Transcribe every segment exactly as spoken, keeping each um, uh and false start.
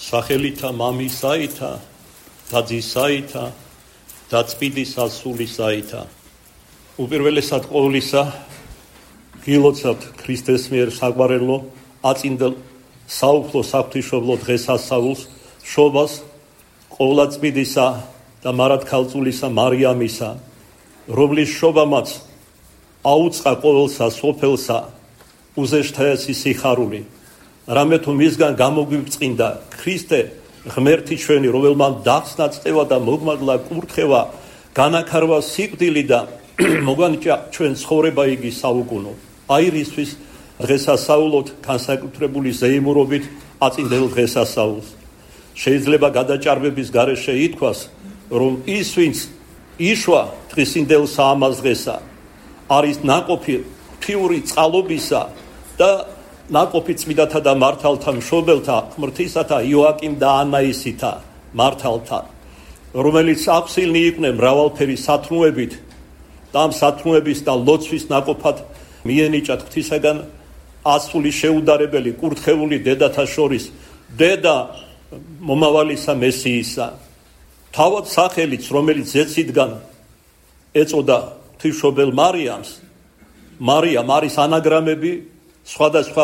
სახელითა მამისაითა და ძისაითა და წმინდისა სულისაითა. უპირველესად ყოვლისა გილოცავთ ქრისტეს მიერ საყვარელო აწინდელ საუფლო საღვთისმშობლო დღესასწაულს შობას ყოვლადწმინდისა და მარადქალწულისა მარიამისა, რომლის შობამაც აუწყა ყოველსა სოფელსა უზეშთაესი სიხარული, რამე თუ მისგან გამოგვიბწყინდა ქრისტე ღმერთი ჩვენი, რომელმან დახსნა წევა და მოგმადლა კურთხევა, განაქარვა სიკვდილი და მოგანიჭა ჩვენ ცხოვრება იგი საუკუნო. აირისთვის დღესასწაულოთ განსაკუთრებული ზეიმურობით აწინდელ დღესასწაულს. შეიძლება გადაჭარბების გარეშე ითქვას, რომ ის, ვინც იშვა დღისინდელსა ამას დღესა, არის ნაყოფი ღვთიური წყალობისა და ნაყოფი წმინდათა და მართალთა მშობელთა ღმრთისათა იოაკიმ და ანაისითა მართალთა, რომელიც აღსილნი იყვნენ მრავალფერი სათნოებით და ამ სათნოების და ლოცვის ნაყოფად მიენიჭათ ღვთისაგან ასული შეუდარებელი კურთხეული დედათა შორის დედა მომავალისა მესიისა. თავად სახელიც, რომელიც ზეციდან ეწოდა ღვთისმშობელ მარიამს, მარიამ არის ანაგრამები სხვადასხვა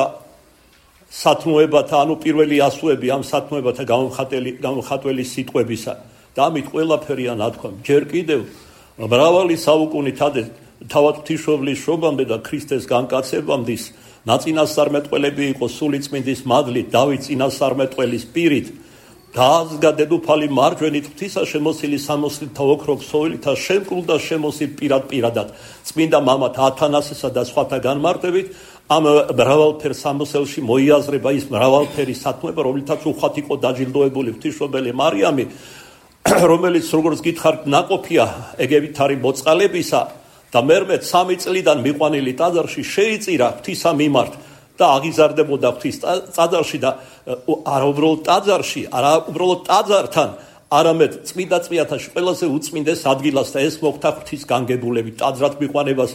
სათნოებათა, ანუ პირველი ასოები ამ სათნოებათა გამოხატველი სიტყვებისა და ამით ყველაფერია ნათქვამი. ჯერ კიდევ მრავალი საუკუნით ადრე თავად ღვთისმშობლის შობამდე და ქრისტეს განკაცებამდე ნაწინასწარმეტყველები იყო სულიწმინდის მადლით დავით წინასწარმეტყველის პირით, დააზგა დედოფალი მარჯვენით ღვთისა შემოსილი სამოსლითა ოქროს სოვილითა შემკრულ და შემოსილ პირად პირადად წმინდა მამათა ათანასესა და სხვათა განმარტებით ამ მრავალფერ სამოსელში მოიაზრება ის მრავალფერი სათნოება, რომლითაც უხვად იყო დაჯილდოებული ღვთისმშობელი მარიამი, რომელიც როგორც გითხარით ნაყოფია ეგევითარი მოწყალებისა და მერმე სამი წლიდან მიყვანილი ტაძარში შეიწირა ღვთისა მიმართ და აღიზარდებოდა ღვთის ტაძარში და არა უბრალოდ ტაძარში, არა უბრალოდ ტაძართან, არამედ წმინდა წმინდათაში ყველაზე უწმინდეს ადგილას და ეს მოხდა ღვთის განგებულებით. ტაძრად მიყვანებას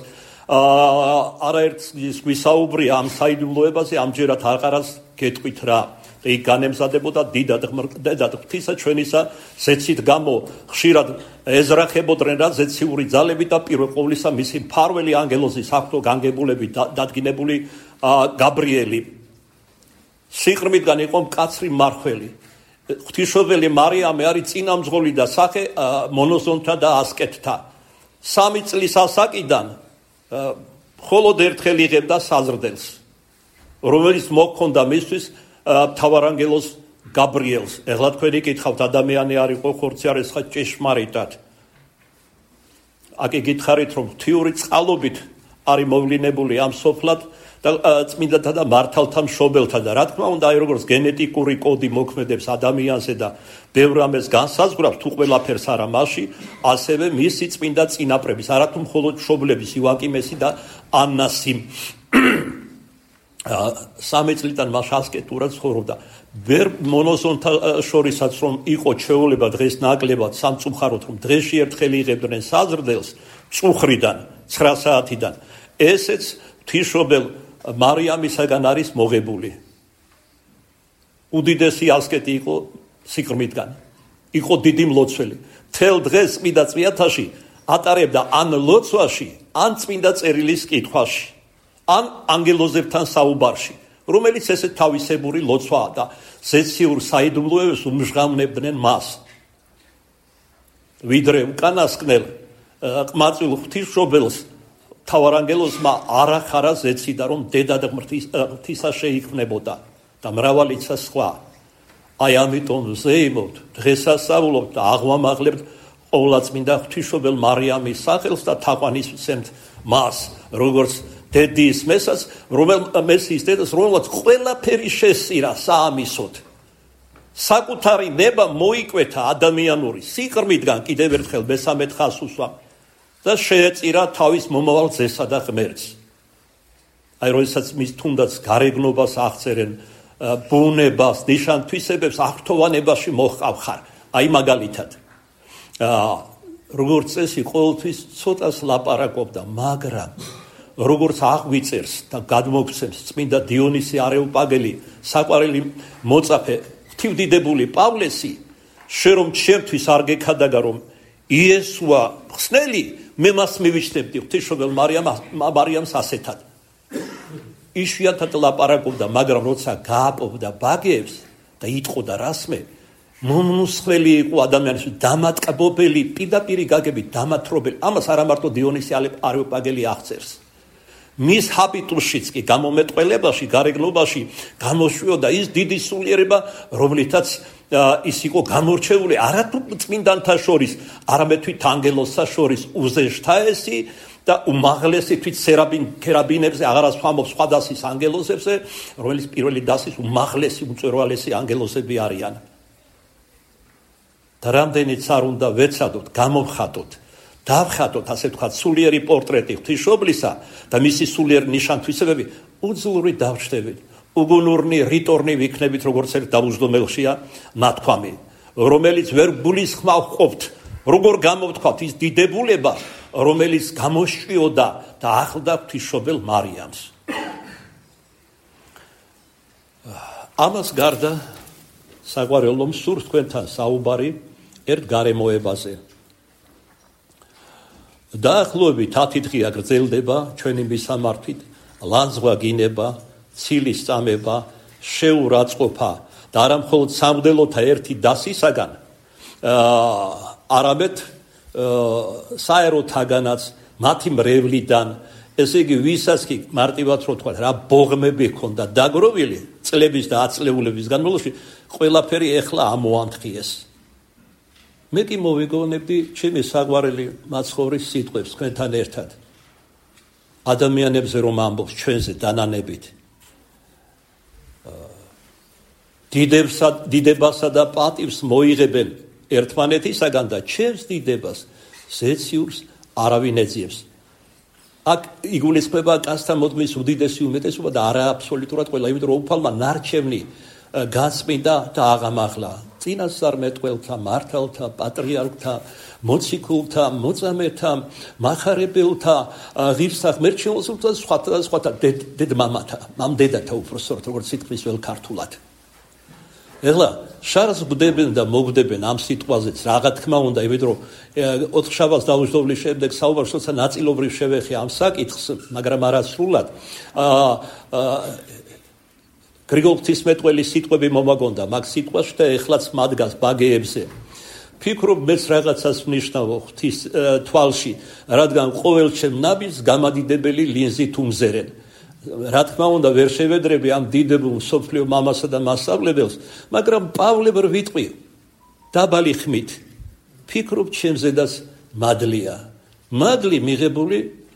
არაერთს გვისაუბრია ამ საიდუმლოებაზე, ამჯერად აღარას გეტყვით რა. იქ განემზადებოდა დიდად დედად ღვთისა ჩვენისა ზეცით გამო ხშირად ეზრახებოდნენ რა ზეციური ძალები და პირველ ყოვლისა მისი მფარველი ანგელოზის ახლო განგებულები დადგინებული გაბრიელი. სიყრმიდან იყო მკაცრი მმართველი. ღვთისმშობელი მარიამი არის წინამძღოლი და სახე მონოზონთა და ასკეტთა. სამი წლის ასაკიდან მხოლოდ ერთხელ იღებდა საზრდელს, რომელიც მოჰქონდა მისთვის მთავარანგელოზ გაბრიელს. ეხლა თქვენი გითხავთ, ადამიანი არ იყო ხორცი არ ესხა ჭეშმარიტად. აქ გითხარით, რომ ღვთიური წყალობით არის მოვლინებული ამ სოფლად და წმინდათა და მართალთა მშობელთა და რა თქმა უნდა, აი როგორც გენეტიკური კოდი მოქმედებს ადამიანზე და ბევრ რამეს განსაზღვრავს, თუ ყველაფერს არა მასში, ასევე მისი წმინდა წინაპრების, არა თუ მხოლოდ მშობლების იოაკიმესი და ანასი სამი წლიდან მას ასკეტურად ცხოვრობდა. ვერ მონოზონთა შორისაც რომ იყო ჩვეულება დღეს ნაკლებად სამწუხაროდ, რომ დღეში ერთხელ იღებდნენ საზრდელს წუხრიდან ცხრა საათიდან, ესეც ღვთისმშობელ მარიამისაგან არის მოღებული. უდიდესი ასკეტი იყო სიყრმიდან, იყო დიდი მლოცველი. თელ დღეს წმინდა წმინდათაში ატარებდა ან ლოცვაში, ან წმინდა წერილის კითხვაში, ან ანგელოზებთან საუბარში, რომელიც ესე თავისებური ლოცვაა და ზეციურ საიდუმლოებს უმჟღავნებდნენ მას. ვიდრე უკანასკნელ ყმაწვილ ღვთისმშობელს მთავარანგელოზმა არ ახარა ზეციდა, რომ დედა და ღვთისა შეიქმნებოდა და მრავალიცა სხვა. აი ამიტომ ზეიმობთ, დღესასწაულობთ და აღვამაღლებთ ყოვლადწმინდა ღვთისმშობელ მარიამის სახელს და თაყვანისმცემთ მას, როგორც დედის მესას, მესიის დედას, რომელმაც ყველაფერი შესწირა საამისოდ. საკუთარი ნება მოიკვეთა ადამიანური სიყრმიდან კიდევ ერთხელ მესამედ ხაზს უსვამ და შეეწირა თავის მომავალ ძესა და ღმერთს. აი როდესაც მის თუნდაც გარეგნობას აღწერენ, ბუნებას, ნიშან-თვისებებს აღრთოვანებაში მოჰყავხარ. აი მაგალითად, როგორც წესი ყოველთვის ცოტას ლაპარაკობდა, მაგრამ როგორც აღვიწერს და გადმოგცემს წმინდა დიონისი არეოპაგელი, საყვარელი მოწაფე ღვთივდიდებული პავლესი შენ რომ ჩემთვის არ გექადაგა რომ იესოა ხსნელი მე მას მივიჩნდებდი ღვთისმშობელ მარიამს ასეთად იშვიათად ლაპარაკობდა მაგრამ როცა გააპოვდა ბაგეებს და იტყოდა რასმე მომნუსხელი იყო ადამიანის დამატკბობელი პირდაპირი გაგებით დამათრობელი ამას არა მარტო დიონისი არეოპაგელი აღწერს მის ჰაბიტუსშიც კი გამომეტყველებაში გარეგნობაში გამოშვიოდა ის დიდი სულიერება რომლითაც ის იყო გამორჩეული არათუ წმინდანთა შორის არამედ თვით ანგელოზთა შორის უზეშთაესი და უმაღლესი თვით სერაბინ ქერაბინებზე აღარას ვამბობ სხვა დასის ანგელოზებზე რომელიც პირველი დასის უმაღლესი უმწვერვალესი ანგელოზები არიან და რამდენიც არ უნდა ვეცადოთ გამოვხატოთ დავხატოთ ასე ვთქვათ სულიერი პორტრეტი ღვთისმშობლისა და მისი სულიერი ნიშან-თვისებები უძლური დავჩნდებით უგუნურნი რიტორნი ვიქნებით როგორც ერთ დაუზდომელშია ნათქვამი რომელიც ვერ გულისხმავ ყოფთ როგორ გამოვთქვათ ის დიდებულება რომელიც გამოშვიოდა და ახლდა ღვთისმშობელ მარიამს ამას გარდა საყვარელო მსურს თქვენთან საუბარი ერთ გარემოებაზე დაახლოებით ათი დღეა გრძელდება ჩვენი მისამართით ლანძღვა გინება ცილის წამება შეურაცხყოფა და არა მხოლოდ სამღვდელოთა ერთი დასისაგან არამედ საეროთაგანაც მათი მრევლიდან ესე იგი ვისაც კი მარტივად რო თქვა რა ბოღმები ჰქონდა დაგროვილი წლების და აწლეულების განმავლობაში ყველაფერი ეხლა ამოანთხიეს მე კი მოვიგონებდი ჩემი საყვარელი მაცხოვრის სიტყვებს თქვენთან ერთად ადამიანებზე რომ ამბობს ჩვენზე დანანებით დიდებსა დიდებასა და პატივს მოიღებენ ერთმანეთისაგან და ჩემს დიდებას ზეციურს არავინ ეძიებს აქ იგულისხმება კაცთა მოდგმის უდიდესი უმეტესობა და არა აბსოლუტურად ყველა იმიტომ რომ უფალმა ნარჩევნი გაწმინდა და აღამაღლა წინასწარმეტყველთა მართალთა პატრიარქთა მოციქულთა მოწამეთა მახარებელთა ღირსა ღმერთშემოსულთა სხვათა სხვათა დედმამათა მამდედათა უпроსტოდ როგორც სიტყვის վել ქართულად ეხლა შარს გვდებენ და მოგდებენ ამ სიტყვაზეც რაღა თქმა უნდა იმიტომ რომ ოთხშაბათს დაუჯდოვლის შემდეგ საუბარს როცა ნაწილობრივ შევეხე ამ საკითხს მაგრამ არა სრულად გრიგოლ ღვთისმეტყველის სიტყვები მომაგონდა მაგ სიტყვაში და ეხლაც მადგას ბაგეებზე ფიქრობ მეც რაღაცას ვნიშნავ ღვთის თვალში რადგან ყოველ ჩემ ნაბიჯს გამადიდებელი ლინზით უმზერენ რა თქმა უნდა ვერ შევედრები ამ დიდებულ მსოფლიო მამასა და მასწავლებელს მაგრამ პავლე ვიტყვი დაბალი ხმით ფიქრობ ჩემზედაც მადლია მადლი მიღებული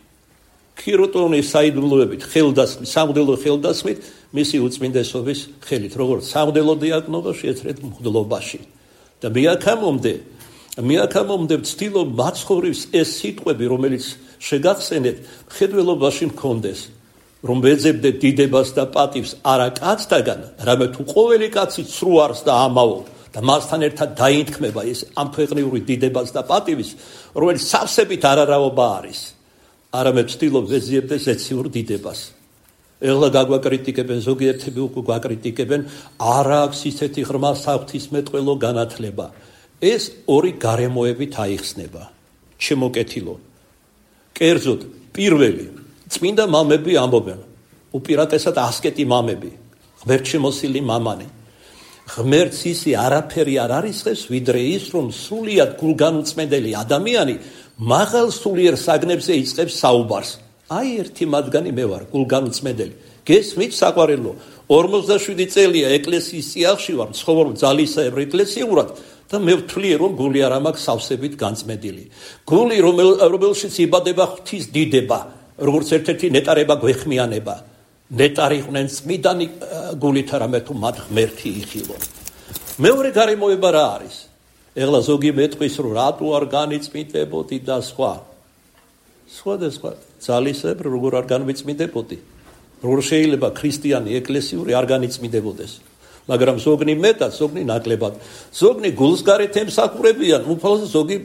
ქიროტონის საიდუმლოებით ხელდასმით სამღვდელო ხელდასმით მისი უწმინდესობის ხელით როგორც სამღვდელო დიაკვნობაში ეცრეთ მღვდლობაში და მეაქამომდე მეაქამომდე ვცდილობ მაცხოვრის ეს სიტყვები რომელიც შეგახსენეთ ხედველობაში მქონდეს რომ ვეძებდე დიდებას და პატივს არა კაცთაგან არამედ თუ ყოველი კაცი ცრუარს და ამაო და მასთან ერთად დაინთქმება ეს ამ ქვეყნიური დიდებას და პატივის რომელიც სავსებით არარავობა არის არამედ ვცდილობ ვეძებდე ზეციურ დიდებას ეხლა გაგვაკრიტიკებენ ზოგიერთები უკვე გვაკრიტიკებენ არა აქვს ისეთი ღრმა საღვთისმეტყველო განათლება ეს ორი გარემოებით აიხსნება შემოკეთილო კერძოდ პირველი წმინდა მამები ამბობენ უპირატესად ასკეტი მამები ღმერთშემოსილი მამანი ღმერთს ისი არაფერი არ არისხებს ვიდრე ის რომ სრულიად გულგანუწმენდელი ადამიანი მაღალ სულიერ საგნებზე იწყებს საუბარს აი ერთი მათგანი მე ვარ გულგანუწმენდელი გესმით საყვარელო ორმოცდაშვიდი წელია ეკლესიის წიაღში ვარ ცხოვრობ ძალისებრ ეკლესიურად და მე ვთვლი რომ გული არ მაქვს სავსებით განწმენდილი გული რომელშიც იბადება ღვთის დიდება როგორც ერთ-ერთი ნეტარება გვეხმიანება ნეტარიყვნენ წმიდანი გულით არამედ თუ მათ ღმერთი იხილონ მეორე გარემოება რა არის ეხლა ზოგი მეტყვის რომ რატო არ განიწმინდებოდი და სხვა სხვადასხვა ძალისებრ როგორ არ განვიწმინდებოდი როგორ შეიძლება ქრისტიანი ეკლესიური არ განიწმინდებოდეს მაგრამ ზოგნი მეტად ზოგნი ნაკლებად ზოგნი გულს გარეთ ემსახურებიან უფალს ზოგი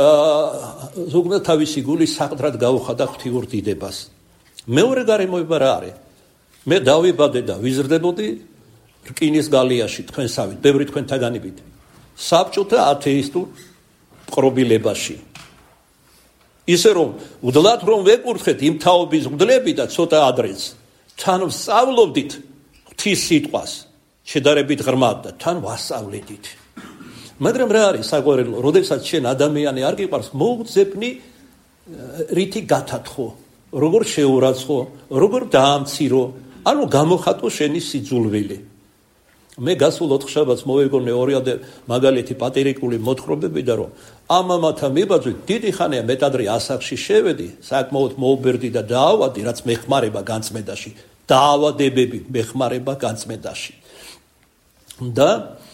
ზოგმა თავისი გული საყდრად გაუხადა ღვთიურ დიდებას მეორე გარემოება რა არის მე დავიბადე და ვიზრდებოდი რკინის გალიაში თქვენსავით, ბევრი თქვენთაგანებით. საბჭოთა ათეისტურ ყრობილებაში. ისე რომ უდლად რომ ვეკურთხეთ იმ თაობის მგლები და ცოტა ადრეც თან ვსწავლობდით ღვთის სიტყვას, შედარებით ღრმად და თან ვასწავლედით. მაგრამ რა არის საყვარელო, როდესაც შენ ადამიანი არ გიყვარს, მოუძებნი რითი გათათხო, როგორ შეურაცხო, როგორ დაამცირო, ანუ გამოხატო შენი სიძულვილი. მე გასულ ოთხშაბათს მოვეგონე ორიოდე მაგალითი პატერიკული მოთხრობები და რომ ამამათა მიბაძვით დიდი ხანია მეტადრე ასახში შევედი, საკმაოდ მოუბერდი და დაავადი, რაც მეხმარება განწმენდაში, დაავადებები მეხმარება განწმენდაში. და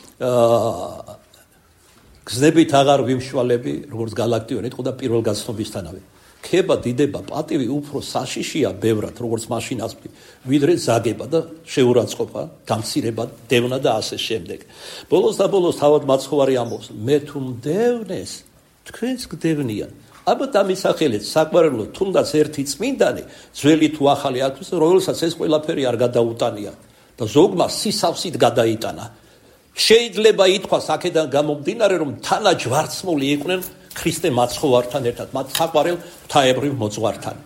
გზნებით აღარ ვიმშვალები, როგორც გალაქტიონი იყო და პირველ გაცნობისთანავე. ქება, დიდება, პატივი უფრო საშიშია ბევრად, როგორც მაშინაც ვიდრე ზაგება და შეურაცხყოფა, დამცირება, დევნა და ასე შემდეგ. ბოლოს და ბოლოს თავად მაცხოვარი ამბობს, მე თუ მდევნეს, თქვენს გდევნიან. ალბათ ამის სახელით საყვარელო თუნდაც ერთი წმინდანი, ძველი თუ ახალი აქვს, რომელსაც ეს ყველაფერი არ გადაუტანია და ზოგმა სისავსით გადაიტანა. შეიძლება ითქვას აქედან გამომდინარე, რომ თანაჯვარცმული იყვნენ ქრისტე მაცხოვართან ერთად, მათ საყვარელ ღვთაებრივ მოძღვართან.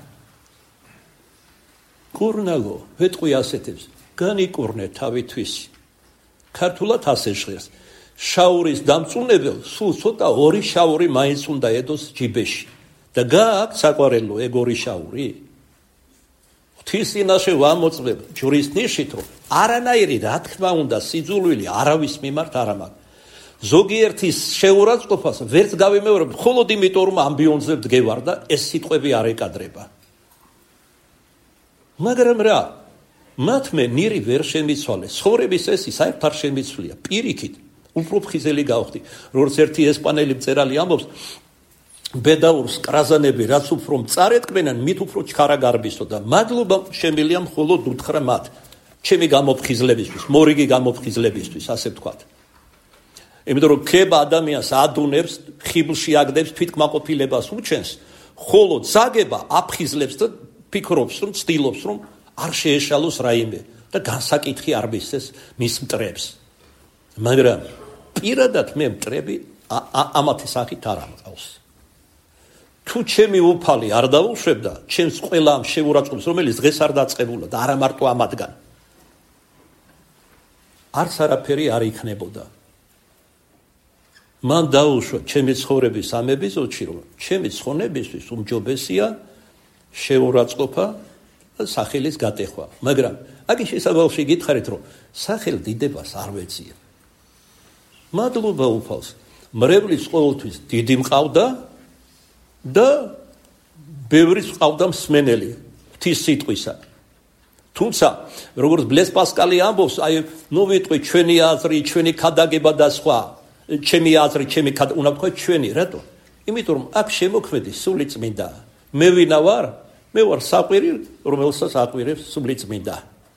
კურნალო, ვეტყვი ასეთებს, განიკურნე თავისთვის. ქართულად ასე ჟღერს. შაურის დამწუნებელ, სულ ცოტა ორი შაური მაინც უნდა ედოს ჯიბეში. და გააქვთ საყვარელო ეგ ორი შაური? ღვთის წინაშე ვამოწმებ ჯვრის ნიშით, რომ არანაირი რა თქმა უნდა სიძულვილი არავის მიმართ არ მაქვს. ზოგიერთის შეურაცხყოფას ვერც გავიმეორებ, მხოლოდ იმიტომ რომ ამბიონზე ვდგევარ და ეს სიტყვები არ ეკადრება. მაგრამ რა, მათ მე ნირი ვერ შემიცვალე, ცხოვრების წესი საერთოდ არ შემიცვლია, პირიქით, უფრო ფხიზელი გავხდი, როგორც ერთი ესპანელი მწერალი ამბობს, ბედაურს კრაზანები რაც უფრო მწარეთქმენენ, მით უფრო ჩქარა გარბისო და მადლობა შემილია მხოლოდ უთხრა მათ, ჩემი გამოფხიზლებისთვის, მორიგი გამოფხიზლებისთვის, ასე ვთქვათ. იმიტომ რომ ქება ადამიანს ადუნებს, ხიბლში აგდებს, თვითკმაყოფილებას უჩენს, ხოლო ზაგება აფხიზლებს და ფიქრობს, რომ ცდილობს, რომ არ შეეშალოს რაიმე და განსაკითხი არ მისცეს მის მტრებს. მაგრამ პირადად მე მტრები ამათი სახით არ ამყავს. თუ ჩემი უფალი არ დაუშვებდა, ჩემს ყველა ამ შეურაცხყოფს, რომელიც დღეს არ დაწყებულა და არა მარტო ამათგან, არც არაფერი არ იქნებოდა. მან დაუშვა ჩემი ცხოვრების ამ ეპიზოდში, რომ ჩემი ცხონებისთვის უმჯობესია შეურაცხყოფა და სახელის გატეხვა. მაგრამ აქ შესაბამისად გითხარით, რომ სახელ დიდებას არ ვეცია. მადლობა უფალს, მრევლის ყოველთვის დიდი მყავდა და ბევრი მყავდა მსმენელი ღვთის სიტყვისა. თუმცა, როგორც ბლეს პასკალი ამბობს, აი, ნუ ვიტყვი ჩვენი აზრი, ჩვენი ქადაგება და სხვა, ჩემი აზრი, ჩემი ქადაგება, უნდა ვთქვა ჩვენი, რატო? იმიტომ რომ აქ შემოქმედი სული წმინდა. მე ვინა ვარ? მე ვარ საყვირი, რომელსაც აყვირებს სული წმინდა.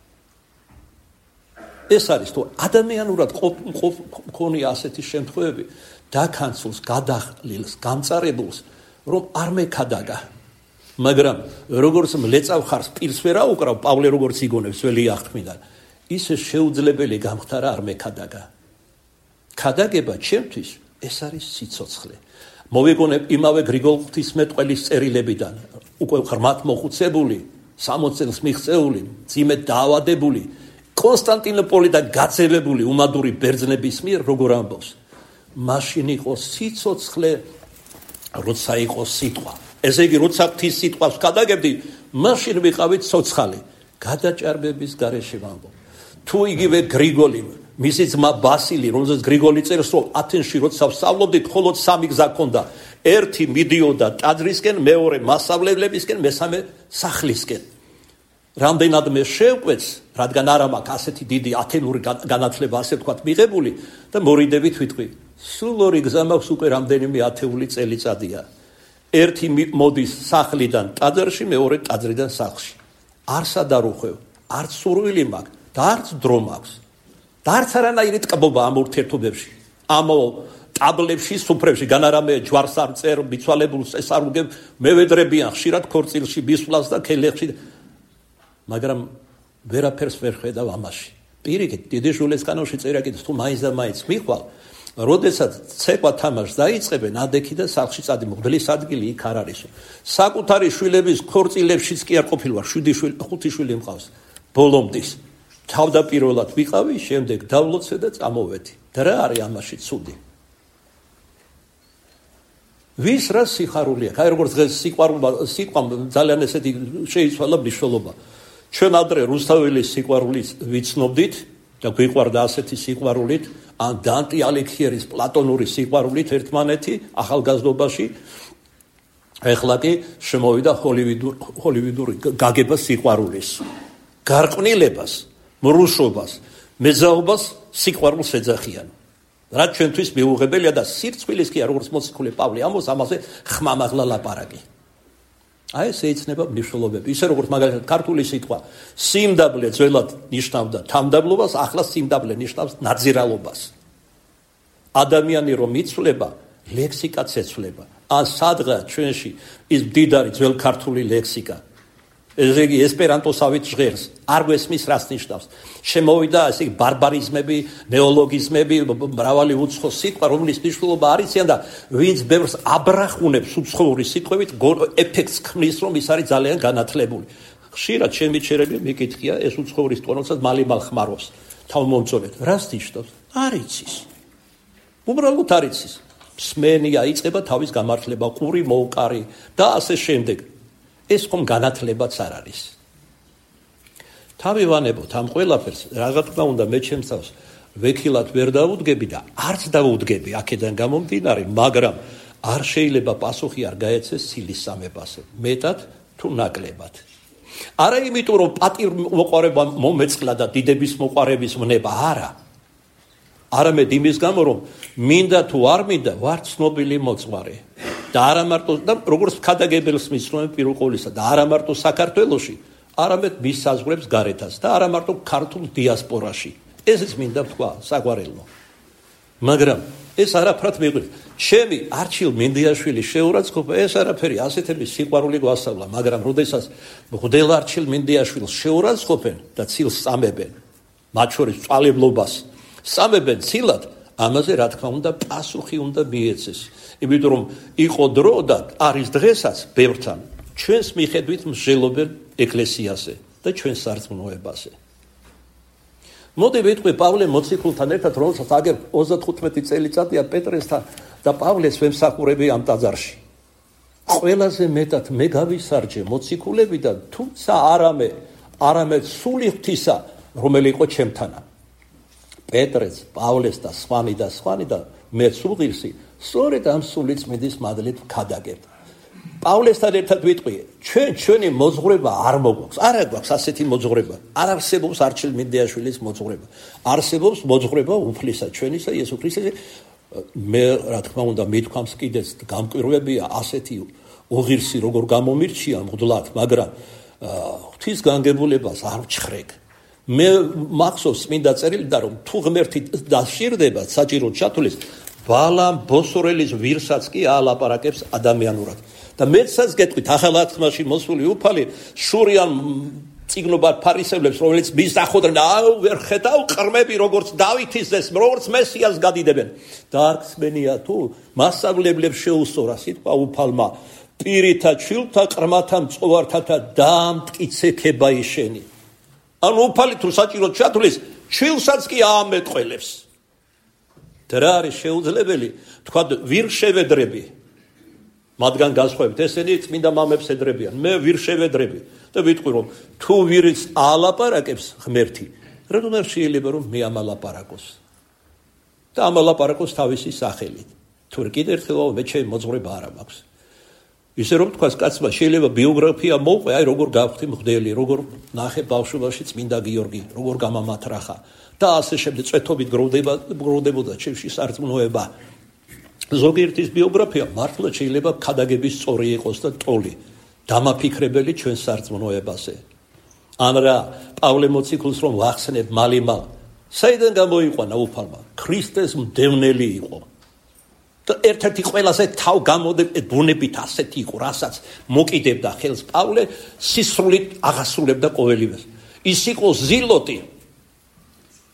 ეს არის თუ ადამიანურად მქონია ასეთი შემთხვევები, დაქანცულს, გადახლილს, გამწარებულს, რომ არ მექადაგა. მაგრამ როგორც მლეწავ ხარს პირს ვერ აუკრავ, პავლე როგორც იგონებს ძველი აღთქმიდან, ისე შეუძლებელი გამختარა არ მექადაგა. ქადაგება ჩემთვის ეს არის სიცოცხლე. მოვიგონებ იმავე გრიგოლ ღვთისმეტყველის წერილებიდან, უკვე ღრმად მოხუცებული, სამოც წელს მიღწეული, მძიმედ დაავადებული, კონსტანტინოპოლიდან გაძევებული უმადური ბერძნების მიერ როგორ ამბობს. მაშინ იყო სიცოცხლე, როცა იყო სიტყვა. ესე იგი, როცა ღვთის სიტყვას ვქადაგებდი, მაშინ ვიყავით ცოცხალი. გადაჭარბების გარეშე ვამბობ. თუ იგივე გრიგოლი, მისი ძმა ბასილი, რომელზეც გრიგოლი წერს, რომ ათენში როცა ვსწავლობდით, მხოლოდ სამი გზა ჰქონდა. ერთი მიდიოდა ტაძრისკენ, მეორე მასწავლებლებისკენ, მესამე სახლისკენ. რამდენად მე შევკვეც, რადგან არ მაქვს ასეთი დიდი ათენური განათლება, ასე ვთქვათ, მიღებული და მორიდებით ვიტყვი. სულ ორი გზა მაქვს უკვე რამდენიმე ათეული წელიწადია. ერთი მოდის სახლიდან ტაძარში, მეორე ტაძრიდან სახლში. არ სადარუხვევ, არც სურვილი მაქვს და არც დრო მაქვს. და არც არანაირი ტკბობა ამ ურთიერთობებში. ამ ტაბლებში, სუფრებში, განარამე ჯვარს არ წერ, მიცვალებულს ეს არ უგებ, მევედრებიან ხშირად ქორწილში, ბისვლას და ქელეხში. მაგრამ ვერაფერს ვერ ხედავ ამაში. პირიქით დიდი შულეს კანონში წერია კიდე თუ მაინც და მაინც მიხვალ, როდესაც ცეკვა თამაშს დაიწყებენ, ადექი და სახლში წადი მღვდლის ადგილი იქ არ არისო. საკუთარი შვილების ქორწილებშიც კი არ ყოფილვარ, შვიდი შვილი, ხუთი შვილი მყავს. ბოლომდის თავდაპირველად ვიყავი, შემდეგ დავლოცე და წამოვედი. და რა არის ამაში ცუდი? ვის რა სიხარული აქვს? აი როგორც დღეს სიყვარულმა, სიყვამ ძალიან ესეთი შეიცვალა მნიშვნელობა. ჩვენ ადრე რუსთაველის სიყვარულით ვიცნობდით და გვიყვარდა ასეთი სიყვარულით, ან დანტე ალიქიერის პლატონური სიყვარულით ერთმანეთი ახალგაზრდობაში. ეხლა კი შემოვიდა ჰოლივუდური ჰოლივუდური გაგება სიყვარულის. გარყვნილებას, მრუშობას, მეძაობას სიყვარულს ეძახიან. რაც ჩვენთვის მიუღებელია და სირცვილის კი არ როგორც მოციქული პავლე ამბობს, ამაზე ხმამაღლა ლაპარაკი. აი ეს ეცნება მნიშვნელობები. ისე როგორც მაგალითად ქართული სიტყვა სიმდაბლე ძველად ნიშნავდა თამდაბლობას, ახლა სიმდაბლე ნიშნავს ნაძირალობას. ადამიანი რომ იცვლება, ლექსიკაც ეცვლება. ან სადღაც ჩვენში ის მდიდარი ძველ ქართული ლექსიკა, ესე იგი ესპერანტოსავით ჟღერს, არ გვესმის რას ნიშნავს. შემოვიდა ესე ბარბარიზმები, ნეოლოგიზმები, მრავალი უცხო სიტყვა, რომლის მნიშვნელობა არ იციან და ვინც ბევრს აბრახუნებს უცხოური სიტყვებით, ეფექტს ქმნის, რომ ის არის ძალიან განათლებული. ხშირად ჩემი ჩერები მიკითხია ეს უცხოური სიტყვა, რომელსაც მალიმალ ხმარობს თავმომწონეთ. რას ნიშნავს? არ იცის. უბრალოდ არ იცის. მსმენია იწყება თავის გამართლება, ყური მოუკარი და ასე შემდეგ. ეს ხომ განათლებაც არ არის. თავი ვანებოთ ამ ყველაფერს, რა თქმა უნდა მე ჩემს თავს ვექილად ვერ დაუდგები და არც დაუდგები აქედან გამომდინარე, მაგრამ არ შეიძლება პასუხი არ გაეცეს სილის სამეფასე, მეტად თუ ნაკლებად. არა იმიტომ რომ პატივ მოყარება მომეწყლა და დიდების მოყარების მნება, არა. არამედ იმის გამო რომ მინდა თუ არ მინდა ვარ ცნობილი მოწყარე. და არა მარტო და როგორც ქადაგებელს მისცნობენ პირველ ყოვლისა და არა მარტო საქართველოში, არამედ მის საზღვრებს გარეთაც და არა მარტო ქართულ დიასპორაში. ესეც მინდა ვთქვა საგვარელო. მაგრამ ეს არაფრად მიყვით. ჩემი არჩილ მინდიაშვილი შეურაცხყოფა ეს არაფერი ასეთების სიყვარული გვასწავლა, მაგრამ როდესაც მღვდელ არჩილ მინდიაშვილს შეურაცხყოფენ და ცილს წამებენ, მათ შორის წვალებლობას წამებენ ცილად, ამაზე რა თქმა უნდა პასუხი უნდა მიეცეს. იმიტომ რომ იყო დრო და არის დღესაც ბევრთან ჩვენს მიხედვით მსჯელობენ ეკლესიაზე და ჩვენს სარწმუნოებაზე. მოდი ვიტყვი პავლე მოციქულთან ერთად, რომელსაც აგერ ოცდათხუთმეტი წელიწადია პეტრესთან და პავლეს ვემსახურები ამ ტაძარში. ყველაზე მეტად მე გავისარჯე მოციქულებიდან, თუმცა არამე არამედ სული ღვთისა, რომელი იყო ჩემთანა. პეტრეს, პავლეს და სხვანი და სხვანი და მე სულ ღირსი, სწორედ ამ სული წმინდის მადლით ვქადაგებ. პავლესთან ერთად ვიტყვი, ჩვენ ჩვენი მოძღვრება არ მოგვაქვს. არა გვაქვს ასეთი მოძღვრება. არ არსებობს არჩილ მინდიაშვილის მოძღვრება. არსებობს მოძღვრება უფლისა ჩვენისა იესო ქრისტეს. მე რა თქმა უნდა მithქვამს კიდეც გამკვირვებია ასეთი უღირსი როგორ გამომირჩია მღვდლად, მაგრამ ღვთის განგებულებას არ ვჩხრეკ. მე მახსოვს მინდა წერილიდან რომ თუ ღმერთი დასჭირდება საჭირო ჩათulis ვალამ ბოსორელის ვირსაც კი აალაპარაკებს ადამიანურად. და მეცაც გეტყვით ახალ ათქმაში მოსული უფალი შურიან წიგნობარ ფარისევლებს, რომელიც მის ახოდრენ, აუ ვერ ხედავ ყრმები როგორც დავითის ეს, როგორც მესიას გადიდებენ. და არ ხსმენია თუ მასწავლებლებს შეუსწორა სიტყვა უფალმა, პირითა ჩვილთა ყრმათა მწყობართა დაამტკიცე ქება ისენი. ანუ უფალი თუ საჭირო ჩათulis ჩვილსაც კი აამეტყველებს. და რა არის შეუძლებელი? თქვა ვირ შევედრები. მათგან განსხვავებით ესენი წმინდა მამებს ედრებიან. მე ვირ შევედრები და ვიტყვი რომ თუ ვირიც აალაპარაკებს ღმერთი, რატომ არ შეიძლება რომ მე ამალაპარაკოს? და ამალაპარაკოს თავისი სახელით. თუ კიდე ერთხელ მე ჩემი მოძღვრება არ მაქვს. ისე რომ თქვა კაცმა შეიძლება ბიოგრაფია მოუყვე, აი როგორ გავხდი მღვდელი, როგორ ნახე ბავშვობაში წმინდა გიორგი, როგორ გამამათრახა და ასე შემდეგ წვეთობით გროვდება გროვდებოდა ჩემში სარწმუნოება. ზოგიერთის ბიოგრაფია მართლა შეიძლება ქადაგების სწორი იყოს და ტოლი დამაფიქრებელი ჩვენ სარწმუნოებაზე. ან რა პავლე მოციქულს რომ ვახსენებ მალიმალ, საიდან გამოიყვანა უფალმა? ქრისტეს მდევნელი იყო. და ერთ-ერთი ყველაზე თავგამოდებ ბუნებით ასეთი იყო, რასაც მოკიდებდა ხელს პავლე სისრულით აღასრულებდა ყოველივეს. ის იყო ზილოტი.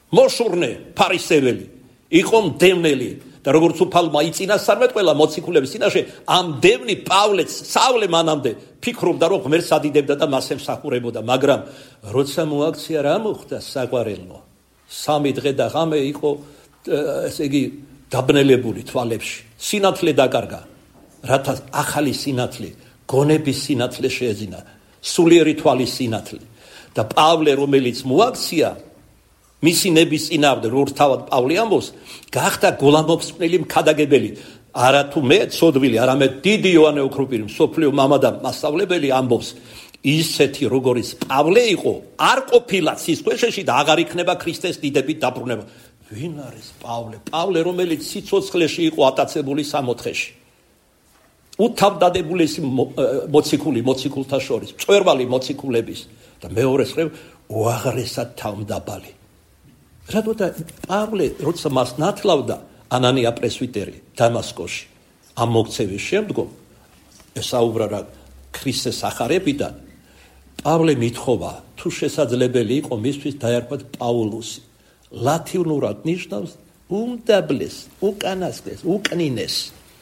მოშურნე, ფარისეველი, იყო მდევნელი და როგორც უფალმა იწინასწარმეთ ყველა მოციქულების წინაშე, ამ დევნი პავლეც სწავლე მანამდე ფიქრობდა, რომ ღმერთს ადიდებდა და მას ემსახურებოდა, მაგრამ როცა მოაქცია რა მოხდა საყვარელო, სამი დღე და ღამე იყო ესე იგი დაბნელებული თვალებში, სინათლე დაკარგა, რათა ახალი სინათლე, გონების სინათლე შეეძინა, სულიერი თვალის სინათლე და პავლე რომელიც მოაქცია მისი ნების წინააღმდეგ, როგორც თავად პავლე ამბობს, გახდა გულამოფსვნელი მქადაგებელი. არა თუ მე ცოდვილი, არამედ დიდი იოანე ოქროპირი, მსოფლიო მამა და მასწავლებელი ამბობს, ისეთი როგორც პავლე იყო, არ ყოფილა სისქვეშეში და აღარ იქნება ქრისტეს დიდებით დაბრუნება. ვინ არის პავლე? პავლე, რომელიც სიცოცხლეში იყო ატაცებული სამოთხეში. უთავდადებული მოციქული, მოციქულთა შორის, მწვერვალი მოციქულების და მეორე მხრივ უაღრესად თავმდაბალი. რადგან პავლე როცა მას ნათლავდა ანანია პრესვიტერი დამასკოში, ამ მოქცევის შემდგომ ესაუბრა რა ქრისტეს ახარებიდან, პავლე მითხოვა თუ შესაძლებელი იყო მისთვის დაერქვათ პაულუსი. ლათინურად ნიშნავს უმდაბლეს, უკანასკნეს, უკნინეს.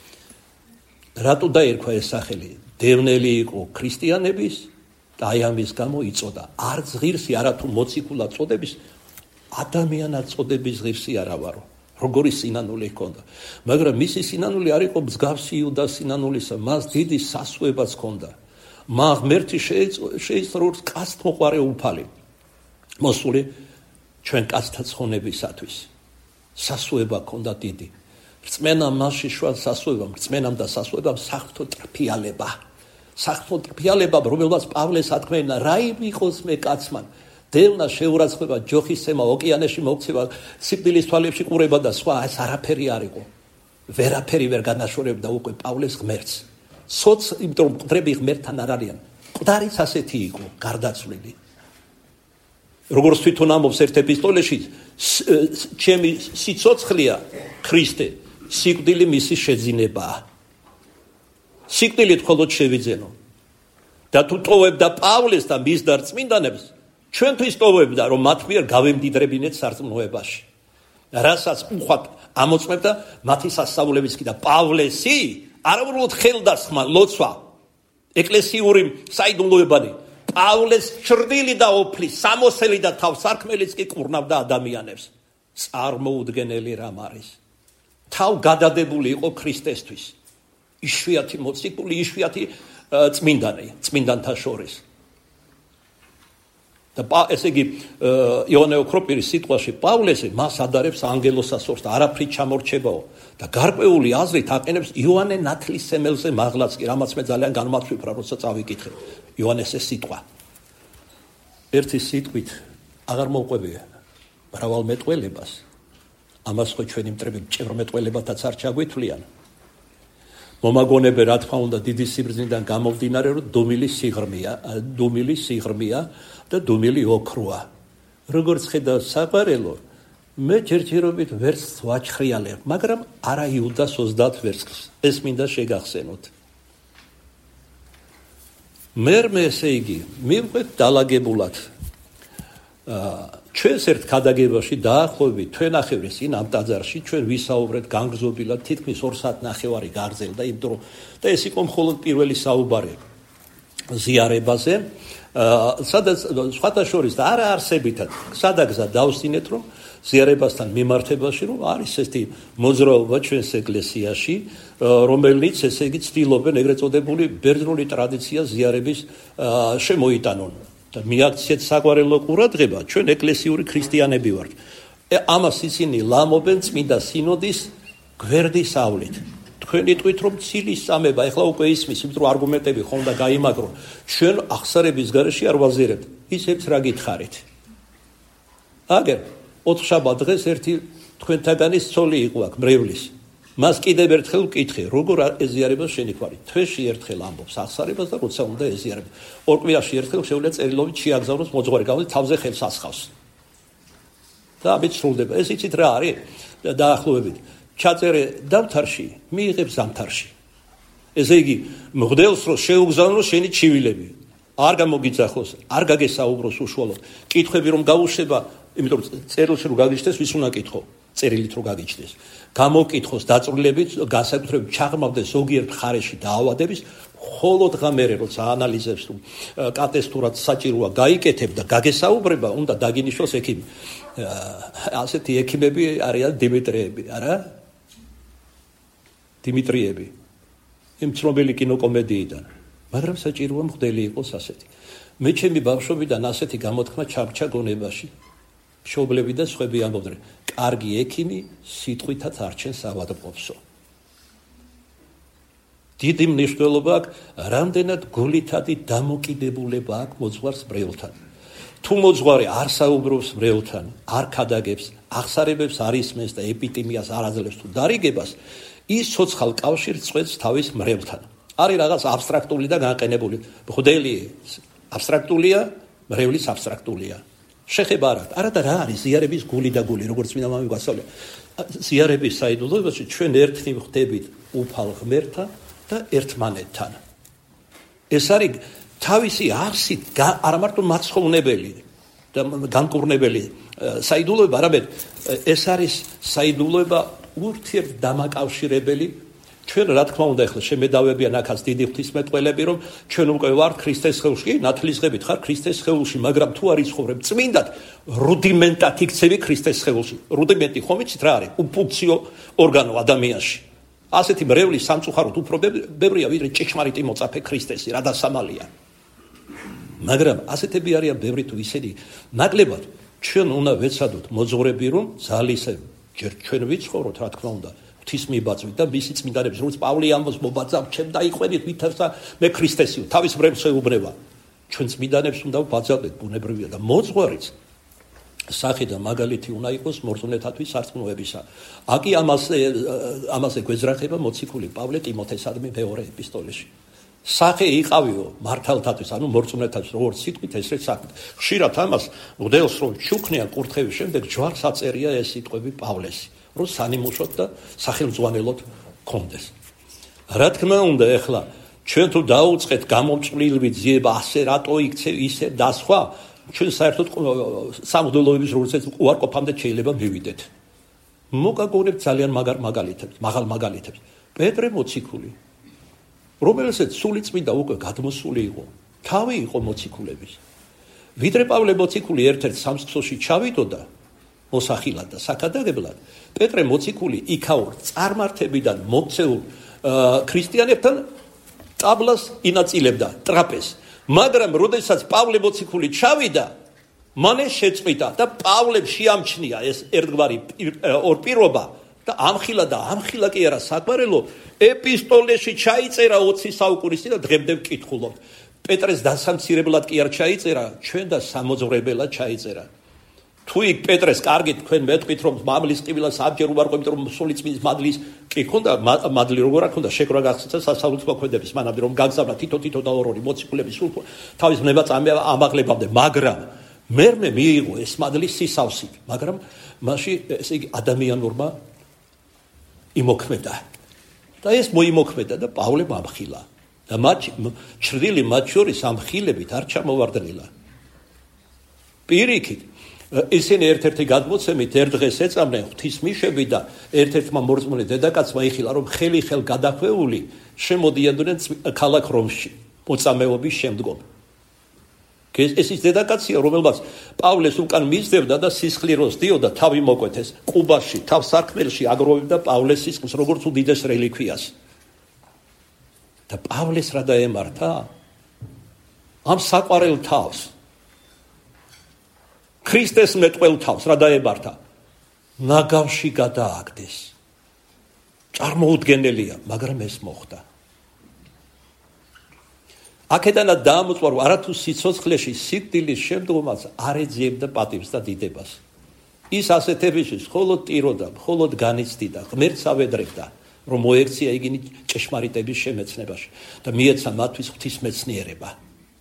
რატო დაერქვა ეს სახელი? დევნელი იყო ქრისტიანების და აი ამის გამო იწოდა. არც ღირსი, არა თუ მოციქულად წოდების, ადამიანად წოდების ღირსი არა ვარო. როგორი სინანული ჰქონდა. მაგრამ მისი სინანული არ იყო მსგავსი იუდას სინანულისა, მას დიდი სასუებაც ჰქონდა. მა ღმერთი შეიცვალა როგორც კაცთმოყვარე უფალი. მოსული ჩვენ კაცთა ცხონებისათვის. სასუება ჰქონდა დიდი. რწმენამ მასში შვა სასუება, რწმენამ და სასუებამ საღვთო ტრფიალება. საღვთო ტრფიალება, რომელსაც პავლეს ათქმევდა, რა იყოს მე კაცმან. დევნა შეურაცხყოფა, ჯოხისცემა, ოკეანეში მოქცევა, სიკვდილის თვალებში ყურება და სხვა, ეს არაფერი არ იყო. ვერაფერი ვერ განაშორებდა უკვე პავლეს ღმერთს. სოც, იმიტომ რომ მკვდრები ღმერთთან არ არიან. მკვდარიც ასეთი იყო, გარდაცვლილი. როგორც თვითონ ამბობს ერთ ეპისტოლეში, ჩემი სიცოცხლეა ქრისტე, სიკვდილი მისი შეძინებაა. სიკვდილით მხოლოდ შევიძენო. და თუ ტოვებდა პავლეს და მის დარწმინდანებს, ჩვენთვის ტოვებდა, რომ მათ მიერ გავემდიდრებინეთ სარწმუნოებაში. რასაც უხვად ამოწმებდა მათი სასწაულებიც კი და პავლესი არა უბრალოდ ხელდასხმა, ლოცვა, ეკლესიური საიდუმლოებანი, პავლეს ჩრდილი და ოფლი, სამოსელი და თავსარქმელიც კი კურნავდა ადამიანებს. წარმოუდგენელი რამ არის. თავ გადადებული იყო ქრისტესთვის. იშვიათი მოციქული, იშვიათი წმინდანი, წმინდანთა შორის. და ესე იგი იოანე ოქროპირის სიტყვაში პავლესი მას ადარებს ანგელოსასორს და არაფრით ჩამორჩებაო და გარკვეული აზრით აყენებს იოანე ნათლისმცემელზე მაღლაც კი, რამაც მე ძალიან განმაცვიფრა, როცა წავიკითხე იოანეს ეს სიტყვა. ერთი სიტყვით აღარ მოყვები მრავალ მეტყველებას, ამას ხო ჩვენი მტრები ჭევრმეტყველებათაც არ ჩაგვეთვლიან. მომაგონებე რა თქმა უნდა დიდი სიბრძნიდან გამომდინარე, რომ დუმილი სიღრმეა, დუმილი სიღრმეა და დუმილი ოქროა. როგორც ხედავ საყვარელო, მე ჯერჯერობით ვერცხს ვაჩხრიალებ, მაგრამ არა იუდას ოცდაათ ვერცხლს. ეს მინდა შეგახსენოთ. მერმე ესე იგი, მივყვეთ დალაგებულად. ჩვენს ერთ ქადაგებაში დაახლოებით თვენახევრის წინ ამ ტაძარში ჩვენ ვისაუბრეთ განგრძობილად თითქმის ორ საათ ნახევარი გაგრძელდა, იმიტომ რომ და ეს იყო მხოლოდ პირველი საუბარი ზიარებაზე, სადაც სხვათა შორის და არა არსებითად სადაგზა დავსინეთ, რომ ზიარებასთან მიმართებაში რომ არის ესეთი მოძრაობა ჩვენს ეკლესიაში, რომელიც ესე იგი ცდილობენ ეგრეთ წოდებული ბერძნული ტრადიცია ზიარების შემოიტანონ. და მიაქციეთ საყვარელო ყურადღება, ჩვენ ეკლესიური ქრისტიანები ვართ. ამას ისინი ლამობენ წმინდა სინოდის გვერდის ავლით. თქვენი ტყვით რომ ცილის წამება, ეხლა უკვე ისმის, იმიტომ რომ არგუმენტები ხომ და გაიმაგრო. ჩვენ ახსარების გარეშე არ ვაზიარებთ. ისეც რა გითხარით? აგერ ოთხშაბათ დღეს ერთი თქვენთაგანის ცოლი იყო აქ მრევლის. მას კიდევ ერთხელ ვკითხე, როგორ ეზიარება შენიქვარი. თვეში ერთხელ ამბობს ახსარებას და როცა უნდა ეზიარება. ორ კვირაში ერთხელ შეუძლია წერილობით შეაგზავნოს მოძღვარი, გამოდი თავზე ხელს ასხავს. და ამით სრულდება. ეს იცით რა არის? დაახლოებით. ჩაწერე დავთარში, მიიღებ ზამთარში. ესე იგი, მღვდელს რო შეუგზავნოს შენი ჩივილები. არ გამოგიძახოს, არ გაგესაუბროს უშუალოდ. კითხვები რომ გაუშვება, იმიტომ რომ წერილში რო გაგიჩნდეს, ვის უნდა კითხო? წერილით რო გაგიჩნდეს. გამოკითხოს დაწვრილებით, განსაკუთრებით ჩაღრმავდეს ზოგიერთ ხარეში დაავადების, ხოლოდ ღამერე როცა ანალიზებს თუ კატესტურად საჭიროა გაიკეთებ და გაგესაუბრება, უნდა დაგინიშნოს ექიმი. ასეთი ექიმები არიან დიმიტრიები, არა? დიმიტრიები. იმ ცნობილი კინოკომედიიდან. მაგრამ საჭიროა მღვდელი იყოს ასეთი. მე ჩემი ბავშვობიდან ასეთი გამოთქმა ჩარჩა გონებაში. მშობლები და სხვები ამბობდნენ, კარგი ექიმი სიტყვითაც არჩენს ავადმყოფსო. დიდი მნიშვნელობა აქვს, რამდენად გულითადი დამოკიდებულება აქვს მოძღვარს მრევლთან. თუ მოძღვარი არ საუბრობს მრევლთან, არ ქადაგებს, აღსარებებს არ ისმენს და ეპიტიმიას არ აძლევს თუ დარიგებას, ის ცოცხალ კავშირს წვეთს თავის მრევლთან. არის რაღაც აბსტრაქტული და განყენებული. მღვდელი აბსტრაქტულია, მრევლის აბსტრაქტულია. შეხება არა, არა და რა არის ზიარების გული და გული, როგორც მინდა მამი გვასწავლია. ზიარების საიდუმლოებაში ჩვენ ერთნი ვხდებით უფალ ღმერთთან და ერთმანეთთან. ეს არის თავისი არსით არა მარტო მაცხოვნებელი და განკურნებელი საიდუმლოება, არამედ ეს არის საიდუმლოება ურთიერთდამაკავშირებელი. ჩვენ რა თქმა უნდა ახლა შემედავებიან ახაც დიდი ღვთისმეტყველები, რომ ჩვენ უკვე ვართ ქრისტეს სხეულში, ნათლისღებით ხარ ქრისტეს სხეულში, მაგრამ თუ არ იცხოვრებ წმინდად, რუდიმენტად იქცევი ქრისტეს სხეულში. რუდიმენტი ხომ იცით რა არის? უფუნქციო ორგანო ადამიანში. ასეთი მრევლის სამწუხაროდ უფრო ბევრია, ვიდრე ჭეშმარიტი მოწაფე ქრისტესი, რა დასამალია. მაგრამ ასეთები არიან ბევრი თუ ისეთი, ნაკლებად ჩვენ უნდა ვეცადოთ მოძღვრები, რომ ძალისე ჯერ ჩვენ ვიცხოვროთ, რა თქმა უნდა. ღვთის მიბაძვით და მისი წმინდანების, როგორც პავლე ამბობს, მობაძავ ჩემ დაიყვენით ვითარცა მე ქრისტესიო, თავის მრევლს ეუბნება. ჩვენ წმინდანებს უნდა ვბაძავდეთ, ბუნებრივია და მოძღვარიც სახე და მაგალითი უნდა იყოს მორწმუნეთათვის სარწმუნოებისა. აკი ამაზე ამაზე გვეძრახება მოციქული პავლე ტიმოთესადმი მეორე ეპისტოლეში. სახე იყავიო მართალთათვის, ანუ მორწმუნეთათვის, როგორც სიტყვით, ესეც საქმით. ხშირად ამას მღვდელს რომ ჩუქნიან კურთხევის შემდეგ ჯვარს აწერია ეს სიტყვები პავლესი, რომ სანიმუშოდ და სახელმძღვანელოდ გქონდეს. რა თქმა უნდა, ეხლა ჩვენ თუ დაუწყეთ გამომწვლილივით ძიება ასე რატო იქცე ისე და სხვა, ჩვენ საერთოდ სამღვდელოების როლსაც უარყოფამდე შეიძლება მივიდეთ. მოგაგონებთ ძალიან მაგარ მაგალითებს, მაღალ მაგალითებს. პეტრე მოციქული, რომელსაც სული წმინდა უკვე გადმოსული იყო, თავი იყო მოციქულების. ვიდრე პავლე მოციქული ერთ-ერთ სამსხსოში ჩავიდოდა მოსახილად და საქადაგებლად, პეტრე მოციქული იქაურ წარმართებიდან მოქცეულ ქრისტიანებთან ტაბლას ინაწილებდა, ტრაპეზს. მაგრამ როდესაც პავლე მოციქული ჩავიდა, მანე შეწყვიტა და პავლემ შეამჩნია ეს ერთგვარი ორპირობა და ამხილა და ამხილა კი არა საგვარელო, ეპისტოლეში ჩაიწერა ოცი საუკუნის წინ და დღემდე ვკითხულობთ. პეტრეს დასამცირებლად კი არ ჩაიწერა, ჩვენ და სამოძღვრებელად ჩაიწერა. თუ იქ პეტრეს კარგით თქვენ მეტყვით, რომ მამლის ყივილას აბჯერ უარყო, იმიტომ რომ სული წმინდის მადლის კი ხონდა, მადლი როგორ არ ხონდა, შეკრა გახსნა სასწაულს მოქმედების, მანამდე რომ გაგზავნა თითო-თითო და ორ-ორი მოციქულების სულ თავის ვნებას ამაღლებამდე, მაგრამ მერმე მიიღო ეს მადლის სისავსით, მაგრამ მასში ესე იგი ადამიანურმა იმოქმედა. და ეს მოიმოქმედა და პავლემ ამხილა. და მათ ჩრდილი მათ შორის ამხილებით არ ჩამოვარდნილა. პირიქით ისინი ერთ-ერთი გადმოცემით ერთ დღეს ეწამნენ ღვთისმიშები და ერთ-ერთმა მორწმუნე დედაკაცმა იხილა, რომ ხელი ხელ გადახვეული შემოდიოდნენ ქალაქ რომში მოწამეობის შემდგომ. ეს ის დედაკაცია, რომელმაც პავლეს უკან მისდევდა და სისხლიროს დიოდა, თავი მოკვეთეს ყუბაში, თავ სარკმელში აგროვებდა პავლეს სისხლს, როგორც უდიდეს რელიქვიას. და პავლეს რა დაემართა? ამ საყვარელ თავს, ქრისტეს მეტყველ თავს რა დაემართა? ნაგავში გადააგდეს. წარმოუდგენელია, მაგრამ ეს მოხდა. აქედანაც დაამოწმა, რომ არათუ სიცოცხლეში სიკვდილის შემდგომაც არ ეძიებდა პატივს და დიდებას. ის ასეთებისთვის მხოლოდ ტიროდა, მხოლოდ განიცდიდა, ღმერთს ავედრებდა, რომ მოექცია იგინი ჭეშმარიტების შემეცნებაში და მიეცა მათთვის ღვთისმეცნიერება.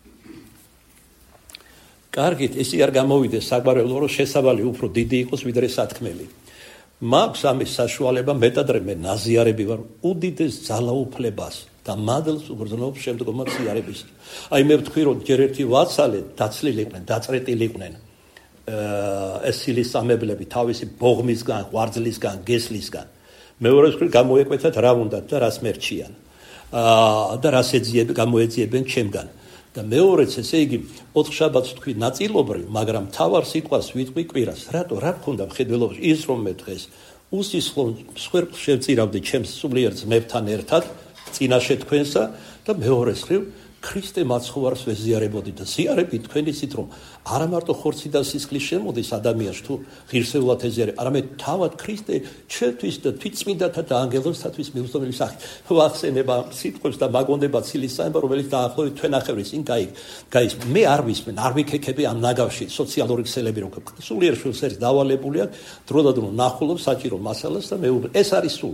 კარგით, ესი არ გამოვიდეს საგვარელო, რომ შესავალი უფრო დიდი იყოს ვიდრე სათქმელი. მაქვს ამის საშუალება, მეტადრე მე ნაზიარები ვარ უდიდეს ძალაუფლებას და მადლს უგრძნობს შემდგომაც იარების. აი მე ვთქვი, რომ ჯერ ერთი ვაცალე დაცლილიყვნენ, დაწრეტილიყვნენ. ეს სილისამებლები თავისი ბოღმისგან, ღვიძლისგან, გესლისგან. მეორე მხრივ გამოეკვეთათ რა უნდათ და რას მერჩიან. აა და რას ეძიებენ, გამოეძიებენ ჩემგან. და მეორეც ესე იგი ოთხ შაბათს თქვი ნაწილობრივ, მაგრამ თავარ სიტყვას ვიტყვი კვირას. რატო? რა გქონდა მხედველობაში ის რომ მე დღეს უსისხლო მსხვერპლს შევწირავდი ჩემს სულიერ ძმებთან ერთად წინაშე თქვენსა და მეორე მხრივ ქრისტე მაცხოვარს ვეზიარებოდი და ზიარები თქვენ იცით რომ არა მარტო ხორცი და სისხლის შემოდის ადამიანს თუ ღირსეულად ეზიარე, არამედ თავად ქრისტე ჩვენთვის და თვითწმინდათა და ანგელოზთათვის მიუწვდომელი სახით ვახსენება სიტყვებს და მაგონდება ცილისწამება, რომელიც დაახლოებით თვენახევრის წინ გაიგ. მე არ ვისმენ, არ ვიქექები ამ ნაგავში სოციალური ქსელები რომ სულიერ შულს არის დავალებული აქვს, დრო და დრო ნახულობ საჭირო მასალას და მე ეს არის სულ.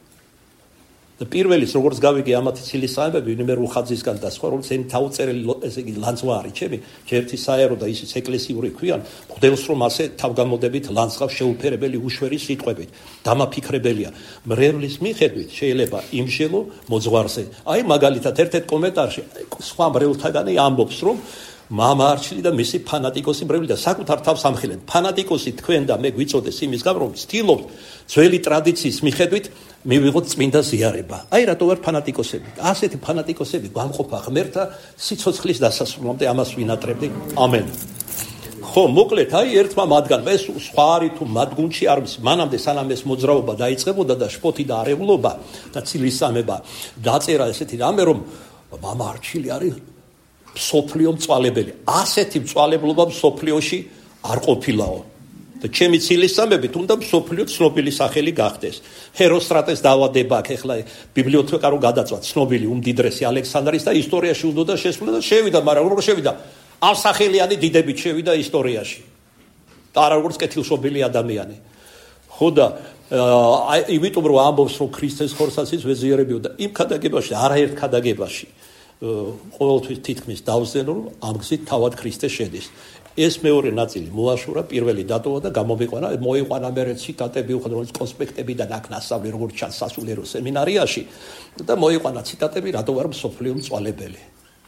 და პირველის როგორც გავიგე ამათი ცილისწამებები ნიმერ უხაძისგან და სხვა როგორც ენი თავწერელი ესე იგი ლანძღვა არის ჩემი ერთი საერო და ისიც ეკლესიური ქვიან მღვდელს რომ ასე თავგამოდებით ლანძღავს შეუფერებელი უშვერი სიტყვებით დამაფიქრებელია მრევლის მიხედვით შეიძლება იმშელო მოძღვარზე აი მაგალითად ერთ-ერთ კომენტარში სხვა მრევლთაგანი ამბობს რომ მამა არჩილი და მისი ფანატიკოსი მრევლი და საკუთარ თავს ამხილენ ფანატიკოსი თქვენ და მე გვიწოდეს იმის გამო რომ ვცდილობთ ძველი ტრადიციის მიხედვით მივიღოთ წმინდა ზიარება. აი რატო ვარ ფანატიკოსები? ასეთი ფანატიკოსები გამყოფა ღმერთთა სიცოცხლის დასასრულამდე ამას ვინატრებდი. ამენ. ხო, მოკლედ, აი ერთმა მათგანმა ეს სხვა არის თუ მათ გუნდში არ მის მანამდე სანამ ეს მოძრაობა დაიწყებოდა და შფოთი და არეულობა და ცილისწამება დაწერა ესეთი რამე რომ მამა არჩილი არის სოფლიო მწვალებელი. ასეთი მწვალებლობა სოფლიოში არ ყოფილაო. და ჩემი ცილისწამებით უნდა სოფლიო ცნობილი სახელი გახდეს. ჰეროსტრატეს დავადება აქ ახლა ბიბლიოთეკა რომ გადაწვა ცნობილი უმდიდრესი ალექსანდრის და ისტორიაში უნდა შესვლა და შევიდა, მაგრამ როგორ შევიდა? ავსახელიანი დიდებით შევიდა ისტორიაში. და არა როგორც კეთილშობილი ადამიანი. ხო და აი იმიტომ რომ ამბობს რომ ქრისტეს ხორცაცის ვეზიარებიო და იმ ქადაგებაში არაერთ ქადაგებაში ყოველთვის თითქმის დავზენ რომ ამ გზით თავად ქრისტე შედის. ეს მეორე ნაწილი მოაშურა, პირველი დატოვა და გამომიყვანა, მოიყვანა მე ციტატები უხდრო კონსპექტებიდან აქ ნასწავლი როგორც ჩანს სასულიერო სემინარიაში და მოიყვანა ციტატები რატო ვარ მსოფლიო მწვალებელი.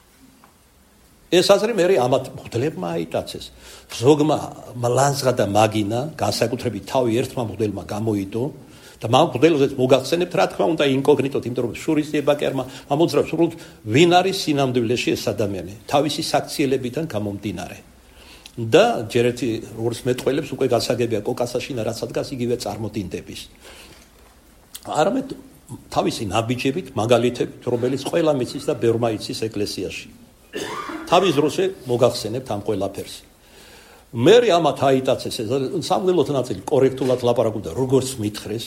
ეს აზრი მე ამათ მღვდლებმა აიტაცეს. ზოგმა ლანძღა და მაგინა განსაკუთრებით თავი ერთმა მღვდელმა გამოიდო და მაგ მღვდელზეც მოგახსენებთ რა თქმა უნდა ინკოგნიტოდ, იმიტომ რომ შურის ებაკერმა ამოძრავს უბრალოდ ვინ არის სინამდვილეში ეს ადამიანი თავისი საქციელებიდან გამომდინარე. და ჯერ ერთი როგორც მეტყველებს უკვე გასაგებია კოკასაშინა რაც ადგას იგივე წარმოდინდების. არამედ თავისი ნაბიჯებით, მაგალითებით, რომელიც ყველა მიცის და ბევრმა იცის ეკლესიაში. თავის დროზე მოგახსენებთ ამ ყველაფერს. მე ამათ აიტაცეს ეს სამღვდელოთა ნაწილი კორექტულად ლაპარაკობდა როგორც მითხრეს.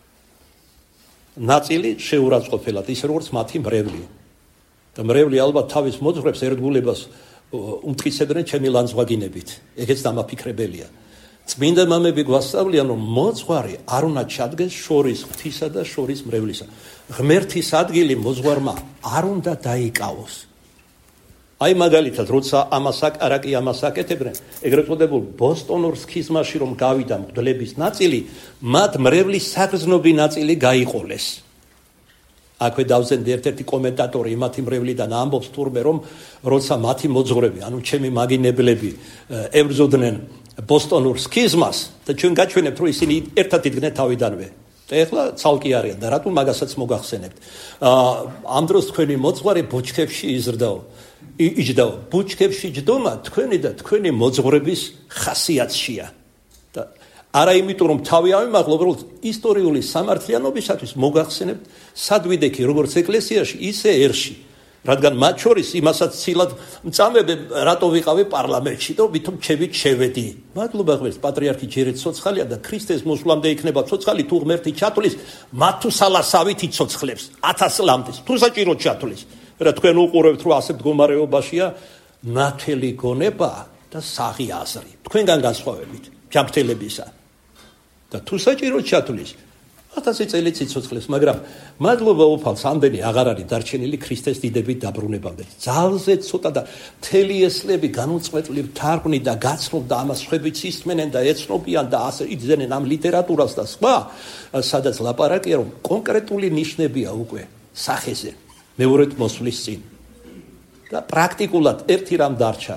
ნაწილი შეურაცხყოფელად ის როგორც მათი მრევლი. და მრევლი ალბათ თავის მოძღვრებს ერთგულებას უმტკიცებდნენ ჩემი ლანძღვაგინებით. ეგეც დამაფიქრებელია. წმინდა მამები გვასწავლიან რომ მოძღვარი არ უნდა ჩადგეს შორის ღვთისა და შორის მრევლისა. ღმერთის ადგილი მოძღვარმა არ უნდა დაიკავოს. აი მაგალითად როცა ამას აკარაკი ამას აკეთებდნენ ეგრეთ წოდებულ ბოსტონურ სქიზმაში რომ გავიდა მღვდლების ნაწილი მათ მრევლის საგრძნობი ნაწილი გაიყოლეს. აქვე დავზენდი ერთ-ერთი კომენტატორი იმათი მრევლიდან ამბობს თურმე რომ როცა მათი მოძღვრები ანუ ჩემი მაგინებლები ებრძოდნენ ბოსტონურ სქიზმას და ჩვენ გაჩვენებთ რომ ისინი ერთად იდგნენ თავიდანვე და ეხლა ცალკე არიან და რატომ მაგასაც მოგახსენებთ ამ დროს თქვენი მოძღვარი ბუჩქებში იზრდაო იჯდაო ბუჩქებში ჯდომა თქვენი და თქვენი მოძღვრების ხასიათშია და არა იმიტომ რომ თავი ამიმაღლა უბრალოდ ისტორიული სამართლიანობისათვის მოგახსენებთ სადვიდექი როგორც ეკლესიაში ისე ერში რადგან მათ შორის იმასაც ცილად მწამებე რატო ვიყავი პარლამენტში და ვითომ ჩემით შევედი მადლობა ღმერთს პატრიარქი ჯერეთ ცოცხალია და ქრისტეს მოსვლამდე იქნება ცოცხალი თუ ღმერთი ჩათვლის მათუსალასავით იცოცხლებს ათას ლამდის თუ საჭიროდ ჩათვლის რა თქვენ უყურებთ რომ ასე მდგომარეობაშია ნათელი გონება და საღი აზრი თქვენგან განსხვავებით ჯანმრთელებისა და თუ საჭიროდ ჩათვლის ათასი წელი ციცოცხლეს მაგრამ მადლობა უფალს ამდენი აღარ არის დარჩენილი ქრისტეს დიდებით დაბრუნებამდე ძალზე ცოტა და მთელი ესლები განუწყვეტლი თარგმნი და გაცნობ და ამას ხვებიც ისმენენ და ეცნობიან და ასე იძენენ ამ ლიტერატურას და სხვა სადაც ლაპარაკია რომ კონკრეტული ნიშნებია უკვე სახეზე მეორედ მოსვლის წინ და პრაქტიკულად ერთი რამ დარჩა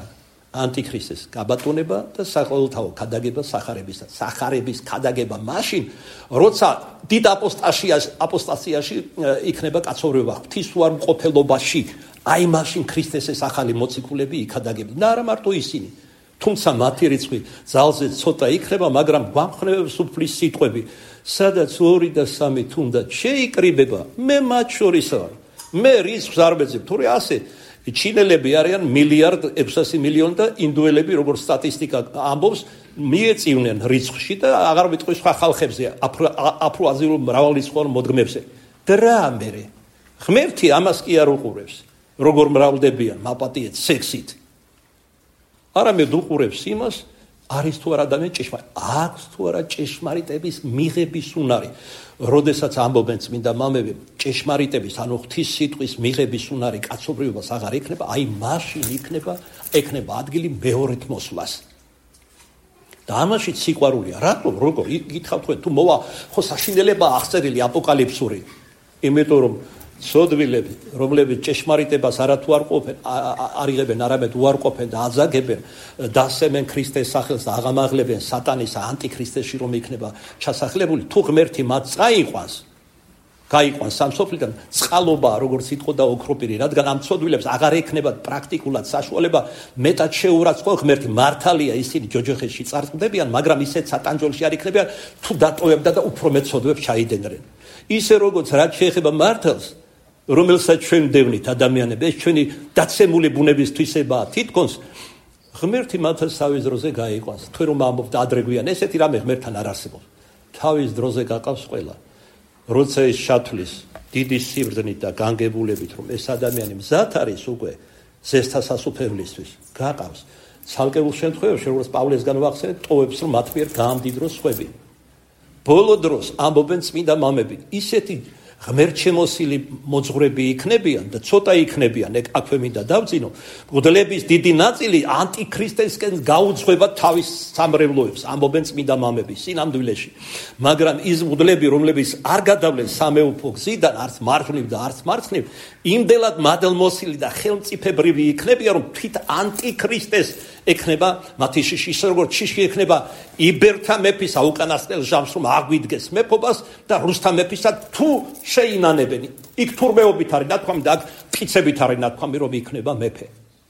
ანტიქრისტეს გაბატონება და საყოველთაო ქადაგება სახარებისა. სახარების ქადაგება მაშინ, როცა დიდ აპოსტაციაში იქნება კაცობრიობა, ღვთისუარმყოფელობაში, აი მაშინ ქრისტესის ახალი მოციქულები იქადაგებენ. და არა მარტო ისინი, თუმცა მათი რიცხვი ძალზე ცოტა იქნება, მაგრამ გვამხნევებს უფლის სიტყვები, სადაც ორი და სამი თუნდაც შეიკრიბება, მე მათ შორის ვარ. მე რიცხვს არ ვეძებ, თორე ასე ჩინელები არიან მილიარდ ექვსასი მილიონი და ინდუელები, როგორც სტატისტიკა ამბობს, მიეწივნენ რიცხვში და აღარ ვიტყვი სხვა ხალხებზე, აფრო-აზიურ მრავალრიცხოვან მოდგმებზე. და რა ამერე? ღმერთი ამას კი არ უყურებს, როგორ მრავლდებიან, მაპატიეთ სექსით. არამედ უყურებს იმას, არის თუ არა ადამიანი ჭეშმარიტ, აქვს თუ არა ჭეშმარიტების მიღების უნარი. როდესაც ამბობენ წმინდა მამები, ჭეშმარიტების, ანუ ღვთის სიტყვის მიღების უნარი კაცობრიობას აღარ იქნება, აი მაშინ იქნება, ექნება ადგილი მეორედ მოსვლას. და ამაშიც სიყვარულია. რატომ? როგორ? გითხავთ თქვენ, თუ მოვა, ხო საშინელება აღწერილი აპოკალიფსური. იმიტომ რომ სოდვილები, რომლებიც ჭეშმარიტებას არათუ არ ყოფენ, არიღებენ, არამედ უარყოფენ და აზაგებენ, დასემენ ქრისტეს სახელს და აღამაღლებენ სატანის ანტიქრისტეში, რომ იქნება ჩასახლებული, თუ ღმერთი მათ წაიყვანს, გაიყვანს სამსოფლიდან, წყალობა, როგორც იტყოდა და ოქროპირი, რადგან ამ სოდვილებს აღარ ექნებათ პრაქტიკულად საშუალება, მეტად შეურაცხყოფა ღმერთი, მართალია ისინი ჯოჯოხეთში წარწყდებიან, მაგრამ ისეთ სატანჯოლში არ იქნებიან, თუ დატოვებდა და უფრო მეტ სოდვებს ჩაიდენდნენ. ისე როგორც რაც შეეხება მართალს, რომელსაც ჩვენ ვდევნით ადამიანები, ეს ჩვენი დაცემული ბუნების თვისებაა, თითქოს ღმერთი მათაც თავის დროზე გაიყვანს. თქვენ რომ ამბობთ ადრე გვიან, ესეთი რამე ღმერთთან არ არსებობს. თავის დროზე გაყავს ყველა. როცა ის შათვლის დიდი სიბრძნით და განგებულებით, რომ ეს ადამიანი მზად არის უკვე ზესთა სასუფევლისთვის, გაყავს. ცალკეულ შემთხვევებში, როგორც პავლესგან ვახსენეთ, ტოვებს, რომ მათ მიერ გაამდიდროს სხვები. ბოლო დროს ამბობენ წმინდა მამები, ისეთი ღმერთშემოსილი მოძღვრები იქნებიან და ცოტა იქნებიან, აქვე მინდა დავძინო, მღვდლების დიდი ნაწილი ანტიქრისტესკენ გაუძღვება თავის სამრევლოებს, ამბობენ წმინდა მამები სინამდვილეში. მაგრამ ის მღვდლები, რომლებიც არ გადავლენ სამეუფო გზიდან, არც მარჯვნივ და არც მარცხნივ, იმდელად მადლმოსილი და ხელმწიფებრივი იქნებიან, რომ თვით ანტიქრისტეს ექნება მათი შიში, ისე როგორც შიში ექნება იბერთა მეფისა უკანასკნელ ჟამს, რომ აგვიდგეს მეფობას და რუსთა მეფისა თუ შეინანებენ. იქ თურმეობით არის ნათქვამი და აქ ფიცებით არის ნათქვამი, რომ იქნება მეფე.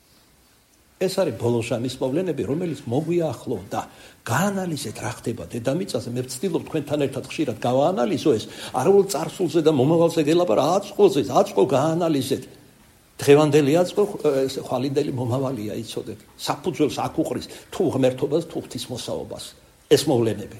ეს არის ბოლო ჟამის მოვლენები, რომელიც მოგვიახლო და გაანალიზეთ რა ხდება დედამიწაზე. მე ვცდილობ თქვენთან ერთად ხშირად გავაანალიზო ეს, არაულ წარსულზე და მომავალზე გელაპარაკო, აწყოზე, აწყო გაანალიზეთ. დღევანდელი აწყო ხვალინდელი მომავალია, იცოდეთ. საფუძველს აქ უყრის თუ ღმერთობას, თუ ღვთისმოსაობას. ეს მოვლენები.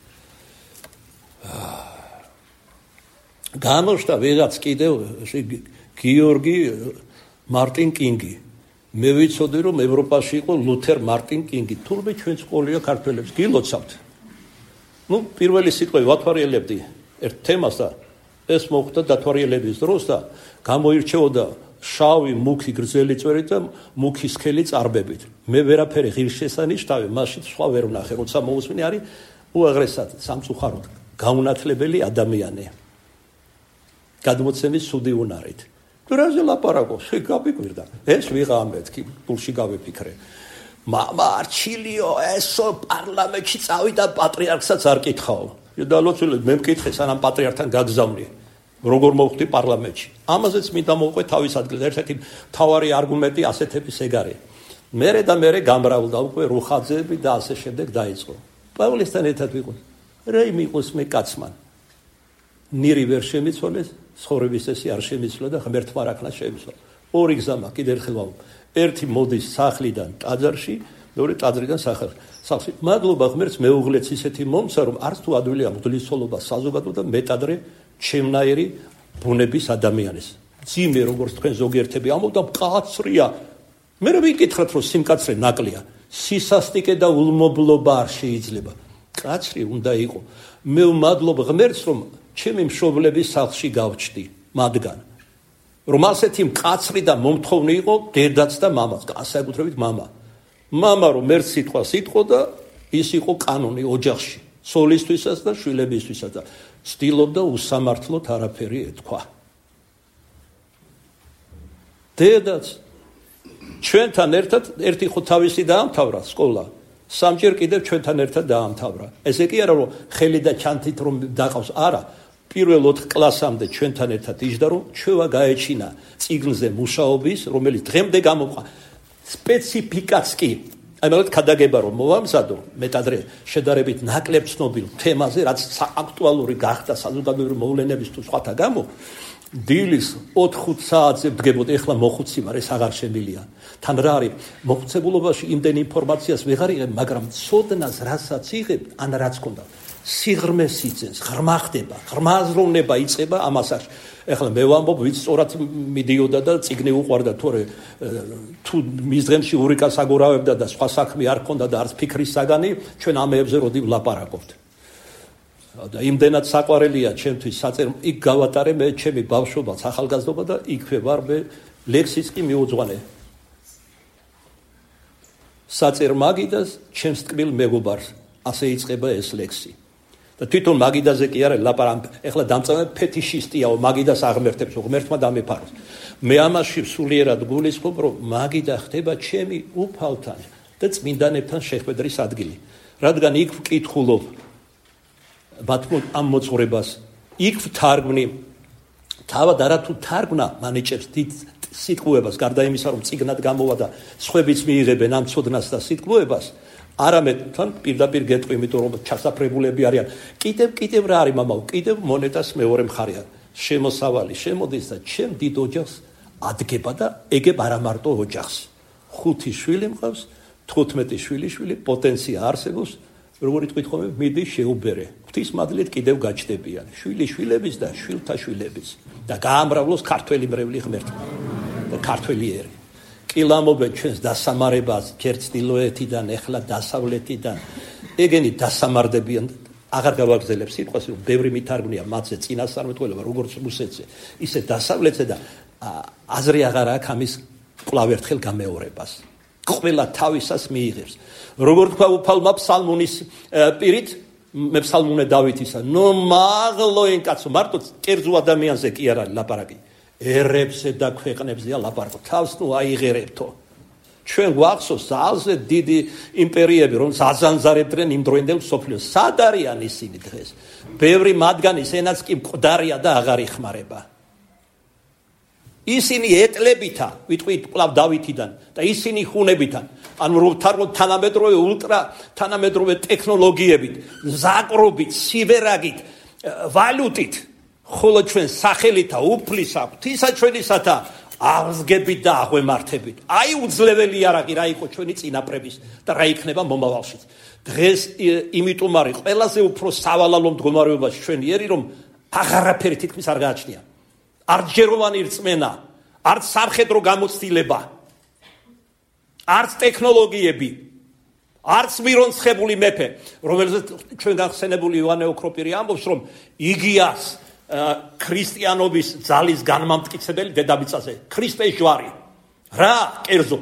გამოჩნდა ვიღაც კიდევ გიორგი მარტინ კინგი. მე ვიცოდი რომ ევროპაში იყო ლუთერ მარტინ კინგი. თურმე ჩვენ სკოლია ქართველებს გილოცავთ. ნუ პირველი სიტყვები ვათვალიერებდი ერთ თემას და ეს მოხდა დათვალიერების დროს და გამოირჩეოდა შავი მუქი გრძელი წვერი და მუქი სქელი წარბებით. მე ვერაფერი ღირსშესანიშნავი მაშინ სხვა ვერ ვნახე, როცა მოусმინე არის უაღრესად სამწუხაროდ გაუნათლებელი ადამიანი. გადმოცემის სუდი უნარით. თუ რაზე ლაპარაკო, შეგაბიგვირდა. ეს ვიღა მეთქი, პულში გავიფიქრე. მამა არჩილიო, ესო პარლამენტში წავიდა პატრიარქსაც არ კითხაო. და ლოცულობ მე მკითხე სანამ პატრიარქთან გაგზავნი. როგორ მოვხდი პარლამენტში. ამაზეც მინდა მოვყვე თავის ადგილზე. ერთ-ერთი მთავარი არგუმენტი ასეთების ეგ არის. მერე და მერე გამრავლდა უკვე რუხაძეები და ასე შემდეგ დაიწყო. პავლესთან ერთად ვიყო. რა იმიყოს მე კაცმან. ნირი ვერ შემიცვალეს, ცხოვრების წესი არ შემიცვლა და ღმერთმა რაკნა შემიცვალა. ორი გზა მაქვს, კიდევ ერთხელ ვამბობ. ერთი მოდის სახლიდან ტაძარში, მეორე ტაძრიდან სახლში. მადლობა ღმერთს მეუღლეც ისეთი მომცა, რომ არც თუ ადვილია მღვდლისცოლობა საზოგადო და მეტადრე ჩემნაირი ბუნების ადამიანის. ძიმე როგორც თქვენ ზოგიერთები ამბობდა, მკაცრია. მე რა ვიკითხოთ, რომ სიმკაცრე ნაკლია. სისასტიკე და ულმობლობა არ შეიძლება. კაცრი უნდა იყო. მე ვმადლობ ღმერთს, რომ ჩემი მშობლების სახლში გავჩდი მათგან. რომ ასეთი მკაცრი და მომთხოვნი იყო დედაც და მამაც, განსაკუთრებით მამა. მამა რომ ერთ სიტყვას იტყო და ის იყო კანონი ოჯახში, სოლისთვისაც და შვილებისთვისაც და ცდილობდა უსამართლოდ არაფერი ეთქვა. დედაც ჩვენთან ერთად ერთი ხო თავისი დაამთავრა სკოლა, სამჯერ კიდევ ჩვენთან ერთად დაამთავრა. ესე კი არა რომ ხელი და ჩანთით რომ დაყავს, არა. პირველ ოთხ კლასამდე ჩვენთან ერთად იჯდა რომ ჩვევა გაეჩინა წიგნზე მუშაობის, რომელიც დღემდე გამოყვა. სპეციფიკაც კი აი მაგალითად ქადაგება რომ მოვამზადო მეტადრე შედარებით ნაკლებ ცნობილ თემაზე, რაც აქტუალური გახდა საზოგადოებრივი მოვლენების თუ სხვათა გამო, დილის ოთხ-ხუთ საათზე ვდგებოდი, ეხლა მოხუცი ვარ, ეს აღარ შემილია. თან რა არის, მოხუცებულობაში იმდენი ინფორმაციას ვეღარ იღებ, მაგრამ ცოდნას რასაც იღებ, ან რაც ქონდა, სიღრმეს იძენს, ღრმა ხდება, ღრმა აზროვნება იწყება ამასაც. ეხლა მე ვამბობ, ვიც სწორად მიდიოდა და წიგნი უყვარდა, თორე თუ მის დღემში ურიკას აგორავებდა და სხვა საქმე არ ქონდა და არც ფიქრის საგანი, ჩვენ ამეებზე როდი ვლაპარაკობთ. და იმდენად საყვარელია ჩემთვის საწერ, იქ გავატარე მე ჩემი ბავშვობა, ახალგაზრდობა და იქვე ვარ მე ლექსის კი მიუძღვანე. საწერ მაგიდას ჩემს ტკბილ მეგობარს, ასე იწყება ეს ლექსი. და თვითონ მაგიდაზე კი არა ლაპარაკ, ეხლა დამწავე ფეტიშისტიაო, მაგიდას აღმერთებს, ღმერთმა დამეფაროს. მე ამაში სულიერად გულისხმობ, რომ მაგიდა ხდება ჩემი უფალთან და წმინდანებთან შეხვედრის ადგილი. რადგან იქ ვკითხულობ მათ ამ მოძღვრებას, იქ ვთარგმნი, თავად არა თუ თარგმნა მანიჭებს დიდ სიტყვუებას, გარდა იმისა, რომ წიგნად გამოვა და სხვებიც მიიღებენ ამ ცოდნას და სიტყვუებას, არამედ თან პირდაპირ გეტყვი, იმიტომ რომ ჩასაფრებულები არიან. კიდევ კიდევ რა არის მამაო, კიდევ მონეტას მეორე მხარეა. შემოსავალი შემოდის და ჩემ დიდ ოჯახს ადგება და ეგებ არა მარტო ოჯახს. ხუთი შვილი მყავს, თხუთმეტი შვილიშვილი, პოტენცია არსებობს. როგორ იტყვით ხოლმე, მიდი შეუბერე. ღვთისმადლით კიდევ გაჩდებიან. შვილიშვილების და შვილთა შვილების და გაამრავლოს ქართველი მრევლი ღმერთმა და ქართველი ერი. კილამობენ ჩვენს დასამარებას, ჯერ ჩრდილოეთიდან, ეხლა დასავლეთიდან. ეგენი დასამარდებიან. აღარ გავაგზელებ სიტყვას, რომ ბევრი მითარგმნია მათზე წინასწარმეტყველება, როგორც რუსეთზე, ისე დასავლეთზე და აზრი აღარ აქვს ამის კვლავ ერთხელ გამეორებას. ყველა თავისას მიიღებს. როგორ თქვა უფალმა ფსალმუნის პირით, მე ფსალმუნე დავითისა, ნუ მაღლოენ კაცო, მარტო კერძო ადამიანზე კი არ არის ლაპარაკი. ერებზე და ქვეყნებზეა ლაპარაკი. თავს ნუ აიღერებთო. ჩვენ გვახსოვს ძალზე დიდი იმპერიები, რომ აზანზარებდნენ იმ დროინდელ მსოფლიოს. სად არიან ისინი დღეს? ბევრი მათგანის ენაც კი მკვდარია და აღარ იხმარება. ისინი ეტლებითა, ვიტყვით კვლავ დავითიდან და ისინი ხუნებითან, ანუ რომ თარგმნოთ თანამედროვე ულტრა თანამედროვე ტექნოლოგიებით, ზაკრობით, სიბერაგით, ვალუტით, ხოლო ჩვენ სახელითა უფლისა, ღვთისა ჩვენისათა აღზგებით და აღვემართებით. აი უძლეველი არაყი რა იყო ჩვენი წინაპრების და რა იქნება მომავალში. დღეს იმიტომ არის ყველაზე უფრო სავალალო მდგომარეობაში ჩვენი ერი, რომ აღარაფერი თითქმის არ გააჩნია. არც ჯეროვანი რწმენა, არც სამხედრო გამოცდილება, არც ტექნოლოგიები, არც მირონცხებული მეფე, რომელზეც ჩვენ გახსენებული ივანე ოქროპირი ამბობს, რომ იგიას ქრისტიანობის ძალის განმამტკიცებელი დედამიწაზე, ქრისტეს ჯვარი. რა კერძოდ?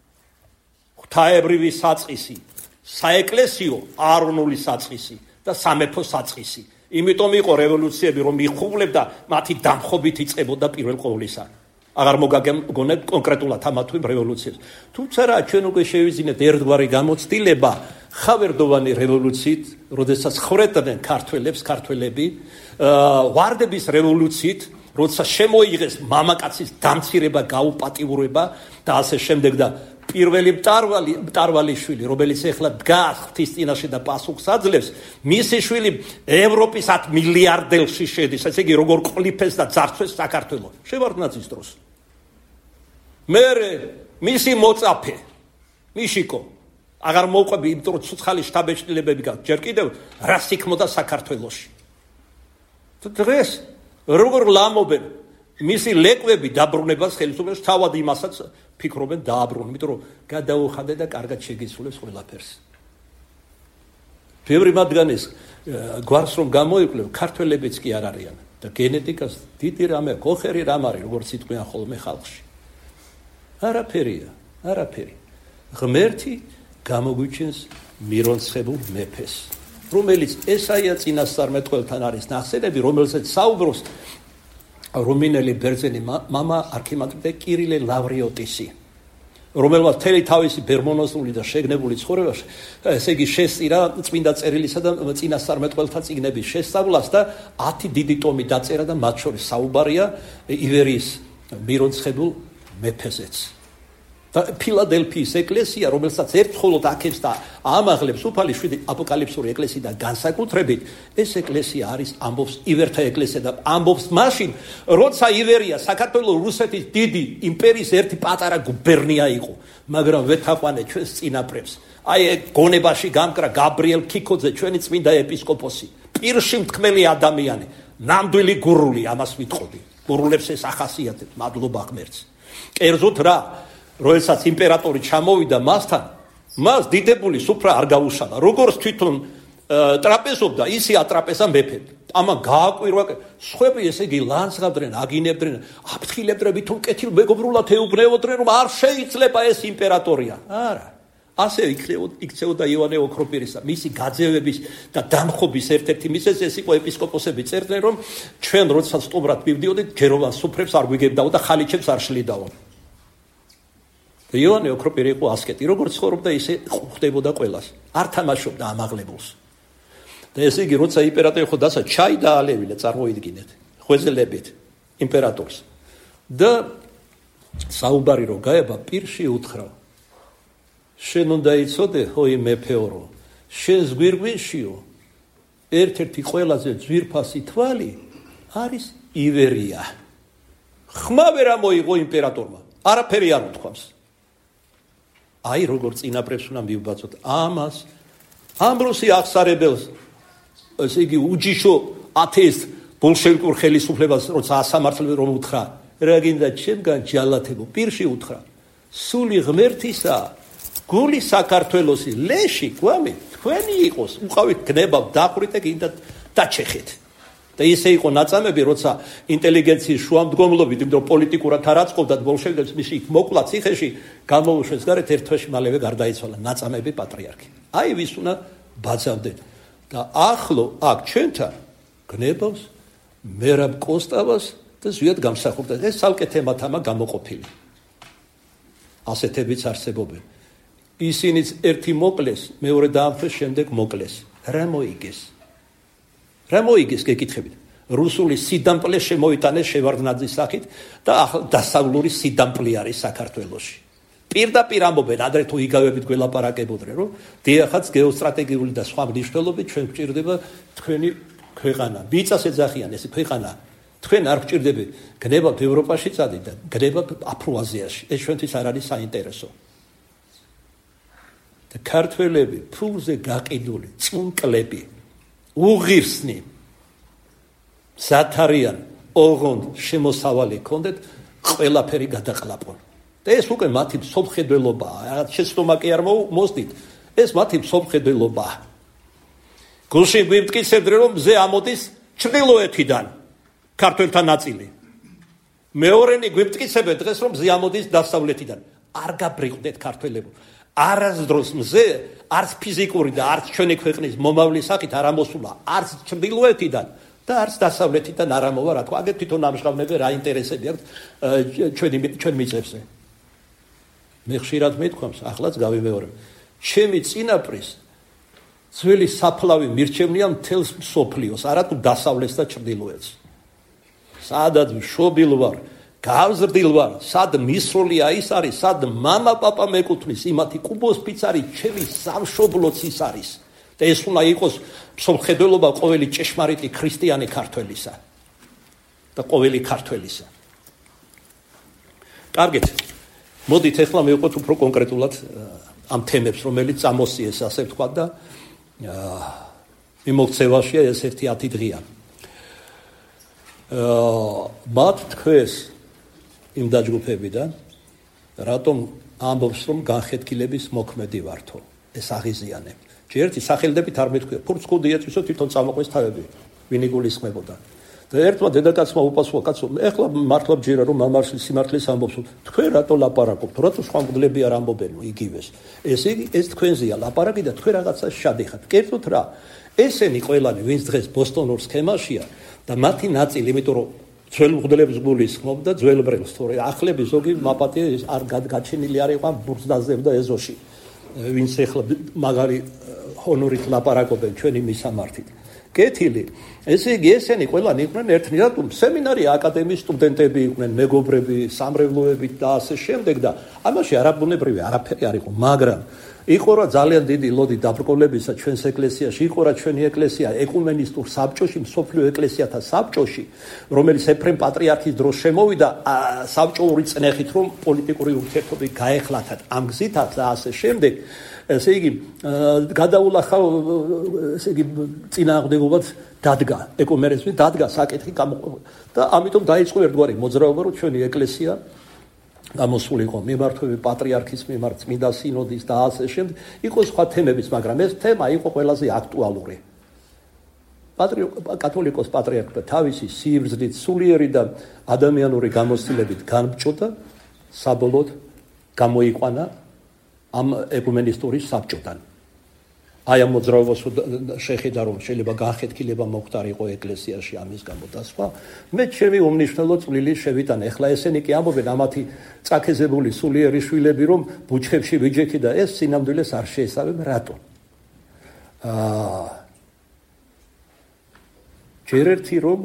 ღვთაებრივი საწყისი, საეკლესიო არონული საწყისი და სამეფო საწყისი. იმიტომ იყო რევოლუციები, რომ იხუღლებდა მათი დამხობით იწყებოდა პირველ ყოვლისა. აღარ მოგაგონებთ კონკრეტულად ამ თუ იმ რევოლუციებს. თუმცა რა, ჩვენ უკვე შევიძინეთ ერთგვარი გამოცდილება ხავერდოვანი რევოლუციით, როდესაც ხრეტდნენ ქართველებს, ქართველები, ვარდების რევოლუციით, როცა შემოიღეს მამაკაცის დამცირება, გაუპატიურება და ასე შემდეგ და პირველი მტარვალი მტარვალი შვილი, რომელიც ახლა დგას ღვთის წინაშე და პასუხს აძლევს, მისი შვილი ევროპის ათ მილიარდელში შედის, ესე იგი როგორ ყლიფეს და ძარცვეს საქართველოს შევარდნაძის დროს. მერე მისი მოწაფე მიშიკო აღარ მოუყვები, იმიტომ რომ ცოცხალი შტაბეჭდილებები გაქვს, ჯერ კიდევ რა სიქმოდა საქართველოში. დღეს როგორ ლამობენ მისი ლეკვები დაბრუნებას ხელისუფლებას, თავად იმასაც ფიქრობენ დააბრუნონ, იმიტომ რომ გადაუხადე და კარგად შეგისრულებს ყველაფერს. ბევრი მათგანის გვარს რომ გამოიკლებ, ქართველებიც კი არ არიან და გენეტიკას დიდი რამე, ხოხერი რამ არის, როგორც იტყვიან ხოლმე ხალხში. არაფერია, არაფერი. ღმერთი გამოგვიჩენს მირონცხებულ მეფეს, რომელიც ესაია წინასწარმეტყველთან არის ნახსენები, რომელსაც საუბრობს რუმინელი ბერძენი მამა არქიმანდრიტე კირილე ლავრიოტისი, რომელმაც მთელი თავისი ბერმონოზული და შეგნებული ცხოვრებაში, ესე იგი შესწირა წმინდა წერილისა და წინასწარმეტყველთა წიგნების შესწავლას და ათი დიდი ტომი დაწერა და მათ შორის საუბარია ივერიის მირონცხებულ მეფეზეც. და ფილადელფიის ეკლესია, რომელსაც ერთხოლოდ აქებს და ამაღლებს უფალი შვიდი აპოკალიფსური ეკლესიიდან განსაკუთრებით, ეს ეკლესია არის ამბობს ივერთა ეკლესია და ამბობს მაშინ, როცა ივერია საქართველოს რუსეთის დიდი იმპერიის ერთი პატარა გუბერნია იყო, მაგრამ ვეთაყვანე ჩვენს წინაპრებს. აი გონებაში გამკრა გაბრიელ ქიქოძე, ჩვენი წმინდა ეპისკოპოსი, პირში მთქმელი ადამიანი, ნამდვილი გურული, ამას ვიტყოდი. გურულებს ეს ახასიათებს, მადლობა ღმერთს. კერძოდ რა როდესაც იმპერატორი ჩამოვიდა მასთან, მას დიდებული სუფრა არ გაუშალა. როგორც თვითონ ტრაპეზობდა, ისე ატრაპეზა მეფე. ამან გააკვირვა, სხვები ესე იგი ლანძღავდნენ, აგინებდნენ, აფრთხილებდნენ, თვითონ კეთილ მეგობრულად ეუბნებოდნენ, რომ არ შეიძლება ეს იმპერატორია. არა. ასე იქცეოდა იოანე ოქროპირისა. მისი გაძევების და დამხობის ერთ-ერთი მიზეზი ეს იყო ეპისკოპოსები წერდნენ, რომ ჩვენ როდესაც სტუმრად მივდიოდით, ჯეროვან სუფრებს არ გვიგებდაო და ხალიჩებს არ შლიდაო. იოანე ოქროპირი იყო ასკეტი, როგორც ცხოვრობდა, ისე ხვდებოდა ყველას. არ თამაშობდა ამაღლებულს. და ესე იგი, როცა იმპერატორი ხო დასა ჩაი დაალევინა, წარმოიდგინეთ, ხვეზელებით იმპერატორს. და საუბარი რო გაება, პირში უთხრა: შენ უნდა იცოდე, ჰოი მეფეო, შენს გვირგვინშიო, ერთ-ერთი ყველაზე ძვირფასი თვალი არის ივერია. ხმა ვერ ამოიღო იმპერატორმა, არაფერი არ უთქვამს. აი როგორ წინაპრებს უნდა მივბაცოთ ამას, ამბროსი აღსარებელს, ესე იგი უჯიშო ათეისტ ბოლშევიკურ ხელისუფლებას, როცა ასამართლებს რომ უთხრა, რა გინდა ჩემგან ჯალათებო, პირში უთხრა: სული ღმერთისა, გული საქართველოსი, ლეში გვამი, თქვენი იყოს, უყავით გნებავ, დაყვრით და გინდა დაჩეხეთ. და ისე იყო ნაწამები, როცა ინტელიგენციის შუამდგომლობით, იმიტომ პოლიტიკურად არ აწყობდათ ბოლშევიკებს, მისი იქ მოკლა ციხეში, გამოუშვეს გარეთ, ერთ თვეში მალევე გარდაიცვალა ნაწამები პატრიარქი. აი ვის უნდა ბაძავდნენ. და ახლო აქ ჩვენთან გნებავს მერაბ კოსტავას და ზვიად გამსახურდა. ეს ცალკე თემათამა გამოყოფილი. ასეთებიც არსებობენ. ისინიც ერთი მოკლეს, მეორე დაამხეს, შემდეგ მოკლეს. რა მოიგეს? რა მოიგეს გეკითხებით? რუსული სიდამპლე შემოიტანეს შევარდნაძის სახით და დასავლური სიდამპლე არის საქართველოში. პირდაპირ ამბობენ, ადრე თუ იგავებით გველაპარაკებოდნენ, რომ დიახაც გეოსტრატეგიული და სხვა მნიშვნელობით ჩვენ გვჭირდება თქვენი ქვეყანა. მიწას ეძახიან ეს ქვეყანა. თქვენ არ გვჭირდებით, გნებავთ ევროპაში წადით და გნებავთ აფრო-აზიაში. ეს ჩვენთვის არ არის საინტერესო. და ქართველები ფულზე გაყიდული, წუნკლები, უღირსნი, სათარიან, ოღონდ შემოსავალი ქონდეთ, ყველაფერი გადაყლაპონ. და ეს უკვე მათი მსოფლმხედველობაა, რაღაც შეცდომა კი არ მოსდით, ეს მათი მსოფლმხედველობაა. გულში გვიმტკიცებდნენ, რომ მზე ამოდის ჩრდილოეთიდან ქართველთა ნაწილი. მეორენი გვიმტკიცებენ დღეს, რომ მზე ამოდის დასავლეთიდან. არ გაბრიყვდეთ ქართველებო. არასდროს მზე არც ფიზიკური და არც ჩვენი ქვეყნის მომავლის სახით არ ამოსულა, არც ჩრდილოეთიდან და არც დასავლეთიდან არ ამოვა, რა თქვა, აგერ თვითონ ამჟღავნებენ რა ინტერესები აქვს ჩვენი ჩვენ მიწებზე. მე ხშირად მეთქვამს, ახლაც გავიმეორებ, ჩემი წინაპრის ძველი საფლავი მირჩევნია მთელს მსოფლიოს, არა თუ დასავლეთს და ჩრდილოეთს. სადაც მშობილ ვარ, გავზრდილ ვარ, სად მისროლია ის არის, სად მამა პაპა მეკუთვნის, იმათი კუბოს ფიცარი ჩემი სამშობლოც ის არის. და ეს უნდა იყოს მსოფლმხედველობა ყოველი ჭეშმარიტი ქრისტიანი ქართველისა და ყოველი ქართველისა. კარგით, მოდით ახლა მივყვეთ უფრო კონკრეტულად ამ თემებს, რომელიც წამოსიეს, ასე ვთქვათ და მიმოქცევაშია ეს ერთი ათი დღეა. მათ თქვეს იმ დაჯგუფებიდან, რატომ ამბობს, რომ განხეთქილების მოქმედი ვართო, ეს აღიზიანებთ. ერთი სახელდებით არ მეთქვია, ფურცკუდი ეწვისო თვითონ წამოყვეს თავები, ვინ იგულისხმებოდა. და ერთმა დედაკაცმა უპასუხა, კაცო, ეხლა მართლა ბჯერა რომ მამარშლის სიმართლეს ამბობს, თქვენ რატო ლაპარაკობთ, რატო სხვა მგლები არ ამბობენო იგივეს. ესე იგი, ეს თქვენზეა ლაპარაკი და თქვენ რაღაცა შადიხართ. კერძოდ რა, ესენი ყველანი, ვინც დღეს ბოსტონურ სქემაშია და მათი ნაწილი, იმიტომ რომ ძველ მღვდლებს გულისხმობდა ძველ ბრელს, თორე ახლები ზოგი მაპატია არ გაჩენილი არ იყო ბურსდაზე და ეზოში. ვინც ეხლა მაგარი ჰონორით ლაპარაკობენ ჩვენი მისამართით. კეთილი. ესე იგი ესენი ყველანი იყვნენ ერთნაირად სემინარი აკადემიის სტუდენტები იყვნენ, მეგობრები, სამრევლოები და ასე შემდეგ და ამაში არაბუნებრივი არაფერი არ იყო, მაგრამ იყო რა ძალიან დიდი ლოდი დაბრკოლებისა ჩვენს ეკლესიაში, იყო რა ჩვენი ეკლესია ეკუმენისტურ საბჭოში, მსოფლიო ეკლესიათა საბჭოში, რომელიც ეფრემ პატრიარქის დროს შემოვიდა საბჭოური წნეხით, რომ პოლიტიკური ურთიერთობები გაეხლათათ ამ გზითაც და ასე შემდეგ. ესე იგი გადაულახა ესე იგი წინააღმდეგობაც დადგა ეკუმენიზმი დადგა საკითხი და ამიტომ დაიწყო ერთგვარი მოძრაობა რომ ჩვენი ეკლესია გამოსულიყო მიმართვები პატრიარქის მიმართ წმინდა სინოდის და ასე შემდეგ იყო სხვა თემებიც მაგრამ ეს თემა იყო ყველაზე აქტუალური კათოლიკოს პატრიარქმა თავისი სიბრძნით სულიერი და ადამიანური გამოცდილებით განბჭოდა საბოლოოდ გამოიყვანა ამ ეკუმენისტური საბჭოდან. აი ამ მოძრაობას შეხედა რომ შეიძლება განხეთქილება მოხდარიყო ეკლესიაში ამის გამო და სხვა. მე ჩემი უმნიშვნელო წვლილი შევიტანე. ეხლა ესენი კი ამბობენ ამათი წაქეზებული სულიერი შვილები რომ ბუჩქებში ვიჯექი და ეს სინამდვილეს არ შეესაბამება რატო? აა ჯერ ერთი რომ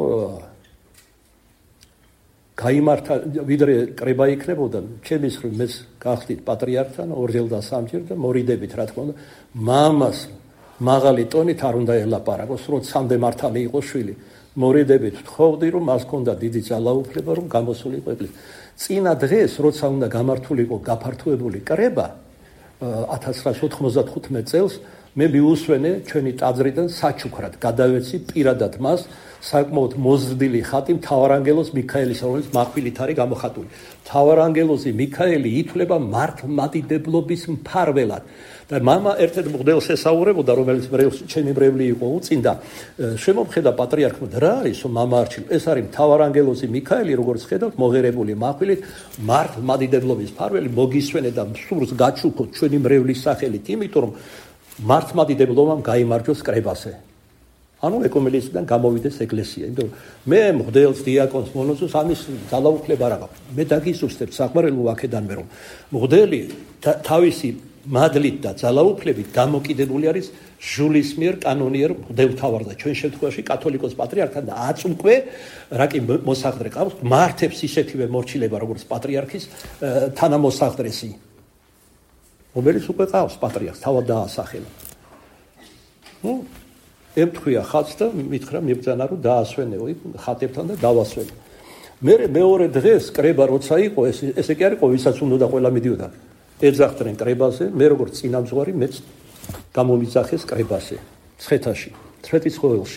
გაიმართა ვიდრე კრება იქნებოდა ჩემის ხრივ მეც გახდით პატრიარქთან ორჯერ და სამჯერ და მორიდებით რა თქმა უნდა მამას მაღალი ტონით არ უნდა ელაპარაკოს როცამდე მართალი იყო შვილი მორიდებით ვთხოვდი რომ მას ჰქონდა დიდი ძალაუფლება რომ გამოსულიყო ეკლესია წინა დღეს როცა უნდა გამართულიყო გაფართოებული კრება ათას ცხრაასი ოთხმოცდახუთმეტ წელს მე მიუსვენე ჩვენი ტაძრიდან საჩუქრად გადავეცი პირადად მას საკმაოდ მოზრდილი ხატი მთავარანგელოზ მიქაელის რომელიც მახვილით არის გამოხატული. მთავარანგელოზი მიქაელი ითვლება მართლმადიდებლობის მფარველად და მამა ერთ-ერთ მღვდელს ესაუბრებოდა რომელიც ჩემი მრევლი იყო უწინდა შემომხედა პატრიარქმა და რა არის რომ მამა არჩილ ეს არის მთავარანგელოზი მიქაელი როგორც ხედავთ მოღერებული მახვილით მართლმადიდებლობის მფარველი მოგისვენე და სურს გაჩუქოთ ჩვენი მრევლის სახელით იმიტომ რომ მართლმადიდებლობამ გაიმარჯვოს კრებაზე. ანუ ეკუმენიზმიდან გამოვიდეს ეკლესია. იმიტომ მე მღვდელს დიაკონს მონოზოს ამის ძალაუფლება არ აქვს. მე დაგისურვებ საყმარელო აქედანვე რომ მღვდელი თავისი მადლით და ძალაუფლებით დამოკიდებული არის ჟულის მიერ კანონიერ მღვდელთავარზე. ჩვენ შემთხვევაში კათოლიკოს პატრიარქთან და აწუკვე რა კი მოსახდრე ყავს მართებს ისეთივე მორჩილება როგორც პატრიარქის თანამოსახდრესი. რომელიც უკვე ყავს პატრიარქს თავად დაასახელა. ნუ ემთხვია ხატს და მითხრა მიბრძანა რომ დაასვენეო ხატებთან და დავასვენე. მე მეორე დღეს კრება როცა იყო ეს ესე კი არისო ვისაც უნდა ყველა მიდიოდა. ეძახდნენ კრებაზე, მე როგორც წინამძღვარი მეც გამომიძახეს კრებაზე, ცხეთაში, ცხეთის ყოველში.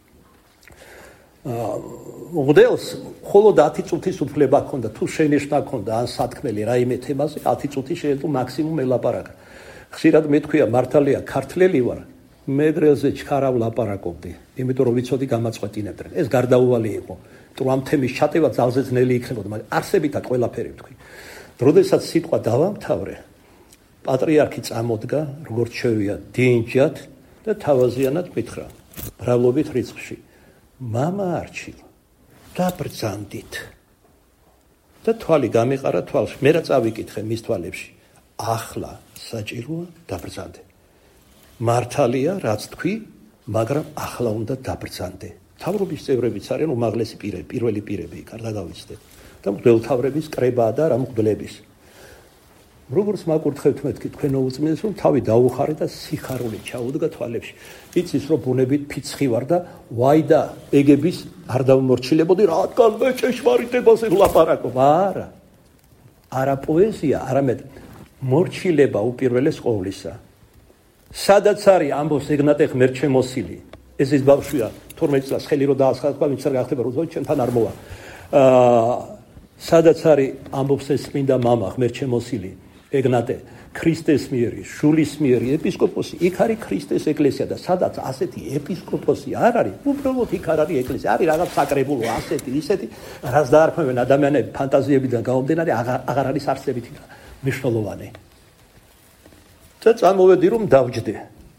აა მღვდელს მხოლოდ ათი წუთის უფლება ჰქონდა თუ შენიშვნა ჰქონდა ან სათქმელი რაიმე თემაზე ათი წუთი შეიძლება მაქსიმუმ ელაპარაკა. ხშირად მეთქვია მართალია ქართლელი ვარ მე დრელზე ჩქარავ ლაპარაკობდი, იმიტომ რომ ვიცოდი გამაწყვეტინებდნენ. ეს გარდაუვალი იყო. თუ ამ თემის ჩატევა ძალზე ძნელი იქნებოდა, მაგრამ არსებითად ყველაფერი ვთქვი. როდესაც სიტყვა დავამთავრე, პატრიარქი წამოდგა, როგორც შევია, დინჯად და თავაზიანად მითხრა, ბრძოლობით რიცხვში. მამა არჩილ, დაბრძანდით. და თვალი გამიყარა თვალში. მე რა წავიკითხე მის თვალებში. ახლა საჭიროა დაბრძანდე. მართალია რაც თქვი, მაგრამ ახლა უნდა დაბრძანდე. თავრობის წევრებიც არიან უმაღლესი პირები, პირველი პირები იქ არ დაგავიწყდეთ. და მღვდელთავრების კრებაა და რა მღვდლების. როგორც მაკურთხევთ მეთქი თქვენო უწმინდეს რომ თავი დაუხარე და სიხარული ჩაუდგა თვალებში. იცის რომ ბუნებით ფიცხი ვარ და ვაი და ეგების არ დავმორჩილებოდი რადგან მე ჭეშმარიტებაზე ვლაპარაკობ. არა. არა პოეზია, არამედ მორჩილება უპირველეს ყოვლისა. სადაც არის ამბობს ეგნატე ღმერთშემოსილი. ეს ის ბავშვია თორმეტ წელს ხელი რო დაასხადა, ვინც არ გახდება რომ ჩემთან არ მოვა. აა სადაც არის ამბობს ეს წმინდა მამა ღმერთშემოსილი ეგნატე ქრისტეს მიერი, შულის მიერი ეპისკოპოსი, იქ არის ქრისტეს ეკლესია და სადაც ასეთი ეპისკოპოსი არ არის, უბრალოდ იქ არ არის ეკლესია, არის რაღაც საკრებულო, ასეთი, ისეთი, რაც დაარქმევენ ადამიანები ფანტაზიებიდან გამომდინარე, აღარ არის არსებითი მნიშვნელოვანი. და წამოვედი რომ დავჯდე.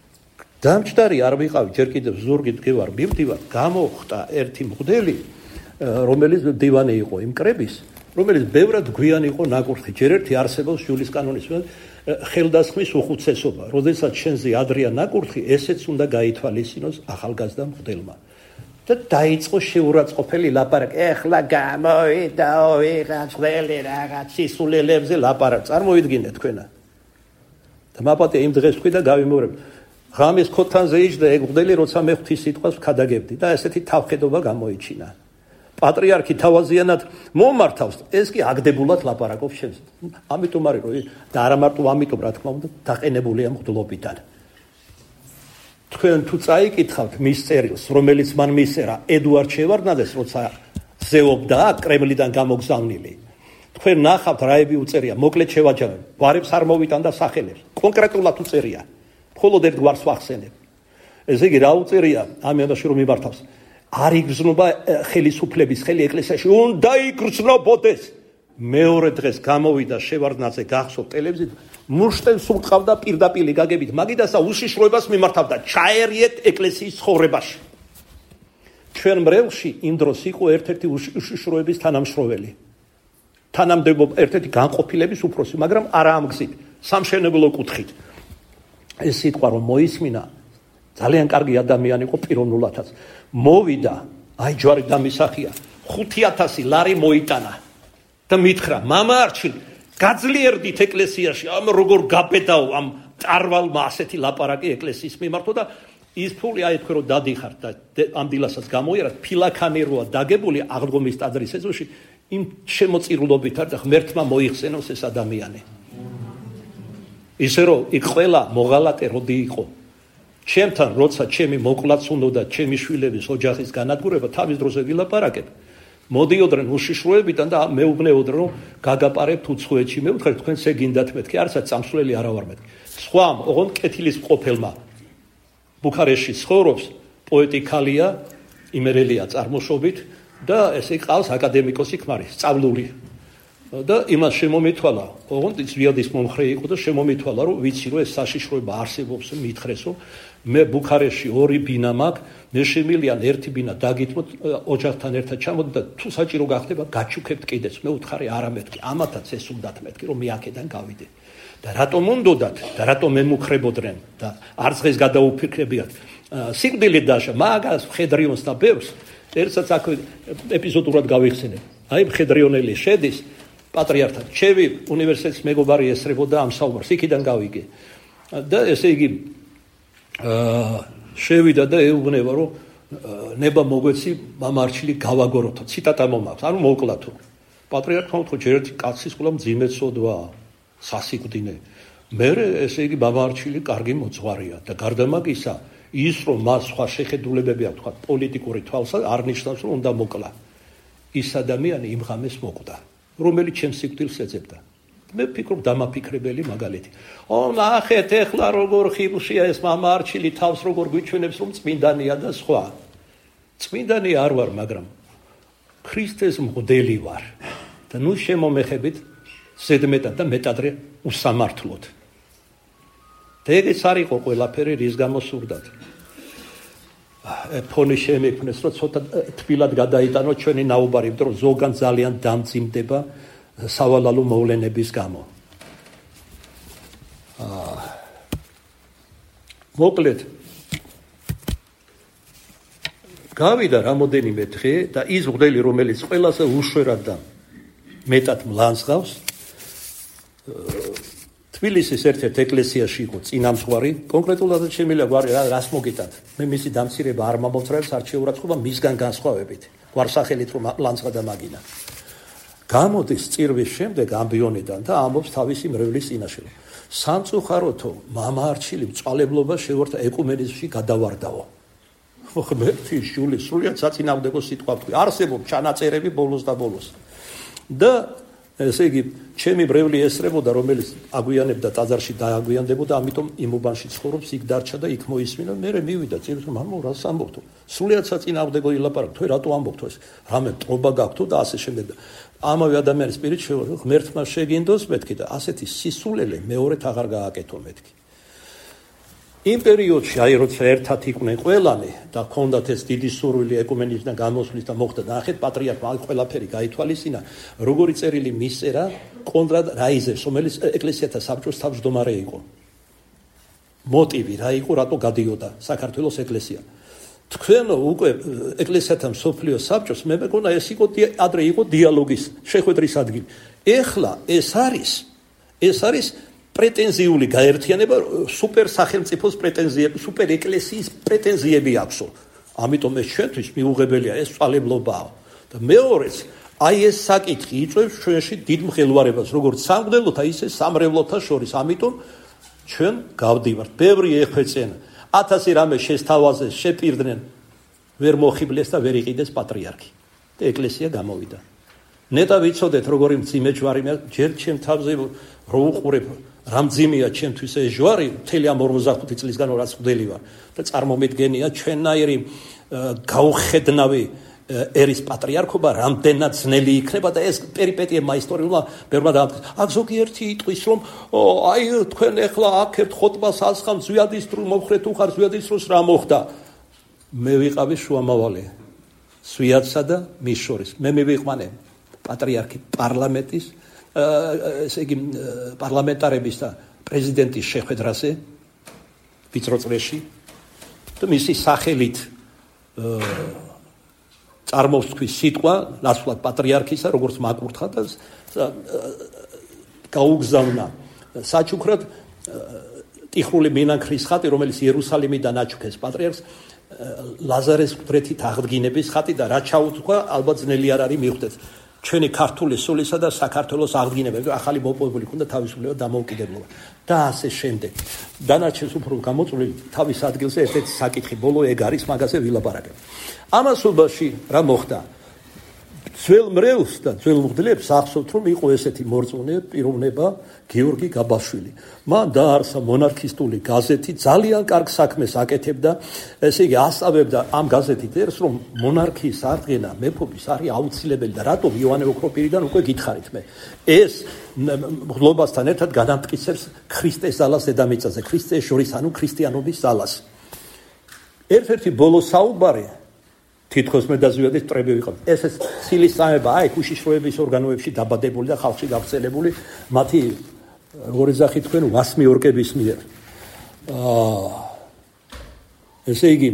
დამჭდარი არ ვიყავი, ჯერ კიდევ ზურგით გევარ, მივდივარ, გამოხტა ერთი მღვდელი, რომელიც დივანი იყო იმ კრების, რომელიც ბევრად გვიანი იყო ნაკურთხი. ჯერ ერთი არსებობს ჯულის კანონის ხელდასხმის უხუცესობა. როდესაც შენზე ადრია ნაკურთხი, ესეც უნდა გაითვალისწინოს ახალგაზრდა მღვდელმა. და დაიწყო შეურაცხყოფელი ლაპარაკი. ეხლა გამოვიდაო ვიღაც ყველი რაღაც სისულელებზე ლაპარაკ. წარმოიდგინეთ თქვენა. და მაპატია იმ დღეს თქვი და გავიმეორებ. ღამის ქოთანზე იჯდა ეგ მღვდელი, როცა მე ღვთის სიტყვას ვქადაგებდი და ესეთი თავხედობა გამოიჩინა. პატრიარქი თავაზიანად მომართავს, ეს კი აგდებულად ლაპარაკობს შენს. ამიტომ არის რომ და არა მარტო ამიტომ რა თქმა უნდა დაყენებულია მღვდლობიდან. თქვენ თუ წაიკითხავთ მის წერილს, რომელიც მან მისწერა ედუარდ შევარდნაძეს, როცა ზეობდა კრემლიდან გამოგზავნილი. თქვენ ნახავთ რაები უწერია, მოკლედ შევაჯამებ, გვარებს არ მოვიტანდა სახელებს, კონკრეტულად უწერია. მხოლოდ ერთ გვარს ვახსენებ. ესე იგი რა უწერია ამ ამაში რომ მიმართავს. არ იგრძნობა ხელისუფლების ხელი ეკლესიაში, უნდა იგრძნობოდეს. მეორე დღეს გამოვიდა შევარდნაძე გახსოვთ ტელევიზიით, მუშტენს უყავდა პირდაპირ გაგებით, მაგიდასა უშიშროებას მიმართავდა, ჩაერიეთ ეკლესიის ცხოვრებაში. ჩვენ მრევლში იმ დროს იყო ერთ-ერთი უშიშროების თანამშრომელი. თანამდებობა ერთ-ერთი განყოფილების უფროსი, მაგრამ არა ამ გზით, სამშენებლო კუთხით. ეს სიტყვა რომ მოისმინა, ძალიან კარგი ადამიანი იყო პიროვნულადაც. მოვიდა, აი ჯვარი დამისახია, ხუთი ათასი ლარი მოიტანა და მითხრა, მამა არჩილი, გაძლიერდით ეკლესიაში, ამ როგორ გაბედაო ამ წარვალმა ასეთი ლაპარაკი ეკლესიის მიმართო და ის ფული აი თქვენ რომ დადიხართ და ამ დილასაც გამოიერათ, ფილაქანი როა დაგებული აღდგომის ტაძრის ეზოში, იმ შემოწირულობით არ და ღმერთმა მოიხსენოს ეს ადამიანი. ისე რომ იქ ყველა მოღალატე როდი იყო. ჩემთან როცა ჩემი მოკლაც უნდა ჩემი შვილების ოჯახის განადგურება თავის დროზე ვილაპარაკებ. მოდიოდნენ უშიშროებიდან და მეუბნეოდნენ რომ გაგაპარებთ უცხოეთში. მე ვთქვი თქვენ სეგინდათ მეთქი, არცაც წამსვლელი არა ვარ მეთქი. სხვამ, ოღონდ კეთილის ყოფილმა ბუქარესტში ცხოვრობს, პოეტი ქალია, იმერელია წარმოშობით და ესე ყავს აკადემიკოსი ქმარი, სწავლული. და იმას შემომითვალა, ოღონდ ის ვიადის მომხრე იყო და შემომითვალა, რომ ვიცი რომ ეს საშიშროება არსებობს, მითხრეს რომ მე ბუქარესტში ორი ბინა მაქვს, მე შემილიან ერთი ბინა დაგითმოთ ოჯახთან ერთად ჩამოდი და თუ საჭირო გახდება გაჩუქებთ კიდეც. მე უთხარი არა მეთქი, ამათაც ეს უნდათ მეთქი რომ მე აქედან გავიდე. და რატომ უნდოდათ და რატომ მემუქრებოდნენ და არც დღეს გადაუფიქრებიათ. სიკვდილით დაშა მაგას მხედრიონს და ბევრს ერთსაც აქ ეპიზოდურად გავიხსენებ. აი მხედრიონელი შედის პატრიარქად. ჩემი უნივერსიტეტის მეგობარი ესწრებოდა ამ საუბარს, იქიდან გავიგე. და ესე იგი აა შევიდა და ეუბნება რომ ნება მოგვეცი მამარჩილი გავაგოროთო. ციტატა მომაქვს, ანუ მოკლათო. პატრიარქმა უთხრა ჯერ ერთი კაცის ყოლა მძიმე ცოდვა, სასიკვდინე. მე ესე იგი მამარჩილი კარგი მოძღვარია და გარდა მაგისა, ის რომ მას სხვა შეხედულებები აქვს, თქვა პოლიტიკური თვალსა არ ნიშნავს რომ უნდა მოკლა. ის ადამიანი იმ ღამეს მოკვდა. რომელიც ჩემს სიკვდილს ეძებდა. მე ვფიქრობ დამაფიქრებელი მაგალითი. ო ნახეთ ეხლა როგორ ხიბლშია ეს მამარჩილი თავს როგორ გვიჩვენებს რომ წმინდანია და სხვა. წმინდანი არ ვარ, მაგრამ ქრისტეს მღვდელი ვარ. და ნუ შემომეხებით ზედმეტად და მეტადრე უსამართლოდ. და ეგეც არ იყო ყველაფერი რის გამო სურდათ. ფონი შემექმნეს რომ ცოტა თბილად გადაიტანო ჩვენი ნაუბარი, იმიტომ რომ ზოგან ძალიან დამძიმდება სავალალო მოვლენების გამო. აა მოკლედ გავიდა რამოდენიმე დღე და ის მღვდელი რომელიც ყველაზე უშვერად და მეტად მლანძღავს თბილისის ერთ-ერთ ეკლესიაში იყო წინამძღვარი, კონკრეტულად შემიძლია გვარი რას მოგიტანთ. მე მისი დამცირება არ მომწრებს არჩეურაცხობა მისგან განსხვავებით. გვარსახელით რომ ლანძღა და მაგინა. გამოდის წირვის შემდეგ ამბიონიდან და ამბობს თავისი მრევლის წინაშე. სამწუხაროთო, მამა არჩილი მწვალებლობა შევარდა ეკუმენიზმში გადავარდაო. ღმერთის შვილი სრულიად საწინააღმდეგო სიტყვა ვთქვი. არსებობს ჩანაწერები ბოლოს და ბოლოს. და ესე იგი, ჩემი მრევლი ესწრებოდა, რომელიც აგვიანებდა ტაძარში დააგვიანდებოდა, ამიტომ იმ უბანში ცხოვრობს, იქ დარჩა და იქ მოისმინა. მე მივიდა წირვის, მამო, რას ამბობთო? სრულიად საწინააღმდეგო ილაპარაკ, თუ რატო ამბობთო ეს? რამე მტრობა გაქვთო და ასე შემდეგ. ამავე ადამიანის პირით შევარ, ღმერთმა შეგინდოს მეთქი და ასეთი სისულელე მეორედ აღარ გააკეთო მეთქი. იმ პერიოდში, აი როცა ერთად იყვნენ ყველანი და ჰქონდათ ეს დიდი სურვილი ეკუმენიზმიდან გამოსვლის და მოხდა ნახეთ პატრიარქმა აი ყველაფერი გაითვალისწინა, როგორი წერილი მისწერა კონრად რაიზერს, რომელიც ეკლესიათა საბჭოს თავმჯდომარე იყო. მოტივი რა იყო, რატო გადიოდა საქართველოს ეკლესია. თქვენ უკვე ეკლესიათა მსოფლიო საბჭოს მე მეგონა ეს იყო ადრე იყო დიალოგის შეხვედრის ადგილი. ეხლა ეს არის ეს არის პრეტენზიული გაერთიანება სუპერ სახელმწიფოს პრეტენზიები, სუპერ ეკლესიის პრეტენზიები აქვსო. ამიტომ ეს ჩვენთვის მიუღებელია, ეს წვალებლობაა. და მეორეც, აი ეს საკითხი იწვევს ჩვენში დიდ მღელვარებას, როგორც სამღვდელოთა, ისე სამრევლოთა შორის. ამიტომ ჩვენ გავდივართ, ბევრი ეხვეწენა. ათასი რამე შესთავაზეს, შეპირდნენ, ვერ მოხიბლეს და ვერ იყიდეს პატრიარქი. და ეკლესია გამოვიდა. ნეტა ვიცოდეთ, როგორი მძიმე ჯვარი მე ჯერ ჩემ თავზე რო უყურებ რა მძიმეა ჩემთვის ეს ჯვარი, მთელი ამ ორმოცდახუთი წლისგან რაც მღვდელი ვარ და წარმომიდგენია ჩვენნაირი გაუხედნავი ერის პატრიარქობა რამდენად ძნელი იქნება და ეს პერიპეტიებმა ისტორიულმა ბევრმა დაამტკიცა. აქ ზოგიერთი იტყვის, რომ აი თქვენ ეხლა აქეთ ხოტბას ასხამ ზვიადის დროს მომხრეთ უხარ ზვიადის დროს რა მოხდა. მე ვიყავი შუამავალი ზვიადსა და მის შორის. მე მივიყვანე პატრიარქი პარლამენტის ესე იგი პარლამენტარების და პრეზიდენტის შეხვედრაზე ვიწრო წრეში და მისი სახელით წარმოსთვის სიტყვა ნაცვლად პატრიარქისა, როგორც მაკურთხა და გაუგზავნა საჩუქრად ტიხრული მინანქრის ხატი, რომელიც იერუსალიმიდან აჩუქეს პატრიარქს, ლაზარეს მკვდრეთით აღდგინების ხატი და რა ჩაუთქვა, ალბათ ძნელი არ არის მიხვდეთ. ჩვენი ქართული სულისა და საქართველოს აღდგინება, ახალი მოპოვებული ქონდა თავისუფლება და დამოუკიდებლობა და ასე შემდეგ. დანარჩენს უფრო გამოწვეული თავის ადგილზე ერთ-ერთი საკითხი ბოლო ეგ არის, მაგაზე ვილაპარაკებ. ამასობაში რა მოხდა? ძველ მრევლს და ძველ მღვდლებს ახსოვთ, რომ იყო ესეთი მორწმუნე პიროვნება გიორგი გაბაშვილი. მან დაარსა მონარქისტული გაზეთი, ძალიან კარგ საქმეს აკეთებდა, ესე იგი ასწავლებდა ამ გაზეთით ერს, რომ მონარქიის აღდგენა მეფობის არის აუცილებელი და რატომ იოანე ოქროპირიდან უკვე გითხარით მე. ეს მღვდლობასთან ერთად გადამტკიცებს ქრისტეს ძალას დედამიწაზე, ქრისტეს შორის, ანუ ქრისტიანობის ძალას. ერთ-ერთი ბოლო საუბარი თითქოს მე დაზვიადი წრები ვიყავ. ეს ეს სილისწამება, აი უშიშროების ორგანოებში დაბადებული და ხალხში გავრცელებული, მათი როგორი ზახი თქვენ ვასმი ორკების მიერ. აა ესე იგი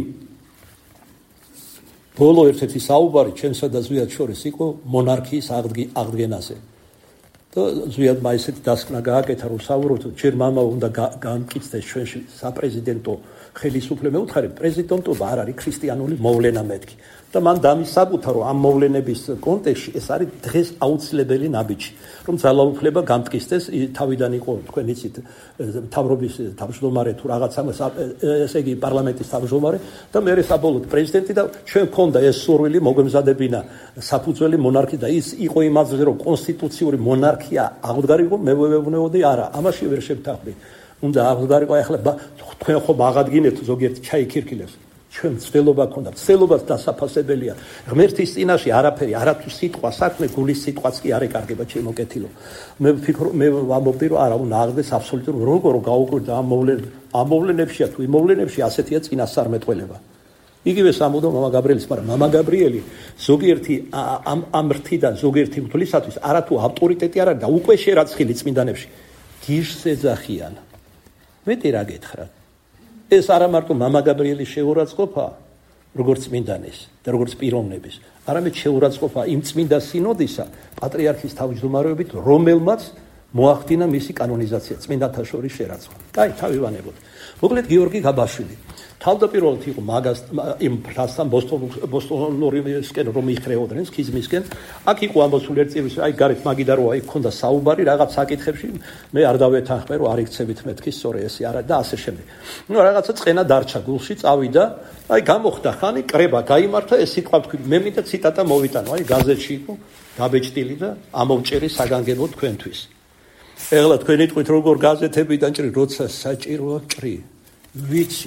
ბოლო ერთ-ერთი საუბარი ჩვენსა და ზვიად შორის იყო მონარქიის აღდგენაზე. და ზვიადმა ესეთი დასკვნა გააკეთა, რომ საუბრობთ, ჯერ მამა უნდა გამკიცდეს ჩვენში საპრეზიდენტო ხელისუფლება. მე ვუთხარი, პრეზიდენტობა არ არის ქრისტიანული მოვლენა მეთქი. და მან დამისაბუთა, რომ ამ მოვლენების კონტექსტში ეს არის დღეს აუცილებელი ნაბიჯი, რომ ძალაუფლება გამტკიცდეს. თავიდან იყო, თქვენ იცით, მთავრობის თავმჯდომარე თუ რაღაცა, ესე იგი პარლამენტის თავმჯდომარე და მე საბოლოოდ პრეზიდენტი და ჩვენ გქონდა ეს სურვილი მოგვემზადებინა საფუძველი მონარქია და ის იყო იმაზე, რომ კონსტიტუციური მონარქია აღდგარიყო, მე ვეუბნეოდი არა, ამაში ვერ შევთანხმდი. უნდა აღდგარიყო, ახლა თქვენ ხო აღადგინეთ ზოგიერთ ჩაიქირქილებს. ჩვენ ცდელობა ქონდა, ცდელობას დასაფასებელია. ღმერთის წინაშე არაფერი, არათუ სიტყვა, საქმე გულის სიტყვაც კი არ ეკარგება, ჩემო კეთილო. მე ვფიქრობ, მე ვამბობდი, რომ არა, უნდა აღდეს აბსოლუტურად როგორ გაუკვირდა ამ მოვლენებში, ამ მოვლენებშია თუ იმ მოვლენებში ასეთია წინასწარმეტყველება. იგივე სამუდო მამა გაბრიელის, მაგრამ მამა გაბრიელი ზოგიერთი ამ ამ რთიდან ზოგიერთი მღვდლისათვის არათუ ავტორიტეტი არ არის და უკვე შერაცხილი წმინდანებში გიჟს ეძახიან. მეტი რა გეთხრათ? ეს არა მარტო მამა გაბრიელის შეურაცხყოფა, როგორც წმინდანის და როგორც პიროვნების, არამედ შეურაცხყოფა იმ წმინდა სინოდისა, პატრიარქის თავმჯდომარეობით, რომელმაც მოახდინა მისი კანონიზაცია, წმინდანთა შორის შერაცხვა. კაი, თავივანებოთ. მოკლედ გიორგი გაბაშვილი თავდაპირველად იყო მაგას იმ ფრასთან ბოსტონურისკენ რომ იხრეოდნენ სქიზმისკენ. აქ იყო ამბოსული ერთ წირვის, აი გარეთ მაგიდა როა იქ ქონდა საუბარი რაღაც საკითხებში, მე არ დავეთანხმე რომ არ იქცევით მეთქი სწორი ესე არა და ასე შემდეგ. ნუ რაღაცა წენა დარჩა გულში, წავიდა, აი გამოხდა ხანი, კრება გაიმართა, ეს სიტყვა თქვი, მე მინდა ციტატა მოვიტანო, აი გაზეთში იყო გაბეჭდილი და ამოვჭერი საგანგებო თქვენთვის. ეხლა თქვენ იტყვით როგორ გაზეთებიდან ჭრი, როცა საჭიროა ჭრი. ვიცი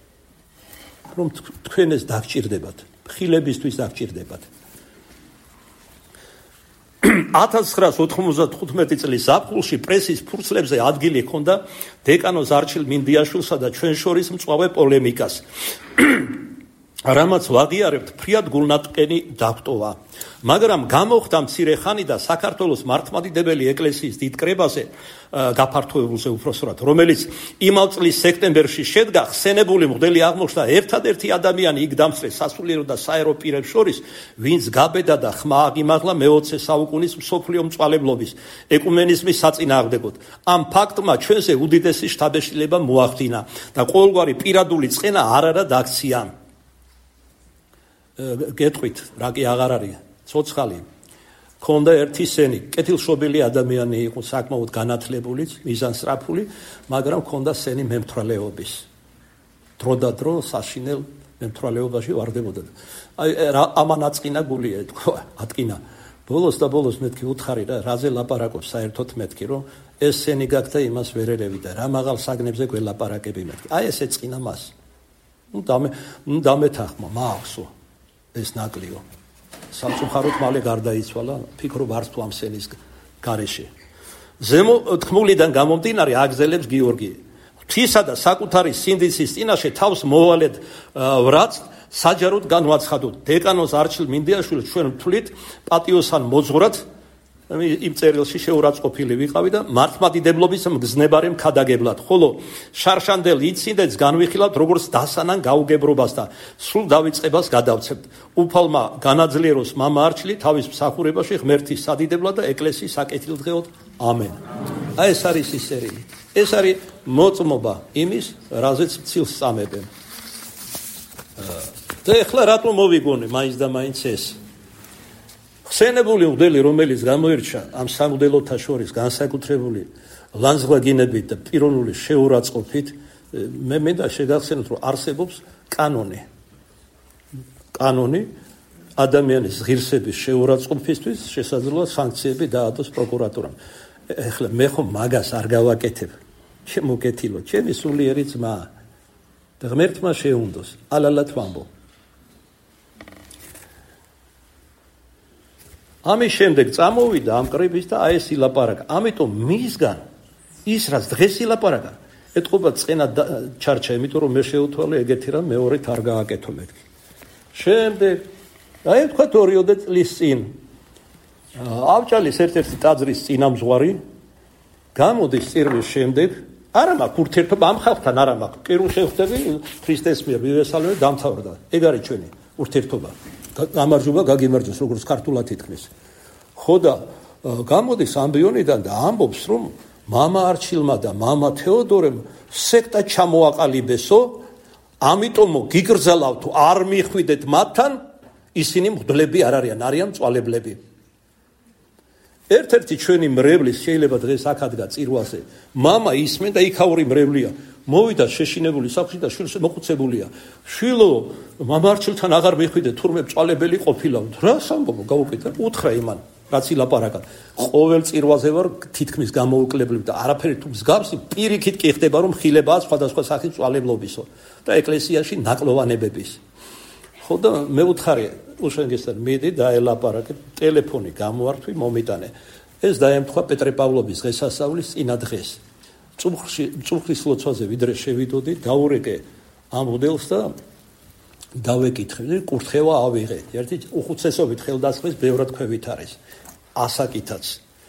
რომ თქვენ ეს დაგჭირდებათ, ხილებისთვის დაგჭირდებათ. ათას ცხრაას ოთხმოცდათხუთმეტი წლის ზაფხულში პრესის ფურცლებზე ადგილი ჰქონდა დეკანოზ არჩილ მინდიაშვილსა და ჩვენ შორის მწვავე პოლემიკას. რამაც ვაღიარებთ, ფრიად გულნატყენი დაგვტოვა. მაგრამ გამოხდა მცირე ხანი და საქართველოს მართლმადიდებელი ეკლესიის დიდ კრებაზე, გაფართოებულზე უпроსტად, რომელიც იმავე წლის სექტემბერში შედგა, ხსენებული მღვდელი აღმოჩნდა ერთადერთი ადამიანი იქ დამსწრეს სასულიერო და საერო პირებს შორის, ვინც გაბედა და ხმა აღიმაღლა მეოცე საუკუნის მსოფლიო მწვალებლობის ეკუმენიზმის საწინააღმდეგოდ. ამ ფაქტმა ჩვენზე უდიდესი შთაბეჭდილება მოახდინა და ყოველგვარი პირადული წყენა არ არა დაქცია. გეტყვით, რა კი აღარ არის, ცოცხალი. ქონდა ერთი სენი, კეთილშობილი ადამიანი იყო, საკმაოდ განათლებული, მიზანსწრაფული, მაგრამ ქონდა სენი მემთვრალეობის. დრო და დრო საშინელ მემთვრალეობაში ვარდებოდა. აი ამან აწინა გულია, თქვა, ატკინა. ბოლოს და ბოლოს მეთქი უთხარი რა, რაზე ლაპარაკობს საერთოდ მეთქი, რომ ეს სენი გაქთა იმას ვერ ერევი და რა მაღალ საგნებზე გველაპარაკები მეთქი. აი ეს ეწყინა მას. ნუ დამე ნუ დამეთახმა, მაახსო. ეს ნაკლიო. სამწუხაროდ მალე გარდაიცვალა, ფიქრობ არც თუ ამ სენის გარეშე. ზემო თქმულიდან გამომდინარე აგზელებს გიორგი. ღვთისა და საკუთარი სინდისის წინაშე თავს მოვალედ ვრაც საჯაროდ განვაცხადოთ. დეკანოზ არჩილ მინდიაშვილს ჩვენ ვთვლით პატიოსან მოძღვრად იმ წერილში შეურაცხყოფილი ვიყავი და მართლმადიდებლობის მგზნებარე მქადაგებლად, ხოლო შარშანდელ ინციდენტს განვიხილავთ როგორც დასანან გაუგებრობას და სრულ დავიწყებას გადავცემთ. უფალმა განაძლიეროს მამა არჩილი თავის მსახურებაში ღმერთის სადიდებლად და ეკლესიის საკეთილდღეოდ. ამენ. აი ეს არის ის სერია. ეს არის მოწმობა იმის, რაზეც მცილს წამებენ. და ეხლა რატომ მოვიგონე მაინც და მაინც ეს? ხსენებული მღვდელი, რომელიც გამოირჩა ამ სამღვდელოთა შორის განსაკუთრებული ლანძღვაგინებით და პიროვნული შეურაცხყოფით, მე მინდა შეგახსენოთ, რომ არსებობს კანონი. კანონი ადამიანის ღირსების შეურაცხყოფისთვის შესაძლოა სანქციები დაადოს პროკურატურამ. ეხლა მე ხომ მაგას არ გავაკეთებ. ჩემო კეთილო, ჩემი სულიერი ძმა და ღმერთმა შეუნდოს, ალალად ვამბობ. ამის შემდეგ წამოვიდა ამ კრების და აი ეს ილაპარაკა. ამიტომ მისგან ის რაც დღეს ილაპარაკა, ეთყობა წყენა ჩარჩა, იმიტომ რომ მე შეუთვალე ეგეთი რამ მეორედ არ გააკეთო მეთქი. შემდეგ აი თქვა ორიოდე წლის წინ ავჭალის ერთ-ერთი ტაძრის წინამძღვარი გამოდის წირვის შემდეგ, არა მაქვს ურთიერთობა ამ ხალხთან, არა მაქვს. კირუ შევხვდები ქრისტეს მიერ მივესალმე დამთავრდა. ეგ არის ჩვენი ურთიერთობა. გამარჯობა გაგიმარჯოს, როგორც ქართულად ითქმის. ხო და გამოდის ამბიონიდან და ამბობს, რომ მამა არჩილმა და მამა თეოდორემ სექტა ჩამოაყალიბესო, ამიტომ გიგრძელავთ, არ მიხვიდეთ მათთან, ისინი მღვდლები არ არიან, არიან მწვალებლები. ერთ-ერთი ჩვენი მრევლის შეიძლება დღეს აქადგა წირვაზე. მამა ისმენ და იქაური მრევლია. მოვიდა შეშინებული საფში და შვილს მოხუცებულია. შვილო, მამა არჩილთან აღარ მიხვიდე, თურმე მწვალებელი ყოფილა. რას ამბობ, გაუკეთა, უთხრა იმან, რაც ილაპარაკა. ყოველ წირვაზე ვარ თითქმის გამოუკლებლები და არაფერი თუ მსგავსი პირიქით კი ხდება, რომ ხილებაა სხვადასხვა სახის მწვალებლობისო და ეკლესიაში ნაკლოვანებების. ხო და მე ვუთხარი, უშენგესთან მიდი და ელაპარაკე, ტელეფონი გამოვართვი, მომიტანე. ეს დაემთხვა პეტრე-პავლობის დღესასწაულის წინა დღეს. წუხრის ლოცვაზე ვიდრე შევიდოდი, დაურეკე ამ მოდელს და დავეკითხე, კურთხევა ავიღე. ერთი უხუცესობით ხელდასხმის ბევრად ქვევით არის. ასაკითაც.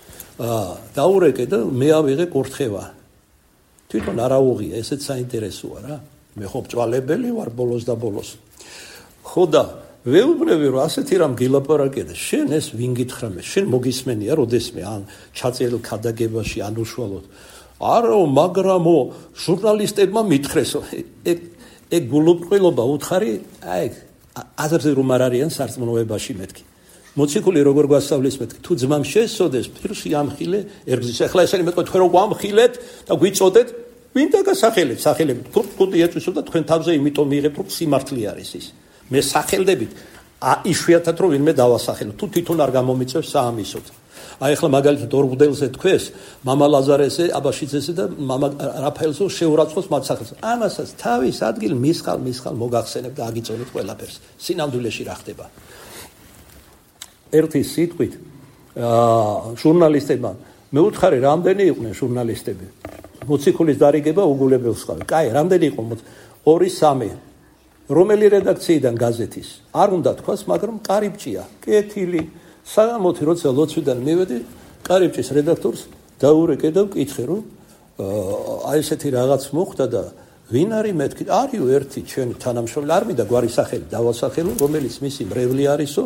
დაურეკე და მე ავიღე კურთხევა. თვითონ არ აუღია, ესეც საინტერესოა რა. მე ხო მწვალებელი ვარ ბოლოს და ბოლოს. ხო და ვეუბნები, რომ ასეთი რამ გილაპარაკე და შენ ეს ვინ გითხრა მე? შენ მოგისმენია როდესმე ან ჩაწერილ ქადაგებაში ან უშუალოდ. არა, მაგრამო ჟურნალისტებმა მითხრესო. ეგ ეგ გულუბრყვილობა უთხარი, აი აზრზე რომ არ არიან სარწმუნოებაში მეთქი. მოციქული როგორ გვასწავლის მეთქი, თუ ძმამ შეესწოდეს, პირში ამხილე ერგზის. ახლა ესენი მეტყვი თქვენ რო გვამხილეთ და გვიწოდეთ, ვინ დაგასახელეთ, სახელებით. თუ კუდი ეწვისო და თქვენ თავზე იმიტომ მიიღებთ, რომ სიმართლე არის ის. მე სახელდებით იშვიათად რომ ვინმე დავასახელოთ, თუ თვითონ არ გამომიწევს საამისოდ. აი ახლა მაგალითად ორ მღვდელზე თქვეს, მამა ლაზარეზე, აბაშიძეზე და მამა რაფაელზე შეურაცხყოფს მათ სახელს. ამასაც თავის ადგილ მისხალ მისხალ მოგახსენებ და აგიწონეთ ყველაფერს. სინამდვილეში რა ხდება? ერთი სიტყვით ჟურნალისტებმა მე უთხარი რამდენი იყვნენ ჟურნალისტები მოციქულის დარიგება უგულებელს ხარ კაი რამდენი იყო ორი სამი რომელი რედაქციიდან გაზეთის არ უნდა თქვას მაგრამ კარიბჭია კეთილი საღამოთი როცა ლოცვიდან მივედი კარიბჭის რედაქტორს დაურეკე და ვკითხე რომ აი ესეთი რაღაც მოხდა და ვინ არის მეთქი არიო ერთი ჩვენი თანამშრომელი არ მინდა გვარი სახელი დავასახელო რომელიც მისი მრევლი არისო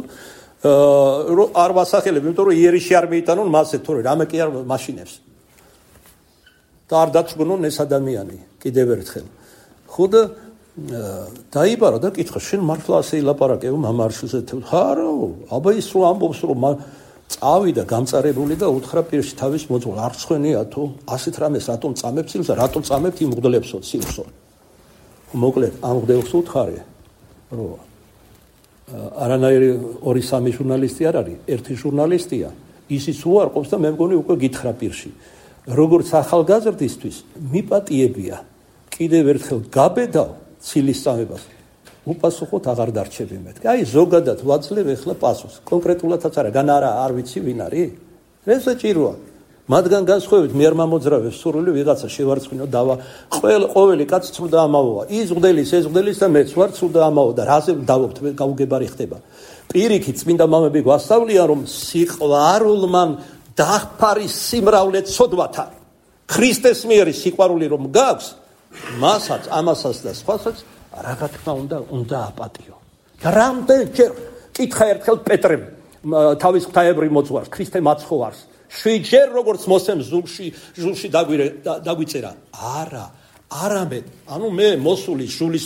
არ ვასახელებ იმიტომ რომ იერიში არ მიიტანონ მასე თორე რამე კი არ მაშინებს და არ დაწგნონ ეს ადამიანი კიდევ ერთხელ ხოდა დაიბარა და კითხა შენ მართლა ასე ილაპარაკეო მამარშულზე ხარო აბა ის რო ამბობს რომ წავიდა გამწარებული და უთხრა პირში თავის მოძღვრ არ ცხენია თუ ასეთ რამეს რატომ წამებ ცილს და რატომ წამებ იმ მღვდლებსო ცილსო მოკლედ ამ მღვდელს უთხარი რომ არანაირი ორი სამი ჟურნალისტი არ არის ერთი ჟურნალისტია ისიც უარყოფს და მე მგონი უკვე გითხრა პირში როგორც ახალგაზრდისთვის მიპატიებია კიდევ ერთხელ გაბედავ ცილის წამებას უპასუხოთ აღარ დარჩები მეთქი აი ზოგადად ვაძლევ ახლა პასუხს კონკრეტულადაც არა გან არა არ ვიცი ვინ არის ეს საჭიროა მათგან განსხვავებით მე არ მომძრავებს სურვილი ვიღაცა შევარცხინო დავა ყოველი კაცი ცრუ და ამაოა ის მღვდელის ეს მღვდელის და მეც ვარ ცრუ და ამაო და რაზე დავობთ მე გაუგებარი ხდება პირიქით წმინდა მამები გვასწავლიან რომ სიყვარულმა დახფარის სიმრავლე ცოდვათა ქრისტეს მიერი სიყვარული რომ გაქვს მასაც ამასაც და სხვასაც რა თქმა უნდა უნდა აპატიო და რამდენჯერ კითხა ერთხელ პეტრემ თავის ღვთაებრივ მოძღვარს ქრისტე მაცხოვარს შვიდჯერ როგორც მოსემ ზურში ჟურში დაგვიწერა არა არამედ ანუ მე მოსული ჟულის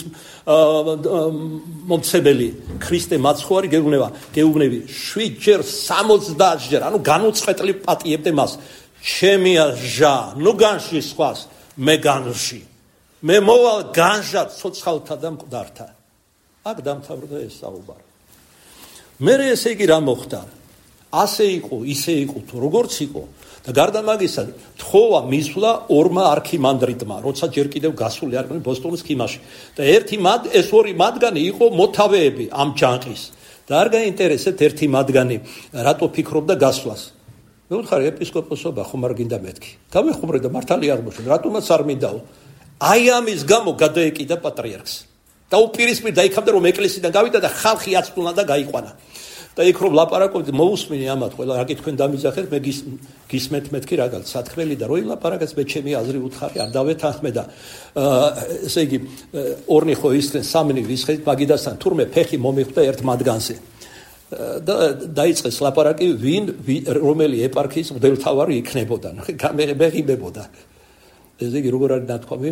მომცემელი ქრისტე მაცხოვარი გეუბნება გეუბნები შვიდჯერ სამოცდაათ ჯერ ანუ განუწყვეტლი პატიებდე მას ჩემია ჟა ნუ განში სხვას მე განში მე მოვალ განჟად ცოცხალთა და მკვდართა აქ დამთავრდა ეს საუბარი მე ესე იგი რა მოხდა ასე იყო ისე იყო თუ როგორც იყო და გარდა მაგისა თხოვა მისვლა ორმა არქიმანდრიტმა როცა ჯერ კიდევ გასული არიან ბოსტონის ქიმაში და ერთი მად ეს ორი მათგანი იყო მოთავეები ამ ჯანყის და არ გაინტერესეთ ერთი მათგანი რატო ფიქრობდა გასვლას მე ვუთხარი ეპისკოპოსობა ხომ არ გინდა მეთქი გამეხუბრე და მართალი აღმოჩნდა რატომაც არ მინდაო აი ამის გამო გადაეკიდა პატრიარქს და უპირისპირ დაიქავდა რომ ეკლესიიდან გავიდა და ხალხი აწვნა და გაიყვანა და იქ რომ ლაპარაკობდი მოусმინე ამათ ყველა რა კითხვენ დამიძახეთ მე გისმენთ მეთქი რაღაც სათქმელი და რო ილაპარაკეს მე ჩემი აზრი უთხარი არ დავეთანხმე და ესე იგი ორნი ხო ისწრენ სამნი ვისხეთ მაგიდასთან თურმე ფეხი მომიხვდა ერთ მათგანზე და დაიწყეს ლაპარაკი ვინ რომელი ეპარქიის მღვდელთავარი იქნებოდა გამეღებოდა ესე იგი როგორ არის ნათქვამი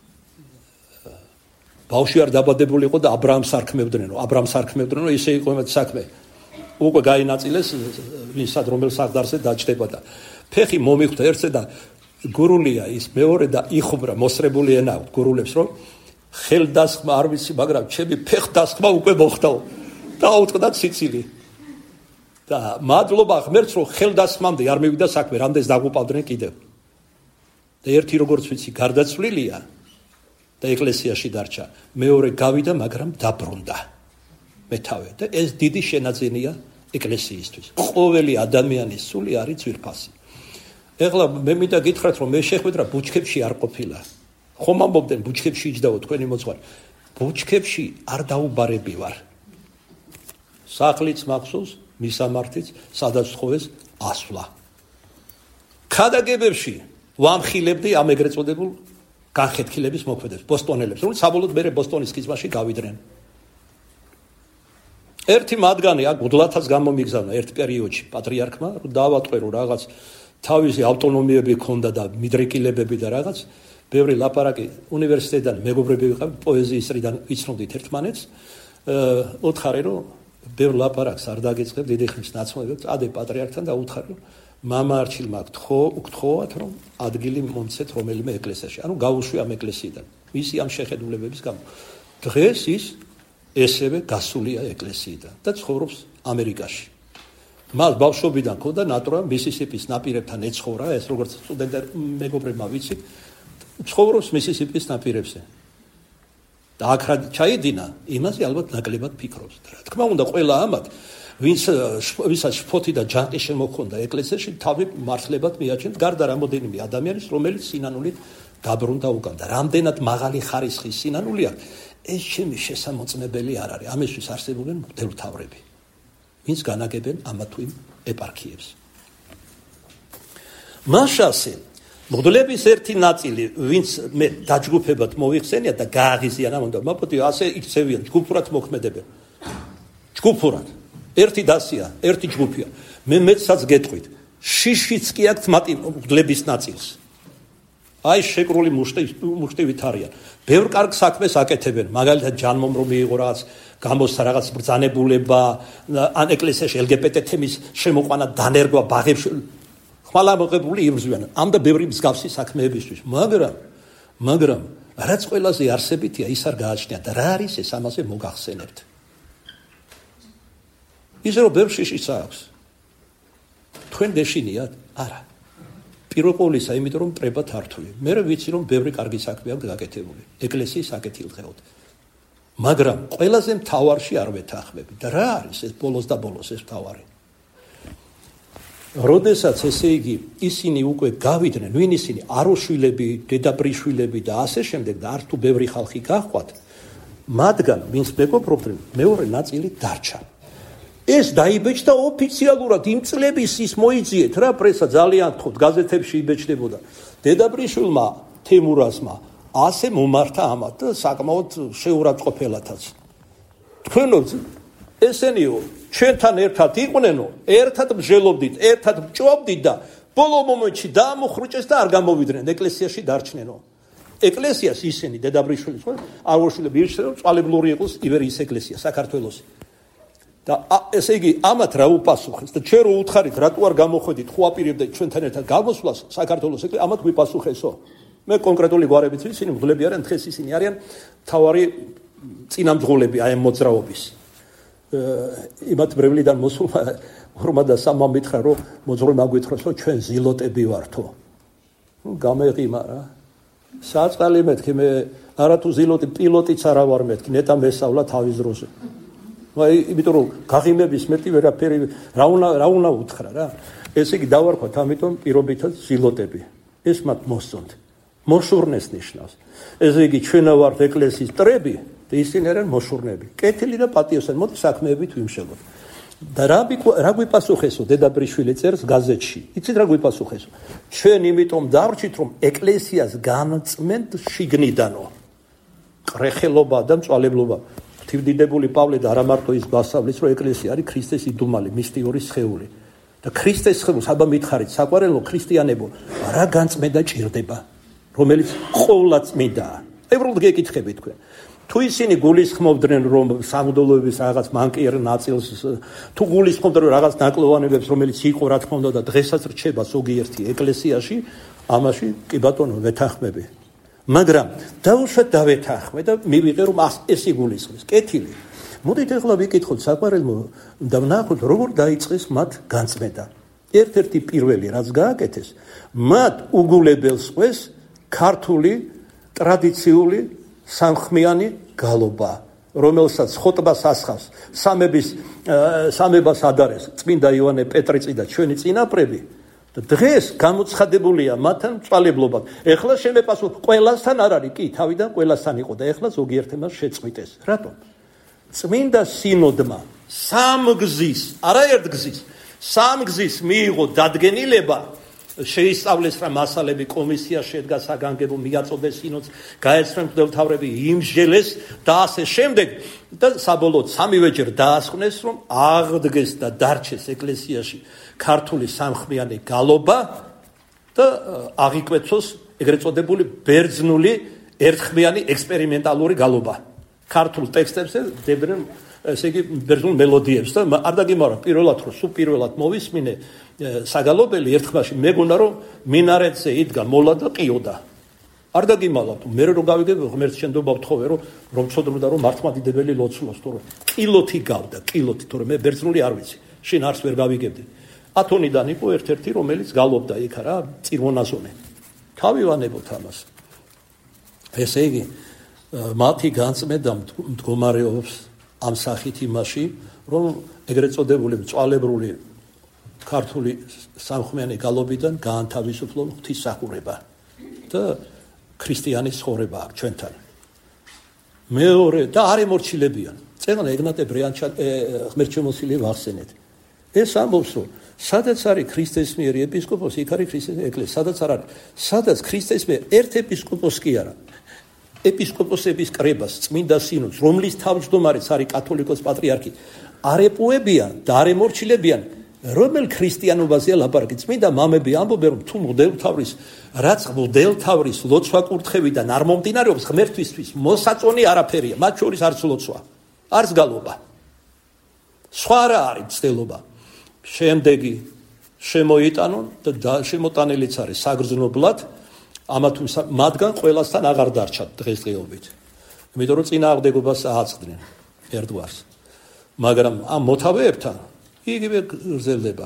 ბავშვი არ დაბადებული იყო და აბრაამს არქმევდნენ რომ აბრაამს არქმევდნენ რომ ისე იყო მათ საქმე უკვე გაინაწილეს ვინსად რომელ საღდარზე დაჭდება და ფეხი მომიხვდა ერთზე და გურულია ის მეორე და იხუბრა მოსრებული ენა აქვს გურულებს რომ ხელდასხმა არ ვიცი მაგრამ ჩემი ფეხდასხმა უკვე მოხდაო დაუტყდა ციცილი და მადლობა ღმერთს რომ ხელდასხმამდე არ მივიდა საქმე რამდენს დაგუპავდნენ კიდევ და ერთი როგორც ვიცი გარდაცვლილია და ეკლესიაში დარჩა მეორე გავიდა მაგრამ დაბრუნდა მეთავე და ეს დიდი შენაძენია ეკლესიისთვის ყოველი ადამიანის სული არის ძვირფასი ეხლა მე მინდა გითხრათ რომ მე შეხვედრა ბუჩქებში არ ყოფილა ხომ ამბობდნენ ბუჩქებში იჯდაო თქვენი მოძღვარი ბუჩქებში არ დაუბარები ვარ სახლიც მახსოვს მისამართიც სადაც თხოვეს ასვლა ქადაგებებში ვამხილებდი ამ ეგრეთ წოდებულ განხეთქილების მოქმედებს ბოსტონელებს რომ საბოლოოდ მე ბოსტონის ხიზმაში გავიდნენ ერთი მათგანი აქ გუდლათაც გამომიგზავნა ერთ პერიოდში პატრიარქმა რომ დაავატყვერო რაღაც თავისი ავტონომიები ქონდა და მიდრეკილებები და რაღაც ბევრი ლაპარაკი უნივერსიტეტიდან მეგობრები ვიყავ პოეზიისრიდან ვიცნობდით ერთმანეთს უთხარი რომ ბევრ ლაპარაკს არ დაგეწყებ დიდი ხნის ნაცნობებს წადე პატრიარქთან და უთხარი რომ მამა არჩილმა გთხოვათ რომ ადგილი მომცეთ რომელიმე ეკლესიაში ანუ გაუშვი ამ ეკლესიიდან მისი ამ შეხედულებების გამო დღეს ის ესევე გასულია ეკლესიიდან და ცხოვრობს ამერიკაში მას ბავშვობიდან ქონდა ნატურა მისისიპის ნაპირებთან ეცხოვრა ეს როგორც სტუდენტ მეგობრებმა ვიცი ცხოვრობს მისისიპის ნაპირებზე და აქ რა ჩაიდინა იმაზე ალბათ ნაკლებად ფიქრობს და რა თქმა უნდა ყველა ამათ ვინც ვისაც შფოთი და ჯანყი შემოხონდა ეკლესიაში, თავი მართლებად მიაჩნდა გარდა რამოდენიმე ადამიანის, რომელიც სინანულით გაბრუნდა უკან და რამდენად მაღალი ხარისხის სინანული აქვს, ეს ჩემი შესამოწმებელი არ არის. ამისთვის არსებობენ მღვდელმთავრები, ვინც განაგებენ ამა თუ იმ ეპარქიებს. მაშასე მღვდლების ერთი ნაწილი, ვინც მე დაჯგუფებად მოიხსენია და გააღიზიან ამ უნდა, მოპოდი ასე იქცევიან, ჯგუფურად მოქმედებენ. ჯგუფურად. ერთი დასია, ერთი ჯგუფია. მე მეცაც გეტყვით, შიშიც კი აქვს მათი მღვდლების ნაწილს. აი შეკრული მუშტივით არიან. ბევრ კარგ საქმეს აკეთებენ, მაგალითად ჯანმომ რომ მიიღო რაღაც გამოსცა რაღაც ბრძანებულება, ან ეკლესიაში ელ გი ბი ტე თემის შემოყვანა დანერგვა ბაღებში ხვალა მოღებული იბრძვიან. ამ და ბევრი მსგავსი საქმეებისთვის, მაგრამ მაგრამ რაც ყველაზე არსებითია, ის არ გააჩნიათ. რა არის ეს, ამაზე მოგახსენებთ. ისე რომ ბევრ შიშიც აქვს. თქვენ გეშინიათ? არა. პირველ ყოვლისა, იმიტომ რომ ტრება თართული. მე ვიცი რომ ბევრი კარგი საქმე აქვს გაკეთებული. ეკლესიის აკეთილდღეოდ. მაგრამ ყველაზე მთავარში არ ვეთანხმები. და რა არის ეს ბოლოს და ბოლოს ეს მთავარი? როდესაც ესე იგი ისინი უკვე გავიდნენ, ვინ ისინი? აროშვილები, დედაბრიშვილები და ასე შემდეგ და არ თუ ბევრი ხალხი გახვათ, მათგან ვინც მეგობრობდნენ, მეორე ნაწილი დარჩა. ეს დაიბეჭდა ოფიციალურად იმ წლების ის მოიძიეთ რა პრესა ძალიან თხოვთ გაზეთებში იბეჭდებოდა. დედაბრიშვილმა თემურაზმა ასე მომართა ამათ და საკმაოდ შეურაცხყოფელათაც. თქვენო ესენიო ჩვენთან ერთად იყვნენო, ერთად მსჯელობდით, ერთად მჭობდით და ბოლო მომენტში დაამოხრუჭეს და არ გამოვიდნენ, ეკლესიაში დარჩნენო. ეკლესიას ისინი დედაბრიშვილის აროშვილები ირჩევენ, წვალებლური იყოს ივერიის ეკლესია საქართველოსი. და ესე იგი ამათ რა უპასუხეს და ჩვენ რო უთხარით რატო არ გამოხედით ხო აპირებდეთ ჩვენთან ერთად გამოსვლას საქართველოს ეკლესია ამათ გვიპასუხესო. მე კონკრეტული გვარებით ვიცი, ისინი მღვდლები არიან, დღეს ისინი არიან თავარი წინამძღოლები აი ამ მოძრაობის. იმათ ბრევლიდან მოსულმა ორმა და სამმა მითხრა რომ მოძღვრმა გვითხროს რომ ჩვენ ზილოტები ვართო. ნუ გამეყიმა რა. საწყალი მეთქი მე არათუ ზილოტი პილოტიც არა ვარ მეთქი, ნეტა მესავლა თავის დროზე. აი იმიტომ რომ გაღიმების მეტი ვერაფერი რა უნდა რა უნდა უთხრა რა. ესე იგი დავარქვათ ამიტომ პირობითად ზილოტები. ეს მათ მოსწონთ. მოშურნეს ნიშნავს. ესე იგი ჩვენა ვართ ეკლესიის ტრები და ისინი არიან მოშურნები. კეთილი და პატიოსანი, მოდი საქმეებით ვიმშელოთ. და რა რა გვიპასუხესო დედაბრიშვილი წერს გაზეთში. იცით რა გვიპასუხესო? ჩვენ იმიტომ დავრჩით რომ ეკლესიას განწმენთ შიგნიდანო. ყრეხელობა და მწვალებლობა. ღვთივდიდებული პავლე და არა მარტო ის გვასწავლის რომ ეკლესია არის ქრისტეს იდუმალი, მისტიური სხეული. და ქრისტეს სხეულს აბა მითხარით, საყვარელო ქრისტიანებო, რა განწმენდა ჭირდება, რომელიც ყოვლადწმინდაა. აი უბრალოდ გეკითხებით თქვენ. თუ ისინი გულისხმობდნენ რომ სამღვდელოების რაღაც მანკიერ ნაწილს, თუ გულისხმობდნენ რომ რაღაც ნაკლოვანებებს, რომელიც იყო რა თქმა უნდა და დღესაც რჩება ზოგიერთი ეკლესიაში, ამაში კი ბატონო ვეთანხმები. მაგრამ დაუშვათ დავეთანხმე და მივიღე რომ ეს იგულისხმეს. კეთილი. მოდით ახლა ვიკითხოთ საყვარელო და ვნახოთ როგორ დაიწყეს მათ განწმენდა. ერთ-ერთი პირველი რაც გააკეთეს, მათ უგულებელს ყვეს ქართული ტრადიციული სამხმიანი გალობა, რომელსაც ხოტბას ასხავს, სამების სამებას ადარეს წმინდა იოანე პეტრიწი და ჩვენი წინაპრები. და დღეს გამოცხადებულია მათთან მწვალებლობა. ეხლა შემეპასუხ ყველასთან არ არის, კი, თავიდან ყველასთან იყო და ეხლა ზოგიერთ მას შეწყვიტეს. რატომ? წმინდა სინოდმა სამგზის, არაერთ გზის, სამგზის მიიღო დადგენილება, შეისწავლეს რა მასალები, კომისია შედგა საგანგებო, მიაწოდეს სინოდს, გაეცნო მღვდელმთავრები, იმსჯელეს და ასე შემდეგ და საბოლოოდ სამივეჯერ დაასხვნეს რომ აღდგეს და დარჩეს ეკლესიაში ქართული სამხმიანი გალობა და აღიკვეცოს ეგრეთ წოდებული ბერძნული ერთხმიანი ექსპერიმენტალური გალობა. ქართულ ტექსტებზე დებდნენ ესე იგი ბერძნულ მელოდიებს და არ დაგიმარა პირველად რომ სულ პირველად მოვისმინე საგალობელი ერთხმაში მეგონა რომ მინარეთზე იდგა მოლა და ყიოდა. არ დაგიმალა თუ მე რო გავიგებ ღმერთს შენდობა ვთხოვე რომ რომ ცოდროდა რომ მართლმადიდებელი ლოცულოს თორე ყილოთი გავდა ყილოთი თორე მე ბერძნული არ ვიცი შენ არც ვერ გავიგებდი. ათონიდან იყო ერთ-ერთი რომელიც გალობდა იქა რა წირვონაზონე. თავი ვანებოთ ამას. ესე იგი მათი განწმენდა მდგომარეობს ამ სახით იმაში რომ ეგრეთ წოდებული მწვალებლური ქართული სამხმიანი გალობიდან გაანთავისუფლონ ღვთისმსახურება და ქრისტიანის ცხოვრება აქვს ჩვენთან. მეორე და არ ემორჩილებიან. წეგნა ეგნატე ღმერთშემოსილი ვახსენეთ. ეს ამბობს, რომ სადაც არის ქრისტეს მიერი ეპისკოპოსი, იქ არის ქრისტეს ეკლესია. სადაც არ არის, სადაც ქრისტეს მიერ ერთ ეპისკოპოსი კი არა. ეპისკოპოსების კრებას, წმინდა სინოდს, რომლის თავმჯდომარეც არის კათოლიკოს პატრიარქი, არ ეპოებიან და არ ემორჩილებიან. რომელ ქრისტიანობაზე ლაპარაკი? წმინდა მამები ამბობენ, რომ თუ მღვდელმთავრის, რაც მღვდელმთავრის ლოცვა კურთხევიდან არ მომდინარეობს ღმერთისთვის, მოსაწონი არაფერია, მათ შორის არც ლოცვა, არც გალობა. სხვა რა არის მცდელობა. შემდეგი შემოიტანონ და შემოტანილიც არის საგრძნობლად, ამა თუ მათგან ყველასთან აღარ დარჩათ დღესდღეობით. იმიტომ რომ წინააღმდეგობას ააწყდნენ ერთგვარს. მაგრამ ამ მოთავეებთან იგივე გრძელდება.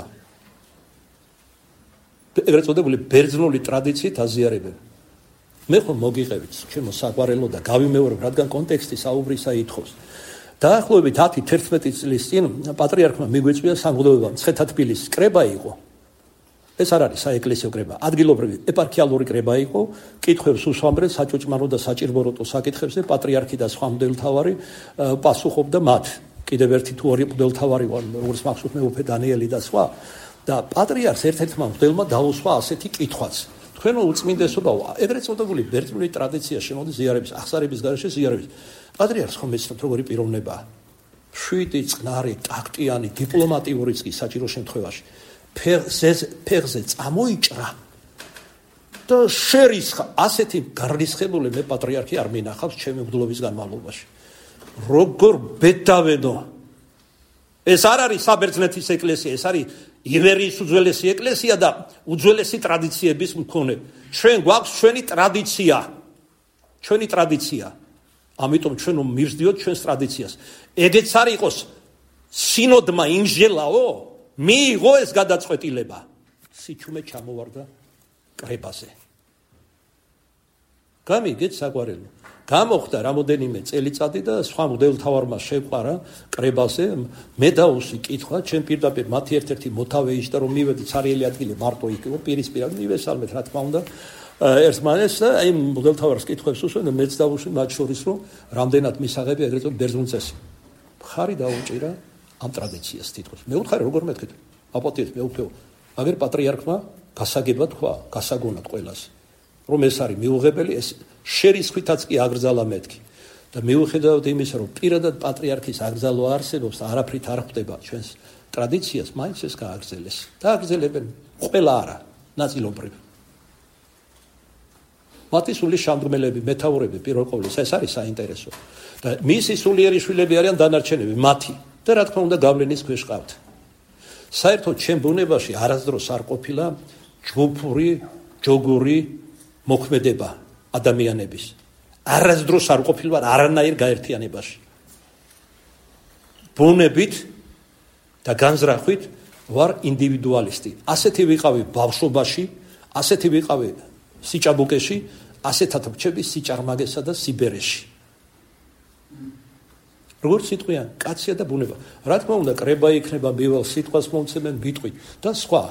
ეგრეთ წოდებული ბერძნული ტრადიციით აზიარებენ. მე ხომ მოგიყევით ჩემო საყვარელო და გავიმეორებ, რადგან კონტექსტი საუბრისა ითხოვს. დაახლოებით ათი თერთმეტი წლის წინ პატრიარქმა მიგვიწვია სამღვდელობა მცხეთა თბილისის კრება იყო. ეს არ არის საეკლესიო კრება, ადგილობრივი ეპარქიალური კრება იყო. კითხვებს უსვამდნენ საჭუჭმარო და საჭირბოროტო საკითხებზე, პატრიარქი და სხვა მღვდელმთავარი პასუხობდა მათ. კიდევ ერთი თუ ორი მღვდელმთავარი ვარ, როგორც მახსოვს მეუფე დანიელი და სხვა. და პატრიარქს ერთ-ერთმა მღვდელმა დაუსვა ასეთი კითხვაც. თქვენო უწმინდესობაო, ეგრეთ წოდებული ბერძნული ტრადიცია შემოდის ზიარების, ახსარების გარეშე ზიარების. პატრიარქს ხომ ეცნობთ როგორი პიროვნებაა? შვიდი, წყნარი, ტაქტიანი, დიპლომატიურიც კი საჭირო შემთხვევაში. ფეხზე წამოიჭრა და შერისხა. ასეთი გარლისხებული მე პატრიარქი არ მინახავს ჩემი მღვდლობის განმავლობაში. როგორ ბედავენო. ეს არ არის საბერძნეთის ეკლესია, ეს არის ივერიის უძველესი ეკლესია და უძველესი ტრადიციების მქონე. ჩვენ გვაქვს ჩვენი ტრადიცია. ჩვენი ტრადიცია. ამიტომ ჩვენ მივსდიოთ ჩვენს ტრადიციას. ეგეც არ იყოს სინოდმა იმჟელაო, მიიღო ეს გადაწყვეტილება. სიჩუმე ჩამოვარდა კრებაზე. გამიგეთ საყვარელო. გამოხდა რამოდენიმე წელიწადი და სხვა მღვდელმთავარმა შეყვარა კრებაზე. მე დაუსვი კითხვა, ჩვენ პირდაპირ მათი ერთ-ერთი მოთავე იშდა, რომ მივედი ცარიელი ადგილი მარტო იქ იყო, პირისპირ მივესალმეთ, რა თქმა უნდა. ერთმანეთს და აი მღვდელმთავარს კითხვებს უსვენ და მეც დავუსვი მათ შორის, რომ რამდენად მისაღები ეგრეთ წოდებული ბერძნული წესი. მხარი დაუჭირა ამ ტრადიციას თითქოს. მე უთხარი როგორ მეთქეთ? აპატიეთ მეუფეო. აგერ პატრიარქმა გასაგება თქვა, გასაგონად ყველას. რომ ეს არის მიუღებელი, ეს შერისხვითაც კი აგრძალა მეთქი. და მიუხედავად იმისა, რომ პირადად პატრიარქის აგრძალვა არსებობს და არაფრით არ ხვდება ჩვენს ტრადიციას, მაინც ეს გააგრძელეს. დააგრძელებენ ყველა არა, ნაწილობრივ. მათი სული შამდგმელები, მეთაურები პირველ ყოვლისა, ეს არის საინტერესო. და მისი სულიერი შვილები არიან დანარჩენები, მათი. და რა თქმა უნდა გავლენის ქვეშ ყავთ. საერთოდ ჩემ ბუნებაში არასდროს არ ყოფილა ჯგუფური, ჯოგური მოქმედება ადამიანების. არასდროს არ ყოფილა არანაირ გაერთიანებაში. ბუნებით და განზრახვით ვარ ინდივიდუალისტი. ასეთი ვიყავი ბავშვობაში, ასეთი ვიყავი სიჭაბუკეში, ასეთად ვჩები სიჭარმაგესა და სიბერეში. როგორც სიტყვიან, კაცია და ბუნება. რა თქმა უნდა, კრება იქნება, მივალ სიტყვას მომცემენ, გიტყვით და სხვა.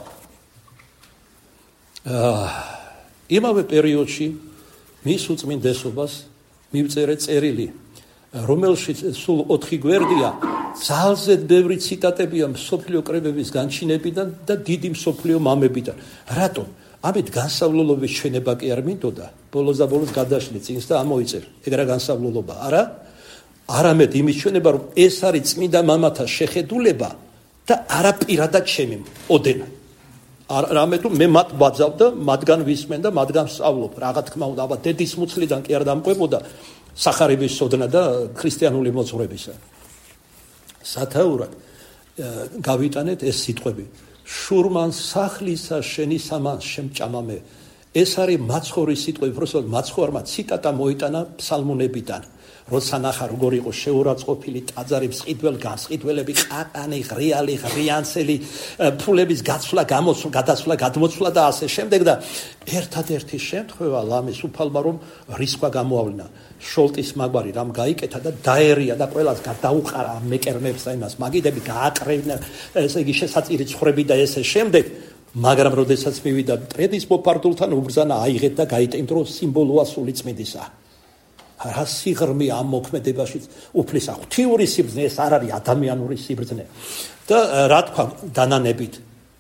აა იმავე პერიოდში მის უწმინდესობას მივწერე წერილი, რომელშიც სულ ოთხი გვერდია, ძალზედ ბევრი ციტატებია მსოფლიო კრებების განჩინებიდან და დიდი მსოფლიო მამებიდან. რატომ? ამით განსავლელობის ჩვენება კი არ მინდოდა. ბოლოს და ბოლოს გადაშლი წინს და ამოიწერ. ეგ რა განსავლელობა? არა? არამედ იმის ჩვენება, რომ ეს არის წმინდა მამათა შეხედულება და არა პირადად ჩემი ოდენ. არამედ რომ მე მათ ვაძავ და მათგან ვისმენ და მათგან ვსწავლობ. რა თქმა უნდა, აბა დედის მუცლიდან კი არ დამყვებოდა სახარების სოდნა და ქრისტიანული მოძღვრებისა. სათაურად გავიტანეთ ეს სიტყვები. შურმან სახლისა შენი სამან შემჭამამე. ეს არის მაცხოვრის სიტყვები, უბრალოდ მაცხოვარმა ციტატა მოიტანა ფსალმუნებიდან. როცა ნახა როგორ იყო შეურაცხყოფილი ტაძარი, მსყიდველ გამსყიდველები, ყაყანი, ღრიალი, ღრიანცელი, ფულების გაცვლა, გამოცვლა, გადაცვლა, გადმოცვლა და ასე შემდეგ და ერთადერთი შემთხვევა ლამის უფალმა რომ რისკვა გამოავლინა. შოლტის მაგვარი რამ გაიკეთა და დაერია და ყველას გადაუყარა მეკერნებს და იმას მაგიდები გააკრევნა, ესე იგი შესაწირი ცხრები და ესე შემდეგ. მაგრამ როდესაც მივიდა ტრედის მოფარდულთან უბრძანა აიღეთ და გაიტენდრო სიმბოლოა სული წმინდისა. რა სიღრმე ამ მოქმედებაში უფლისა ღვთიური სიბრძნე ეს არ არის ადამიანური სიბრძნე. და რა თქვა დანანებით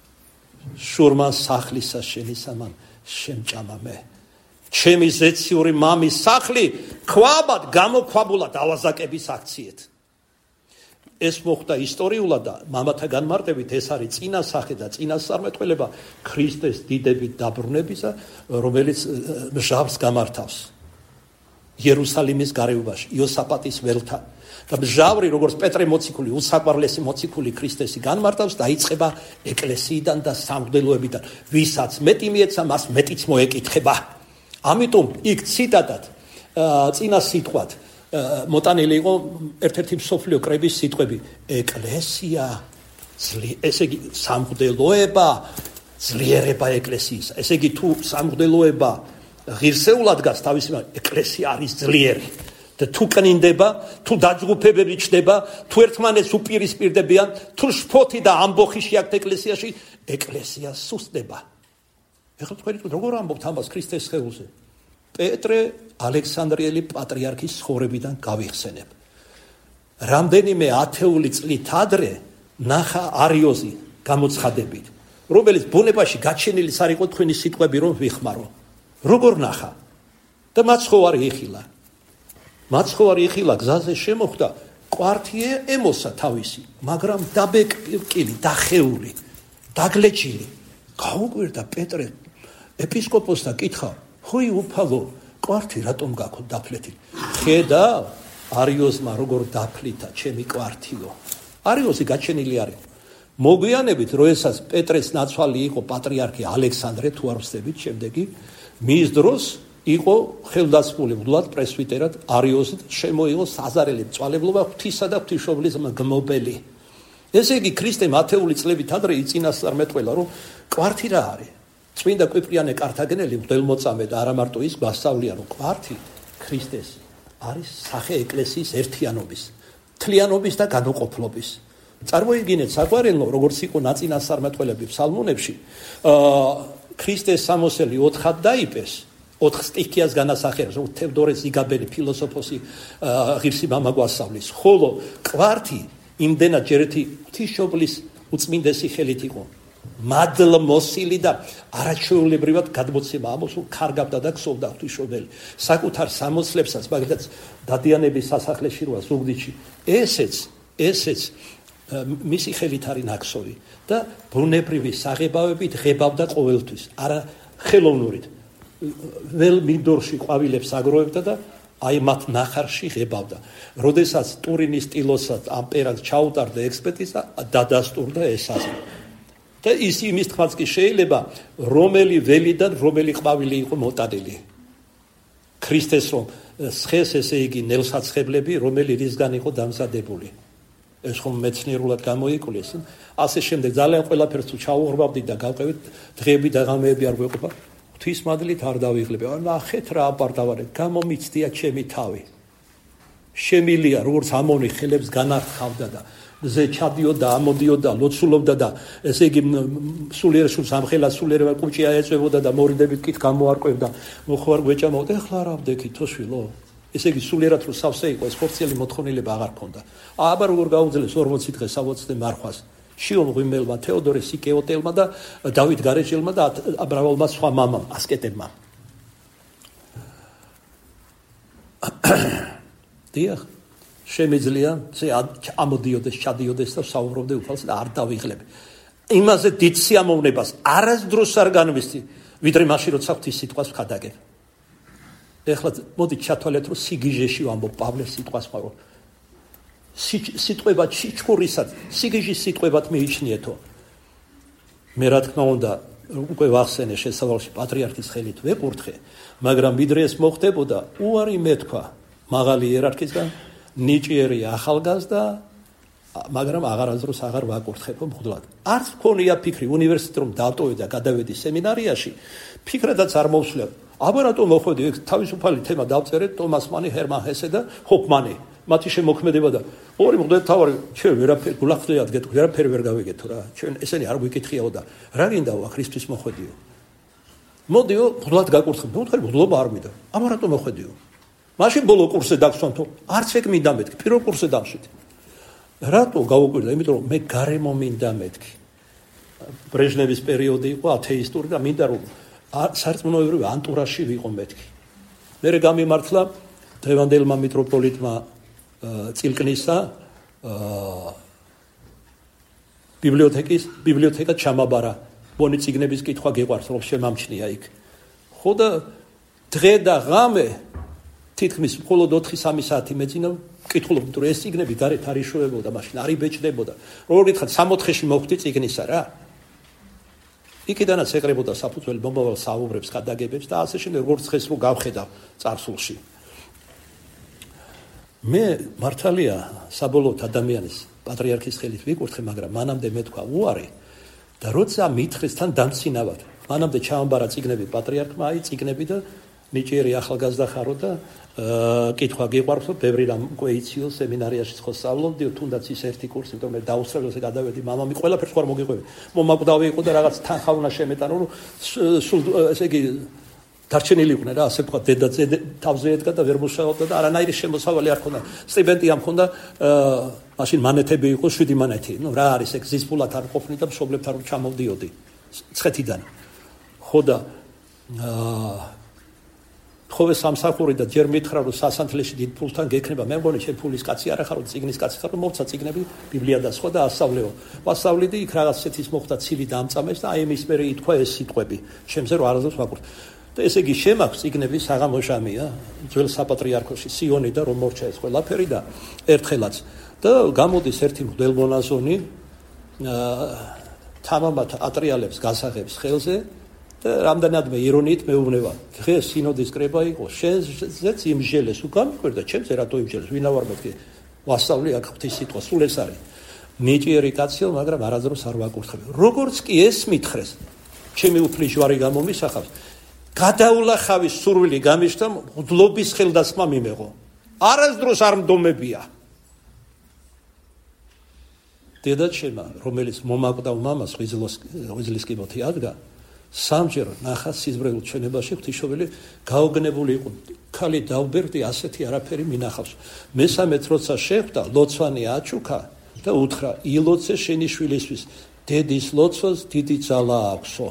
შურმან სახლისა შენისამან შემჭამა მე. ჩემი ზეციური მამის სახლი ქვაბად გამოქვაბულად ავაზაკების აქციეთ. ეს მოხდა ისტორიულად და მამათა განმარტებით ეს არის წინა სახე და წინასწარმეტყველება ქრისტეს დიდებით დაბრუნებისა, რომელიც მჟავს გამართავს იერუსალიმის გარეუბაში, იოსაფატის ველთან. და მჟავრი, როგორც პეტრე მოციქული, უსაყვარლესი მოციქული ქრისტესი განმარტავს, დაიწყება ეკლესიიდან და სამღვდელოებიდან. ვისაც მეტი მიეცა, მას მეტიც მოეკითხება. ამიტომ იქ ციტატად წინა სიტყვად მოტანილი იყო ერთ-ერთი მსოფლიო კრების სიტყვები ეკლესია, ესე იგი სამღვდელოება, ძლიერება ეკლესიის. ესე იგი თუ სამღვდელოება ღირსეულად დგას თავისი ეკლესია არის ძლიერი და თუ კნინდება, თუ დაჯგუფებები ჩნდება, თუ ერთმანეთს უპირისპირდებიან, თუ შფოთი და ამბოხი შეაქვთ ეკლესიაში, ეკლესია სუსტდება. ეხლა თქვენ როგორ ამბობთ ამას ქრისტეს სხეულზე? პეტრე ალექსანდრიელი პატრიარქის ცხოვრებიდან გავიხსენებ. რამდენიმე ათეული წლით ადრე ნახა არიოზი გამოცხადებით, რომელიც ბუნებაში გაჩენილი არ იყო თქვენი სიტყვები რომ ვიხმარო. როგორ ნახა? და მაცხოვარი იხილა. მაცხოვარი იხილა გზაზე შემოხვდა, კვართი ემოსა თავისი, მაგრამ დაბეკილი, დახეული, დაგლეჭილი. გაუკვირდა პეტრე ეპისკოპოსთან კითხა, ხოი უფალო, კვართი რატომ გაქვთ დაფლეთილი? ხედავ, არიოზმა როგორ დაფლითა ჩემი კვართიო. არიოზი გაჩენილი არის. მოგვიანებით, როდესაც პეტრეს ნაცვალი იყო პატრიარქი ალექსანდრე, თუ არ ვსდებით, შემდეგი მის დროს იყო ხელდასმული ვლად პრესვიტერად არიოზი, შემოიღო საზარელი მწვალებლობა ღვთისა და ღვთისმშობლის გმობელი. ესე იგი ქრისტემ ათეული წლებით ადრე იწინასწარმეტყველა, რომ კვართი რა არის? წმინდა კვიპრიანე კართაგენელი მღვდელმოწამე და არა მარტო ის გვასწავლია, რომ კვართი ქრისტეს არის სახე ეკლესიის ერთიანობის, თლიანობის და განუყოფლობის. წარმოიდგინეთ საყვარელო, როგორც იყო ნაწინასწარმეტყველები ფსალმუნებში, ქრისტეს სამოსელი ოთხად დაიპეს, ოთხ სტიქიას განასახიერებს, რომ თევდორე ზიგაბელი ფილოსოფოსი ღირსი მამა გვასწავლის, ხოლო კვართი იმდენად ჯერ ერთი ღვთისმშობლის უწმინდესი ხელით იყო მადლმოსილი და არაჩვეულებრივად გადმოცემა ამოსულ ქარგავდა და ქსოვდა ღვთისმშობელი საკუთარ სამოსლებსაც, მაგალითად დადიანების სასახლეში როა ზუგდიდში. ესეც ესეც მისი ხელით არის ნაქსოვი და ბუნებრივი საღებავებით ღებავდა ყოველთვის, არა ხელოვნურით. վել მინდორში ყვავილებს აგროვებდა და აი მათ ნახარში ღებავდა. როდესაც ტურინის სტილოსად ამპერად ჩაუტარდა ექსპერტიზა, დადასტურდა ეს აზრი. და ის იმის თქმაც კი შეიძლება, რომელი ველიდან რომელი ყვავილი იყო მოტანილი. ქრისტეს რომ სხეს, ესე იგი ნელსაცხებლები, რომელი რისგან იყო დამზადებული. ეს ხომ მეცნიერულად გამოიკვლიეს. ასე შემდეგ ძალიან ყველაფერს თუ ჩაუღრმავდით და გავყევით, დღეები და ღამეები არ გვეყოფა. ღვთის მადლით არ დავიღლები. ნახეთ რა აპარდავარეთ, გამომიცდია ჩემი თავი. შემილია როგორც ამონი ხელებს განარხავდა და ზე ჩადიოდა, ამოდიოდა, ლოცულობდა და ესე იგი სულიერ სულს ამხელა სულიერება კუჭია ეწვებოდა და მორიდებით კით გამოარკვევდა. მოხوار გვეჭამოთ, ეხლა რა ვდექით თოშვილო. ესე იგი სულიერად რო სავსე იყო, ეს ხორციელი მოთხოვნილება აღარ ქონდა. აბა როგორ გაუძლეს ორმოცი დღე სავოცდე მარხვას. შიომ ღიმელმა, თეოდორე სიკეოტელმა და დავით გარეჯელმა და აბრავალმა სხვა მამამ, ასკეტებმა. დიახ, შემიძლია ამოდიოდეს, ჩადიოდეს და საუბრობდე უფალს და არ დავიღლები. იმაზე დიდ სიამოვნებას არასდროს არ განვისწი, ვიდრე მაშინ როცა ღვთის სიტყვას ვხადაგებ. ეხლა მოდით ჩათვალეთ, რომ სიგიჟეში ვამბობ პავლეს სიტყვას, მაგრამ სიტყვებად სიჩქურისად, სიგიჟის სიტყვებად მიიჩნიეთო. მე რა თქმა უნდა, უკვე ვახსენე შესავალში პატრიარქის ხელით ვეყურთხე, მაგრამ ვიდრე ეს მოხდებოდა, უარი მეთქვა მაღალი იერარქისგან ნიჭიერი ახალგაზრდა, მაგრამ აღარასდროს აღარ ვაკურთხებო მღვდლად. არც მქონია ფიქრი უნივერსიტეტში რომ დავტოვე და გადავედი სემინარიაში, ფიქრადაც არ მოვსვლია. აბა რატომ მოხვედი ეგ თავისუფალი თემა დავწერე ტომას მანი, ჰერმან ჰესე და ჰოფმანი. მათი შემოქმედება და ორი მღვდელმთავარი ჩვენ ვერაფერ გულახდიათ გეტყვი, ვერაფერი ვერ გავიგეთო რა. ჩვენ ესენი არ გვიკითხიაო და რა გინდაო ქრისტეს მოხვედიო. მოდიო მღვდლად გაკურთხებ. ნუ თქვენ მღვდლობა არ მინდა. აბა რატომ მოხვედიო? მაშინ ბოლო კურსზე დაგსვამ თუ არც ეგ მინდა მეთქი, პირველ კურსზე დავშვით. რატო გავუკვირდა? იმიტომ რომ მე გარემო მინდა მეთქი. ბრეჟნევის პერიოდი იყო ათეისტური და მინდა რომ სარწმუნოებრივი ანტურაჟი ვიყო მეთქი. მერე გამიმართლა დღევანდელმა მიტროპოლიტმა წილკნისა ბიბლიოთეკის ბიბლიოთეკა ჩამაბარა. ბონი წიგნების კითხვა გეყვარს რომ შემამჩნია იქ. ხო და დღე და ღამე თითქმის მხოლოდ ოთხი სამი საათი მეძინა კითხულობ, რომ ეს წიგნები გარეთ არ იშვებოდა, მაშინ არ იბეჭდებოდა. როგორ გითხარ, სამოთხეში მოხვდი წიგნისა რა. იქიდანაც ეყრებოდა საფუძველი მომავალ საუბრებს, გადაგებებს და ასე შემდეგ, როგორც ხეს რო გავხედავ წარსულში. მე მართალია საბოლოოდ ადამიანის პატრიარქის ხელით ვიკურთხე, მაგრამ მანამდე მეთქვა უარი და როცა მითხრეს თან დამცინავად. მანამდე ჩაამბარა წიგნები პატრიარქმა, აი წიგნები და ნიჭიერი ახალგაზრდა ხარო და კითხვა გიყვარს, ბევრი რამ უკვე იციო, სემინარიაში ხო სწავლობდიო, თუნდაც ის ერთი კურსი, იმიტომ მე დაუსწრებელზე გადავედი, მამამი ყველაფერს ხوار მოგიყვები. მომაკვდავი იყო და რაღაც თანხა უნდა შემეტანო, რომ სულ ესე იგი დარჩენილი იყვნენ რა, ასე თქვა, დედა თავზე ედგა და ვერ მუშაობდა და არანაირი შემოსავალი არ ქონდა. სტიპენდია მქონდა, მაშინ მანეთები იყო შვიდი მანეთი. ნუ რა არის ეგ ზისფულად არ ყოფნი და მშობლებთან რომ ჩამოვდიოდი ცხეთიდან. ხო და ხოლმე სამსახური და ჯერ მითხრა რომ სასანთლეში დიდ ფულთან გექნება. მე მგონი შენ ფულის კაცი არ ხარ, რომ წიგნის კაცი ხარ, რომ მოვცა წიგნები, ბიბლია და სხვა და ასწავლეო. ვასწავლიდი იქ რაღაც ისეთის მოხდა ცილი დაამწამეს და აი მის მერე ითქვა ეს სიტყვები. შემზე რომ არასდროს ვაკურთხ. და ესე იგი შემაქვს წიგნები საღამოშამია, ძველ საპატრიარქოში სიონი და რომ მორჩა ეს ყველაფერი და ერთხელაც და გამოდის ერთი მღვდელმონაზონი თამამად ატრიალებს გასაღებს ხელზე და რამდენადმე ირონიით მეუბნება, დღეს სინოდის კრება იყო, შენზეც იმჟელეს, უკამიკვირდა, ჩემზე რატო იმჟელეს, ვინა ვარ მეთქი, ვასწავლი აქ ღვთის სიტყვა, სულ ეს არის. ნიჭიერი კაცია, მაგრამ არასდროს არ ვაკურთხები. როგორც კი ეს მითხრეს, ჩემი უფლის ჯვარი გამომისახავს, გადაულახავის სურვილი გამიშთა, მღვდლობის ხელდასხმა მიმეღო. არასდროს არ მდომებია. დედაჩემა, რომელიც მომაკვდავ მამას ღვიძლის კიბოთი ადგა, სამჯერ ნახა სიზმრებულ ჩვენებაში ღვთისმშობელი გაოგნებული იყო. ქალი დავბერდი ასეთი არაფერი მინახავს. მესამეც როცა შეხვდა, ლოცვანი აჩუქა და უთხრა, ილოცე შენი შვილისთვის, დედის ლოცვას დიდი ძალა აქვსო.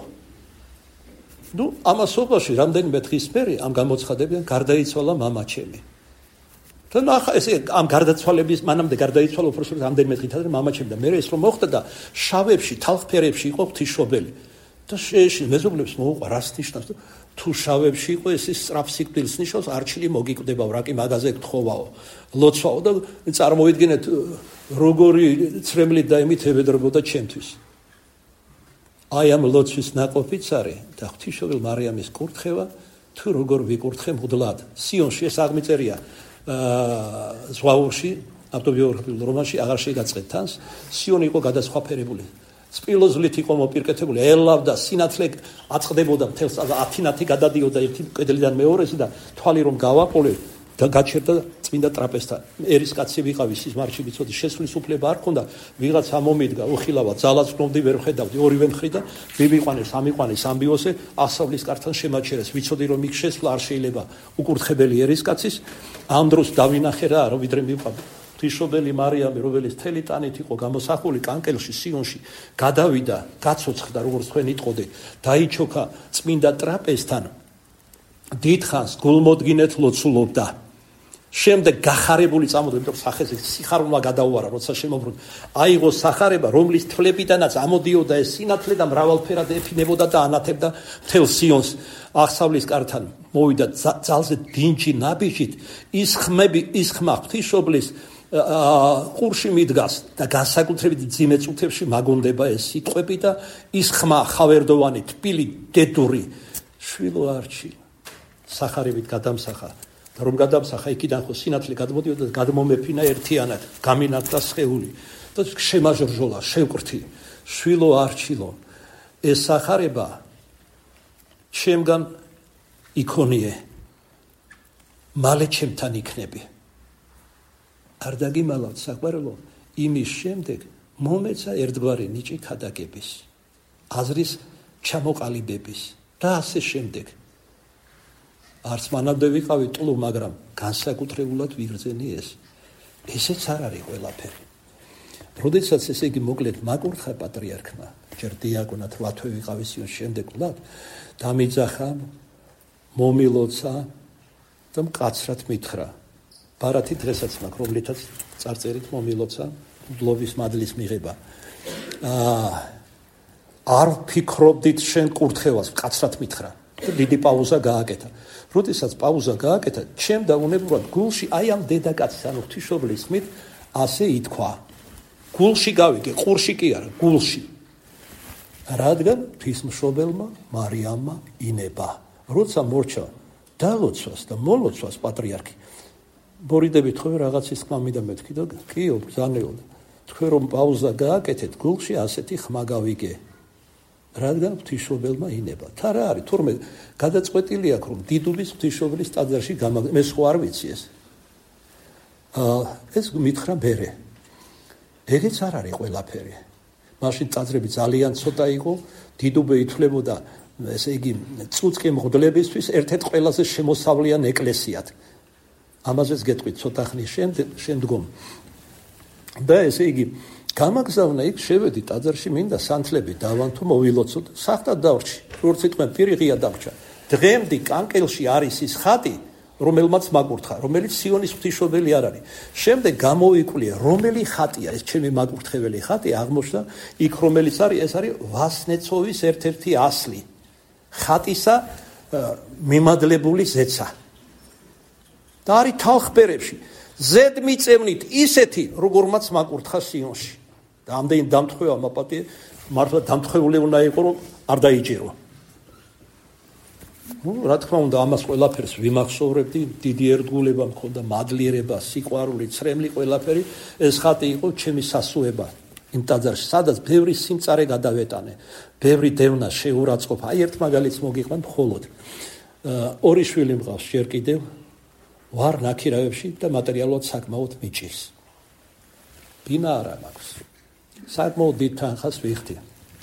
ნუ ამასობაში რამდენიმე დღის მერე ამ გამოცხადებიდან გარდაიცვალა მამაჩემი. და ნახა ესე ამ გარდაცვალების მანამდე გარდაიცვალა უბრალოდ რამდენიმე დღით ადრე მამაჩემი და მე ეს რომ მოხდა და შავებში, თალხფერებში იყო ღვთისმშობელი. და შეეში მეზობლებს მოუყვა რას ნიშნავს და თუ შავებში იყო ეს ის სწრაფ სიკვდილს ნიშნავს, არჩილი მოგიკვდებაო, რა კი მაგაზე გთხოვაო, ლოცვაო და წარმოიდგინეთ როგორი ცრემლით და ემით ებედრებოდა ჩემთვის. აი ამ ლოცვის ნაყოფიც არის და ღვთისმშობელ მარიამის კურთხევა თუ როგორ ვიკურთხე მღვდლად. სიონში ეს აღმიწერია ზღვაურში, ავტობიოგრაფიულ რომანში აღარ შეგაწყეთ თანს, სიონი იყო გადასხვაფერებული. სპილოზვლით იყო მოპირკეთებული, ელავდა, სინათლე აწყდებოდა მთელს ათინათი გადადიოდა ერთი კედლიდან მეორეზე და თვალი რომ გავაყოლე და გაჩერდა წმინდა ტრაპეზთან. ერის კაცი ვიყავი, სიზმარში ვიცოდი, შესვლის უფლება არ ქონდა, ვიღაცა მომიდგა, უხილავად, ძალაც გნობდი, ვერ ხედავდი, ორივე მხრიდან, მივიყვანე, სამიყვანე, სამბიოსე, ასავლის კართან შემაჩერეს, ვიცოდი რომ იქ შესვლა არ შეიძლება უკურთხებელი ერის კაცის, ამ დროს დავინახე რა, რომ ვიდრე მივყავდი. ღვთისმშობელი მარიამი, რომელიც თელი ტანით იყო გამოსახული კანკელში, სიონში, გადავიდა, გაცოცხლდა, როგორც თქვენ იტყოდით, დაიჩოქა წმინდა ტრაპეზთან, დიდხანს გულმოდგინეთ ლოცულობდა. შემდეგ გახარებული წამოდა, იმიტომ რომ სახეზე სიხარულმა გადაუარა, როცა შემოbrunდა. აიღო სახარება, რომლის თვლებიდანაც ამოდიოდა ეს სინათლე და მრავალფერად ეფინებოდა და ანათებდა მთელ სიონს. აღსავლის კართან მოვიდა ძალზე დინჯი ნაბიჯით, ის ხმები, ის ხმა ღვთისმშობლის ყურში მიდგას და განსაკუთრებით ძიმე წუთებში მაგონდება ეს სიტყვები და ის ხმა ხავერდოვანი, თბილი, დედური, შვილო არჩი, სახარებით გადამსახა და რომ გადამსახა იქიდან ხო სინათლე გადმოდიოდა და გადმომეფინა ერთიანად, გამინათდა სხეული და შემაჟრჟოლა, შევკრთი, შვილო არჩილო, ეს სახარება ჩემგან იქონიე, მალე ჩემთან იქნები. არ დაგიმალავთ საყვარელო, იმის შემდეგ მომეცა ერთგვარი ნიჭი ქადაგების, აზრის ჩამოყალიბების და ასე შემდეგ. არც მანამდე ვიყავი ტლუ, მაგრამ განსაკუთრებულად ვიგრძენი ეს. ესეც არ არის ყველაფერი. როდესაც ესე იგი მოკლედ მაკურთხა პატრიარქმა, ჯერ დიაკონად ლათვე ვიყავი სიონს, შემდეგ ვლად, დამიძახა, მომილოცა და მკაცრად მითხრა. ბარათი დღესაც მაქვს, რომლითაც წარწერით მომილოცა მდლობის მადლის მიღება. აა არ ფიქრობდით შენ კურთხევას, მკაცრად მითხრა. დიდი პაუზა გააკეთა. როდესაც პაუზა გააკეთა, ჩემ დაუნებურად გულში აი ამ დედაკაცის, ანუ ღვთისმშობლის ხმით ასე ითქვა. გულში გავიგე, ყურში კი არა, გულში. რადგან ღვთისმშობელმა მარიამმა ინება, როცა მორჩა დალოცვას და მოლოცვას პატრიარქი. ბორიდებით ხო რაღაცის ხმა მინდა მეთქი და კიო ბრძანეო. თქვენ რომ პაუზა გააკეთეთ, გულში ასეთი ხმა გავიგე. რადგან ღვთისმშობელმა ინება. თა რა არის, თურმე გადაწყვეტილი აქვს რომ დიდუბის ღვთისმშობლის ტაძარში გამაგ მე სხვა არ ვიცი ეს. აა ეს მითხრა ბერე. ეგეც არ არის ყველაფერი. მაშინ ტაძრები ძალიან ცოტა იყო, დიდუბე ითვლებოდა ესე იგი წუწკი მღვდლებისთვის ერთ-ერთ ყველაზე შემოსავლიან ეკლესიად. ამაზეც გეტყვით ცოტა ხნის შემდგომ. და ესე იგი გამაგზავნა იქ შევედი ტაძარში, მინდა სანთლები დავანთო, მოვილოცოთ, სახტად დავრჩი. როგორც იტყვენ, პირი ღია დავრჩა. დღემდე კანკელში არის ის ხატი, რომელმაც მაკურთხა, რომელიც სიონის ღვთისმშობელი არ არის. შემდეგ გამოვიკვლიე, რომელი ხატია ეს ჩემი მაკურთხეველი ხატი, აღმოჩნდა იქ რომელიც არის, ეს არის ვასნეცოვის ერთ-ერთი ასლი. ხატისა მიმადლებული ზეცა. და არის თალხბერებში, ზედ მიწევნით ისეთი, როგორმაც მაკურთხა სიონში. და ამდენი დამთხევა მაპატი, მართლა დამთხეული უნდა იყო, რომ არ დაიჯერო. ნუ რა თქმა უნდა, ამას ყველაფერს ვიმახსოვრებდი, დიდი ერთგულება მქონდა, მადლიერება, სიყვარული, ცრემლი ყველაფერი, ეს ხატი იყო ჩემი სასუება იმ ტაძარში, სადაც ბევრი სიმწარე გადავეტანე, ბევრი დევნა შეურაცხყოფა. აი ერთ მაგალითს მოგიყვან მხოლოდ. ორი შვილი მყავს ჯერ კიდევ, ვარ ნაქირავებში და მატერიალურად საკმაოდ მიჭირს. ბინა არა მაქვს. საკმაოდ დიდ თანხას ვიხდი.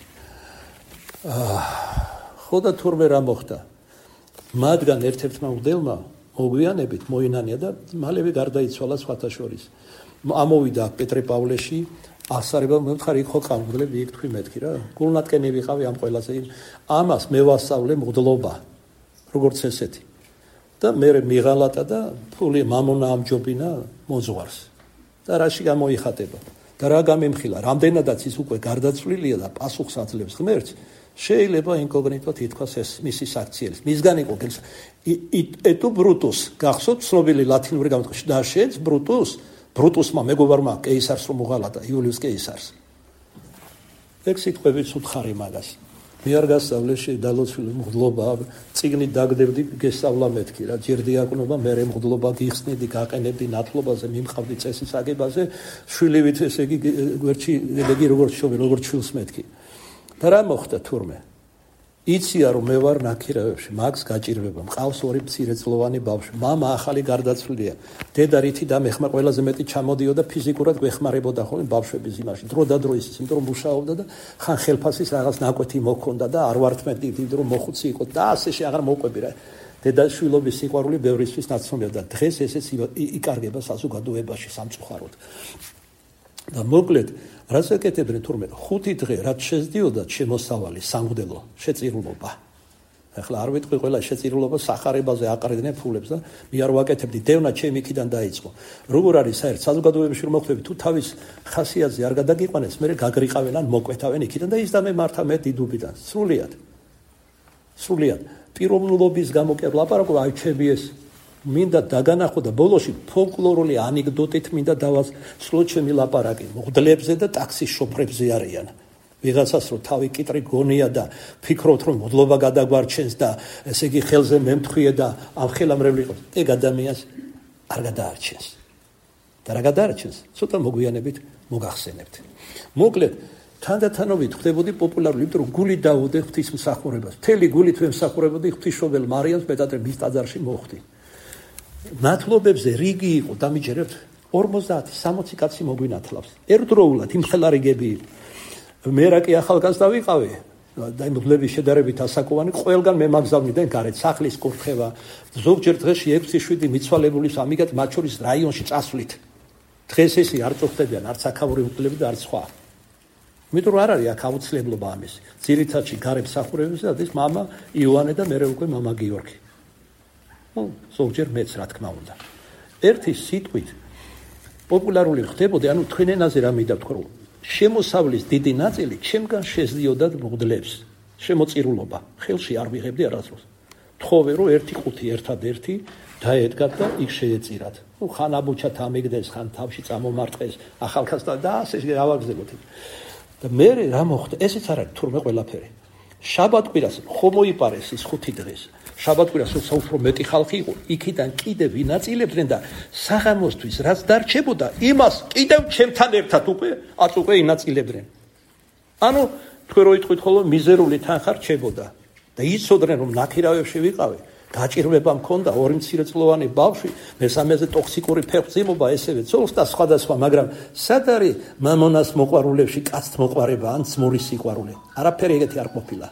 აა ხო და თურმე რა მოხდა? მათგან ერთ-ერთმა მღვდელმა მოგვიანებით მოინანია და მალევე გარდაიცვალა სხვათა შორის. ამოვიდა პეტრე-პავლეში ასარება მომხარი ხო ყამგლები იქ თქვი მეთქი რა. გულნატკენი ვიყავი ამ ყველაზე. ამას მე ვასწავლე მღვდლობა. როგორც ესეთი. და მე მიღალატა და ფული მამონა ამჯობინა მოძღვარს. და რაში გამოიხატება? და რა გამემხილა? რამდენადაც ის უკვე გარდაცვლილია და პასუხს აძლევს ღმერთს, შეიძლება ინკოგნიტოდ ითქვას ეს მისი საქციელი. მისგან იყო ეტუ ბრუტუს, გახსოვთ ცნობილი ლათინური გამოთქმის და შეც ბრუტუს, ბრუტუსმა მეგობარმა კეისარს რომ უღალატა, იულიუს კეისარს. ეგ სიტყვებიც უთხარი მაგას. მე არ გასწავლე შედალოცვილი მღვდლობა, წიგნით დაგდებდი, გესწავლა მეთქი რა, ჯერ დიაკვნობა, მერე მღვდლობა გიხსნიდი, გაყენებდი ნათლობაზე, მიმყავდი წესის აგებაზე, შვილივით ესე იგი გვერდში ედეგი როგორც შობი, როგორც შვილს მეთქი. და რა მოხდა თურმე? იცია რომ მე ვარ ნაქირავებში, მაგს გაჭირვება, მყავს ორი მცირეწლოვანი ბავშვი, მამა ახალი გარდაცვლილია, დედა რითი და მეხმა ყველაზე მეტი ჩამოდიოდა ფიზიკურად გვეხმარებოდა ხოლმე ბავშვების იმაში, დრო და დრო ისიც, იმიტომ რომ მუშაობდა და ხან ხელფასის რაღაც ნაკვეთი მოქონდა და არ ვართმედი, იმიტომ რომ მოხუცი იყო და ასეში აღარ მოყვები რა. დედა შვილობის სიყვარული ბევრისთვის ნაცნობია და დღეს ესეც იკარგება საზოგადოებაში სამწუხაროდ. და მოკლედ რაც ეკეთებდნენ თურმე ხუთი დღე რაც შეძდიოდა შემოსავალი სამღვდელო შეწირულობა. ახლა არ ვიტყვი ყველა შეწირულობა სახარებაზე აყრედნენ ფულებს და მე არ ვაკეთებდი, დევნა ჩემი იქიდან დაიწყო. როგორ არის საერთ საზოგადოებაში რომ მოხვდები, თუ თავის ხასიათზე არ გადაგიყვანეს, მე გაგრიყავენ ან მოკვეთავენ იქიდან და ის და მე მართა მე დიდუბიდან. სრულიად. სრულიად. პიროვნულობის გამო კი ლაპარაკობ, აი ჩემი ეს მინდა დაგანახო და ბოლოში ფოლკლორული ანეკდოტით მინდა დავასრულო ჩემი ლაპარაკი. მღვდლებზე და ტაქსის შოფრებზე არიან. ვიღაცას რომ თავი კიტრი გონია და ფიქრობთ რომ მოდლობა გადაგვარჩენს და ესე იგი ხელზე მემთხვიე და ამ ხელამრევლი იყოს, ეგ ადამიანს არ გადაარჩენს. და რა გადაარჩენს? ცოტა მოგვიანებით მოგახსენებთ. მოკლედ, თანდათანობით ხდებოდი პოპულარული, იმიტომ რომ გული დაუდე ღვთისმსახურებას. მთელი გულით ვემსახურებოდი ღვთისმშობელ მარიამს, მეტადრე მის ტაძარში მოხვდი. ნათლობებზე რიგი იყო, დამიჯერებთ ორმოცდაათი სამოცი კაცი მოგვინათლავს. ერთდროულად იმხელარიგები იყო. მე რა კი ახალგაზრდა ვიყავი და იმ ბლების შედარებით ასაკოვანი, ყველგან მე მაგზავნიდან გარეთ სახლის კურთხევა, ზოგჯერ დღეში ექვსი შვიდი მიცვალებულის ამიგად მათ შორის რაიონში წასვლით. დღეს ესე არ წუხდებიან არც აქაური უკლები და არც სხვა. იმიტომ რომ არ არის აქ აუცილებლობა ამის. ძირითადში გარემსახურებებზე არის მამა იოანე და მერე უკვე მამა გიორგი. ნუ ზოგჯერ მეც რა თქმა უნდა. ერთი სიტყვით პოპულარული ხდებოდი, ანუ თქვენ ენაზე რა მინდა ვთქვა, რომ შემოსავლის დიდი ნაწილი ჩემგან შეძლიოდათ მღვდლებს. შემოწირულობა ხელში არ ვიღებდი არასდროს. თხოვე რომ ერთი ყუთი ერთადერთი დაედგათ და იქ შეეწირათ. ნუ ხან აბუჩათ ამიგდეს, ხან თავში წამომარტყეს, ახალგაზრდა და ასე გავაგზავნოთ. და მე რა მოხდა? ესეც არ არის თურმე ყველაფერი. შაბათ-კვირას ხომ მოიპარეს ის ხუთი დღეს. შაბათ-კვირას როცა უფრო მეტი ხალხი იყო, იქიდან კიდევ ვინაწილებდნენ და საღამოსთვის რაც დარჩებოდა, იმას კიდევ ჩემთან ერთად უკვე აწ უკვე ინაწილებდნენ. ანუ თქვენ რო იტყვით ხოლმე მიზერული თანხა რჩებოდა და იცოდნენ რომ ნაქირავებში ვიყავი, გაჭირვება მქონდა, ორი მცირეწლოვანი ბავშვი, მესამეზე ტოქსიკური ფეხმძიმობა, ესევე ცოლს და სხვადასხვა, მაგრამ სად არის მამონას მოყვარულებში კაცთ მოყვარება ან ძმურის სიყვარული? არაფერი ეგეთი არ ყოფილა.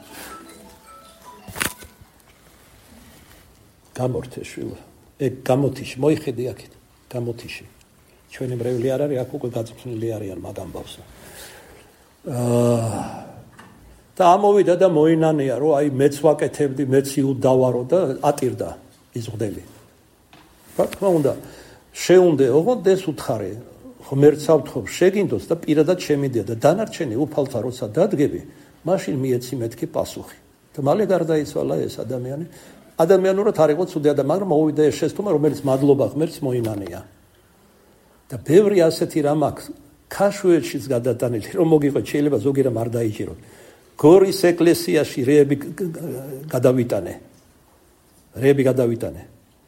გამორთე შვილო, ეგ გამოთიში, მოიხედი აქეთ, გამოთიში. ჩვენი მრევლი არ არის, აქ უკვე გაწმნილი არიან მაგ ამბავს. აა და ამოვიდა და მოინანია, რომ აი მეც ვაკეთებდი, მეც იუდავარო და ატირდა ის მღვდელი. რა თქმა უნდა, შეუნდე, ოღონდ ეს უთხარი, ღმერთსავთ ხომ შეგინდოს და პირადად შემიდია და დანარჩენი უფალთა როცა დადგები, მაშინ მიეცი მეთქი პასუხი. და მალე გარდაიცვალა ეს ადამიანი. ადამიანურად არ იყო ცუდი ადამიანი, მაგრამ მოვიდა ეს შეცდომა, რომელიც მადლობა ღმერთს მოინანია. და ბევრი ასეთი რამ აქვს ქაშვეშიც გადატანილი, რომ მოგიყვეთ, შეიძლება ზოგი რამ არ დაიჭიროთ. გორის ეკლესიაში რეები გადავიტანე. რეები გადავიტანე.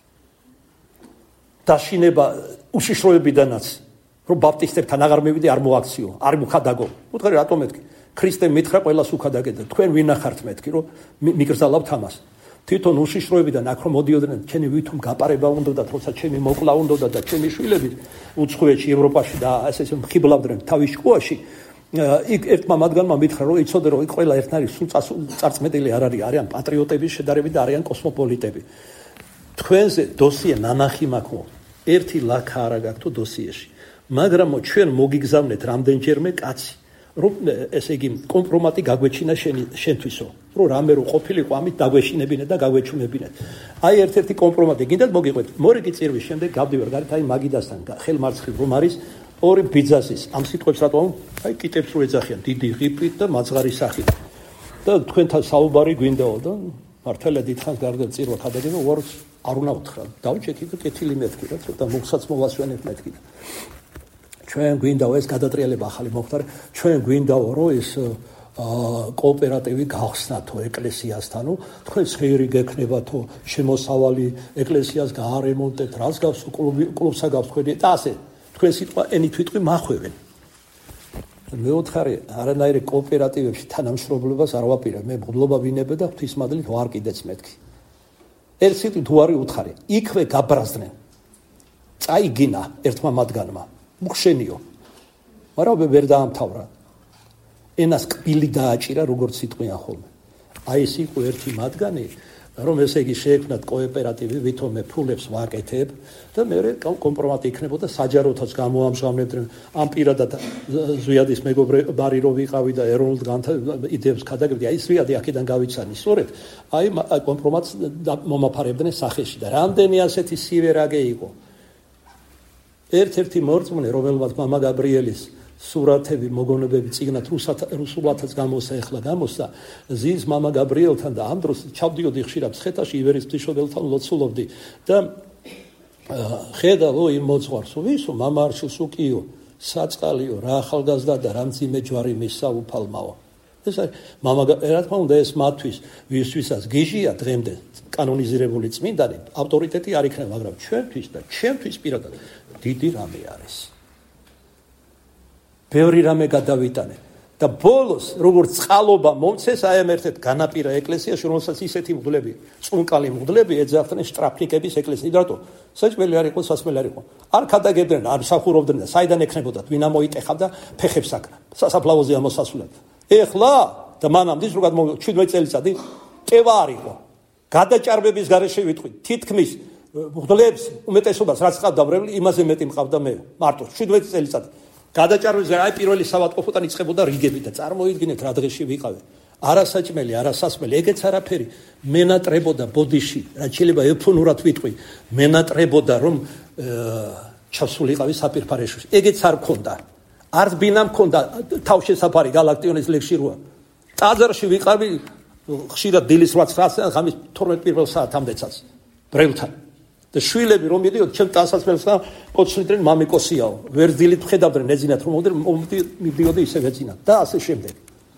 დაშინება უშიშროებიდანაც, რომ ბაპტისტებთან აღარ მივიდი, არ მოაქციო, არ მუხადაგო. უთხარი რატომ მეთქი? ქრისტემ მითხრა ყველას უხადაგეთ. თქვენ ვინახართ მეთქი, რომ მიგრძალავთ ამას. თვითონ უშიშროებიდან აქ რომ მოდიოდნენ, ჩემი ვითომ გაპარება უნდა, თორსა ჩემი მოკლა უნდა და ჩემი შვილები უცხოეთში, ევროპაში და ასე ესე მხიბლავდნენ თავის შუაში. იქ ერთმა მათგანმა მითხრა, რომ იცოდე რომ იქ ყველა ერთნაირი სულ წარწმედელი არ არის, არიან პატრიოტების შედარებით და არიან კოსმოპოლიტები. თქვენზე დოსიე ნანახი მაქვს, ერთი ლაქა არა გაქვთ დოსიეში. მაგრამ ჩვენ მოგიგზავნეთ რამდენჯერმე კაცი, რომ ესე იგი კომპრომატი გაგვეჩინა შენთვისო, რომ რამე რო ყოფილიყო ამით დაგვეშინებინეთ და გაგვეჩუმებინეთ. აი ერთ-ერთი კომპრომატი გინდათ მოგიყვეთ. მორიგი წირვის შემდეგ გავდივარ გარეთ აი მაგიდასთან ხელმარცხი რომ არის ორი ბიძასის ამ სიტყვებს რატომ აი კიტებს რო ეძახიან დიდი ღიპით და მაძღარი სახით და თქვენთან საუბარი გვინდაო და მართალია დიდხანს გარდელ წირვა ხადაგება უარს არ უნდა უთხრა დავჭექი და კეთილი მეთქი რა ცოტა მოგსაც მოვასვენებ მეთქი ჩვენ გვინდაო ეს გადატრიალება ახალი მოხდა ჩვენ გვინდაო რომ ეს კოოპერატივი გახსნათო ეკლესიასთანო თქვენ ღირი გექნებათო შემოსავალი ეკლესიას გაარემონტეთ რას გავს კლუბსა გავს თქვენი და ასე თქვენ სიტყვა ენით ვიტყვი მახვევენ. მეოთხარი არანაირი კოოპერატივებში თანამშრომლობას არ ვაპირებ. მე მღვდლობა ვინებე და ღვთისმადლით ვარ კიდეც მეთქი. ერთ სიტყვით უარი უთხარი. იქვე გაბრაზდნენ. წაიგინა ერთმა მათგანმა. მუხშენიო. მაგრამ ვერ დაამთავრა. ენას კბილი დააჭირა როგორც სიტყვიან ხოლმე. აი ეს იყო ერთი მათგანი რომ ესე იგი შეექმნათ კოოპერატივი, ვითომ მე ფულებს ვაკეთებ და მე კომპრომატი იქნებოდა საჯაროთაც გამოამჟღავნებდნენ ამ პირადად ზვიადის მეგობრები რო ვიყავი და ეროვნულ იდეებს გადაგებდი, აი ზვიადი აქედან გავიცანი, სწორედ აი კომპრომატს მომაფარებდნენ სახეში და რამდენი ასეთი სივერაგე იყო. ერთ-ერთი მორწმუნე, რომელმაც მამა გაბრიელის სურათები, მოგონებები წიგნად რუსულათაც გამოსა, ეხლა გამოსა, ზის მამა გაბრიელთან და ამ დროს ჩავდიოდი ხშირად მცხეთაში ივერის ღვთისმშობელთან ლოცულობდი და ხედავ იმ მოძღვარს, ვისო მამა არჩილს უკიო, საწყალიო, რა ახალგაზრდა და რა მძიმე ჯვარი მისსა უფალმაო. ეს მამა რა თქმა უნდა ეს მათთვის ვისთვისაც გიჟია დღემდე კანონიზირებული წმინდანი ავტორიტეტი არ იქნება, მაგრამ ჩვენთვის და ჩემთვის პირადად დიდი რამე არის. ბევრი რამე გადავიტანე და ბოლოს როგორც წყალობა მომცეს აი ამ ერთ-ერთ განაპირა ეკლესიაში, რომელსაც ისეთი მღვდლები, წუნკალი მღვდლები ეძახდნენ შტრაფნიკების ეკლესიით, რატო? საჭმელი არ იყო, სასმელი არ იყო. არ ქადაგებდნენ, არ მსახურობდნენ და საიდან ექნებოდათ, ვინ ამოიტეხავდა ფეხებს აქ, სასაფლაოზე ამოსასვლელად. ეხლა და მანამდე ზოგადად შვიდმეტი წელიწადი ტევა არ იყო. გადაჭარბების გარეშე ვიტყვი, თითქმის მღვდლებს უმეტესობას რაც ყავდა ბრელი, იმაზე მეტი მყავდა მე, მარტო შვიდმეტი წელიწადი. გადაჭარბების აი პირველი სავატყოფოდან იწყებოდა რიგები და წარმოიდგინეთ რა დღეში ვიყავე. არასაჭმელი, არასასმელი, ეგეც არაფერი. მენატრებოდა ბოდიში, რაც შეიძლება ეფონურად ვიტყვი, მენატრებოდა რომ ჩასულიყავი საპირფარეში. ეგეც არ მქონდა. არც ბინა მქონდა თავშესაფარი გალაქტიონის ლეგში როა. ტაძარში ვიყავი ხშირად დილის რვა საათზე, ღამის თორმეტ პირველ საათამდეცაც ბრელთან. და შვილები რომ მიდიოდ ჩემ ტანსაცმელს და კოცნიდნენ მამიკოსიაო. ვერ დილით ხედავდნენ ეძინათ რომ მომდი მიდიოდი ისე ეძინათ და ასე შემდეგ.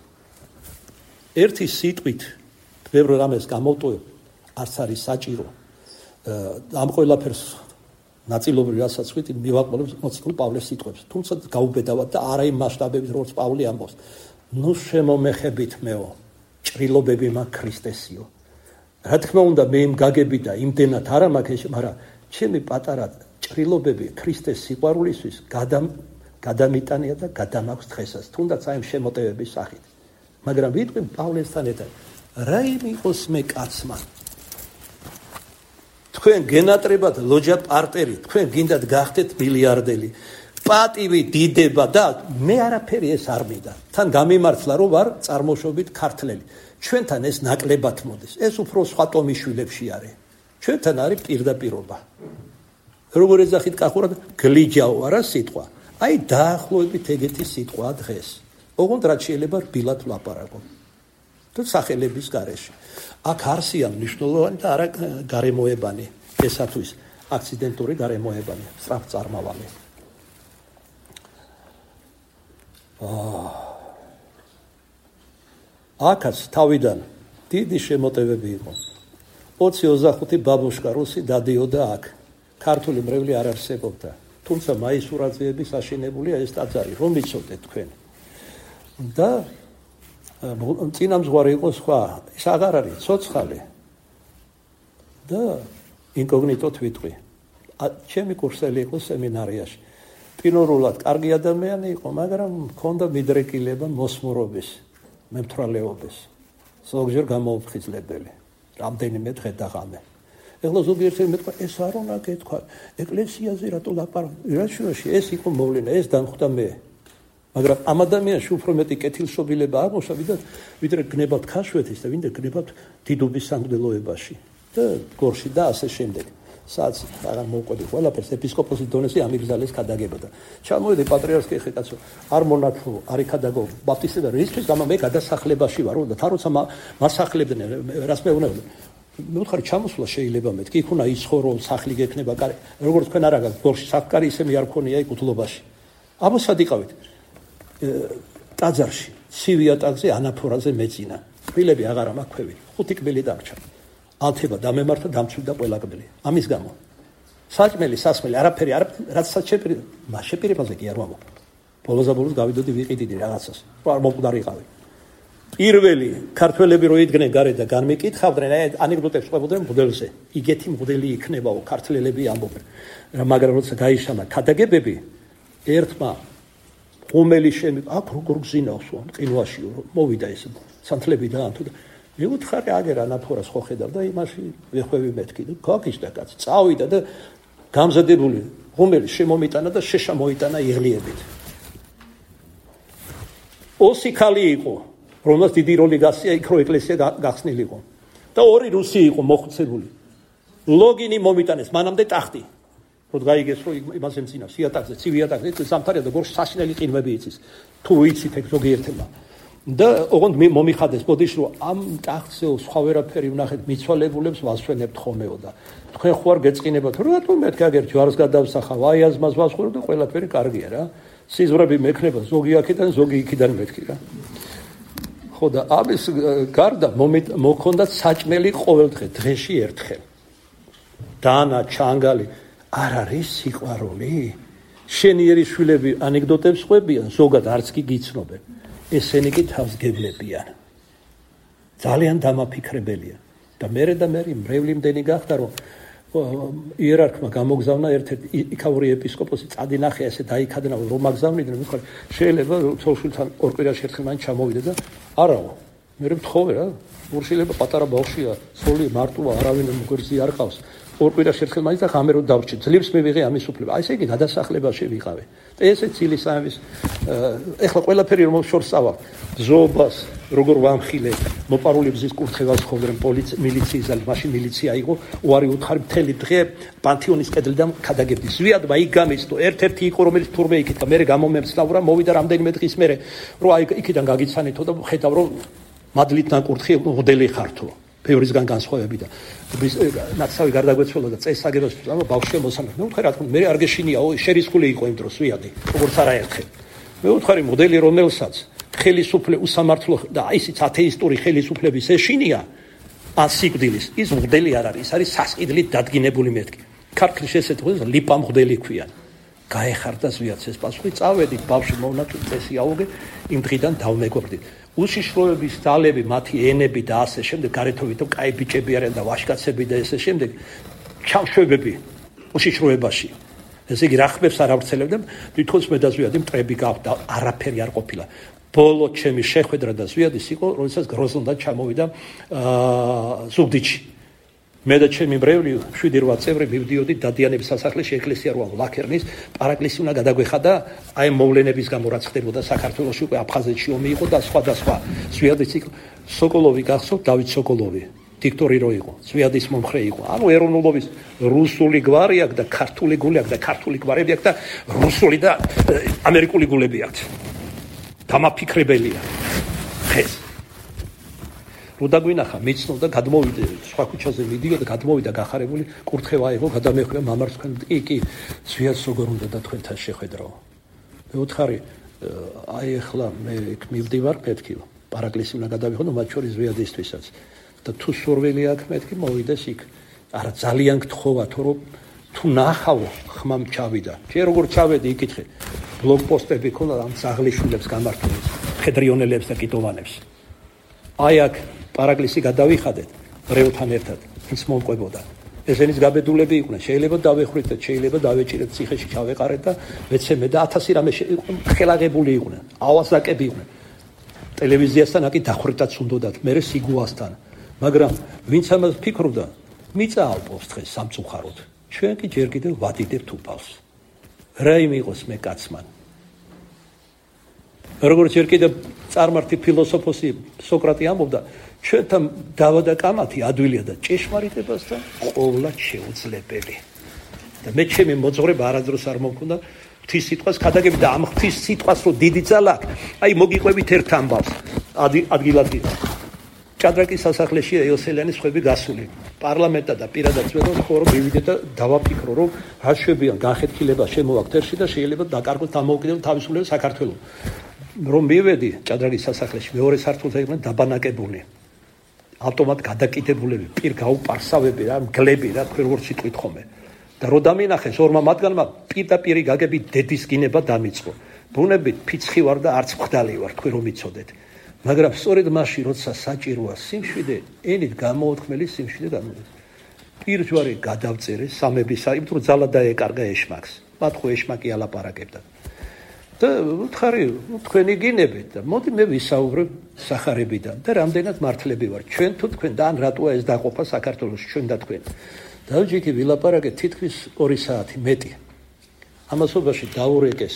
ერთი სიტყვით ბევრ რამეს გამოვტოვე, არც არის საჭირო. ამ ყველაფერს ნაწილობრივ რასაც ვიტყვი, მივაყოლებ მოციქულ პავლეს სიტყვებს. თუმცა გაუბედავად და არა იმ მასშტაბებით, როგორც პავლე ამბობს. ნუ შემომეხებით მეო, ჭრილობები მაქვს ქრისტესიო. რა თქმა უნდა მე იმ გაგები და იმდენად არა მაქვს, მაგრამ ჩემი პატარა ჭრილობები ქრისტეს სიყვარულისთვის გადამიტანია და გადამაქვს დღესაც, თუნდაც აი ამ შემოტევების სახით. მაგრამ ვიტყვი პავლესთან ერთად, რა იმ იყოს მე კაცმა? თქვენ გენატრებად ლოჯა პარტერი, თქვენ გინდათ გახდეთ მილიარდელი. პატივი, დიდება და მე არაფერი ეს არ მინდა. თან გამიმართლა რომ ვარ წარმოშობით ქართველი. ჩვენთან ეს ნაკლებად მოდის. ეს უფრო სხვა ტომიშვილებში არის. ჩვენთან არის პირდაპირობა. როგორ ეძახით კახურად გლიჯაო არა სიტყვა. აი დაახლოებით ეგეთი სიტყვაა დღეს. ოღონდ რაც შეიძლება რბილად ვლაპარაკო. თუ სახელების გარეშე. აქ არსია მნიშვნელოვანი და არა გარემოებანი. ესათვის აქციდენტური გარემოებანი, სწრაფწარმავალი. აქაც თავიდან დიდი შემოტევები იყო. ოცი ოცდახუთი ბაბუშკა რუსი დადიოდა აქ. ქართული მრევლი არ არსებობდა. თუმცა მაისურაძეების აშენებულია ეს ტაძარი, რომ ვიცოდეთ თქვენ. და წინამძღვარი იყო სხვა, ეს აღარ არის ცოცხალი. და ინკოგნიტოთ ვიტყვი. ჩემი კურსელი იყო სემინარიაში. პიროვნულად კარგი ადამიანი იყო, მაგრამ მქონდა მიდრეკილება მოსმურობის. მემთვრალეობის ზოგჯერ გამოუფხიზლებელი რამდენიმე დღე და ღამე. ეხლა ზოგიერთი მეტყვა ეს არ უნდა გეთქვა ეკლესიაზე რატო ლაპარაკობ რაშუაში ეს იყო მოვლენა ეს დამხვდა მე. მაგრამ ამ ადამიანში უფრო მეტი კეთილშობილება აღმოჩნდა ვიდრე ვიდრე გნებავთ ქაშვეთის და ვინდა გნებავთ დიდობის სამგდელოებაში და გორში და ასე შემდეგ. სადაც აღარ მოუყვები ყველაფერს ეპისკოპოსის დონეზე ამიგზალეს ქადაგებოდა. ჩამოვედი პატრიარქი ხე კაცო არ მონათო არ იქადაგო ბაპტისტები რისთვის გამა მე გადასახლებაში ვარო და თან როცა მასახლებდნენ რას მეუბნებოდნენ. მე ვთხარი ჩამოსვლა შეიძლება მეთქი იქ უნდა იცხოვრო სახლი გექნება კარი როგორც თქვენ არა გაქვს გორში საფკარი ისე მე არ მქონია იქ უთლობაში. ამოსად იყავით ტაძარში ცივი ატაკზე ანაფორაზე მეძინა. კბილები აღარ მაქვევი ხუთი კბილი დარჩა. ალთება დამემართა დამცვიდა ყველა კბილი. ამის გამო საჭმელი სასმელი არაფერი არ რაც საჭმელი მას შეპირებაზე კი არ ვამბობ. ბოლოს-ბოლოს გავიდოდი ვიყიდიდი რაღაცას. არ მომკვდარიყავი. პირველი ქართველები რო იდგნენ გარეთ და განმეკითხავდნენ აი ანეკდოტებს ყვებოდნენ მღვდელზე. იგეთი მღვდელი იქნებაო ქართველები ამბობენ. მაგრამ როცა გაიშამა ქადაგებები ერთმა ღუმელი შემი აქ როგორ გზინავსო მყინვაში მოვიდა ეს სანთლები დაანთო და მე ვუთხარი აგერ ანაფორას ხო ხედავ და იმაში ვეხვევი მეთქი და გაგიშდა კაც წავიდა და გამზადებული ღუმელი შემომიტანა და შეშა მოიტანა იღლიებით. ოსიქალი იყო რომელსაც დიდი როლი გასცია იქ რო ეკლესია გახსნილი იყო და ორი რუსი იყო მოხუცებული. ლოგინი მომიტანეს მანამდე ტახტი რომ გაიგეს რომ იმას ემძინავს იატაკზე ცივი იატაკზე სამთარია და გორში საშინელი ყინვები იცის თუ იცით ეგ ზოგიერთმა და ოღონდ მომიხადეს ბოდიში რომ ამ ტახტზე სხვა ვერაფერი ვნახეთ მიცვალებულებს ვასვენებთ ხომეო და თქვენ ხო არ გეწყინებათ რომ რატომ მეთქი აგერ ჯვარს გადავსახავ აი აზმას ვასხურო და ყველაფერი კარგია რა სიზვრები მექნება ზოგი აქედან ზოგი იქიდან მეთქი რა ხო და ამის გარდა მოქონდა საჭმელი ყოველდღე დღეში ერთხელ. დანა ჩანგალი არ არის სიყვარული? შენიერი შვილები ანეკდოტებს ყვებიან, ზოგად არც კი გიცნობენ. ესენი კი თავს გებლებიან. ძალიან დამაფიქრებელია. და მერე და მერე მრევლი მდენი გახდა, რომ იერარქმა გამოგზავნა ერთ-ერთი იქაური ეპისკოპოსი წადინახე ესე დაიქადნა რომ მაგზავნიდნენ, მე ვთქვი შეიძლება ცოლ-შვილთან ორ კვირაში ერთხელ მან ჩამოვიდე და არაო მე ვთხოვე რა ურშილება პატარა ბავშვია ცოლი მარტოა არავინ მგვერდზე არ ყავს ორ კვირაში ერთხელ მაინც და ღამე რო დავრჩი ძლივს მივიღე ამის უფლება აი ესე იგი გადასახლებაში ვიყავე და ესე ცილის ამის ეხლა ყველაფერი რომ შორს წავა ზობას როგორ ვამხილე მოპარული ბზის კურთხევას ხოვრენ პოლიცია მილიციის და მაშინ მილიცია იყო უარი უთხარი მთელი დღე პანთეონის კედლიდან ქადაგებდი ზვიადმა იქ გამიცნო ერთ-ერთი იყო რომელიც თურმე იქით და მე გამომემცნავრა მოვიდა რამდენიმე დღის მერე რომ აი იქიდან გაგიცანეთო და ხედავ რომ მადლით ნაკურთხი მოდელი ხართო ბევრისგან განსხვავები და ნაცავი გარდაგვეცვალა და წესაგებას ვთქვა ბავშვია მოსამართლე მე ვთქვი რა თქმა უნდა მე არ გეშინიაო შერისხული იყო იმ დროს ზვიადი როგორც არაერთხელ მე ვთქვი მოდელი რომელსაც ხელისუფლე უსამართლო და ისიც ათეისტური ხელისუფლების ეშინია ან სიკვდილის ის მღვდელი არ არის ის არის სასყიდლით დადგინებული მეთქი ქართლის ესეთი ხო ლიპა მღვდელი ქვიან გაეხარდა ზვიადს ეს პასუხი წავედი ბავშვი მოვნათო წესი აუგე იმ დღიდან დავმეგობრდი უშიშროების ძალები მათი ენები და ასე შემდეგ გარეთოვით კაი ბიჭები არიან და ვაშკაცები და ესე შემდეგ ჩამშვებები უშიშროებაში ესე იგი რახმებს არ ავრცელებდნენ თვითონს მე და ზვიადი მტრები გავხდა არაფერი არ ყოფილა ბოლო ჩემი შეხვედრა და ზვიადის იყო როდესაც გროზნოდან ჩამოვიდა ზუგდიდში მე და ჩემი მრევლი შვიდი რვა წევრი მივდიოდით დადიანების სასახლეში ეკლესია როა ლაქერნის პარაკლისი უნდა გადაგვეხადა აი მოვლენების გამო რაც ხდებოდა საქართველოში უკვე აფხაზეთში ომი იყო და სხვა და სხვა ზვიადის იყო სოკოლოვი გახსოვთ დავით სოკოლოვი დიქტორი რო იყო ზვიადის მომხრე იყო ანუ ეროვნულობის რუსული გვარი აქვს და ქართული გული აქვს და ქართული გვარები აქვს და რუსული და ამერიკული გულები აქვს დამაფიქრებელია ხეს რო დაგვინახა მეცნო და გადმოვიდე სხვა ქუჩაზე მიდიოდა გადმოვიდა გახარებული კურთხევა იყო გადამეხვია მამარს თქვენ კი კი ზვიადს როგორ უნდა და თქვენთან შეხვედრაო მე ვთხარი აი ახლა მე იქ მივდივარ მეთქი პარაკლისი უნდა გადავიხო მათ შორის ზვიადისთვისაც და თუ სურვილი აქვს მეთქი მოვიდეს იქ არა ძალიან გთხოვათ რომ თუ ნახავ ხმამ ჩავიდა ჯერ როგორ ჩავედი იკითხე ბლოგპოსტები ქონდა ამ ზაღლიშვილებს გამართულებს ფედრიონელებს და კიტოვანებს აი აქ პარაკლისი გადავიხადეთ მრევლთან ერთად ის მომყვებოდა ესენიც გაბედულები იყვნენ შეიძლება დავეხვრით და შეიძლება დავეჭირეთ ციხეში ჩავეყარეთ და მეცემე და ათასი რამე ხელაღებული იყვნენ ავაზაკები იყვნენ ტელევიზიასთან აკი დახვრიტაც უნდათ მე სიგუასთან მაგრამ ვინც ამას ფიქრობდა მიწაალპოს დღეს სამწუხაროდ ჩვენ კი ჯერ კიდევ ვადიდებთ უფალს რა იმ იყოს მე კაცმან როგორც ჯერ კიდევ წარმართი ფილოსოფოსი სოკრატე ამბობდა ჩვენთან დავა და კამათი ადვილია და ჭეშმარიტებასთან ყოვლად შეუძლებელი და მე ჩემი მოძღვრება არადროს არ მომქონდა ღვთის სიტყვას ქადაგები და ამ ღვთის სიტყვას რო დიდი ძალა აქვს აი მოგიყვებით ერთ ამბავს ადგილად ჭადრაკის სასახლეშია იოსელიანის ხვები გასული პარლამენტად და პირადად ვეძებო ხო რომ მივიდე და დავაფიქრო რომ რაშებიან განხეთქილება შემოვაქვს ერში და შეიძლება დაკარგოთ ამოუკიდებლად თავისუფლება საქართველოს რომ მივედი ჭადრაკის სასახლეში მეორე სართულზე იყვნენ დაბანაკებული ავტომატ გადაკიდებულები პირ გაუპარსავები რა მგლები რა თქვენ როგორ სიტყვით ხომე და რო დამინახეს ორმა მათგანმა პირდაპირი გაგები დედის გინება დამიწყო ბუნებით ფიცხი ვარ და არც მხდალი ვარ თქვენ რომ იცოდეთ მაგრამ სწორედ მაშინ როცა საჭიროა სიმშვიდე ენით გამოოთხმელი სიმშვიდე გამოდის პირჯვარი გადავწერე სამების აი თუ ძალა დაეკარგა ეშმაკს მათ ხო ეშმაკი ალაპარაკებდა და ვთხარი თქვენი გინებით და მოდი მე ვისაუბრებ სახარებიდან და რამდენად მართლები ვარ ჩვენ თუ თქვენ და ან რატოა ეს დაყოფა საქართველოს ჩვენ და თქვენ დავჯიქი ვილაპარაკეთ თითქმის ორი საათი მეტი ამასობაში დაურეკეს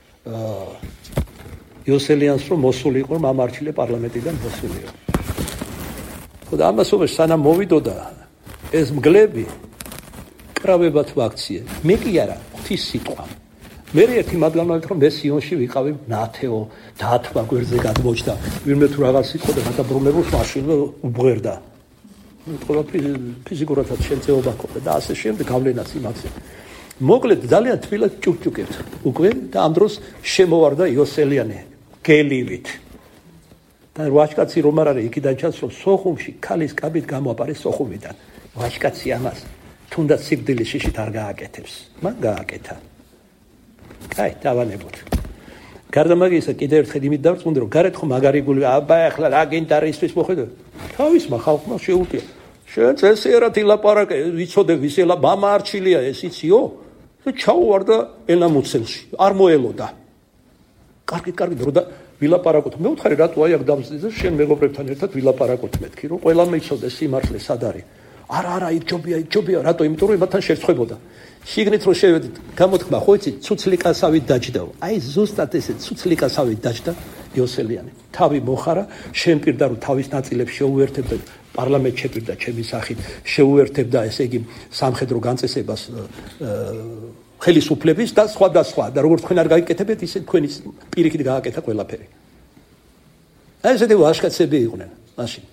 იოსელიანს რომ მოსული იყო მამარჩილე პარლამენტიდან მოსული იყო ხო და ამასობაში სანამ მოვიდოდა ეს მგლები კრავებად ვაქციე მე კი არა ღვთის სიტყვა მე ერთი მათგანმა რომ მე სიონში ვიყავი ნათეო დაათვა გვერდზე გადმოჭდა ვინმე თუ რაღაც სიტყვა და გადაბრუნებულს მაშინ უბღერდა მეტყობა ფიზიკურადაც შემწეობა ქონდა და ასე შემდეგ გავლენაც იმაზე მოკლედ ძალიან თბილად ჭუქჭუქებთ უკვე და ამ დროს შემოვარდა იოსელიანი გელივით და ვაჟკაცი რომ არ არის იქიდან ჩანს რომ სოხუმში ქალის კაბით გამოაპარეს სოხუმიდან ვაჟკაცი ამას თუნდაც სიკვდილის შიშით არ გააკეთებს მან გააკეთა კაი დავანებოთ გარდა მაგისა კიდევ ერთხელ იმით დავწუნდი რომ გარეთ ხომ მაგარი გული აბა ახლა რა გინდარისთვის მოხედო თავისმა ხალხმა შეუძლია შენ წესიერად ილაპარაკე ვიცოდე ვისელა მამა არჩილია ეს იციო და ჩაუვარდა ენამუცელში არ მოელოდა კარგი კარგი რო და ვილაპარაკოთ მე ვთხარი რატო აი აქ დამზიდე შენ მეგობრებთან ერთად ვილაპარაკოთ მეთქი რომ ყველა მეცოდეს სიმართლე სად არის არა არა იქ ჯობია იქ ჯობია რატო იმიტომ რომ მათთან შერწყებოდა შიგნით რო შევედით გამოთქმა ხო იცი ცუცლიკასავით დაჯდაო აი ზუსტად ესე ცუცლიკასავით დაჯდა იოსელიანი თავი მოხარა შენ პირდა რომ თავის ნაწილებს შეუერთებდა პარლამენტ შეპირდა ჩემი სახით შეუერთებდა ესე იგი სამხედრო განწესებას ხელისუფლების და სხვა და სხვა და როგორც თქვენ არ გაიკეთებთ ისე თქვენი პირიქით გააკეთა ყველაფერი აი ესეთი ვაჟკაცები იყვნენ მაშინ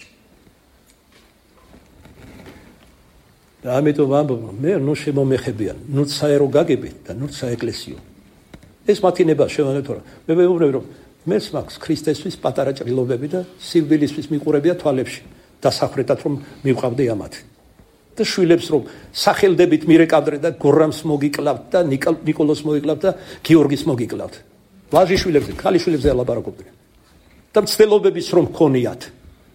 და ამიტომ ამბობ მე ნუ შემომეხებიან ნუ საერო გაგებით და ნუ საეკლესიო ეს მათინება შევანეთორა მე მეუბნები რომ მეც მაქვს ქრისტესთვის პატარა ჭრილობები და სიკვდილისთვის მიყურებია თვალებში დასახრეთად რომ მივყავდი ამათ და შვილებს რომ სახელდებით მირეკავდრე და გორამს მოგიკლავთ და ნიკოლოს მოგიკლავთ და გიორგის მოგიკლავთ ვაჟი შვილებზე ქალი შვილებზე ალაპარაკობდნენ და მცდელობების რომ ქონიათ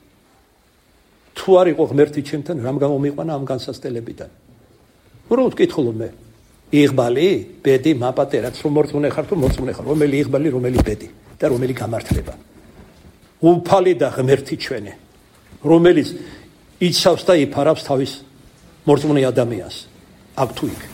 თუ არ იყო ღმერთი ჩემთან რამ გამომიყვანა ამ განსასწელებიდან რო ვკითხულობ მე იღბალი ბედი მაპატერაც რომ მორწმუნე ხარ თუ მორწმუნე ხარ რომელი იღბალი რომელი ბედი და რომელი გამართლება უფალი და ღმერთი ჩვენი რომელიც იცავს და იფარავს თავის მორწმუნე ადამიანს აქ თუ იქ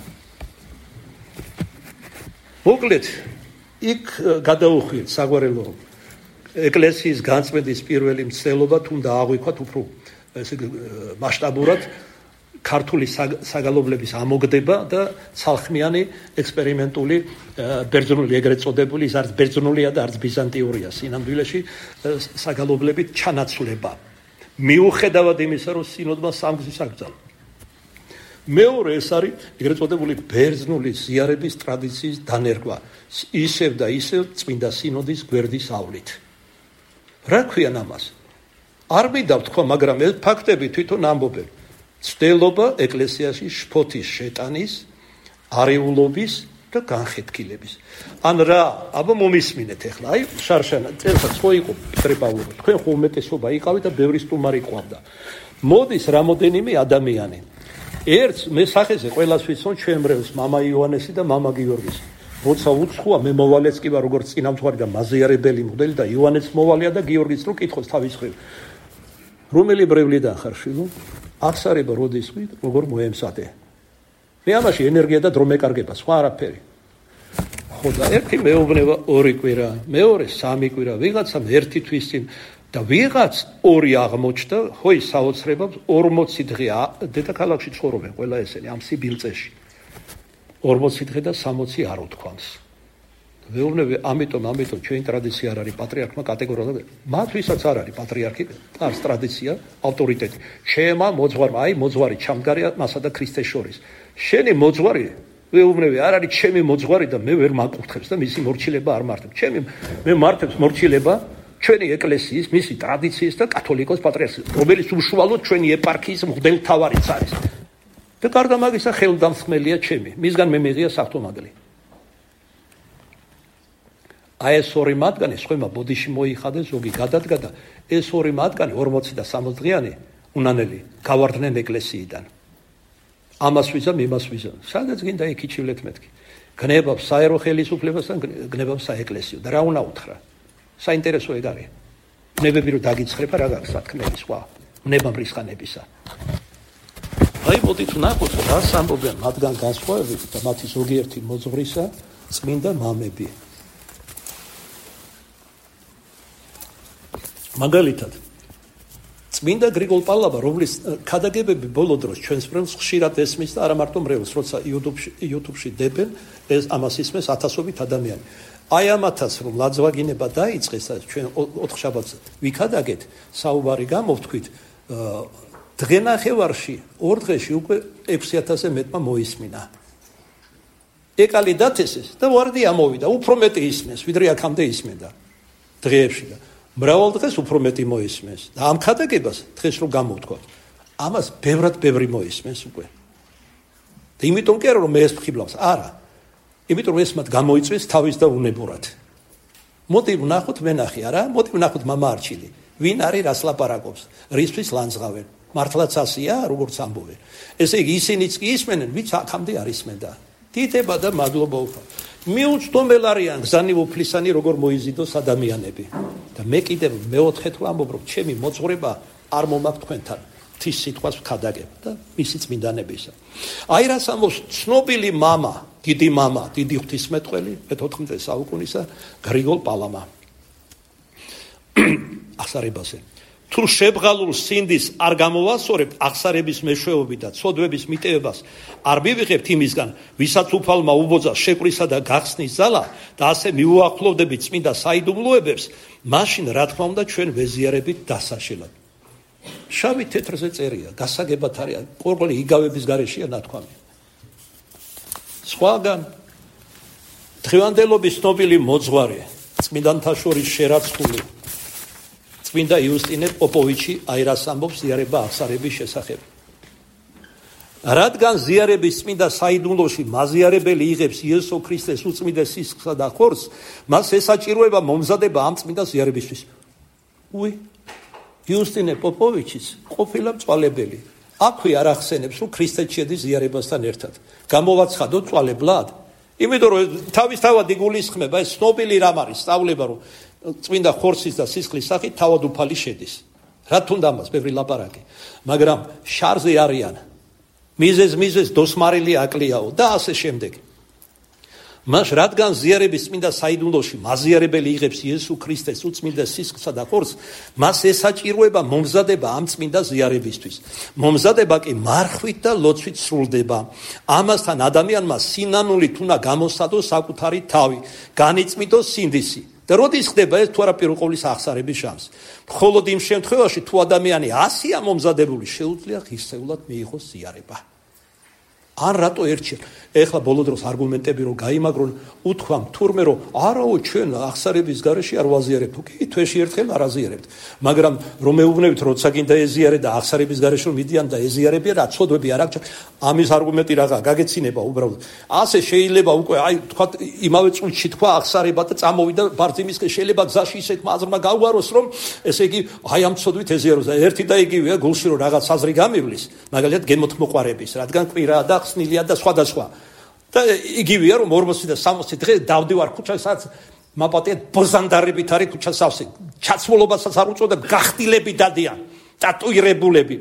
მოკლედ იქ გადაუხვიეთ საგვარეულო ეკლესიის განწმენდის პირველი მცდელობა თუნდა აღვიქვათ უფრო ესე მასშტაბურად ქართული საგალობლების ამოგდება და ცალხმიანი ექსპერიმენტული ბერძნული ეგრეთ წოდებული ის არც ბერძნულია და არც ბიზანტიურია სინამდვილეში საგალობლებით ჩანაცვლება მიუხედავად იმისა რომ სინოდმა სამგზის აკრძალა მეორე ეს არის ეგრეთ წოდებული ბერძნული ზიარების ტრადიციის დანერგვა ისევ და ისევ წმინდა სინოდის გვერდის ავლით რა ქვიან ამას არ მინდა ვთქვა მაგრამ ეს ფაქტები თვითონ ამბობენ ცდელობა ეკლესიაში შფოთის შეტანის არეულობის და განხეთქილების ან რა აბა მომისმინეთ ახლა აი შარშანა წელსაც ხო იყო პეტრე პავლოვი თქვენ ხო უმეტესობა იყავით და ბევრი სტუმარი ყავდა მოდის რამოდენიმე ადამიანი ერთს მე სახეზე ყველას ვიცონ ჩემრევს მამა იოანესი და მამა გიორგის როცა უცხოა მე მოვალეც კი ვარ როგორც წინამძღვარი და მაზიარებელი მოდელი და იოანეც მოვალეა და გიორგის რო კითხოს თავის ხრივ რომელი ბრევლიდან ხარ შვილო აღსარება როდის ვით როგორ მოემსადე მე ამაში ენერგია და დრო მეკარგება სხვა არაფერი ხო და ერთი მეუბნება ორი კვირა მეორე სამი კვირა ვიღაცამ ერთი თვის წინ და ვიღაც ორი აღმოჩნდა ხო ის საოცრებობს ორმოცი დღე დედაქალაქში ცხოვრობენ ყველა ესენი ამ სიბილწეში ორმოცი დღე და სამოცი არ უთქვამს მეუბნები ამიტომ ამიტომ ჩვენი ტრადიცია არ არის პატრიარქმა კატეგორიულად მათვისაც არ არის პატრიარქი არც ტრადიცია ავტორიტეტი შემა მოძღვარმა აი მოძღვარი ჩამდგარია მასა და ქრისტეს შორის შენი მოძღვარი მეუბნები არ არის ჩემი მოძღვარი და მე ვერ მაკურთხებს და მისი მორჩილება არ მართებს ჩემი მე მართებს მორჩილება ჩვენი ეკლესიის მისი ტრადიციის და კათოლიკოს პატრიარქის რომელიც უშუალოდ ჩვენი ეპარქიის მღვდელმთავარიც არის და გარდა მაგისა ხელდამსხმელია ჩემი მისგან მე მეღია საფთომაგლი აი ეს ორი მათგანი სხვამა ბოდიში მოიხადა ზოგი გადადგა და ეს ორი მათგანი ორმოცი და სამოცი დღიანი უნანელი გავარდნენ ეკლესიიდან ამას ვიზა მიმას ვიზა სადაც გინდა იქიჩივლეთ მეთქი გნებავს საერო ხელისუფლებასთან გნებავს საეკლესიო და რა უნდა უთხრა საინტერესო ეგ არის ნებები რომ დაგიცხრება რა გაქვს სათქმელი სხვა ნება მრისხანებისა აი მოდით ნახოთ რას ამბობენ მათგან განსხვავებით და მათი ზოგიერთი მოძღვრისა წმინდა მამები მაგალითად წმინდა გრიგოლ პალაბა რომლის ქადაგებები ბოლო დროს ჩვენს პრემს ხშირად ესმის და არა მარტო მრევლს როცა იუთუბში იუთუბში დებენ ეს ამას ისმის ათასობით ადამიანი აი ამათაც რომ ლაძვაგინება დაიწყეს და ჩვენ ოთხშაბათს ვიქადაგეთ საუბარი გამოვთქვით დღენახევარში ორ დღეში უკვე ექვსი ათასზე მეტმა მოისმინა ეკალი დათესეს და ვარდი ამოვიდა უფრო მეტი ისმენს ვიდრე აქამდე ისმენდა დღეებში და მრავალ დღეს უფრო მეტი მოისმენს და ამ ქადაგებას დღეს რომ გამოვთქვა ამას ბევრად ბევრი მოისმენს უკვე და იმიტომ კი არა რომ მე ეს ფხიბლავს არა იმიტომ რომ ეს მათ გამოიწვევს თავის და უნებურად მოდი ვნახოთ ვენახი არა მოდი ვნახოთ მამა არჩილი ვინ არის რას ლაპარაკობს რისთვის ლანძღავენ მართლაც ასია როგორც ამბობენ ესე იგი ისინიც კი ისმენენ ვიც აქამდე არ ისმენდა დიდება და მადლობა უფალ მიუწვდომელ არიან გზანი უფლისანი როგორ მოიზიდოს ადამიანები და მე კიდევ მეოთხეთ ვამბობ რომ ჩემი მოძღვრება არ მომაქვს თქვენთან ღვთის სიტყვას ვქადაგებ და მისი წმინდანებისა აი რას ამბობს ცნობილი მამა დიდი მამა დიდი ღვთისმეტყველი მეთოთხმეტე საუკუნისა გრიგოლ პალამა აღსარებაზე თუ შებღალულ სინდის არ გამოვასწორებთ აღსარების მეშვეობით და ცოდვების მიტევებას არ მივიღებთ იმისგან ვისაც უფალმა უბოძა შეკვრისა და გახსნის ზალა და ასე მიუახლოვდებით წმინდა საიდუმლოებებს მაშინ რა თქმა უნდა ჩვენ ვეზიარებით დასაშილად შავი თეთრზე წერია გასაგებად არის ყოველი იგავების გარეშეა ნათქვამი სხვაგან დღევანდელობის ცნობილი მოძღვარი წმინდანთა შორის შერაცხული წმინდა იუსტინე პოპოვიჩი აი რას ამბობს ზიარება აღსარების შესახებ რადგან ზიარების წმინდა საიდუმლოში მაზიარებელი იღებს იესო ქრისტეს უწმინდეს სისხლსა და ხორცს მას ესაჭიროება მომზადება ამ წმინდა ზიარებისთვის უი იუსტინე პოპოვიჩიც ყოფილა მწვალებელი აქვე არ ახსენებს რომ ქრისტე შედის ზიარებასთან ერთად გამოვაცხადო წვალებლად იმიტომ რომ თავისთავად იგულისხმება ეს ცნობილი რამ არის სწავლება რომ წმინდა ხორცის და სისხლის სახით თავად უფალი შედის რა თუნდა ამას ბევრი ლაპარაკი მაგრამ შარზე არიან მიზეზ მიზეზ დოსმარილი აკლიაო და ასე შემდეგ მას რადგან ზიარების წმინდა საიდუმლოში მაზიარებელი იღებს იესო ქრისტეს უწმინდეს სისხლსა და ხორცს მას ესაჭიროება მომზადება ამ წმინდა ზიარებისთვის მომზადება კი მარხვით და ლოცვით სრულდება ამასთან ადამიანმა სინანულით უნდა გამოსცადოს საკუთარი თავი განიწმინდოს სინდისი და როდის ხდება ეს თუ არა პირველ ყოვლისა აღსარების შანსი მხოლოდ იმ შემთხვევაში თუ ადამიანი ასია მომზადებული შეუძლია ღირსეულად მიიღოს ზიარება არ რატო ერჩი ეხლა ბოლო დროს არგუმენტები რომ გაიმაგრონ უთქვამ თურმე რომ არაო ჩვენ აღსარების გარეშე არ ვაზიარებთ კი თვეში ერთხელ არ აზიარებთ მაგრამ რომ მეუბნებით როცა გინდა ეზიარე და აღსარების გარეშე რომ მიდიან და ეზიარებიან რა ცოდვები არ აქვს ამის არგუმენტი რაღა გაგეცინება უბრალოდ ასე შეიძლება უკვე აი თქვა იმავე წუთში თქვა აღსარება და წამოვიდა ბარძიმისკენ შეიძლება გზაში ისეთ მაზრმა გაუაროს რომ ესე იგი აი ამ ცოდვით ეზიაროს და ერთი და იგივეა გულში რომ რაღაც საზრი გამივლის მაგალითად გემოთმოყვარების რადგან კვირაა და ხსნილია და სხვადასხვა და იგივეა რომ ორმოცი და სამოცი დღე დავდივარ ქუჩასაც მაპატია ბოზანდარებით არის ქუჩას ავსე ჩაცმულობასაც არ უწოდა გახდილები დადიან ტატუირებულები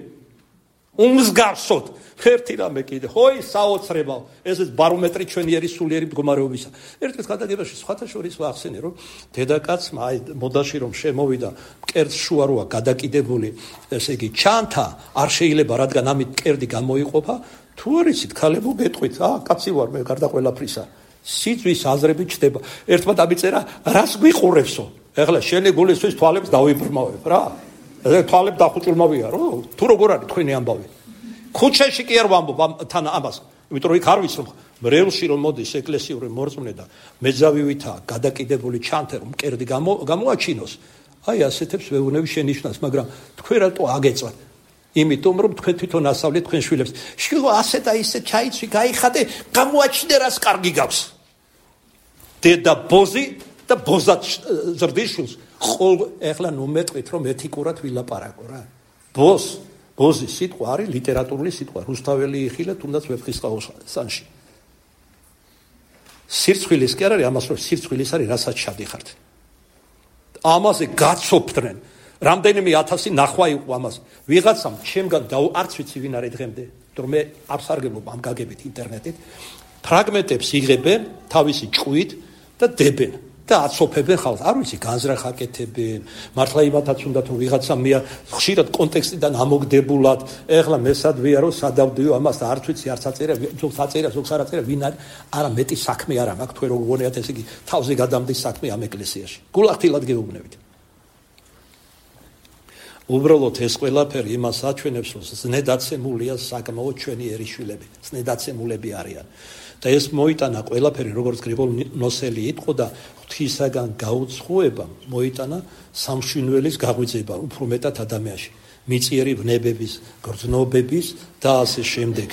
უმსგავსოდ ერთი რამე კიდე ხოი საოცრებავ ესეც ბარომეტრი ჩვენიერი სულიერი მდგომარეობისა ერთ-ერთ გადაგებაში სხვათა შორის ვახსენე რომ დედაკაცმა აი მოდაში რომ შემოვიდა მკერდს შუა როა გადაკიდებული ესე იგი ჩანთა არ შეიძლება რადგან ამით მკერდი გამოიყოფა თუ არ იცით ქალებო გეტყვით აა კაცი ვარ მე გარდა ყველაფრისა სიძვის აზრები ჩდება ერთმა დამიწერა რას გვიყურებსო ეხლა შენი გულისთვის თვალებს დავიბრმავებ რა ეს თვალებს დახუჭულმავია რო თუ როგორ არის თქვენი ამბავი ქუჩაში კი არ ვამბობ თან ამას იმიტომ რომ იქ არ ვიცნობ მრევლში რომ მოდის ეკლესიური მორწმუნე და მეძავივითაა გადაკიდებული ჩანთე რომ მკერდი გამოაჩინოს აი ასეთებს ვეუბნები შენიშვნას მაგრამ თქვენ რატო აგეწვათ იმიტომ რომ თქვენ თვითონ ასავლეთ თქვენ შვილებს შვილო ასე და ისე ჩაიცვი გაიხადე გამოაჩინე რას კარგი გავს დედა ბოზი და ბოზად ზრდიშვილს ხოლ ეხლა ნუ მეტყვით რომ ეთიკურად ვილაპარაკო რა ბოს ბოზი სიტყვა არის ლიტერატურული სიტყვა რუსთაველი იხილე თუნდაც ვეფხისტყაოსანში სირცხვილის კი არ არის ამას რომ სირცხვილის არის რასაც შადიხართ ამაზე გაცოფდნენ რამდენიმე ათასი ნახვა იყო ამას ვიღაცამ ჩემგან და არც ვიცი ვინ არის დღემდე რომ მე აბსარგებლობ ამ გაგებით ინტერნეტით ფრაგმენტებს იღებენ თავისი ჭყვით და დებენ და აცოფებენ ხალხს არ ვიცი განზრახ აკეთებენ მართლა იმათაც უნდა თუ ვიღაცამ მე ხშირად კონტექსტიდან ამოგდებულად ეხლა მესად ვიარო სადავდიო ამას და არც ვიცი არც აწერა ზოგს აწერა ზოგს არ აწერა ვინ არის არა მეტი საქმე არა მაქვს თქვენ როგორ გონიათ ესე იგი თავზე გადამდის საქმე ამ ეკლესიაში გულახდილად გეუბნებით უბრალოდ ეს ყველაფერი იმას აჩვენებს, რომ ზნედაცემულია საკმაოდ ჩვენი ერიშვილები, ზნედაცემულები არიან. და ეს მოიტანა ყველაფერი, როგორც გრიგოლ ნოსელი იტყო და ღვთისაგან გაუცხოება მოიტანა სამშვინველის გაღვიძება უფრო მეტად ადამიანში, მიწიერი ვნებების, გრძნობების და ასე შემდეგ.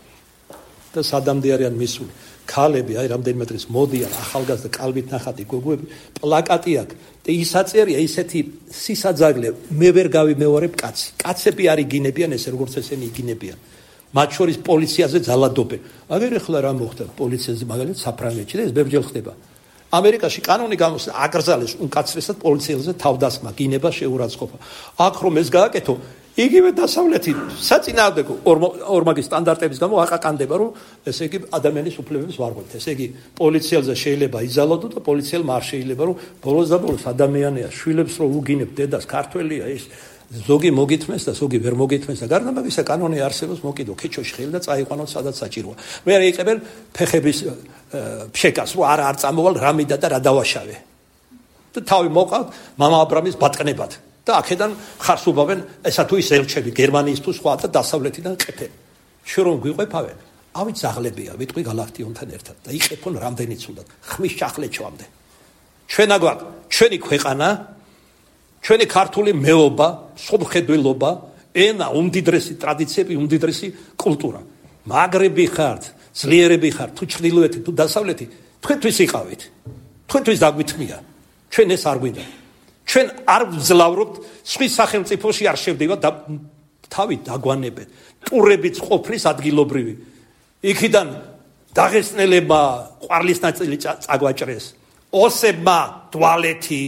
და სადამდე არიან მისული. ქალები, აი რამდენიმე დღეს მოდიან ახალგაზრდა კალბით ნახატი გოგოები, პლაკატი აქვს და ის აწერია ისეთი სისაძაგლე, მე ვერ გავიმეორებ კაცი. კაცები არ იგინებიან ესე როგორც ესენი იგინებიან. მათ შორის პოლიციაზე ძალადობენ. აგერ ახლა რა მოხდა პოლიციაზე მაგალითად საფრანგეთში და ეს ბევრჯერ ხდება. ამერიკაში კანონი გამოსცა აკრძალეს უკაცრესად პოლიციელზე თავდასხმა, გინება, შეურაცხყოფა. აქ რომ ეს გააკეთო, იგივე დასავლეთი საწინააღმდეგო ორმაგი სტანდარტების გამო აყაყანდება, რომ ესე იგი ადამიანის უფლებებს ვარღვევთ. ესე იგი პოლიციელზე შეიძლება იზალოდო და პოლიციელმა არ შეიძლება, რომ ბოლოს და ბოლოს ადამიანია, შვილებს რომ უგინებ დედას, ქართველია ეს ზოგი მოგითმეს და ზოგი ვერ მოგითმეს და გარდა მაგისა კანონი არსებობს, მოკიდო ქეჩოში ხელი და წაიყვანოთ სადაც საჭიროა. მე არ იყებენ ფეხების ფშეკას, რომ არა არ წამოვალ რამიდა და რა დავაშავე. და თავი მოყავთ მამა აბრამის ბატკნებად. და აქედან ხარს უბავენ ესა თუ ის ელჩები გერმანიის თუ სხვა და დასავლეთიდან ყეფენ. შენ რომ გვიყვეფავენ, ავით ზაღლებია, ვიტყვი გალაქტიონთან ერთად და იყეფონ რამდენიც უნდა ხმის ჩახლეჩვამდე. ჩვენა გვაქვს ჩვენი ქვეყანა, ჩვენი ქართული მეობა, სომხედველობა, ენა, უმდიდრესი ტრადიციები, უმდიდრესი კულტურა. მაგრები ხართ, ძლიერები ხართ, თუ ჩრდილოეთი, თუ დასავლეთი, თქვენთვის იყავით. თქვენთვის დაგვითმია. ჩვენ ეს არ გვინდა. ჩვენ არ ვძლავრობთ, სხვის სახელმწიფოში არ შევდივართ და თავი დაგვანებეთ. ტურებიც ყოფნის ადგილობრივი. იქიდან დაღესტნელებმა ყვარლის ნაწილი წაგვაჭრეს. ოსებმა დვალეთი,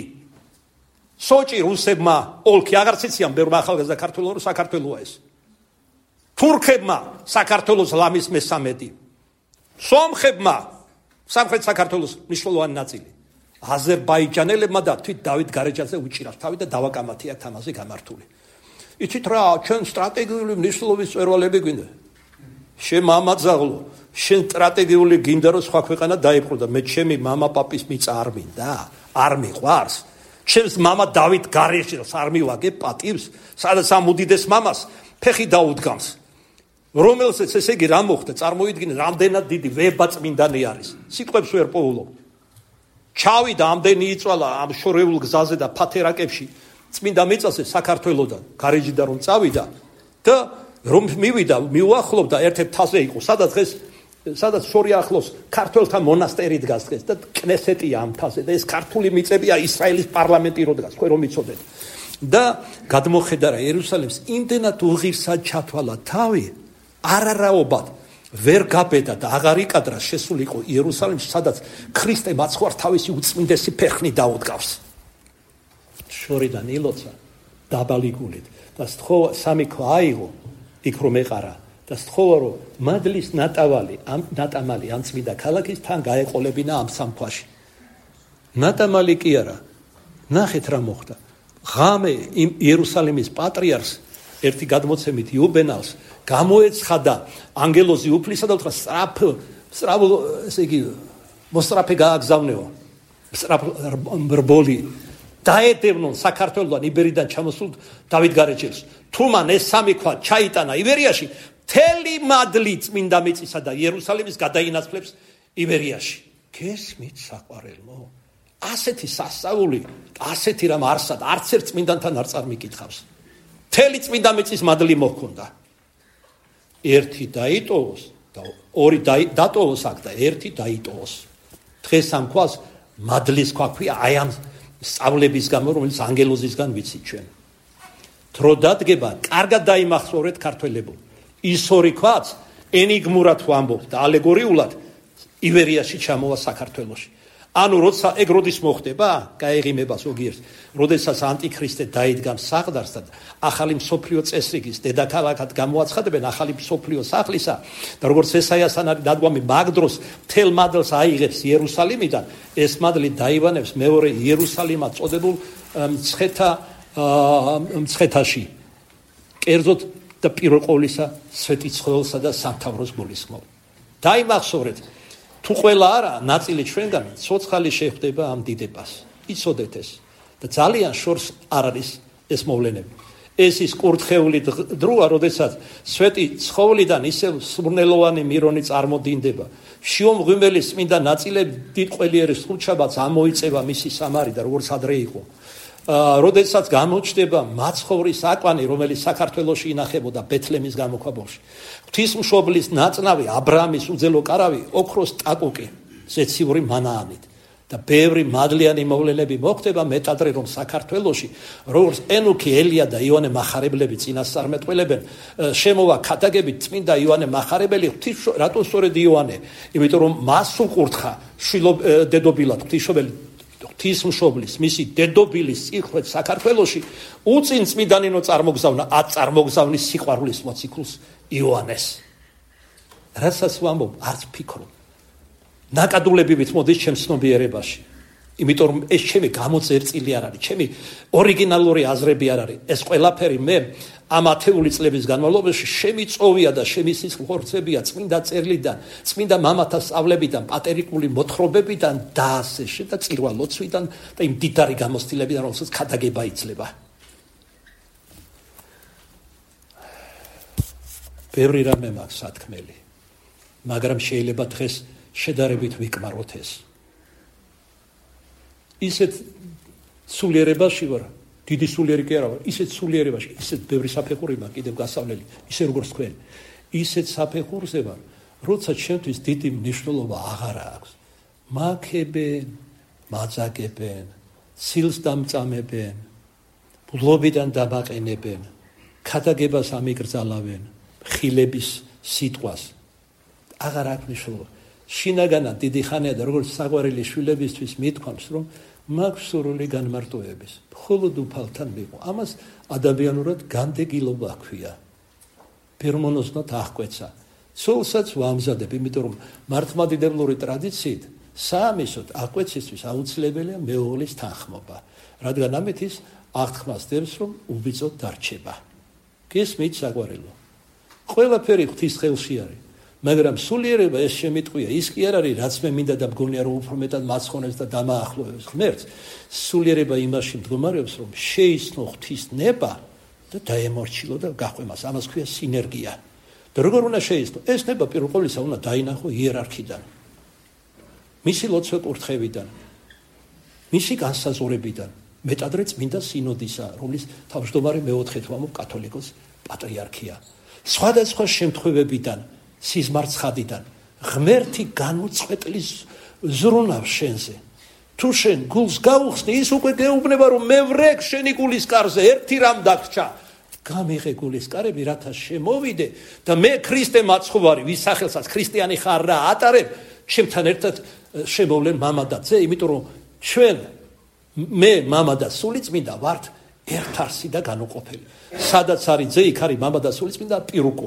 სოჭი რუსებმა ოლქი აღარც იციან ბევრმა ახალგაზრდა საქართველოს საქართველოა ეს. თურქებმა საქართველოს ლამის მესამედი. სომხებმა სამხრეთ საქართველოს მნიშვნელოვანი ნაწილი. აზერბაიჯანელებმა და თვით დავით გარეჯანზე უჭირავს თავი და დავაკამათი აქვს ამაზე გამართული. იცით რა, ჩვენ სტრატეგიული მნიშვნელობის მწვერვალები გვინდა. შენ მამაძაღლო, შენ სტრატეგიული გინდა რომ სხვა ქვეყანა დაიპყრო და მე ჩემი მამა პაპის მიწა არ მინდა, არ მიყვარს. ჩემს მამა დავით გარეჯანს არ მივაგე პატივს, სადაც ამ უდიდეს მამას ფეხი დაუდგამს. რომელსაც ესე იგი რა მოხდა, წარმოიდგინე რამდენად დიდი ვება წმინდანი არის. სიტყვებს ვერ პოულობ. ჩავიდა ამდენი იწვალა ამ შორეულ გზაზე და ფათერაკებში წმინდა მიწაზე საქართველოსდან გარეჯიდან რომ წავიდა და რომ მივიდა მიუახლოვდა ერთ-ერთ თაზე იყო სადაც დღეს სადაც შორი ახლოს ქართველთა მონასტერი დგას დღეს და კნესეტია ამ თაზე და ეს ქართული მიწებია ისრაელის პარლამენტი რო დგას, ხო რომ იცოდეთ. და გადმოხედარა იერუსალიმს იმდენად უღირსად ჩათვალა თავი, არარაობად ვერ გაბედა და აღარ იკადრა შესულიყო იერუსალიმში, სადაც ქრისტე მაცხვარ თავისი უწმინდესი ფეხნი დაუდგავს. შორიდან ილოცა დაბალი გულით და სთხოვა სამი ქვა აიღო იქ რომ ეყარა და სთხოვა რომ მადლის ნატავალი ამ ნატამალი ამ წმინდა ქალაქის თან გაეყოლებინა ამ სამქვაში. ნატამალი კი არა, ნახეთ რა მოხდა. ღამე იმ იერუსალიმის პატრიარქს ერთი გადმოცემით იუბენალს გამოეცხადა ანგელოზი უფლისა და უთხრა სწრაფ სწრაფ ესე იგი მოსწრაფე გააგზავნეო სწრაფ რბოლი დაედევნონ საქართველოსთან იბერიდან ჩამოსულ დავით გარეჯელს. თუ მან ეს სამი ქვა ჩაიტანა იბერიაში, მთელი მადლი წმინდა მიწისა და იერუსალიმის გადაინაცვლებს იბერიაში. გესმით საყვარელო? ასეთი სასწაული, ასეთი რამ არსად არც ერთ წმინდანთან არ წარმიკითხავს. მთელი წმინდა მიწის მადლი მოჰქონდა. ერთი დაიტოვოს და ორი დატოვოს აქ და ერთი დაიტოვოს. დღეს ამ ქვას მადლის ქვა ქვია აი ამ სწავლების გამო, რომელიც ანგელოზისგან ვიცით ჩვენ. დრო დადგება, კარგად დაიმახსოვრეთ ქართველებო. ის ორი ქვაც ენიგმურად ვამბობ და ალეგორიულად იბერიაში ჩამოვა საქართველოში. ანუ როცა ეგ როდის მოხდება, გაეღიმება ზოგიერთ, როდესაც ანტიქრისტე დაიდგამს საყდარს და ახალი მსოფლიო წესრიგის დედაქალაქად გამოაცხადებენ ახალი მსოფლიო სახლისა და როგორც ესაიასთან არის დადგომი მაგ დროს მთელ მადლს აიღებს იერუსალიმიდან, ეს მადლი დაივანებს მეორე იერუსალიმად წოდებულ მცხეთა მცხეთაში. კერძოდ და პირველ ყოვლისა სვეტიცხოველსა და სამთავროს გულისხმობ. დაიმახსოვრეთ, თუ ყველა არა, ნაწილი ჩვენგან ცოცხალი შეხვდება ამ დიდებას. იცოდეთ ეს და ძალიან შორს არ არის ეს მოვლენები. ეს ის კურთხეული დროა, როდესაც სვეტი ცხოვლიდან ისევ სურნელოვანი მირონი წარმოდინდება. შიომღვიმელის წმინდა ნაწილები დიდ ყველიერის ხუთშაბათს ამოიწევა მისი სამარი და როგორც ადრე იყო. როდესაც გამოჩნდება მაცხოვრის აკვანი, რომელიც საქართველოში ინახებოდა ბეთლემის გამოქვაბულში. ღვთისმშობლის ნაწნავი, აბრაამის უძელო კარავი, ოქროს ტაკუკი, ზეციური მანაანით. და ბევრი მადლიანი მოვლენები მოხდება მეტადრე, რომ საქართველოში, როგორც ენუქი, ელია და იოანე მახარებლები წინასწარმეტყველებენ, შემოვა ქადაგებით წმინდა იოანე მახარებელი, რატო სწორედ იოანე? იმიტომ რომ მას უყურთხა დედობილად ღვთისმშობელი ღვთისმშობლის, მისი დედობილის სიყვარული საქართველოში, უწინ წმინდანინო წარმოგზავნა, ათ წარმოგზავნის სიყვარულის მოციქულს იოანეს. რასაც ვამბობ, არც ფიქრობ. ნაკადულებივით მოდის ჩემს ცნობიერებაში. იმიტომ რომ ეს ჩემი გამოწერწილი არ არის, ჩემი ორიგინალური აზრები არ არის. ეს ყველაფერი მე ამ ათეული წლების განმავლობაში შემიწოვია და შემი სიხორცებია წმინდა წერილიდან, წმინდა მამათა სწავლებიდან, პატერიკული მოთხრობებიდან და ასე შედა წირვა ლოცვიდან და იმ დიდარი გამოცდილებიდან, რომელსაც ქადაგება იძლება. ბევრი რამე მაქვს სათქმელი, მაგრამ შეიძლება დღეს შედარებით ვიკმაროთ ეს. ისეთ სულიერებაში ვარ, დიდი სულიერი კი არა ვარ, ისეთ სულიერებაში, ისეთ ბევრი საფეხური მაქვს კიდევ გასავლელი, ისე როგორც თქვენ. ისეთ საფეხურზე ვარ, როცა ჩემთვის დიდი მნიშვნელობა აღარ აქვს. მაქებენ, მაძაგებენ, სილს დამწამებენ, ბლობიდან დამაყენებენ, ქადაგებას ამიგრძალავენ, ხილების სიტყვას. აღარ აქვს მნიშვნელობა. შინაგანად დიდი ხანია და როგორც საყვარელი შვილებისთვის მithქვამს, რომ მაქვს სურვილი განმარტოების, მხოლოდ უფალთან მიყო. ამას ადამიანურად განდეგილობა ჰქვია. ფერმონოსნად აღკვეცა. სულსაც ვამზადებ, იმიტომ რომ მართლმადიდებლური ტრადიციით საამისოდ აღკვეცისთვის აუცილებელია მეუღლის თანხმობა, რადგან ამით ის აღთქმას დებს, რომ უბიწოდ დარჩება. გესმით საყვარელო? ყველაფერი ღვთის ხელში არის. მაგრამ სულიერება ეს შემიტყვია, ის კი არ არის, რაც მე მინდა და მგონია, რომ უფრო მეტად მაცხონებს და დამაახლოებს ღმერთს. სულიერება იმაში მდგომარეობს, რომ შეიცნო ღვთის ნება და დაემორჩილო და გაყვემას. ამას ქვია სინერგია. და როგორ უნდა შეიცნო? ეს ნება პირველ ყოვლისა უნდა დაინახო იერარქიდან, მისი ლოცვა კურთხევიდან, მისი განსაზღვრებიდან, მეტადრე წმინდა სინოდისა, რომლის თავმჯდომარე მეოთხედ ვამბობ კათოლიკოს პატრიარქია. სხვადასხვა შემთხვევებიდან, სიზმარცხადიდან, ღმერთი განუწყვეტლის ზრუნავს შენზე. თუ შენ გულს გაუხსნი, ის უკვე გეუბნება, რომ მე ვრეკ შენი გულის კარზე, ერთი რამ დაგრჩა. გამიღე გულის კარები, რათა შემოვიდე და მე ქრისტე მაცხოვარი, ვის სახელსაც ქრისტიანი ხარ რა ატარებ, ჩემთან ერთად შემოვლენ მამა და ძე, იმიტომ რომ ჩვენ მე მამა და სულიწმინდა ვართ ერთ არსი და განუყოფელი. სადაც არის ძე, იქ არის მამა და სულიწმინდა პირუკო.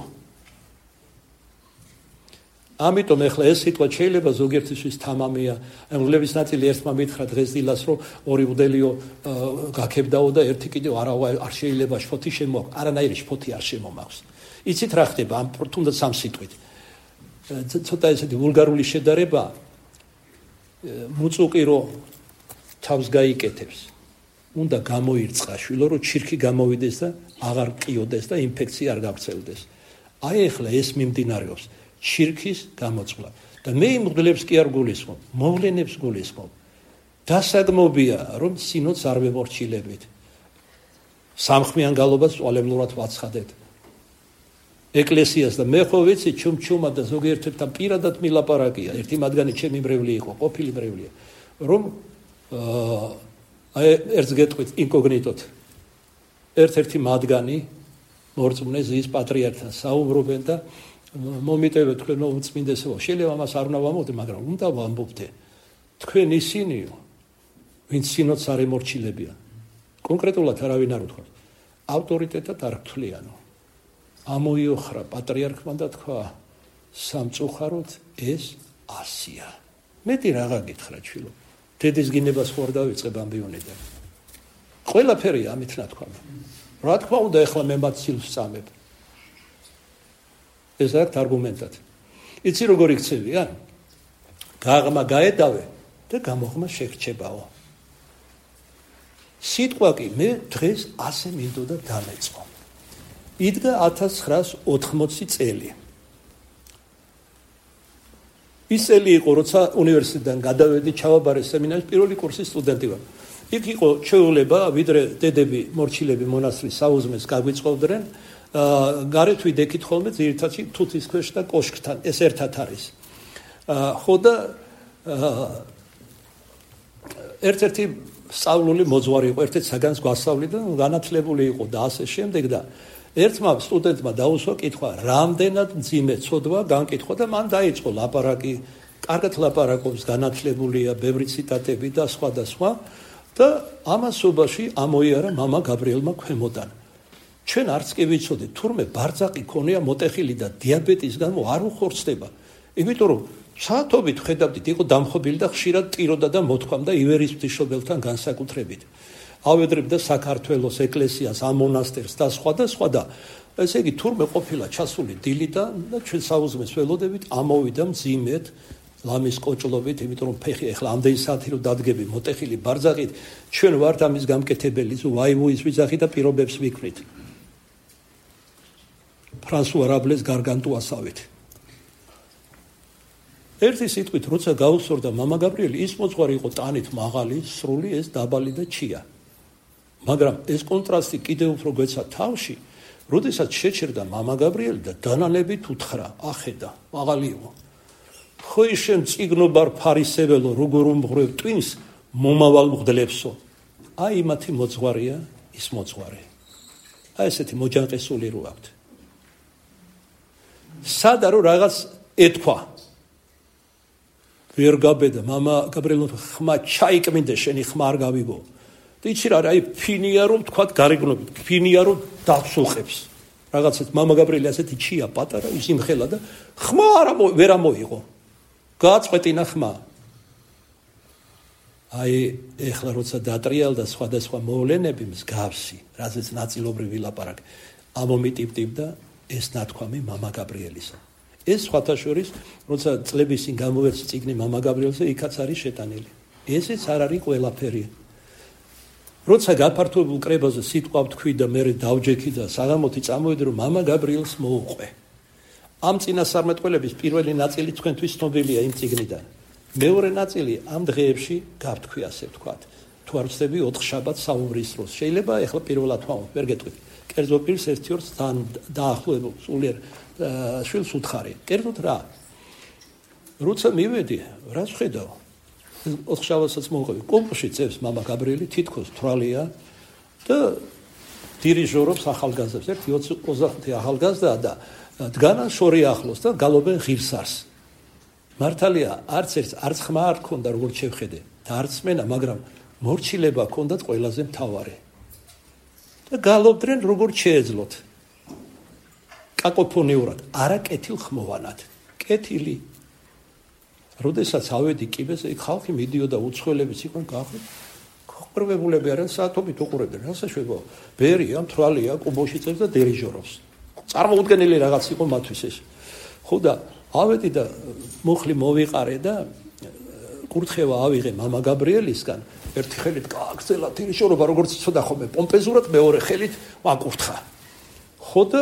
ამიტომ ეხლა ეს სიტყვა შეიძლება ზოგიერთისთვის თამამია. რომლების ნაწილი ერთმა მითხრა დღეს დილას, რომ ორი უდელიო გაქებდაო და ერთი კიდევ არა არ შეიძლება შფოთი შემოაქვს. არანაირი შფოთი არ შემომაქვს. იცით რა ხდება ამ თუნდაც ამ სიტყვით? ცოტა ესეთი ვულგარული შედარება მუწუკი რო თავს გაიკეთებს. უნდა გამოირწყა შვილო, რომ ჩირქი გამოვიდეს და აღარ ყიოდეს და ინფექცია არ გავრცელდეს. აი ეხლა ეს მიმდინარეობს. ჩირქის გამოწყლა და მე იმ მღვდლებს კი არ გულისხმობ, მოვლენებს გულისხმობ. დასაგმობია, რომ სინოდს არ ვემორჩილებით. სამხმიან გალობას წვალებლურად ვაცხადეთ. ეკლესიას და მე ხო ვიცი, ჩუმჩუმა და ზოგიერთებთან პირადად მილაპარაკია. ერთი მათგანი ჩემი მრევლი იყო, ყოფილი მრევლია, რომ აი ერთს გეტყვით ინკოგნიტოდ. ერთ-ერთი მათგანი მორწმუნე ზის პატრიარქთან საუბრობენ და მომიტევეთ თქვენ უწმინდესო, შეიძლება ამას არ უნდა ვამბობდე, მაგრამ უნდა ვამბობდე. თქვენ ისინიო, ვინც სინოდს არ ემორჩილებიან. კონკრეტულად არავინ არ უთქვამს. ავტორიტეტად არ გთვლიანო. ამოიოხრა პატრიარქმა და თქვა, სამწუხაროდ ეს ასია. მეტი რაღა გითხრა ჩვილო. დედის გინებას ხო არ დავიწყებ ამბიონიდან. ყველაფერი ამით ნათქვამი. რა თქმა უნდა, ეხლა მე მათ სილს წამებ. ეს აქვს არგუმენტად. იცი როგორ იქცევი, ან? გაღმა გაედავე და გამოღმა შეგრჩებაო. სიტყვა კი მე დღეს ასე მინდოდა დამეწყო. იდგა ათას ცხრაას ოთხმოცი წელი. ის წელი იყო, როცა უნივერსიტეტიდან გადავედი, ჩავაბარე სემინარის პირველი კურსის სტუდენტი ვარ. იქ იყო ჩვეულება, ვიდრე დედები, მორჩილები მონასტრის საუზმეს გაგვიწყობდნენ, გარეთ ვიდექით ხოლმე ძირითადში თუთის ქვეშ და კოშკთან, ეს ერთად არის. ხო და ერთ-ერთი სწავლული მოძღვარი იყო, ერთ-ერთი საგანს გვასწავლიდა, განათლებული იყო და ასე შემდეგ და ერთმა სტუდენტმა დაუსვა კითხვა, რამდენად მძიმე ცოდვა განკითხვა და მან დაიწყო ლაპარაკი, კარგად ლაპარაკობს, განათლებულია, ბევრი ციტატები და სხვა და სხვა და ამასობაში ამოიარა მამა გაბრიელმა ქვემოდან. ჩვენ არც კი ვიცოდით, თურმე ბარძაყი ქონია მოტეხილი და დიაბეტის გამო არ უხორცდება. იმიტომ რომ საათობით ხედავდით, იყო დამხობილი და ხშირად ტიროდა და მოთქვამდა ივერის ღვთისმშობელთან განსაკუთრებით. ავედრებდა საქართველოს ეკლესიას, ამ მონასტერს და სხვა და სხვა და ესე იგი თურმე ყოფილა ჩასული დილიდან და ჩვენ საუზმეს ველოდებით, ამოვიდა მძიმედ ლამის კოჭლობით, იმიტომ რომ ფეხი ახლა ამდენი საათი რომ დადგები მოტეხილი ბარძაყით, ჩვენ ვართ ამის გამკეთებელი, ვაივუის ვიძახი და პირობებს ვიქმნით. ფრანსუა რაბლეს გარგანტუასავით. ერთი სიტყვით, როცა გაუსწორდა მამა გაბრიელი, ის მოძღვარი იყო ტანით მაღალი, სრული, ეს დაბალი და ჩია. მაგრამ ეს კონტრასტი კიდევ უფრო გვეცა თავში, როდესაც შეჩერდა მამა გაბრიელი და დანანებით უთხრა, ახედა, მაღალი იყო. ხო ისენ წიგნობარ ფარისეველო, როგორ უმღრევ ტვინს, მომავალ მღვდლებსო. აი მათი მოძღვარია, ის მოძღვარი. აი ესეთი მოჯანყესული რო აქვთ. სადა რომ რაღაც ეთქვა. ვერ გაბედა მამა გაბრიელმა ხმა ჩაიკმინდა, შენი ხმა არ გავიგო. იცი რა, აი ფინია რომ თქვათ გარეგნობით, ფინია რომ დაცულყებს. რაღაცეთ მამა გაბრიელი ასეთი ჩია პატარა, ის იმხელა და ხმა არ ვერ ამოიღო. გააწყვეტინა ხმა. აი ეხლა როცა დატრიალდა სხვადასხვა მოვლენები მსგავსი, რაზეც ნაწილობრივი ლაპარაკი, ამომიტიპტიპდა ეს ნათქვამი მამა გაბრიელისა. ეს სხვათა შორის, როცა წლების წინ გამოვერც წიგნი მამა გაბრიელზე, იქაც არის შეტანილი. ესეც არ არის ყველაფერი. როცა გაფართოებულ კრებაზე სიტყვა ვთქვი და მე დავჯექი და საღამოთი წამოვედი, რომ მამა გაბრიელს მოუყვე. ამ წინასწარმეტყველების პირველი ნაწილი თქვენთვის ცნობილია იმ წიგნიდან. მეორე ნაწილი ამ დღეებში გავთქვი, ასე ვთქვათ. თუ არ ვცდები ოთხ შაბათს საუბრის დროს. შეიძლება ეხლა პირველად ვამბობ, ვერ გეტყვით. კერძო პირს ერთი ორს დაახლოებულ სულიერ შვილს უთხარი. კერძოდ რა? როცა მივედი, რას ვხედავ? ოთხ შაბათსაც მოვყევი. კომპოში წევს მამა გაბრიელი, თითქოს თვალია და დირიჟორობს ახალგაზრდებს. ერთი ოცდახუთი ახალგაზრდა და დგანან შორი ახლოს და გალობენ ღირსარს. მართალია, არც ერთ არც ხმა არ ქონდა, როგორც შევხედე, და არც მენა, მაგრამ მორჩილება ქონდათ ყველაზე მთავარი. და გალობდნენ როგორც შეეძლოთ. კაკოფონიურად, არა კეთილხმოვანად. კეთილი. როდესაც ავედი კიბეზე, იქ ხალხი მიდიოდა, უცხოელებიც იყვნენ გაახვით. ყრვებულები არიან, საათობით უყურებდნენ. ასე შვება. ბერია, მთვალია, კუბოში წევს და დირიჟორობს. წარმოუდგენელი რაღაც იყო მათთვის ეს. ხო და ავედი და მუხლი მოვიყარე და კურთხევა ავიღე მამა გაბრიელისგან. ერთი ხელით გააგრძელა დირიჟორობა, როგორც იცოდა ხოლმე პომპეზურად, მეორე ხელით აკურთხა. ხო და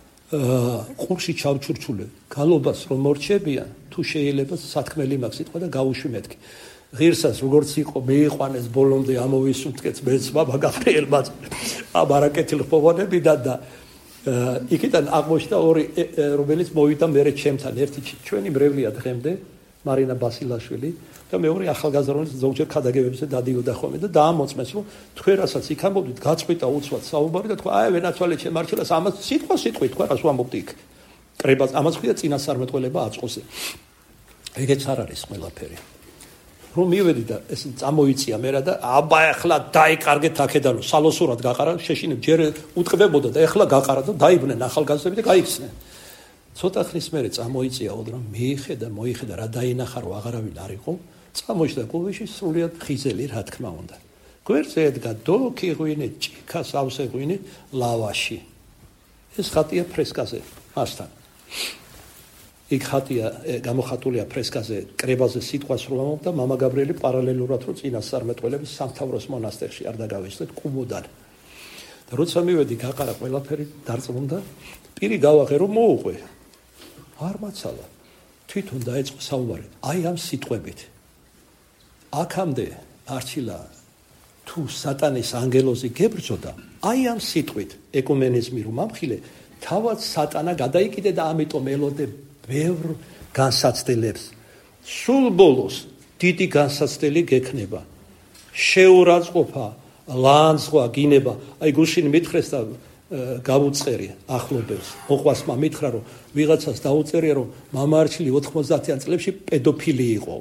ყურში ჩავჩურჩულე, გალობას რომ მორჩებიან, თუ შეიძლება სათქმელი მაქვს სიტყვა და გავუშვი მეთქი. ღირსას როგორც იყო მიიყვანეს ბოლომდე ამოვისუნთქეთ მეც მამა გაბრიელმა ამ არაკეთილხმოვანებიდან და იქიდან აღმოჩნდა ორი, რომელიც მოვიდა მერე ჩემთან. ერთი ჩვენი მრევლია დღემდე, მარინა ბასილაშვილი და მეორე ახალგაზრდა, რომელიც ზოგჯერ ქადაგებებზე დადიოდა ხოლმე და დაამოწმეს, რომ თქვენ რასაც იქ ამბობდით, გაწყვიტა უცბად საუბარი და თქვა, აი ვენაცვალე შემარჩილას, ამას სიტყვა სიტყვი თქვა, რას ვამბობდი იქ. კრებას ამას ქვია წინასწარმეტყველება აწყოსზე. ეგეც არ არის ყველაფერი. რომ მივედი და ეს წამოიწია მერა და აბა ახლა დაიკარგეთ აქედან, სალოსურად გაყარა, შეშინებ ჯერ უტყბებოდა და ახლა გაყარა და დაიბნენ ახალგაზრდები და გაიქცნენ. ცოტა ხნის მერე წამოიწია ოდრომ მიიხედა, მოიხედა რა დაინახა, რომ აღარავინ არ იყო. წამოიჭდა კუბიში სრულიად ხიზელი, რა თქმა უნდა. გვერდზე ედგა დოქი ღვინი, ჭიქა სავსე ღვინი ლავაში. ეს ხატია ფრესკაზე მასთან. იქ ხატია გამოხატულია ფრესკაზე კრებაზე სიტყვას რომ ამობდა მამა გაბრიელი პარალელურად რომ წინასწარმეტყველების სამთავროს მონასტერში არ დაგავიწყდეთ კუმოდან. და როცა მივედი გაყარა ყველაფერი დარწმუნდა, პირი გავაღე რომ მოუყვე. არ მაცალა. თვითონ დაიწყო საუბარი აი ამ სიტყვებით. აქამდე არჩილა თუ სატანის ანგელოზი გებრძოდა, აი ამ სიტყვით ეკუმენიზმი რომ ამხილე, თავად სატანა გადაიკიდე და ამიტომ ელოდე ბევრ განსაცდელებს. სულ ბოლოს დიდი განსაცდელი გექნება. შეურაცხყოფა, ლანძღვა, გინება. აი გუშინ მითხრეს და გავუწერი ახლობებს. მოყვასმა მითხრა რომ ვიღაცას დაუწერია რომ მამა არჩილი ოთხმოცდაათიან წლებში პედოფილი იყო.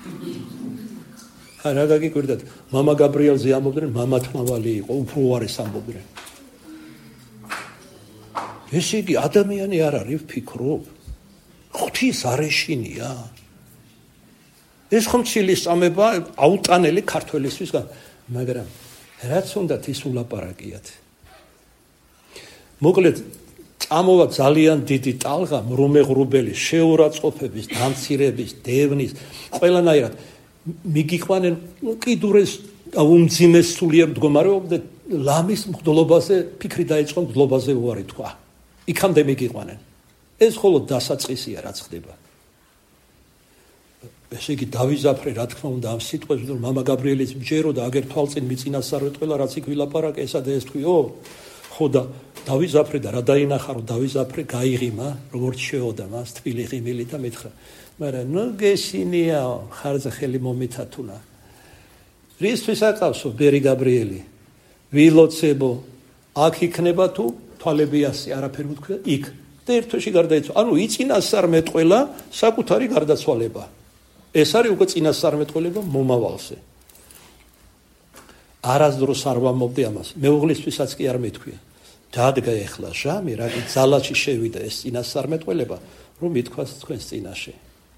აი რა გაგიკვირდათ, მამა გაბრიელზე ამბობდნენ, მამა თმავალი იყო, უფრო უარეს ამბობდნენ. ესე იგი ადამიანი არ არის ვფიქრობ. ღვთის არეშინია. ეს ხომ ცილის წამება აუტანელი ქართველისთვის, მაგრამ რაც უნდათ ის ულაპარაკიათ. მოკლედ წამოვა ძალიან დიდი ტალღა მრუმეღრუბელი შეურაცხყოფების, დამცირების, დევნის, ყველანაირად მიგიყვანენ უკიდურეს და უმძიმეს სულიერ მდგომარეობაზე ლამის მღვდლობაზე ფიქრი დაიწყო მღვდლობაზე უარი თქვა. იქამდე მიგიყვანენ. ეს მხოლოდ დასაწყისია რაც ხდება. ესე იგი დავიზაფრე რა თქმა უნდა ამ სიტყვებს რომ მამა გაბრიელის მჯერო და აგერ თვალწინ მიწინასწარმეტყველა რაც იქ ვილაპარაკე ესა და ეს თქვიო ხო და დავიზაფრე და რა დაინახა რომ დავიზაფრე გაიღიმა როგორც შეოდა მას თბილი ღიმილი და მითხრა მაგრამ ნუ გესინია ხარზე ხელი მომითათუნა რისთვის აკავსო ბერი გაბრიელი ვილოცებო აქ იქნება თუ თვალებიასი არაფერი უთქვა იქ და ერთში გარდაიცვალა ანუ იწინასწარმეტყველა საკუთარი გარდაცვალება ეს არის უკვე წინასწარმეტყველება მომავალზე არასდროს არ ვამბობდი ამას მეუღლისთვისაც კი არ მეთქვია დადგა ეხლა ჟამი რა ძალაში შევიდა ეს წინასწარმეტყველება რომ მithქვას თქვენს წინაშე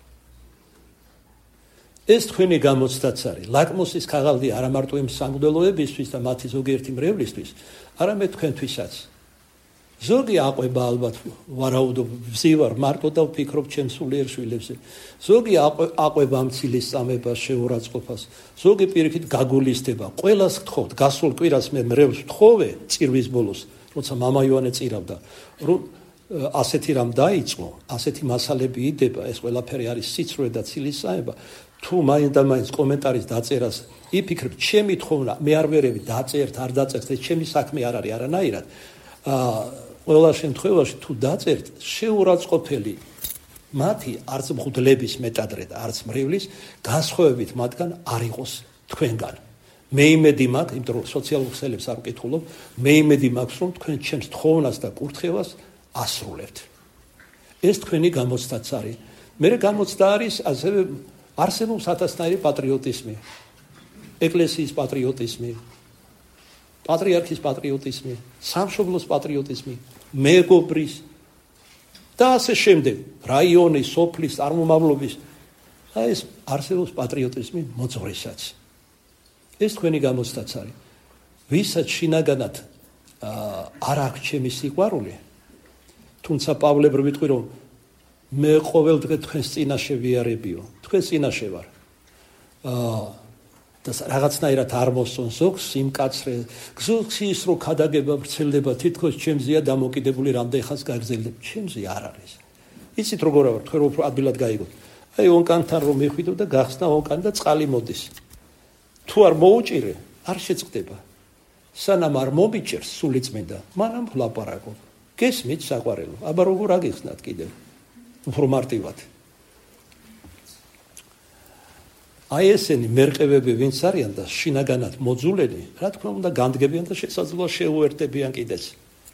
ეს თქვენი გამოცდაც არის ლაკმუსის ქაღალდი არა მარტო იმ სამღვდელოებისთვის და მათი ზოგიერთი მრევლისთვის არამედ თქვენთვისაც ზოგი აყვება ალბათ ვარაუდობ ვზივარ მარტო და ვფიქრობ ჩემ სულიერ შვილებზე ზოგი აყვება მცილის წამებას შეურაცხყოფას ზოგი პირიქით გაგულისდება ყველას გთხოვთ გასულ კვირას მე მრევლს ვთხოვე წირვის ბოლოს როცა მამა იოანე წირავდა რომ ასეთი რამ დაიწყო ასეთი მასალები იდება ეს ყველაფერი არის სიცრუე და ცილის წამება თუ მაინც და მაინც კომენტარის დაწერას იფიქრებ ჩემი თხოვნა მე არ ვერევი დაწერთ არ დაწერთ ეს ჩემი საქმე არ არის არანაირად აა ყველა შემთხვევაში თუ დაწერთ შეურაცხყოფელი მათი არც მღვდლების მეტადრე და არც მრევლის განსხვავებით მათგან არ იყოს თქვენგან მე იმედი მაქვს იმიტომ რომ სოციალურ ქსელებს არ ვკითხულობ მე იმედი მაქვს რომ თქვენ ჩემს თხოვნას და კურთხევას ასრულებთ ეს თქვენი გამოცდაც არის მე გამოცდა არის ასევე არსებობს ათასნაირი პატრიოტიზმი ეკლესიის პატრიოტიზმი პატრიარქის პატრიოტიზმი, სამშობლოს პატრიოტიზმი, მეგობრის და ასე შემდეგ, რაიონის, სოფლის, წარმომავლობის და ეს არსებობს პატრიოტიზმი მოძღვრისაც. ეს თქვენი გამოცდაც არის. ვისაც შინაგანად არ აქვს ჩემი სიყვარული, თუმცა პავლე ვიტყვი რომ მე ყოველდღე თქვენს წინაშე ვიარებიო, თქვენს წინაშე ვარ. აა და რაღაცნაირად არ მოსწონ ზოგს სიმკაცრე გზობს ის რომ ქადაგება ვრცელდება თითქოს ჩემზეა დამოკიდებული რამდენ ხანს გაგრძელდება ჩემზე არ არის იცით როგორ ვარ თქვენ უფრო ადვილად გაიგოთ აი ონკანთან რომ მეხვიდო და გახსნა ონკანი და წყალი მოდის თუ არ მოუჭირე არ შეწყდება სანამ არ მომიჭერს სულიწმიდა მანამ ვლაპარაკობ გესმით საყვარელო აბა როგორ აგიხსნათ კიდევ უფრო მარტივად აი ესენი მერყევები ვინც არიან და შინაგანად მოძულენი, რა თქმა უნდა განდგებიან და შესაძლოა შეუერთდებიან კიდეც.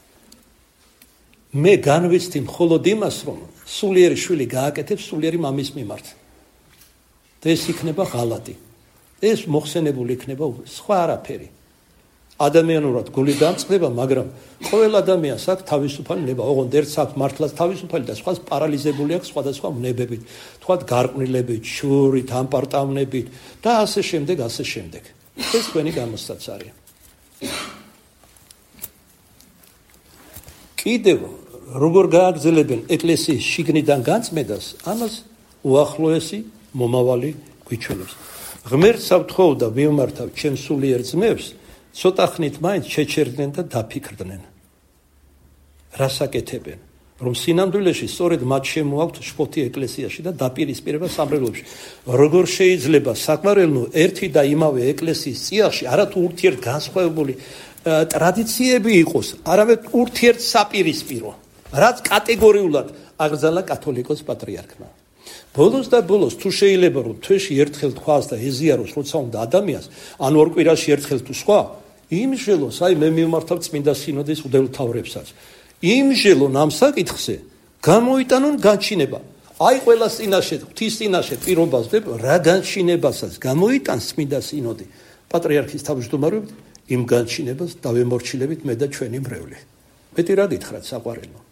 მე განვიცდი მხოლოდ იმას, რომ სულიერი შვილი გააკეთებს სულიერი მამის მიმართ. და ეს იქნება ღალატი. ეს მოხსენებული იქნება სხვა არაფერი. ადამიანურად გული დამწყდება, მაგრამ ყოველ ადამიანს აქვს თავისუფალი ნება. ოღონდ ერთს აქვს მართლაც თავისუფალი და სხვას პარალიზებული აქვს სხვადასხვა ვნებებით, თქვათ გარყვნილებით, შურით, ამპარტავნებით და ასე შემდეგ, ასე შემდეგ. ეს თქვენი გამოცდაც არის. კიდევ როგორ გააგრძელებენ ეკლესიის შიგნიდან განწმედას, ამას უახლოესი მომავალი გვიჩვენებს. ღმერთს ავთხოვ და ვიმართავ ჩემ სულიერ ძმებს, ცოტა ხნით მაინც შეჩერდნენ და დაფიქრდნენ. რას აკეთებენ? რომ სინამდვილეში სწორედ მათ შემოაქვთ შფოთი ეკლესიაში და დაპირისპირება სამრევლოებში. როგორ შეიძლება საყვარელნო ერთი და იმავე ეკლესიის წიაღში არათუ ურთიერთგანსხვავებული ტრადიციები იყოს, არამედ ურთიერთსაპირისპირო, რაც კატეგორიულად აკრძალა კათოლიკოს პატრიარქმა. ბოლოს და ბოლოს თუ შეიძლება რომ თვეში ერთხელ თქვას და ეზიაროს, როცა უნდა ადამიანს, ან ორ კვირაში ერთხელ თუ სხვა, იმჟელოს, აი მე მივმართავ წმინდა სინოდის მღვდელმთავრებსაც. იმჟელონ ამ საკითხზე, გამოიტანონ განჩინება. აი ყველას წინაშე, ღვთის წინაშე პირობას დებო, რა განჩინებასაც გამოიტანს წმინდა სინოდი პატრიარქის თავმჯდომარედ, იმ განჩინებას დავემორჩილებით მე და ჩვენი მრევლი. მეტი რა გითხრათ საყვარელო?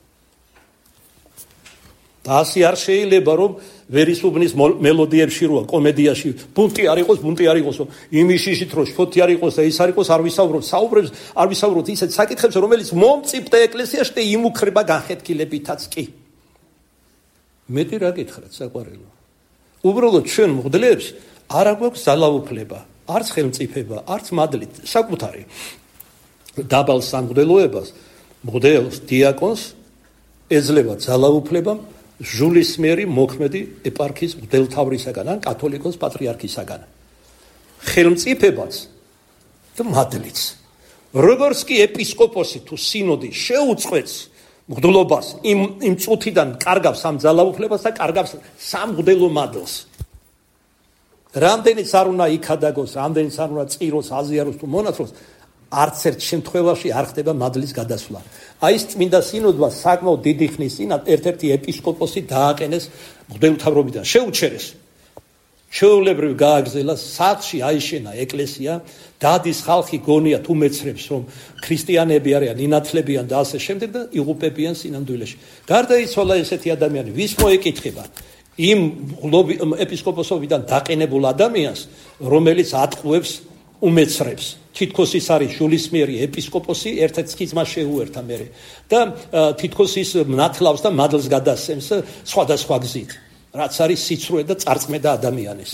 და ასე არ შეიძლება რომ ვერისუბნის მელოდიებში როა კომედიაში ბუნტი არ იყოს, ბუნტი არ იყოსო, იმიშიშით რო შფოთი არ იყოს და ის არ იყოს, არ ვისაუბროთ, საუბრებს არ ვისაუბროთ ისეთ საკითხებს, რომელიც მომწიფდა ეკლესიაში და იმუქრება განხეთქილებითაც კი. მეტი რა გითხრათ საყვარელო? უბრალოდ ჩვენ მღვდლებს არ აქვს ძალაუფლება, არც ხელმწიფება, არც მადლით, საკუთარი დაბალ სამღვდელოებას, მღვდელს, დიაკონს ეძლევა ძალაუფლება ჟულისმიერი მოქმედი ეპარქიის მღვდელმთავრისაგან ან კათოლიკოს პატრიარქისაგან. ხელმწიფებაც და მადლიც. როგორც კი ეპისკოპოსი თუ სინოდი შეუწყვეტს მღვდლობას იმ იმ წუთიდან კარგავს ამ ძალაუფლებას და კარგავს სამღვდელო მადლს. რამდენიც არ უნდა იქადაგოს, რამდენიც არ უნდა წიროს, აზიაროს თუ მონათლოს, არც ერთ შემთხვევაში არ ხდება მადლის გადასვლა. აი ეს წმინდა სინოდმა საკმაოდ დიდი ხნის წინ ერთ-ერთი ეპისკოპოსი დააყენეს მღვდელმთავრობიდან, შეუჩერეს. ჩვეულებრივ გააგრძელა, სახლში აიშენა ეკლესია, დადის ხალხი გონიათ უმეცრებს, რომ ქრისტიანები არიან, ინათლებიან და ასე შემდეგ და იღუპებიან სინამდვილეში. გარდაიცვალა ესეთი ადამიანი, ვის მოეკითხება? იმ ეპისკოპოსობიდან დაყენებულ ადამიანს, რომელიც ატყუებს უმეცრებს. თითქოს ის არის ჟულისმიერი ეპისკოპოსი, ერთ-ერთ სქიზმა შეუერთა მერე და თითქოს ის მნათლავს და მადლს გადასცემს სხვადასხვა გზით, რაც არის სიცრუე და წარწმედა ადამიანის.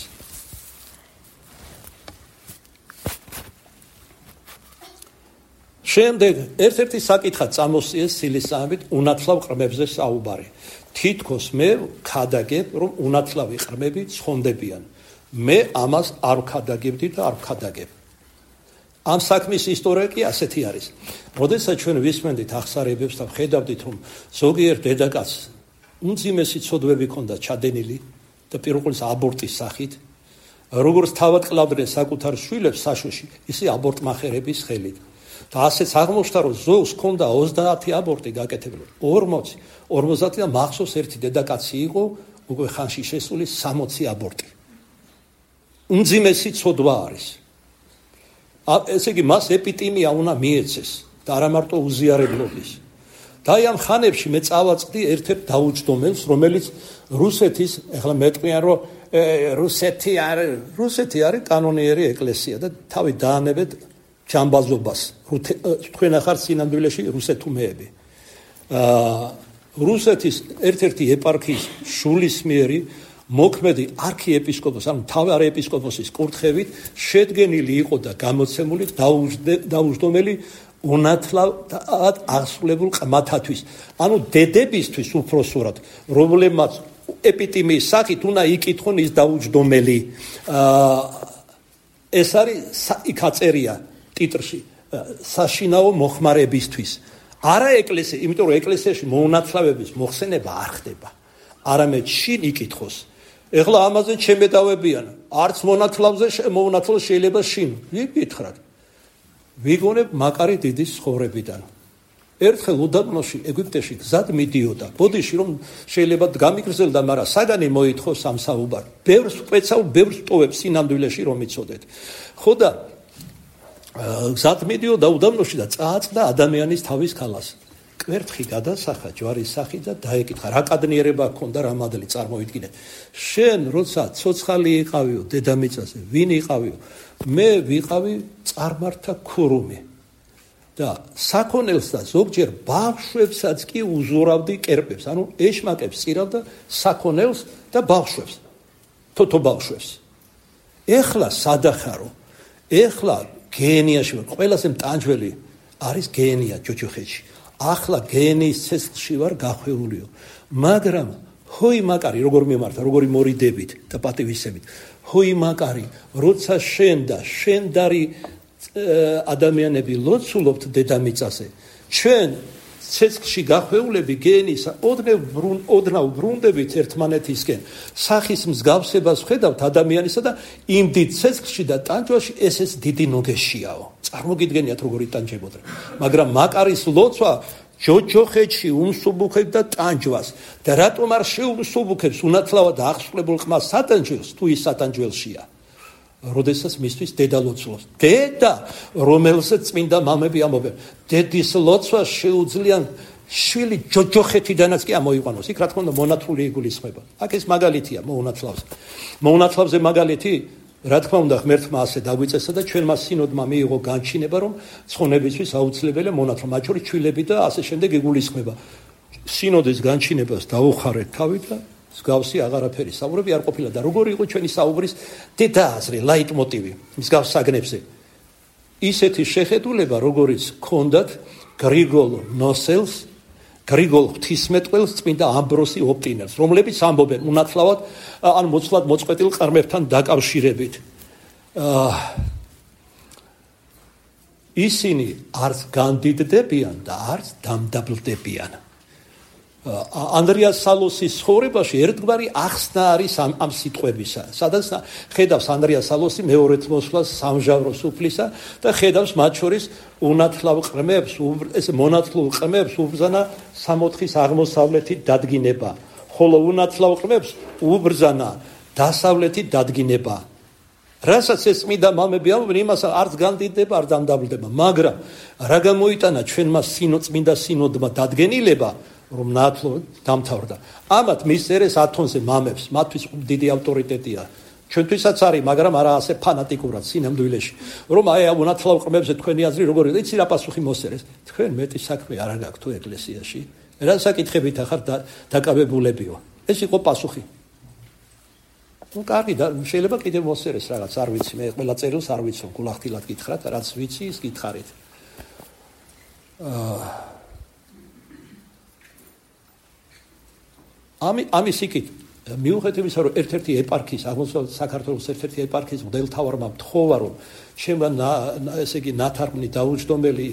შემდეგ ერთ-ერთი საკითხად წამოსიეს სილისწამებით უნათლავ ყრმებზე საუბარი. თითქოს მე ვქადაგებ, რომ უნათლავი ყრმები ცხონდებიან. მე ამას არ ვქადაგებდი და არ ვქადაგებ. ამ საქმის ისტორია კი ასეთი არის. როდესაც ჩვენ ვისმენდით აღსარებებს და ვხედავდით, რომ ზოგიერთ დედაკაცს უმძიმესი ცოდვები ჰქონდა ჩადენილი და პირველ ყოვლისა აბორტის სახით, როგორც თავად ყლავდნენ საკუთარ შვილებს საშუში, ისე აბორტმახერების ხელით. და ასეც აღმოჩნდა, რომ ზოგს ჰქონდა ოცდაათი აბორტი გაკეთებული, ორმოცი, ორმოცდაათი და მახსოვს ერთი დედაკაცი იყო, უკვე ხანში შესული სამოცი აბორტი. უმძიმესი ცოდვა არის. ესე იგი მას ეპიტიმია უნდა მიეცეს და არა მარტო უზიარებლობის. და აი ამ ხანებში მე წავაწყდი ერთ-ერთ დაუჯდომელს, რომელიც რუსეთის, ეხლა მეტყვიან რომ რუსეთი არის, რუსეთი არის კანონიერი ეკლესია და თავი დაანებეთ ჯამბაზობას. თქვენ ახარ სინამდვილეში რუსეთუმეები. რუსეთის ერთ-ერთი ეპარქიის შულისმიერი მოქმედი არქიეპისკოპოსი, ანუ მთავარი ეპისკოპოსის კურთხევით შედგენილი იყო და გამოცემული დაუჯდომელი უნათლად აღსრულებულ ყმათათვის. ანუ დედებისთვის უფროსურად, რომლებმაც ეპიტიმიის სახით უნდა იკითხონ ის დაუჯდომელი. ეს არის იქ აწერია ტიტრში საშინაო მოხმარებისთვის. არა ეკლესია, იმიტომ რომ ეკლესიაში მოუნათლავების მოხსენება არ ხდება. არამედ შინ იკითხოს. ეხლა ამაზე ჩემედავებიან, არც მონათლავზე მოუნათლოს შეიძლება შინ. ვიკითხრათ. ვიგონებ მაკარი დიდის ცხოვრებიდან. ერთხელ უდაბნოში ეგვიპტეში გზად მიდიოდა. ბოდიში რომ შეიძლება გამიგრძელდა, მაგრამ საგანი მოითხოვს ამ საუბარ. ბევრს ვეცავ, ბევრს ტოვებს სინამდვილეში რომ იცოდეთ. ხო და გზად მიდიოდა უდაბნოში და წააწყდა ადამიანის თავის ქალას. კვერთხი გადასახა ჯვარის სახით და დაეკითხა, რა კადნიერება ჰქონდა, რა მადლი წარმოიდგინეთ. შენ როცა ცოცხალი იყავიო დედამიწაზე, ვინ იყავიო? მე ვიყავი წარმართა ქურუმი. და საქონელს და ზოგჯერ ბავშვებსაც კი უზურავდი კერპებს, ანუ ეშმაკებს წირავდა საქონელს და ბავშვებს, თოთო ბავშვებს. ეხლა სადახარო, ეხლა გენიაში ვარ, ყველაზე მტანჯველი არის გენია ჯოჯოხეთში. ახლა გენიის ცეცხლში ვარ გახვეულიო, მაგრამ ჰოი მაკარი როგორ მიმართა, როგორი მორიდებით და პატივისებით. ჰოი მაკარი, როცა შენ და შენდარი ადამიანები ლოცულობთ დედამიწაზე, ჩვენ ცეცხლში გახვეულები გენისა ოდნავ ბრუნ ოდნავ ბრუნდებით ერთმანეთისკენ. სახის მსგავსებას ხედავთ ადამიანისა და იმ დიდ ცეცხლში და ტანჯვაში ესეც დიდი ნოგეშიაო. წარმოგიდგენიათ როგორი ტანჯებოდნენ. მაგრამ მაკარის ლოცვა ჯოჯოხეთში უმსუბუქებდა ტანჯვას და რატომ არ შეუმსუბუქებს უნათლავად აღსრულებულ ყმას სატანჯველს თუ ის სატანჯველშია? როდესაც მისთვის დედა ლოცულობს. დედა, რომელსაც წმინდა მამები ამბობენ, დედის ლოცვა შეუძლია შვილი ჯოჯოხეთიდანაც კი ამოიყვანოს. იქ რა თქმა უნდა მონათლული იგულისხმება. აქ ეს მაგალითია მოუნათლავს. მოუნათლავზე მაგალითი, რა თქმა უნდა ღმერთმა ასე დაგვიწესა და ჩვენმა სინოდმა მიიღო განჩინება, რომ ცხონებისთვის აუცილებელია მონათლა, მათ შორის ჩვილები და ასე შემდეგ იგულისხმება. სინოდის განჩინებას დაუხარეთ თავით და მსგავსი აღარაფერი საუბრები არ ყოფილა და როგორი იყო ჩვენი საუბრის დედააზრი, ლაიტმოტივი მსგავს საგნებზე. ისეთი შეხედულება, როგორიც ჰქონდათ გრიგოლ ნოსელს, გრიგოლ ღვთისმეტყველს, წმინდა ამბროსი ოპტინელს, რომლებიც ამბობენ უნათლავად ან მოცლად მოწყვეტილ ყრმებთან დაკავშირებით. ისინი არც განდიდდებიან და არც დამდაბლდებიან. ანდრიას სალოსის ცხოვრებაში ერთგვარი ახსნა არის ამ, ამ სიტყვებისა. სადაც ხედავს ანდრიას სალოსი მეორედ მოსვლას სამჟავროს უფლისა და ხედავს მათ შორის უნათლავ ყრმებს, ეს მონათლულ ყრმებს უბრძანა სამოთხის აღმოსავლეთით დადგინება, ხოლო უნათლავ ყრმებს უბრძანა დასავლეთით დადგინება. რასაც ეს წმინდა მამები ამბობენ, იმას არც განდიდდება, არც დამდაბლდება, მაგრამ რა გამოიტანა ჩვენმა სინო წმინდა სინოდმა დადგენილება, რომ ნათლო დამთავრდა. ამათ მისწერეს ათონზე მამებს, მათთვის დიდი ავტორიტეტია. ჩვენთვისაც არის, მაგრამ არა ასე ფანატიკურად სინამდვილეში. რომ აი უნათლავ ყრმებზე თქვენი აზრი როგორია? იცი რა პასუხი მოსწერეს? თქვენ მეტი საქმე არ გაქვთ თუ ეკლესიაში? რა საკითხებით ახარ დაკავებულებიო? ეს იყო პასუხი. ну კარგი და შეიძლება კიდევ მოსწერეს რაღაც, არ ვიცი, მე ყველა წერილს არ ვიცი, გულახდილად გითხრათ, რაც ვიცი ის გითხარით. აა ამი ამის იქით მიუხედავად იმისა, რომ ერთ-ერთი ეპარქიის, აღმოსავლეთ საქართველოს ერთ-ერთი ეპარქიის მღვდელმთავარმა მთხოვა, რომ შემა ესე იგი ნათარგმნი დაუჯდომელი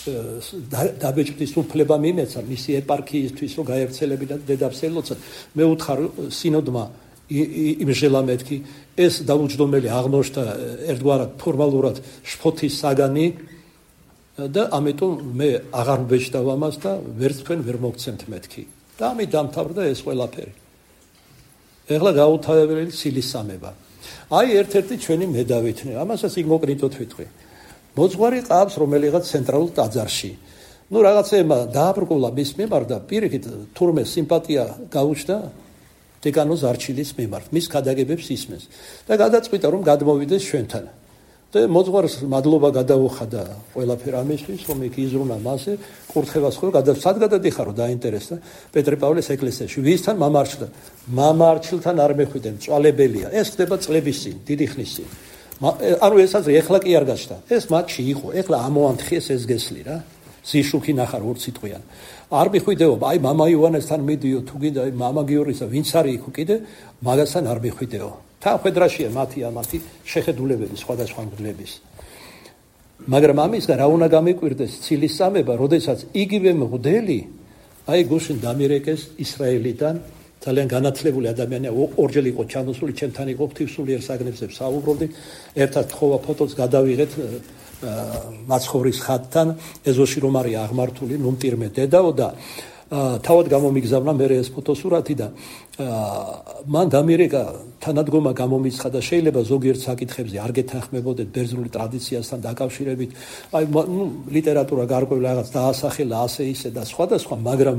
დაბეჭდის უფლება მიმეცა მისი ეპარქიისთვის, რომ გაერთიანებინა დედავს ელოცათ. მე ვუთხარ სინოდმა იმჟელა მეთქი, ეს დაუჯდომელი აღმოჩნდა ერთგვარად ფორმალურად შფოთის საგანი და ამიტომ მე აღარ ვბეჭდავ ამას და ვერც თქვენ ვერ მოგცემთ მეთქი. და ამით დამთავრდა ეს ყველაფერი. ეხლა გაუთავებელი ცილისამება. აი ერთ-ერთი ჩვენი მედავითნე, ამასაც იქ მოკრიტოთ ვიტყვი. მოძღვარი ყავს რომელიღაც ცენტრალურ ტაძარში. ну რაღაცეებმა დააბრკოლა მის მიმართ და პირიქით თურმე სიმპათია გაუჩნდა დეკანოს არჩილის მიმართ, მის ქადაგებებს ისმენს და გადაწყვიტა რომ გადმოვიდეს ჩვენთან. და მოძღვარს მადლობა გადაუხადა ყველაფერ ამისთვის, რომ იქ იზრუნა მასე, კურთხევას ხო გადა სად გადადიხარო დაინტერესდა პეტრე პავლეს ეკლესიაში. ვისთან? მამარჩილთან. მამარჩილთან არ მეხვიდენ, წვალებელია. ეს ხდება წლების წინ, დიდი ხნის წინ. ანუ ეს აზრი ეხლა კი არ გაჩნდა. ეს მათში იყო. ეხლა ამოანთხიეს ეს გესლი რა. ზიშუქი ნახარ ორ სიტყვიან. არ მიხვიდეო, აი მამა იოანესთან მიდიო, თუ გინდა აი მამა გიორგისა, ვინც არის იქ კიდე, მაგასთან არ მიხვიდეო. თან ხვედრაშია მათი ამათი შეხედულებები სხვადასხვა მღვდლების. მაგრამ ამისგან რა უნდა გამიკვირდეს ცილისამება, როდესაც იგივე მღვდელი აი გუშინ დამირეკეს ისრაელიდან, ძალიან განათლებული ადამიანია, ორჯერ იყო ჩამოსული, ჩემთან იყო ღვთისმსულიერ საგნებზე საუბრობდი, ერთად თხოვა ფოტოც გადავიღეთ მაცხოვრის ხატთან, ეზოში რომ არის აღმართული, ნუმტირმე დედაო და თავად გამომიგზავნა მე ეს ფოტოსურათი და მან დამირეკა თანადგომა გამომიცხა და შეიძლება ზოგიერთ საკითხებზე არ გეთანხმებოდეთ ბერძნული ტრადიციასთან დაკავშირებით, აი ნუ ლიტერატურა გარკვეული რაღაც დაასახელა ასე ისე და სხვადასხვა, მაგრამ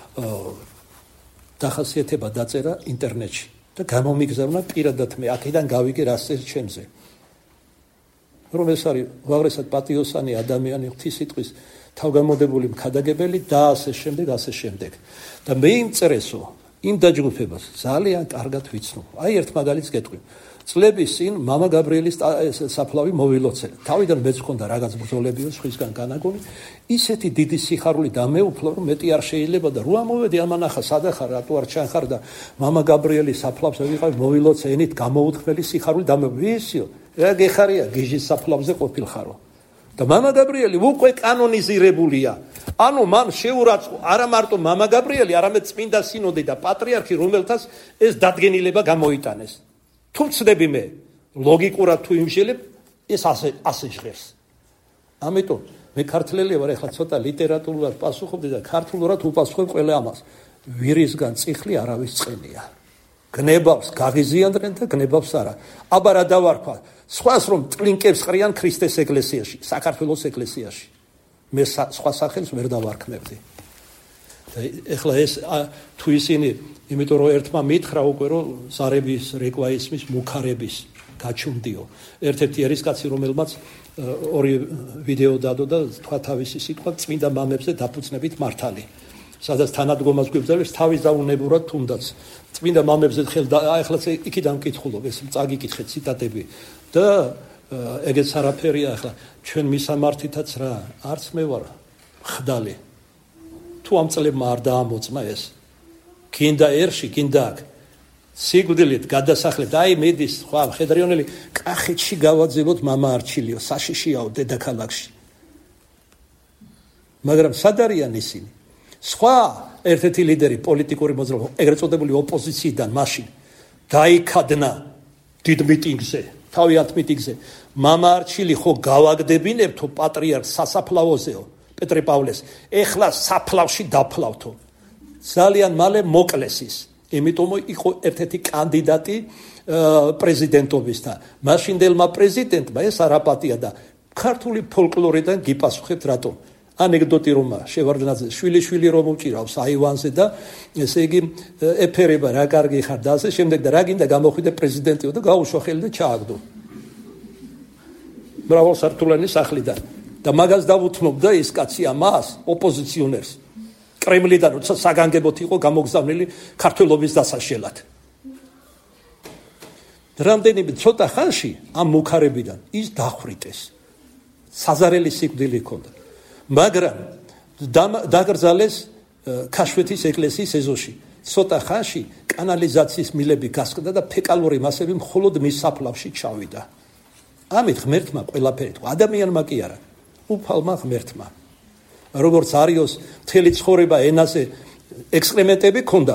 დახასიათება დაწერა ინტერნეტში და გამომიგზავნა პირადად მე აქედან გავიგე რა წეს ჩემზე. რომ ეს არის უაღრესად პატიოსანი ადამიანი, ღვთისმსიტყვის თავგამოდებული მქადაგებელი და ასე შემდეგ, ასე შემდეგ. და მე იმ წერესო, იმ დაჯგუფებას ძალიან კარგად ვიცნობ. აი ერთ მაგალითს გეტყვი. წლების წინ მამა გაბრიელის საფლავი მოვილოცე. თავიდან მეც მქონდა რაღაც ბრძოლებიო სხვისგან განაგონი. ისეთი დიდი სიხარული დამეუფლა, რომ მეტი არ შეიძლება და რო ამოვედი ამანახა სადახარ, რატო არ ჩანხარ და მამა გაბრიელის საფლავს ვიყავი მოვილოცე ენით გამოუთქმელი სიხარული დამეუფლა. რა გეხარია გიჟის საფლავზე ყოფილხარო. და მამა გაბრიელი უკვე კანონიზირებულია. ანუ მან შეურაცხო არა მარტო მამა გაბრიელი, არამედ წმინდა სინოდი და პატრიარქი, რომელთაც ეს დადგენილება გამოიტანეს. თუ ვცდები მე, ლოგიკურად თუ იმშელებ, ეს ასე ასე ჟღერს. ამიტომ მე ქართველი ვარ, ეხლა ცოტა ლიტერატურულად პასუხობდი და ქართულად უპასუხებ ყველა ამას. ვირისგან წიხლი არავის წყენია. გნებავს გაღიზიანდნენ და გნებავს არა. აბა რა დავარქვა? სხვას რომ ტლინკებს ყრიან ქრისტეს ეკლესიაში, საქართველოს ეკლესიაში. მე სხვა სახელს ვერ დავარქმევდი. და ეხლა ეს თუ ისინი, იმიტომ რომ ერთმა მითხრა უკვე რომ ზარების რეკვა ისმის მუქარების გაჩუმდიო. ერთ-ერთი ერისკაცი რომელმაც ორი ვიდეო დადო და თქვა თავისი სიტყვა წმინდა მამებზე დაფუძნებით მართალი. სადაც თანადგომას გვიბრძოლებს თავის დაუნებურად თუნდაც წმინდა მამებზე ხელ ეხლა იქიდან მკითხულობ ეს წაგიკითხე ციტატები და ეგეც არაფერია ახლა ჩვენ მისამართითაც რა არც მე ვარ ხდალი თუ ამ წლებმა არ დაამოწმა ეს კიდა ერში კიდა აქ სიგვდილით გადასახლეთ აი მედის ხო ხედრიონელი კახეთში გავაძილოთ მამა არჩილიო საშიშიაო დედაქალაქში მაგრამ სად არიან ისინი სხვა ერთ-ერთი ლიდერი პოლიტიკური მოძრაობა ეგრეთ წოდებული ოპოზიციიდან მაშინ დაიქადნა დიდ მიტინგზე თავიანთ მიტინგზე მამა არჩილი ხო გავაგდებინებთო პატრიარქ სასაფლაოზეო პეტრე პავლეს ეხლა საფლავში დაფლავთო ძალიან მალე მოკლეს ის იმიტომ იყო ერთ-ერთი კანდიდატი პრეზიდენტობის და მაშინდელმა პრეზიდენტმა ეს არაპატია და ქართული ფოლკლორიდან გიპასუხებთ რატომ ანეკდოტი რომა შევარდნაძე შვილი შვილი რომ უჭირავს აივანზე და ესე იგი ეფერება რა კარგი ხარ და ასე შემდეგ და რა გინდა გამოხვიდე პრეზიდენტიო და გაუშვა ხელი და ჩააგდო მრავალსართულიანი სახლიდან და მაგას დავუთმობდა ის კაცი ამას ოპოზიციონერს კრემლიდან როცა საგანგებოდ იყო გამოგზავნილი ქართველობის დასაშელად რამდენიმე ცოტა ხანში ამ მუქარებიდან ის დახვრიტეს საზარელი სიკვდილი ჰქონდა მაგრამ დაგრძალეს ქაშვეთის ეკლესიის ეზოში ცოტა ხანში კანალიზაციის მილები გასკდა და ფეკალური მასები მხოლოდ მის საფლავში ჩავიდა ამით ღმერთმა ყველაფერი თქვა ადამიანმა კი არა უფალმა ღმერთმა როგორც არიოს მთელი ცხოვრება ენაზე ექსკრემენტები ქონდა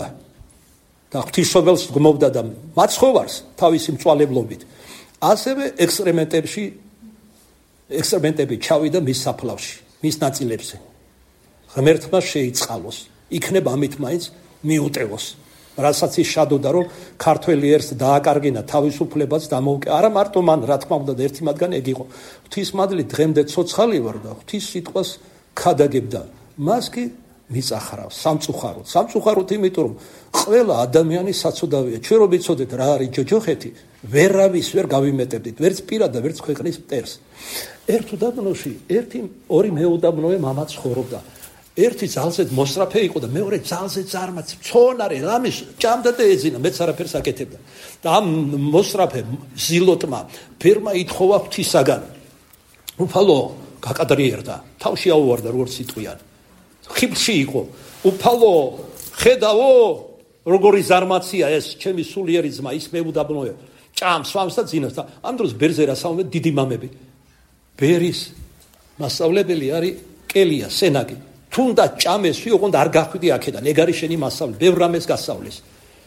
და ღვთისმშობელს გმობდა და მაცხოვარს თავისი მწვალებლობით ასევე ექსკრემენტებში ექსკრემენტები ჩავიდა მის საფლავში მის ნაწილებზე ღმერთმა შეიწყალოს იქნებ ამით მაინც მიუტევოს რასაც ის შადოდა რომ ქართველი ერთს დააკარგინა თავისუფლებას დამოუკე არა მარტო მან რა თქმა უნდა ერთი მათგანი ეგ იყო ღვთისმადლი დღემდე ცოცხალი ვარ და ღვთის სიტყვას ქადაგებდა მას კი მიწახრავს სამწუხაროდ სამწუხაროდ იმიტომ რომ ყველა ადამიანი საცოდავია ჩვენ რომ ვიცოდეთ რა არის ჯოჯოხეთი ვერავის ვერ გავიმეტებდით ვერც პირად და ვერც ქვეყნის მტერს ერთ უდაბნოში ერთი ორი მეუდაბნოე მამა ცხოვრობდა ერთი ძალზე მოსწრაფე იყო და მეორე ძალზე ძარმაც მწონარე რამის ჭამდა და ეძინა მეც არაფერს აკეთებდა და ამ მოსწრაფე ზილოტმა ფერმა ითხოვა ღვთისაგან უფალო გაკადრიერდა თავში აუვარდა როგორც სიტყვიან ხიბლში იყო უფალო ხედავო როგორი ზარმაცია ეს ჩემი სულიერი ძმა ის მეუდაბნოე ჭამს სვამს და ძინავს და ამ დროს ბერზე რასაუბრეთ დიდი მამები ბერის მასწავლებელი არის კელია სენაკი თუნდაც ჭამესვი ოღონდ არ გახვიდი აქედან ეგ არის შენი მასწავლებელი ბევრ რამეს გასწავლის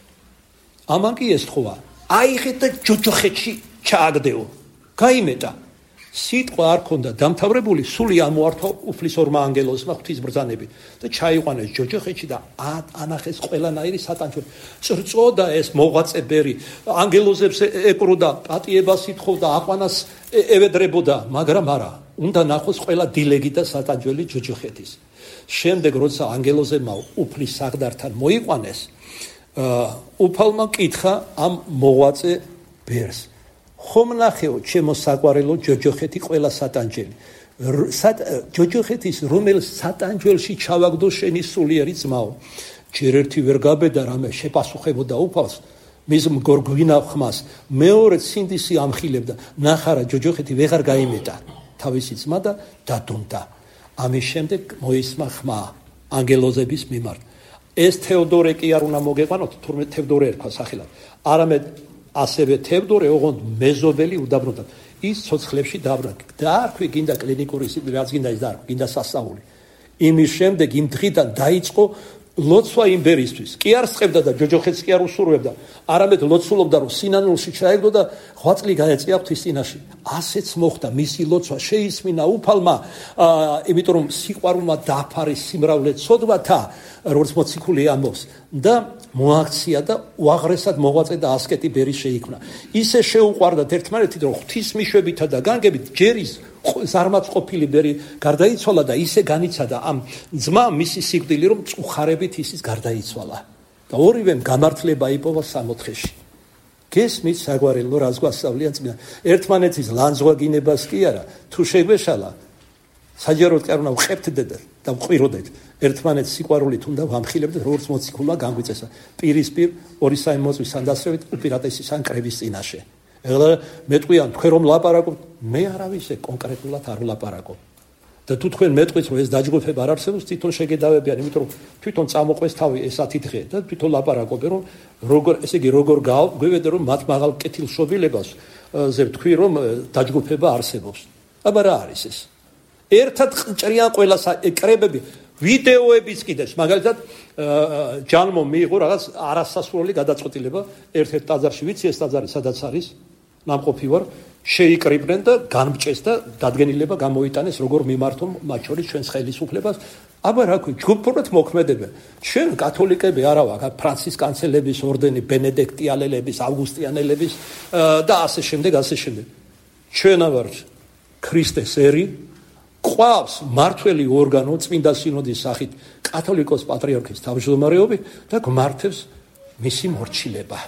ამან კი ეს თქვა აიღე და ჯოჯოხეთში ჩააგდეო გაიმეტა სიტყვა არ ქონდა დამთავრებული სული ამოართვა უფლის ორმა ანგელოზმა ღვთისბრძანებით და ჩაიყვანეს ჯოჯოხეთში და ანახეს ყველანაირი სატანჯველი წრწოდა ეს მოღვაწე ბერი ანგელოზებს ეკროდა პატიებას ითხოვდა აყვანას ევედრებოდა მაგრამ არა უნდა ნახოს ყველა დილეგი და სატანჯველი ჯოჯოხეთის შემდეგ როცა ანგელოზებმა უფლის საღდართან მოიყვანეს უფალმა კითხა ამ მოღვაწე ბერს ხომ ნახეო ჩემო საყვარელო ჯოჯოხეთი ყველა სატანჯელი ჯოჯოხეთის რომელ სატანჯველში ჩავაგდო შენი სულიერი ძმაო ჯერ ერთი ვერ გაბედა რამე შეპასუხებოდა უფალს მის მგორ გვინა ხმას მეორე სინდისი ამხილებდა ნახარა ჯოჯოხეთი ვეღარ გაიმეტა თავისი ძმა და დადუმდა ამის შემდეგ მოისმა ხმა ანგელოზების მიმართ ეს თევდორე კი არ უნდა მოგეყვანოთ თურმე თევდორე ერქვა სახელად არამედ ასევე თევდორე ოღონდ მეზობელი უდაბრუნდა ის ცოცხლებში დაბრუნდა დაარქვი გინდა კლინიკური სიკვდილი რაც გინდა ის დაარქვი გინდა სასწაული იმის შემდეგ იმ დღიდან დაიწყო ლოცვა იმ ბერისთვის კი არ სწებდა და ჯოჯოხეთს კი არ უსურვებდა არამედ ლოცულობდა რომ სინანულში ჩაეგდო და ღვაწლი გაეწია ღვთის წინაშე ასეც მოხდა მისი ლოცვა შეისმინა უფალმა იმიტომ რომ სიყვარულმა დააფარეს სიმრავლე ცოდვათა როგორც მოციქული ამბობს და მოაქცია და უაღრესად მოღვაწე და ასკეტი ბერი შეიქმნა ისე შეუყვარდათ ერთმანეთით რომ ღვთის მიშვებითა და განგებით ჯერის ზარმაც ყოფილი ბერი გარდაიცვალა და ისე განიცადა ამ ძმა მისი სიკვდილი რომ წუხარებით ისის გარდაიცვალა და ორივემ გამართლება იპოვა სამოთხეში გესმით საგვარელო რაც გვასწავლიან წმინდა ერთმანეთის ლანძღვაგინებას კი არა თუ შეგვეშალა საჯაროდ კი არ უნდა ვყებდეთ და ვყვიროდეთ ერთმანეთს სიყვარულით უნდა ვამხილებდეთ როგორც მოციქულმა განგვიწესა პირისპირ ორი სამი მოწვის სანდასრებით უპირატესის ან კრების წინაშე ეხლა მეტყვიან თქვენ რომ ლაპარაკობთ მე არავის კონკრეტულად არ ვლაპარაკობ და თუ თქვენ მეტყვით რომ ეს დაჯგუფება არ არსებობს თვითონ შეგედავებიან იმიტომ რომ თვითონ წამოყვეს თავი ესეთი დღე და თვითონ ლაპარაკობენ რომ როგორ ესე იგი როგორ გავგვევედე რომ მათ მაღალ კეთილშობილებას ზე ვთქვი რომ დაჯგუფება არსებობს აბა რა არის ეს ერთად ჭრიან ყველა კრებები ვიდეოებიც კიდეც მაგალითად ჯანმომ მიიღო რაღაც არასასურველი გადაწყვეტილება ერთ-ერთ ტაძარში ვიცი ეს ტაძარი სადაც არის ნამყოფი ვარ შეიკრიბნენ და განმჭეს და დადგენილება გამოიტანეს როგორ მიმართონ მათ შორის ჩვენს ხელისუფლებას აბა რა ქვი ჯგუფურად მოქმედებენ ჩვენ კათოლიკები არა ვარ ფრანცისკანელების ორდენი ბენედიქტიანელების ავგუსტიანელების და ასე შემდეგ ასე შემდეგ ჩვენ ვართ ქრისტეს ერი ყავს მართველი ორგანო წმინდა სინოდის სახით კათოლიკოს პატრიარქის თავმჯდომარეობით და გმართებს მისი მორჩილება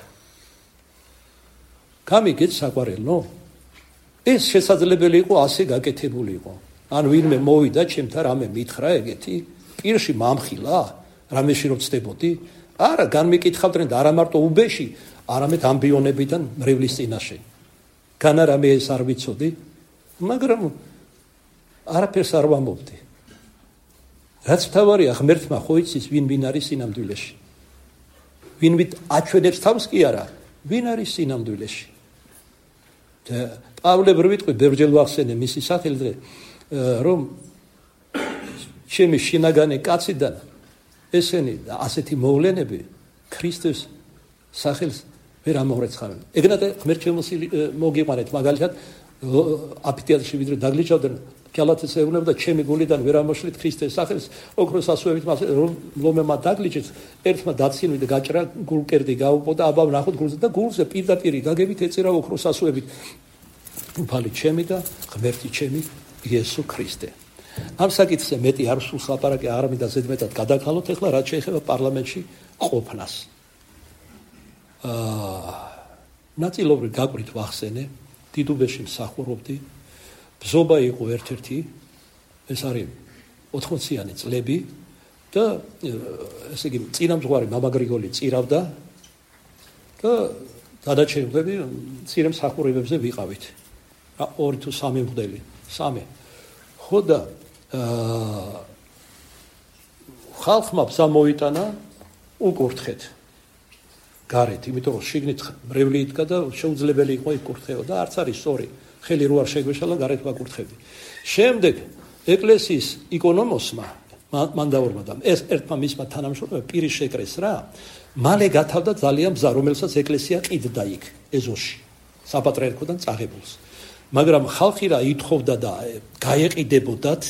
გამიგეთ საყვარელო ეს შესაძლებელი იყო ასე გაკეთებული იყო ან ვინმე მოვიდა ჩემთან რამე მითხრა ეგეთი პირში მამხილა რამეში რომ ცდებოდი არა განმიკითხავდნენ და არა მარტო უბეში არამედ ამბიონებიდან მრევლის წინაშე განა რამე ეს არ ვიცოდი მაგრამ არაფერს არ ვამბობდი რაც თავარია ღმერთმა ხო იცის ვინ ვინ არის სინამდვილეში ვინ ვინ აჩვენებს თავს კი არა ვინ არის სინამდვილეში და პავლე ბრვიტყვი ბევრჯერ ვახსენე მისი სახელი დღე რომ ჩემი შინაგანი კაციდან ესენი ასეთი მოვლენები ქრისტეს სახელს ვერ ამორეცხავენ ეგნატე ღმერთჩემოსი მოგიყვანეთ მაგალითად აპიტიატრში ვიდრე დაგლიჩავდნენ კალათეს ეუბნებოდა ჩემი გულიდან ვერ ამოშლით ქრისტეს სახელს ოქროს ასოებით მას რომ ლომემა დაგლიჩეთ ერთმა დაცინვი და გაჭრა გულკერდი გაუპო და აბა ნახოთ გულზე და გულზე პირდაპირ დაგებით ეწერა ოქროს ასოებით უფალი ჩემი და ღმერთი ჩემი იესო ქრისტე ამ საკითხზე მეტი არ სულს ლაპარაკი არ მინდა ზედმეტად გადაგხალოთ ეხლა რაც შეეხება პარლამენტში ყოფნას აა ნაწილობრივ გაკვირით ვახსენე დიდუბეში მსახურობდი ბზობა იყო ერთ-ერთი ეს არის ოთხმოციანი წლები და ესე იგი წინამძღვარი მამა გრიგოლი წირავდა და გადაჩერდები მცირე მსახურებებზე ვიყავით ორი თუ სამი მღვდელი სამი ხო და ხალხმა ბზა მოიტანა უკურთხეთ გარეთ იმიტომ რომ შიგნით მრევლი იდგა და შეუძლებელი იყო იკურთხეო და არც არის სწორი ხელი რო არ შეგვეშალა გარეთ ვაკურთხები შემდეგ ეკლესიის იკონომოსმა მანდაურმა და ეს ერთმა მისმა თანამშრომლმა პირი შეკრეს რა მალე გათავდა ძალიან ბზა რომელსაც ეკლესია ყიდდა იქ ეზოში საპატრიარქოდან წაღებულს მაგრამ ხალხი რა ითხოვდა და გაეყიდებოდათ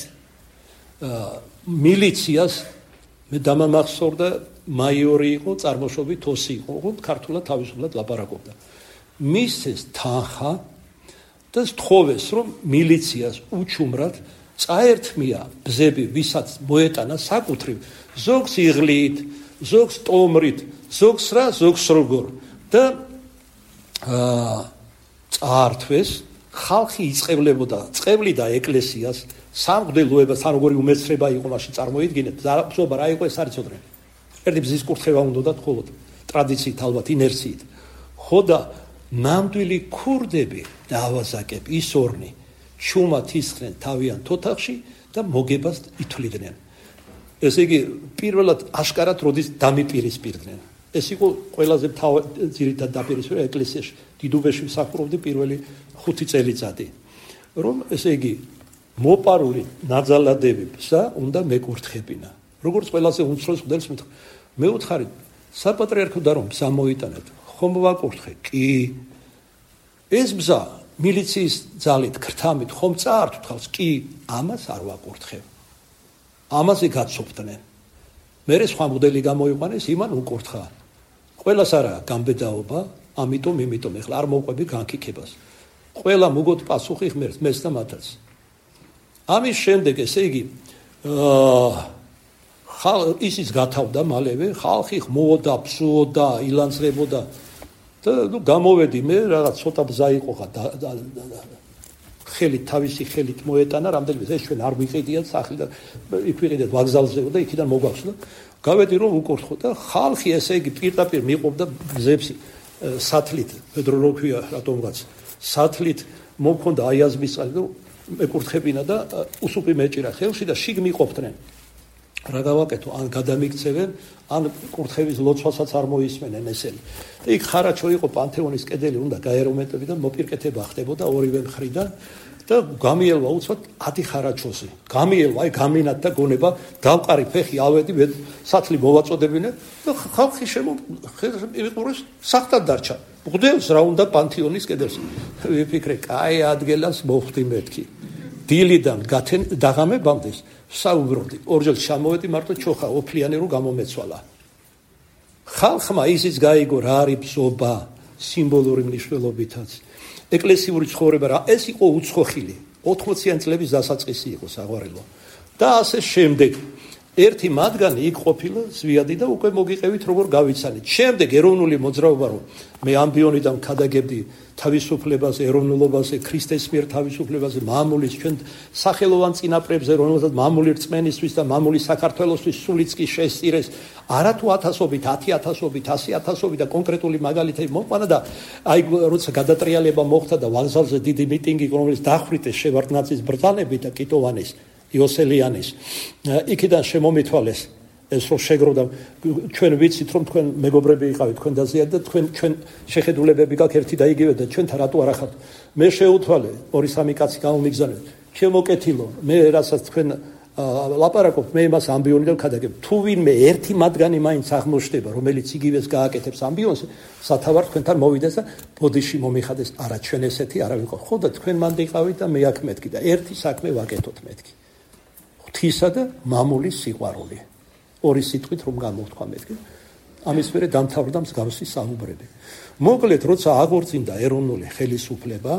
მილიციას მე დამამახსოვრდა მაიორი იყო წარმოშობით ოსი იყო ოღონდ ქართულად თავისუფლად ლაპარაკობდა მისცეს თანხა და სთხოვეს რომ მილიციას უჩუმრად წაერთმია ბზები ვისაც მოეტანა საკუთრივ ზოგს იღლით ზოგს ტომრით ზოგს რა ზოგს როგორ და აა წაართვეს, ხალხი იწყებლებოდა, წყევლიდა ეკლესიას, სამღვდელოებას, თან როგორი უმეცრება იყო მაშინ წარმოიდგინეთ, ბრძოლა რა იყო ეს არ იცოდნენ. ერთი ბზის კურთხევა უნდათ მხოლოდ ტრადიციით ალბათ ინერციით. ხო და ნამდვილი ქურდები დაავაზაკებ ის ორნი ჩუმად ისხდნენ თავიანთ ოთახში და მოგებას ითვლიდნენ. ესე იგი პირველად აშკარად როდის დამიპირისპირდნენ. ეს იყო ყველაზე ძირითად დაპირისპირება ეკლესიაში. დიდუბეში მსახურობდი პირველი ხუთი წელიწადი. რომ ესე იგი მოპარული ნაძალადებისა უნდა მეკურთხებინა. როგორც ყველაზე უმცროს მღვდელს მეუთხარით, საპატრიარქო და რომ ბზა მოიტანეთ, ხომ ვაკურთხე? კი. ეს ბზა მილიციის ძალით, ქრთამით ხომ წაართვთ ხალხს? კი, ამას არ ვაკურთხებ. ამაზე გაცოფდნენ. მერე სხვა მღვდელი გამოიყვანეს, იმან უკურთხა. ყველას არა გამბედაობა, ამიტომ იმიტომ ეხლა არ მოვყვები განკიქებას. ყველა მოგოთ პასუხი ღმერთს, მეც და მათაც. ამის შემდეგ ესე იგი აა ისიც გათავდა მალევე, ხალხი ხმოვდა, ფსუოდა, ილანძღებოდა და ნუ გამოვედი მე რაღაც ცოტა ბზა იყო ხა ხელით თავისი ხელით მოეტანა რამდენიმე ეს ჩვენ არ ვიყიდიათ სახლი და იქ ვიყიდეთ ვაგზალზე და იქიდან მოგახსნა გავედი რომ უკურთხო და ხალხი ესე იგი პირდაპირ მიყვობდა გზებს სათლით პედრო როქვია რატომღაც სათლით მომქონდა აიაზმის წყალი და მეკურთხებინა და უსუპი მეჭირა ხელში და შიგ მიყოფდნენ რა გავაკეთო ან გადამიქცევენ ან კურთხევის ლოცვასაც არ მოისმენენ ესენი და იქ ხარაჩო იყო პანთეონის კედელი უნდა გაერომეტები და მოპირკეთება ხდებოდა ორივე მხრიდან და გამიელვა უცბად ათი ხარაჩოზე გამიელვა აი გამინათ და გონება დავყარი ფეხი ავედი სათლი მოვაწოდებინე და ხალხი შემოიყურეს სახტად დარჩა მღვდელს რა უნდა პანთეონის კედელს ვიფიქრე კაი ადგილას მოხვდი მეთქი დილიდან გათენ დაღამებამდე საუბრობდი ორჯერ ჩამოვედი მარტო ჩოხა ოფლიანი რო გამომეცვალა ხალხმა ისიც გაიგო რა არის ბზობა სიმბოლური მნიშვნელობითაც ეკლესიური ცხოვრება რა ეს იყო უცხოხილი ოთხმოციანი წლების დასაწყისი იყო საღვარელო და ასე შემდეგ ერთი მათგანი იქ ყოფილა ზვიადი და უკვე მოგიყევით როგორ გავიცანით შემდეგ ეროვნული მოძრაობა რომ მე ამბიონიდან ქადაგებდი თავისუფლებაზე ეროვნულობაზე ქრისტეს მიერ თავისუფლებაზე მამულის ჩვენ სახელოვან წინაპრებზე რომელსაც მამული რწმენისთვის და მამული საქართველოსთვის სულიც კი შესწირეს არა თუ ათასობით ათი ათასობით ასი ათასობით და კონკრეტული მაგალითები მოყვანა და აი როცა გადატრიალება მოხდა და ვაგზალზე დიდი მიტინგი რომელიც დახვრიტეს შევარდნაძის ბრძანები და კიტოვანის იოსელიანის იქიდან შემომითვალეს ეს რო შეგროვდა ჩვენ ვიცით რომ თქვენ მეგობრები იყავით თქვენ დაზიანდა და თქვენ ჩვენ შეხედულებები გაქვს ერთი და იგივე და ჩვენთან რატო არ ახავთ მე შეუთვალე ორი სამი კაცი გამომიგზავნეთ ჩემო კეთილო მე რასაც თქვენ ლაპარაკობთ მე იმას ამბიონიდან ქადაგებ თუ ვინმე ერთი მათგანი მაინც აღმოჩნდება რომელიც იგივეს გააკეთებს ამბიონს სათავარ თქვენთან მოვიდეს და ბოდიში მომიხადეს არა ჩვენ ესეთი არავინ ყო ხო და თქვენ მანდ იყავით და მე აქ მეთქი და ერთი საქმე ვაკეთოთ მეთქი ღვთისა და მამულის სიყვარული ორი სიტყვით რომ გამოვთქვა მეთქი ამის მერე დამთავრდა მსგავსი საუბრები მოკლედ როცა აღორძინდა ეროვნული ხელისუფლება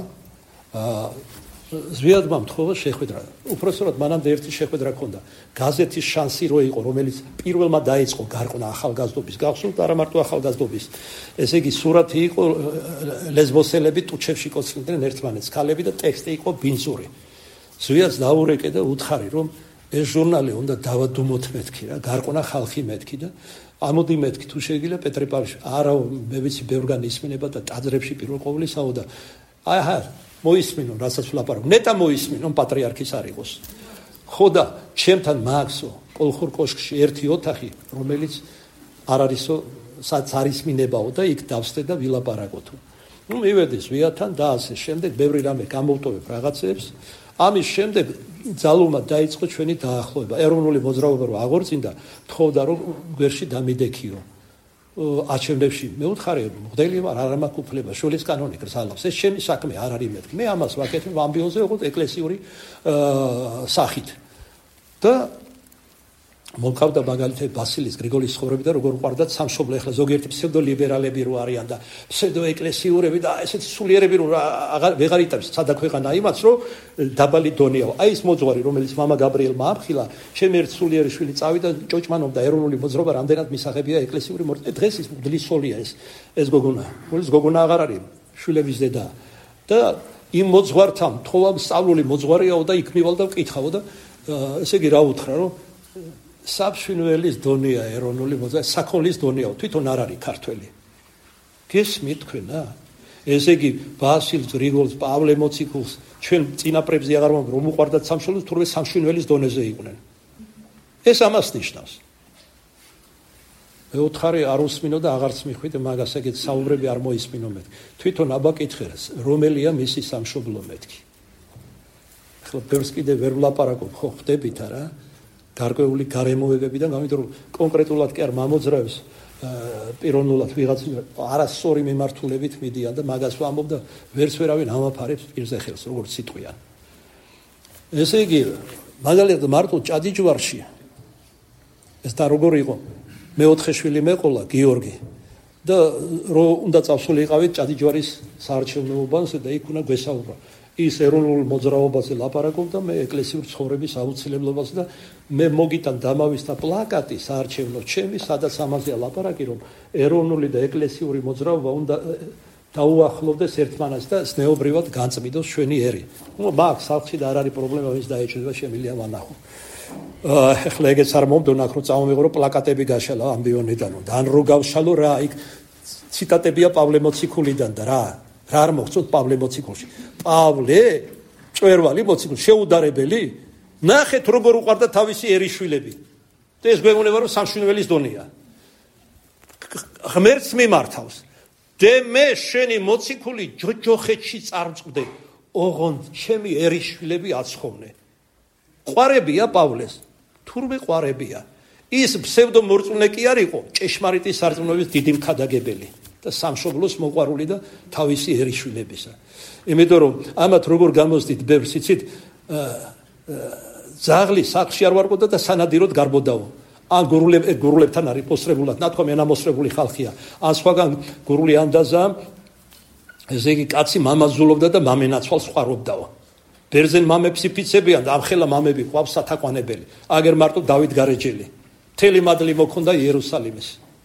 ზვიადმა მთხოვა შეხვედრა უпроსტად მანამდე ერთი შეხვედრა ქონდა გაზეთის შანსი რო იყო რომელიც პირველმა დაიწყო გარყნა ახალგაზრდობის გახსოვთ არა მარტო ახალგაზრდობის ესე იგი სურათი იყო ლესბოსელები ტუჩევში კოცნიდნენ ერთმანეთს ქალები და ტექსტი იყო ბინძური ზვიადს დაურეკე და უთხარი რომ ეს ჟურნალი უნდა დავადუმოთ მეთქი რა გარყნა ხალხი მეთქი და ამოდი მეთქი თუ შეიძლება პეტრე-პავლეში არა მე ვიცი ბევრგან ისმინება და ტაძრებში პირველ ყოვლისაო და აჰა მოისმინონ რასაც ვლაპარაკობ ნეტა მოისმინონ პატრიარქის არ იყოს ხო და ჩემთან მააქვსო პოლხურ კოშკში ერთი ოთახი რომელიც არ არისო სადაც არის მინებაო და იქ დავსდე და ვილაპარაკოთ ნუ მივედი ზვიადთან და ასე შემდეგ ბევრი რამე გამოვტოვებ რაღაცებს ამის შემდეგ ძალუმა დაიწყო ჩვენი დაახლოება ეროვნული მოძრაობა რო აღორძინდა თხოვდა რომ გვერში დამიდექიო აჩევნებში მეუთხარი მღვდელი ვარ არ მაქვს უფლება შულის კანონი გრძალავს ეს ჩემი საქმე არ არის მეთქი მე ამას ვაკეთებ ამბიონზე როგორც ეკლესიური სახით და მომყავდა მაგალითად ბასილის გრიგოლის ცხოვრები და როგორ უყარდათ სამშობლო ეხლა ზოგიერთი ფსევდოლიბერალები რო არიან და ფსევდოეკლესიურები და ესეთი სულიერები რო ვეღარ იტანს სადაქვეყანა იმაც რომ დაბალი დონეა აი ეს მოძღვარი რომელიც მამა გაბრიელმა აფხილა ჩემი ერთ სულიერი შვილი წავიდა ჭოჭმანობდა ეროვნული მოძრაობა რამდენად მისაღებია ეკლესიური მორწმუნე დღეს ის მღვდლის სოლია ეს ეს გოგონა რომელიც გოგონა აღარ არის შვილების დედა და იმ მოძღვართან თხოვა სწავლული მოძღვარიაო და იქ მივალ და ვკითხავ და ესე იგი რა უთხრა რომ საბშვინველის დონეა ეროვნული მოძღვარი საქონლის დონეაო თვითონ არ არის ქართველი გესმით თქვენა ესე იგი ბასილ გრიგოლს პავლე მოციქულს ჩვენ წინაპრებზე აღარ მომგ რომ უყვარდათ სამშობლოს თურმე სამშვინველის დონეზე იყვნენ ეს ამას ნიშნავს მეოთხარი არ უსმინო და აღარც მიხვიდე მაგას ეგეთ საუბრები არ მოისმინო მეთქი თვითონ აბა კითხეს რომელია მისი სამშობლო მეთქი ახლა ბევრს კიდე ვერ ვლაპარაკობ ხო ხდებით არა გარკვეული გარემოებებიდან გამიტომ რომ კონკრეტულად კი არ მამოძრავებს პიროვნულად ვიღაც არასწორი მიმართულებით მიდიან და მაგას ვამბობ და ვერც ვერავინ ამაფარებს პირზე ხელს როგორც სიტყვიან ესე იგი მაგალითად მარტო ჭადიჯვარში ეს და როგორ იყო მეოთხე შვილი მეყოლა გიორგი და რო უნდა წავსულიყავით ჭადიჯვარის საარჩევნოებაზე და იქ უნდა გვესაუბრა ის ეროვნულ მოძრაობაზე ლაპარაკობდა მე ეკლესიურ ცხოვრების აუცილებლობაზე და მე მოგიტან დამავისთა პლაკატი საარჩევნო ჩემი სადაც ამაზეა ლაპარაკი რომ ეროვნული და ეკლესიური მოძრაობა უნდა დაუახლოვდეს ერთმანეთს და ზნეობრივად განწმიდოს ჩვენი ერი ნუ მაგ სახში და არ არის პრობლემა ვის დაეჭვება შემიძლია ვანახო ახლა ეგეც არ მომდონა რომ წავმიღო რომ პლაკატები გაშალა ამბიონიდან და ან რო გავშალო რა იქ ციტატებია პავლე მოციქულიდან და რა რა არ მოხდოთ პავლე მოციქულში პავლე ჭვერვალი მოციქული შეუდარებელი ნახეთ როგორ უყარდა თავისი ერიშვილები და ეს გვეუბნება რომ სამშვინველის დონეა ღმერთს მიმართავს და მე შენი მოციქული ჯოჯოხეთში წარწყვდე ოღონდ ჩემი ერიშვილები აცხოვნე ყვარებია პავლეს თურმე ყვარებია ის ფსევდო მორწმუნე კი არ იყო ჭეშმარიტი სარწმუნოების დიდი მქადაგებელი და სამშობლოს მოყვარული და თავისი ერიშვილებისა იმიტომ რომ ამათ როგორ გამოსდით ბევრს იცით ზაღლი სახლში არ ვარყოდა და სანადიროდ გარბოდაო ან გურულებ გურულებთან არის პოსტრებულად ნათქვამი ენამოსრებული ხალხია ან სხვაგან გურული ანდაზა ესე იგი კაცი მამაზულობდა და მამენაცვალს ყვარობდაო ბერძენ მამებს იფიცებიან და ამხელა მამები ყავს სათაყვანებელი აგერ მარტო დავით გარეჯელი მთელი მადლი მოქონდა იერუსალიმის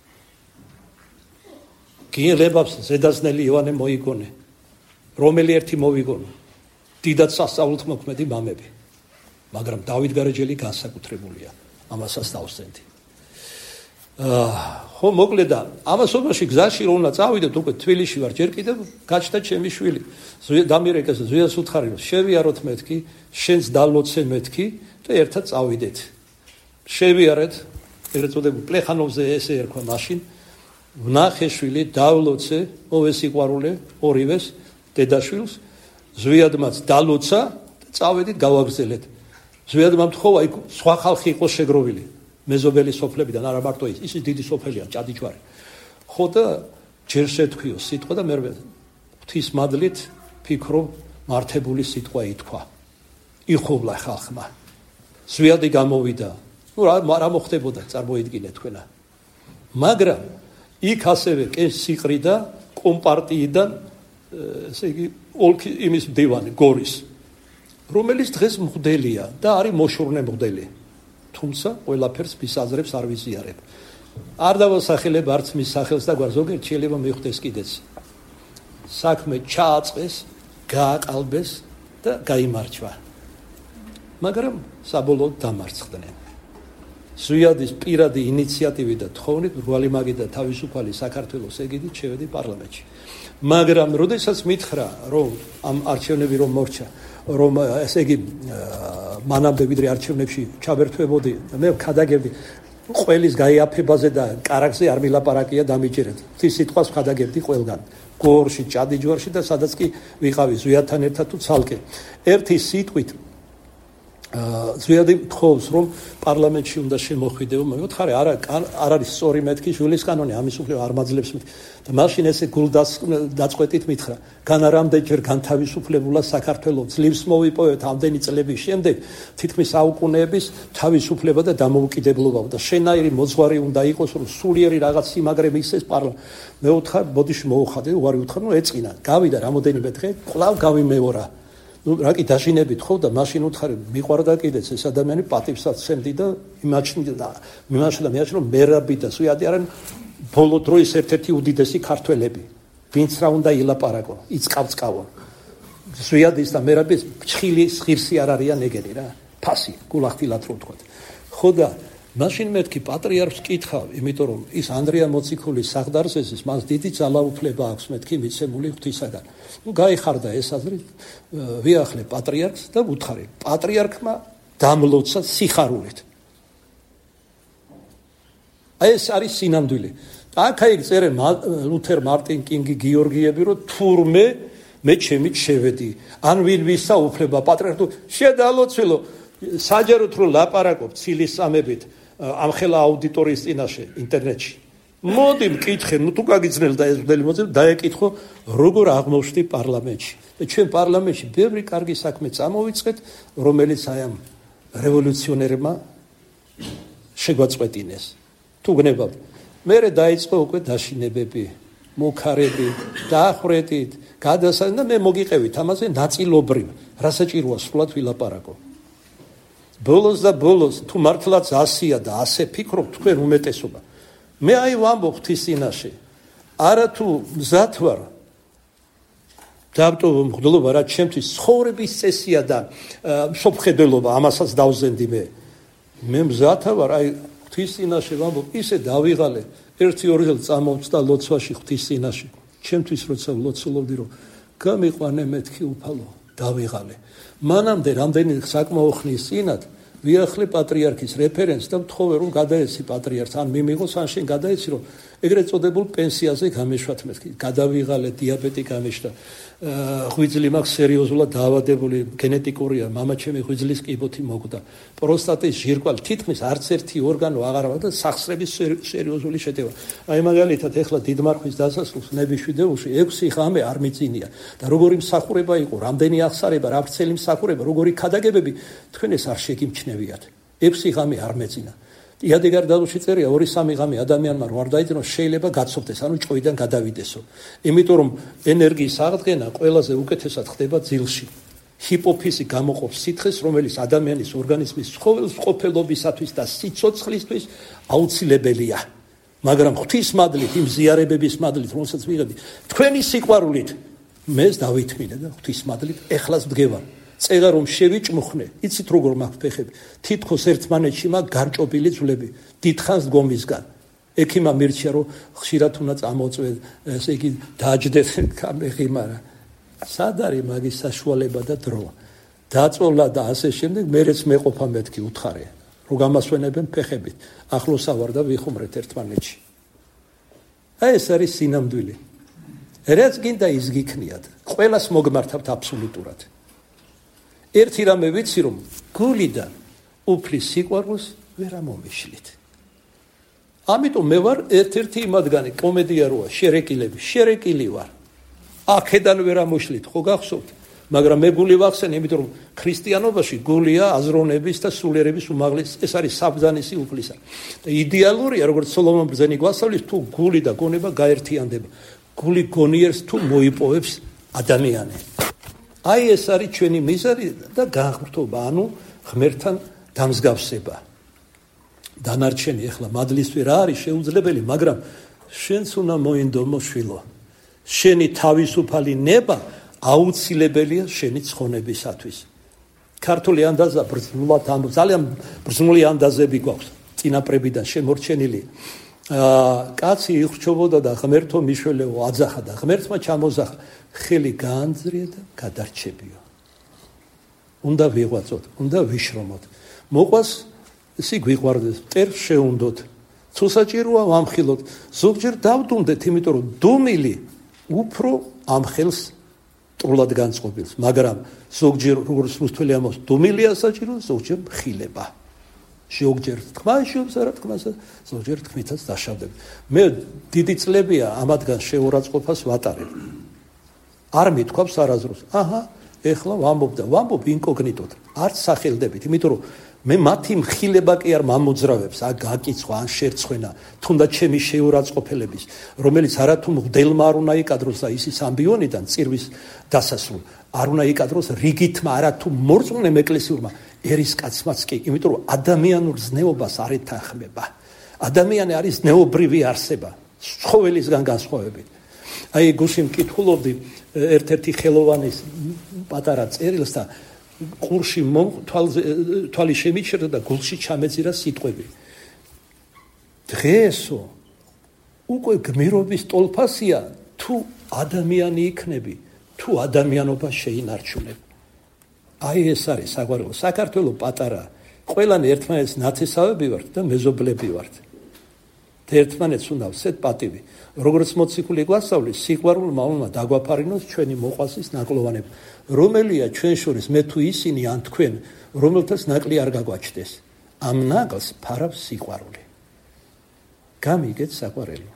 გიელებავს ზედაზნელი იოანე მოიგონე რომელი ერთი მოვიგონო დიდად სასწაულთ მოქმედი მამები მაგრამ დავით გარეჯელი განსაკუთრებულია ამასაც დავსწენდი ხო მოკლედ ამასობაში გზაში რომ უნდა წავიდეთ უკვე თბილისში ვარ ჯერ კიდევ გაჩნდა ჩემი შვილი დამირეკეს ზვიას უთხარი რომ შევიაროთ მეთქი შენს დალოცე მეთქი და ერთად წავიდეთ შევიარეთ ერთ წოდებულ პლეხანოვზე ესე ერქვა მაშინ ვნახე შვილი დავლოცე მოვესიყვარულე ორივეს დედაშვილს ზვიადმაც დალოცა და წავედით გავაგრძელეთ ზვიადმა მთხოვა იქ სხვა ხალხი იყო შეგროვილი მეზობელი სოფლებიდან არა მარტო ის ის დიდი სოფელია ჭადიჯვარი ხო და ჯერ შეთქვიო სიტყვა და მე ღვთის მადლით ფიქრობ მართებული სიტყვა ითქვა იხოვლა ხალხმა ზვიადი გამოვიდა ნუ რა მოხდებოდა წარმოიდგინეთ თქვენა მაგრამ იქ ასევე კენ სიყრიდა კომპარტიიდან ესე იგი ოლქი იმის მდივანი გორის რომელიც დღეს მღვდელია და არის მოშორნე მღვდელი თუმცა ყველაფერს მის აზრებს არ ვიზიარებ არ დავასახელებ არც მის სახელს და გვარ ზოგიერთ შეიძლება მივხვდეს კიდეც საქმე ჩააწყეს გააყალბეს და გაიმარჯვა მაგრამ საბოლოოდ დამარცხდნენ ზვიადის პირადი ინიციატივით და თხოვნით მრგვალი მაგი და თავისუფალი საქართველოს ეგიდით შევედი პარლამენტში მაგრამ როდესაც მითხრა რომ ამ არჩევნები რომ მორჩა რომ ესე იგი მანამდე ვიდრე არჩევნებში ჩაბერთვებოდი მე ვქადაგებდი ყველის გაიაფებაზე და კარაგზე არ მილაპარაკია დამიჯერეთ თის სიტყვას ვქადაგებდი ყველგან გორში ჭადიჯვარში და სადაც კი ვიყავი ზვიადთან ერთად თუ ცალკე ერთი სიტყვით ზვიადი თხოვს რომ პარლამენტში უნდა შემოხვიდეო მე ვთხარი არა არ არის სწორი მეთქი შვილის კანონი ამის უფლება არ მაძლევს და მაშინ ესე გულდაწყვეტით მითხრა განარამდენჯერ განთავისუფლებულა საქართველოს ძლივს მოვიპოვეთ ამდენი წლების შემდეგ თითქმის საუკუნეების თავისუფლება და დამოუკიდებლობა და შენაირი მოძღვარი უნდა იყოს რომ სულიერი რაღაც სიმაგრე მისცეს პარლამენტს მე ვთხარ ბოდიში მოუხადე უარი ვთხარ ნუ ეწინა გავიდა რამოდენიმე დღე კვლავ გავიმეორა ну раки დაშინებით ხო და მაშინ უთხარი მიყვარდა კიდეც ეს ადამიანი პატივსაც სცემდი და იმაჩნდა მიმაშლა მეაჩნდა რომ მერაბი და ზვიადი არიან ბოლო დროის ერთ-ერთი უდიდესი ქართველები ვინც რა უნდა ილაპარაკო იწკავწკავო ზვიადის და მერაბის ფჩხილი ღირსი არ არიან ეგენი რა. ფასი, გულახდილად რო ვთქვათ. ხო და მაშინ მეთქი პატრიარქს კითხავ, იმიტომ რომ ის ანდრია მოციქულის საღდარზეზის მას დიდი ძალაუფლება აქვს მეთქი მიცემული ღვთისაგან. ნუ გაიხარდა ეს აზრი, ვიახლე პატრიარქს და უთხარი, პატრიარქმა დამლოცა სიხარულით. აი ეს არის სინამდვილე. აქ აი წერენ ლუთერ, მარტინ კინგი, გიორგიები, რომ თურმე მე ჩემით შევედი. ან ვინ ვისა უფლება პატრიარქს შედალოცილო საჯაროდ რო ლაპარაკობ ცილის სამებით ამ ხელა აუდიტორიის წინაშე ინტერნეტში. მოდი მკითხე, ნუ თუ გაგიძნელ და ეს ბდელი მოძებ, დაეკითხო როგორ აღმოჩნდი პარლამენტში. და ჩვენ პარლამენტში ბევრი კარგი საქმე წამოვიწყეთ, რომელიც აი ამ რევოლუციონერებმა შეგვაწყვეტინეს. თუ გნებავთ, მერე დაიწყო უკვე დაშინებები, მუქარები, დაახრეტით, გადასა და მე მოგიყევით ამაზე ნაწილობრივ, რასაჭიროა სულად ვილაპარაკო. ბოლოს და ბოლოს თუ მართლაც ასია და ასე ფიქრობ თქვენ უმეტესობა. მე აი ვამბობ ღვთის წინაშე, არა თუ მზად ვარ დავტოვო მღვდლობა, რაც ჩემთვის ცხოვრების წესია და მსოფლმხედველობა, ამასაც დავზენდი მე. მე მზად ვარ, აი ღვთის წინაშე ვამბობ, ისე დავიღალე ერთი ორი წელი წამოვწდა ლოცვაში ღვთის წინაშე. ჩემთვის როცა ვლოცულობდი, რომ გამიყვანე მეთქი უფალო, დავიღალე. მანამდე რამდენი საკმაო ხნის წინათ ვიახლე პატრიარქის რეფერენს და ვთხოვე რომ გადაეცი პატრიარქს, ან მიმიღოს, ან შენ გადაეცი, რომ ეგრეთ წოდებულ პენსიაზე გამეშვათ მეთქი. გადავიღალე, დიაბეტი გამეშვა. ღვიძლი მაქვს სერიოზულად დაავადებული, გენეტიკურია, მამაჩემი ღვიძლის კიბოთი მოკვდა. პროსტატის ჟირკვალი, თითქმის არც ერთი ორგანო აღარ აქვს და სახსრების სერიოზული შეტევა. აი მაგალითად ეხლა დიდმარხვის დასასრულს ნებიშვიდეულში ექვსი ღამე არ მიწინია და როგორი მსახურება იყო, რამდენი აღსარება, რა ვრცელი მსახურება, როგორი ქადაგებები, თქვენ ეს არ შეგიმჩნევიათ. ექვსი ღამე არ მეწინა. იადეგარ დალუში წერია ორი სამი ღამე ადამიანმა რო არ დაიძინოს, შეიძლება გაცოფდეს, ანუ ჭოიდან გადავიდესო. იმიტომ რომ ენერგიის აღდგენა ყველაზე უკეთესად ხდება ძილში. ჰიპოფიზი გამოყოფს სითხეს, რომელიც ადამიანის ორგანიზმის ცხოველმყოფელობისათვის და სიცოცხლისთვის აუცილებელია. მაგრამ ღვთის მადლით, იმ ზიარებების მადლით, რომელსაც ვიღებდი, თქვენი სიყვარულით მეც დავითმინე და ღვთის მადლით ეხლას ვდგევარ. წეღა რომ შევიჭმუხნე, იცით როგორ მაქვს ფეხები, თითქოს ერთმანეთში მაქვს გარჭობილი ძვლები, დიდხანს დგომისგან. ექიმა მირჩია რომ ხშირად უნდა წამოწვე, ესე იგი დაჯდეთ კამეხი, მაგრამ სად არის მაგის საშუალება და დრო? დაწოლა და ასე შემდეგ, მერეც მეყოფა მეთქი უთხარე, რომ გამასვენებენ ფეხებით. ახლოსა ვარ და ვიხუმრეთ ერთმანეთში. აი ეს არის სინამდვილე. რაც გინდა ის გიქნიათ, ყველას მოგმართავთ აბსოლუტურად. ერთი რამე ვიცი, რომ გულიდან უფლის სიყვარულს ვერ ამომიშლით. ამიტომ მე ვარ ერთ-ერთი იმადგანი, კომედია როა, შერეკილები, შერეკილი ვარ. აქედან ვერ ამოშლით, ხო გახსოვთ? მაგრამ მე გული ვახსენ, იმიტომ რომ ქრისტიანობაში გულია აზროვნების და სულიერების უმაღლესი, ეს არის საბრძანისი უფლისა. და იდეალურია, როგორც სოლომონ ბრძენი გვასწავლის, თუ გული და გონება გაერთიანდება. გული გონიერს თუ მოიპოვებს ადამიანი. აი ეს არის ჩვენი მიზანი და განხრთობა, ანუ ღმერთთან დამსგავსება. დანარჩენი ახლა მადლისთვის რა არის შეუძლებელი, მაგრამ შენც უნდა მოინდომო შვილო. შენი თავისუფალი ნება აუცილებელია შენი ცხონებისათვის. ქართული ანდაზა ბრძნულად ამ ძალიან ბრძნული ანდაზები გვაქვს წინაპრებიდან შემორჩენილი. კაცი იხრჩობოდა და ღმერთო მიშველეო აძახა და ღმერთმა ჩამოზახა, ხელი გაანძრია და გადარჩებიო. უნდა ვიღვაწოთ, უნდა ვიშრომოთ. მოყვას ისი გვიყვარდეს, წერ შეუნდოთ. თუ საჭიროა ვამხილოთ, ზოგჯერ დავდუმდეთ, იმიტომ რომ დუმილი უფრო ამხელს ტრულად განწყობილს, მაგრამ ზოგჯერ როგორც რუსთველი ამბობს, დუმილია საჭირო, ზოგჯერ მხილება. ზოგჯერ თქმა შობს, არა თქმასა, ზოგჯერ თქმითაც დაშავდები. მე დიდი წლებია ამათგან შეურაცხყოფას ვატარებ. არ მithქვავს არაზრუს. აჰა, ეხლა ვამბობ და ვამბობ ინკოგნიტოდ. არც სახელდებით, იმიტომ რომ მე მათი მხილება კი არ მამოძრავებს, ა გაკიცხვა, ან შერცხვენა, თუნდაც ჩემი შეურაცხყოფელების, რომელიც არათუ მღვდელმა არ უნდა იკადროს და ისის ამბიონიდან წირვის დასასრულ, არ უნდა იკადროს რიგითმა, არათუ მორწმუნემ ეკლესიურმა ერისკაცმაც კი, იმიტომ რომ ადამიანურ ზნეობას არ ეთანხმება. ადამიანი არის ზნეობრივი არსება, ცხოველისგან განსხვავებით. აი გუშინ მკითხულობდი ერთ-ერთი ხელოვანის პატარა წერილს და ყურში თვალი შემიჩერდა და გულში ჩამეძირა სიტყვები. დღესო უკვე გმირობის ტოლფასია თუ ადამიანი იქნები, თუ ადამიანობა შეინარჩუნებ. აი ეს არის საგვარეულო. საქართველო პატარა, ყველანი ერთმანეთს ნათესავები ვართ და მეზობლები ვართ. ერთმანეთს უნდა ვსეთ პატივი. როგორც მოციქული გვასწავლის, სიყვარულმა უნდა დაგვაფარინოს ჩვენი მოყვასის ნაკლოვანება. რომელია ჩვენ შორის მე თუ ისინი ან თქვენ, რომელთაც ნაკლი არ გაგვაჩნდეს. ამ ნაკლს ფარავს სიყვარული. გამიგეთ საყვარელო.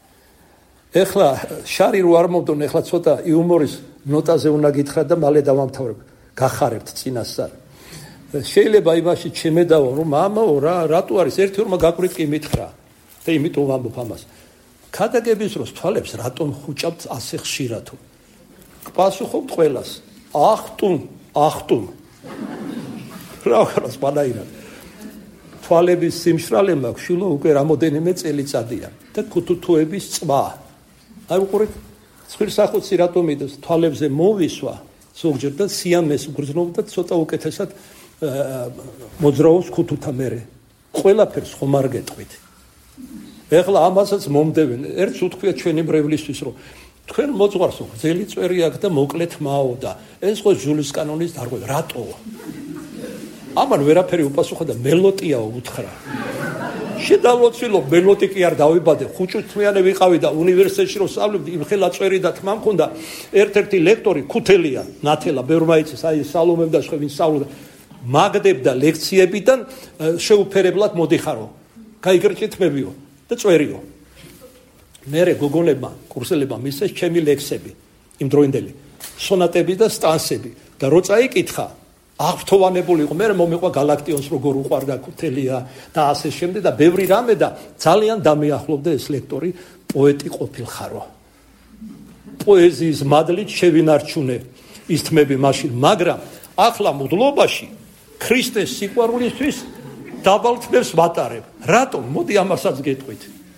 ეხლა შარი რო არ მომდონ, ეხლა ცოტა იუმორის ნოტაზე უნდა გითხრა და მალე დავამთავრებ. გახარებთ წინასწარ. შეიძლება იმაში ჩემედაო, რომ მამაო რა, რატო არის ერთი ორმა გაკვირტკი მითხრა. და იმიტომ ვამბობ ამას. ქადაგების დროს თვალებს რატომ ხუჭავთ ასე ხშირათო? პასუხობთ ყველას. ახტუნ, ახტუნ. რა ვქარას პანაირად. თვალების სიმშრალე მაქვს შილო უკვე რამოდენიმე წელიწადია და ქუთუთოების წვა. აი უყურეთ, ცხვირსახოცი რატომ იდოს თვალებზე მოვისვა, ზოგჯერ და სიამეს გრძნով და ცოტა უკეთესად მოძრაობს ქუთუთა მერე. ყველაფერს ხომ არ გეტყვით. ეხლა ამასაც მომდევენ. ერთს უთქვია ჩვენი ბრევლისთვის, რომ თქვენ მოძღვარს გრძელი წვერი აქვს და მოკლე თმაო და ეს ხო ჟულის კანონის დარღვევა. რატო? ამან ვერაფერი უპასუხა და მელოტიაო უთხრა. შედავლოცილო მელოტი კი არ დავიბადე. ხუჭუთმიანი ვიყავი და უნივერსიტეტში რომ სწავლობდი, იმ ხელა წვერი და თმა მქონდა. ერთ-ერთი ლექტორი ქუთელია, ნათელა, ბევრმა იცის, აი სალომემ და სხვა ვინ სწავლობდა. მაგდებდა ლექციებიდან შეუფერებლად მოდიხარო. გაიგრჭითმებიო და წვერიო. მერე გოგონებმა, კურსელებმა მისცეს ჩემი ლექსები, იმდროინდელი, სონატები და სტანსები და რო წაიკითხა, აღფრთოვანებული იყო. მერე მომიყვა გალაქტიონს როგორ უყვარდა ქუთელია და ასე შემდეგ და ბევრი რამე და ძალიან დამეახლოვდა ეს ლექტორი პოეტი ყოფილხარო. პოეზიის მადლით შევინარჩუნე ის თმები მაშინ, მაგრამ ახლა მუდლობაში ქრისტეს სიყვარულისთვის დაბალ თმებს ვატარებ. რატომ? მოდი ამასაც გეტყვით.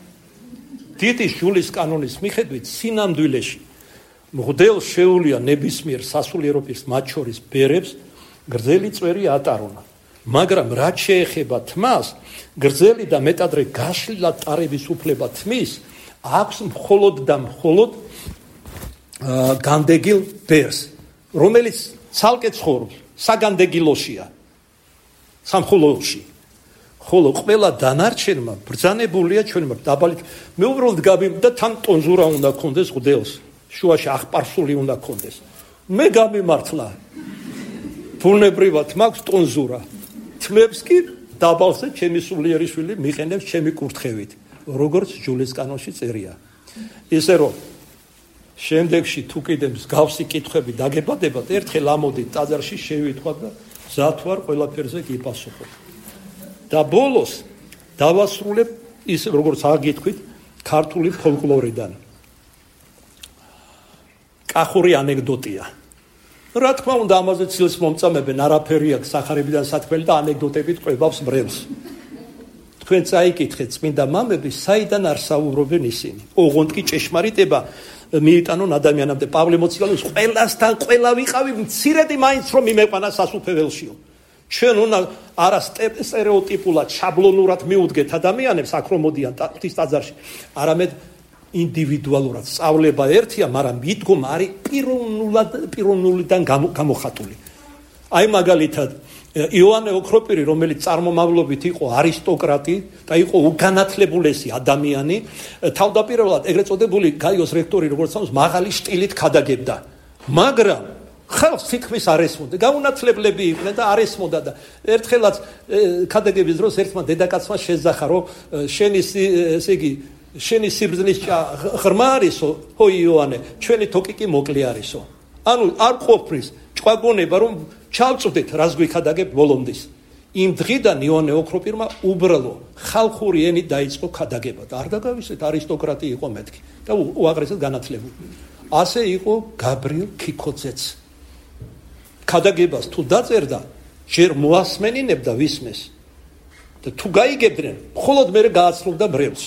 დიდი ჟულის კანონის მიხედვით სინამდვილეში მღვდელს შეუძლია ნებისმიერ სასულიერო პირს, მათ შორის ბერებს, გრძელი წვერი ატარონა. მაგრამ რაც შეეხება თმას, გრძელი და მეტადრე გაშლილად ტარების უფლება თმის აქვს მხოლოდ და მხოლოდ განდეგილ ბერს, რომელიც ცალკე ცხოვრობს, საგანდეგილოშია, სამხოლოში. ხოლო ყველა დანარჩენმა ბრძანებულია ჩვენმა დაბალით. მე უბრალოდ გაბი და თან ტონზურა უნდა კონდეს ღდელს, შუაში აღპარსული უნდა კონდეს. მე გამიმართლა. ბუნებრივად მაქვს ტონზურა. თმებს კი დაბალზე ჩემი სულიერი შვილი მიყენებს ჩემი კურთხევით, როგორც ჟულის კანონში წერია. ისე რომ შემდეგში თუ კიდე მსგავსი კითხვები დაგებადებათ, ერთხელ ამოდით ტაძარში შევითხვათ და მზათვარ ყველაფერზე გიპასუხოთ. და ბოლოს დავასრულებ ის როგორც აგითქვით ქართული ფოლკლორიდან. კახური ანეკდოტია. რა თქმა უნდა ამაზე ცილს მომწამებენ, არაფერი აქვს სახარებიდან სათქმელი და ანეკდოტებით ყვებავს ბრევს. თქვენ წაიკითხეთ წმინდა მამები, საიდან არ საუბრობენ ისინი. ოღონდ კი ჭეშმარიტება მიიტანონ ადამიანამდე. პავლე მოციქულის ყველასთან ყველა ვიყავი, მცირედი მაინც რომ მიმეყვანა სასუფეველშიო. ჩვენ უნდა არა სტერეოტიპულად, შაბლონურად მიუდგეთ ადამიანებს აქ რომ მოდიან ღვთის ტაძარში, არამედ ინდივიდუალურად. სწავლება ერთია, მაგრამ მიდგომა არის პიროვნულად, პიროვნულიდან გამოხატული. აი მაგალითად იოანე ოქროპირი, რომელიც წარმომავლობით იყო არისტოკრატი და იყო უგანათლებულესი ადამიანი, თავდაპირველად ეგრეთ წოდებული გაიოს რექტორი, როგორც ამას მაღალი სტილით ქადაგებდა. მაგრამ ხალხს თითქმის არ ესმოდა, გაუნათლებლები იყვნენ და არ ესმოდა და ერთხელაც ქადაგების დროს ერთმა დედაკაცმა შეძახა, რომ შენი ესე იგი შენი სიბრძნის ღრმა არისო, ხო იოანე, ჩვენი თოკი კი მოკლე არისო. ანუ არ ყოფრის ჭკვაგონება რომ ჩავწვდეთ რას გვიქადაგებ ბოლომდის. იმ დღიდან იოანე ოქროპირმა უბრალო ხალხური ენით დაიწყო ქადაგება და არ დაგავისეთ არისტოკრატი იყო მეთქი და უაღრესად განათლებული. ასე იყო გაბრიელ ქიქოძეც. ქადაგებას თუ დაწერდა, ჯერ მოასმენინებდა ვისმეს და თუ გაიგებდნენ, მხოლოდ მერე გააცნობდა ბრევს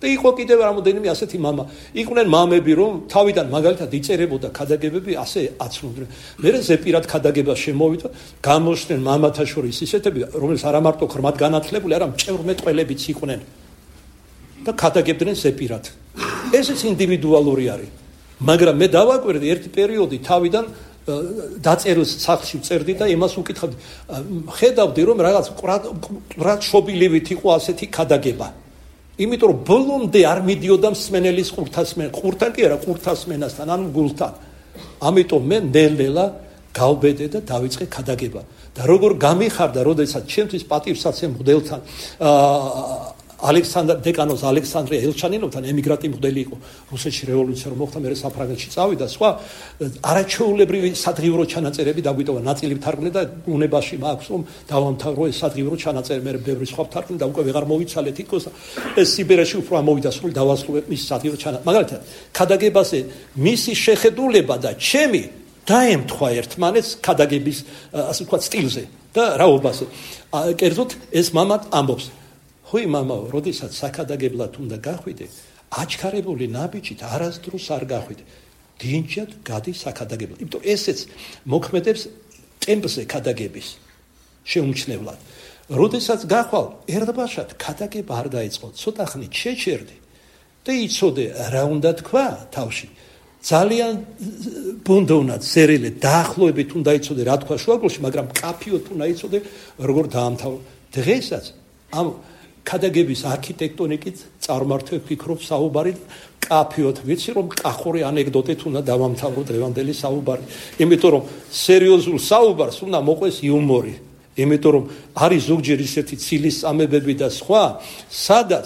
და იყო კიდევ რამოდენიმე ასეთი мама. იყვნენ მამები, რომ თავიდან მაგალითად იწერებოდა ქადაგებები, ასე აცნობდნენ. მერე ზეპირად ქადაგება შემოვიდა, გამოჩნდნენ მამათა შორის ისეთები, რომელიც არა მარტო ღრმად განათლებული, არამედ მჭევრმეტყველებიც იყვნენ. და ქადაგებდნენ ზეპირად. ესეც ინდივიდუალური არის. მაგრამ მე დავაკვირდი ერთი პერიოდი თავიდან დაწერილს სახლში წერდი და იმას უკითხავდი. ხედავდი რომ რაღაც ყრად შობილივით იყო ასეთი ქადაგება. იმიტომ რომ ბოლომდე არ მიდიოდა მსმენელის ყურთასმენ, ყურთან კი არა, ყურთასმენასთან, ანუ გულთან. ამიტომ მე ნელ-ნელა გავბედე და დავიწყე ქადაგება. და როგორ გამიხარდა, როდესაც ჩემთვის პატივსაცემ მღვდელთან აა ალექსანდრ დეკანოს ალექსანდრე ელჩანინოვთან ემიგრანტი მღვდელი იყო რუსეთში რევოლუცია რომ მოხდა მერე საფრანგეთში წავიდა სხვა არაჩვეულებრივი სადღიურო ჩანაწერები დაგვიტოვა ნაწილი ვთარგმნე და უნებაში მაქვს რომ დავამთავრო ეს სადღიურო ჩანაწერი მე ბევრი სხვა ვთარგმნე და უკვე ვეღარ მოვიცალე თითქოს ეს სიბერიაში უფრო ამოვიდა სულ დავასრულებ მის სადღიურო ჩანაწერი მაგალითად ქადაგებაზე მისი შეხედულება და ჩემი დაემთხვა ერთმანეთს ქადაგების ასე ვთქვათ სტილზე და რაობაზე კერძოდ ეს мама ამბობს ხუი мамаო, როდესაც საქადაგებლად უნდა გახვიდე, აჩქარებული ნაბიჯით არასდროს არ გახვიდე. დინჯად გადი საქადაგებლად. იმიტომ ესეც მოქმედებს ტემპზე ქადაგების შეუმჩნევლად. როდესაც გახვალ ერდბაშად ქადაგება არ დაიწყო, ცოტა ხნით შეჩერდი და იცოდე რა უნდა თქვა თავში. ძალიან ბუნდოვნად ზერელე დაახლოებით უნდა იცოდე რა თქვა შუაგულში, მაგრამ კაფიოდ უნდა იცოდე როგორ დაამთავრო. დღესაც ამ ქადაგების არქიტექტონიკით წარმართებ ფიქრობ საუბარი კაფიოდ ვიცი რომ კახური ანეკდოტით უნდა დავამთავრო დღევანდელი საუბარი იმიტომ რომ სერიოზულ საუბარს უნდა მოყვეს იუმორი იმიტომ რომ არის ზოგჯერ ისეთი ცილის წამებები და სხვა სადაც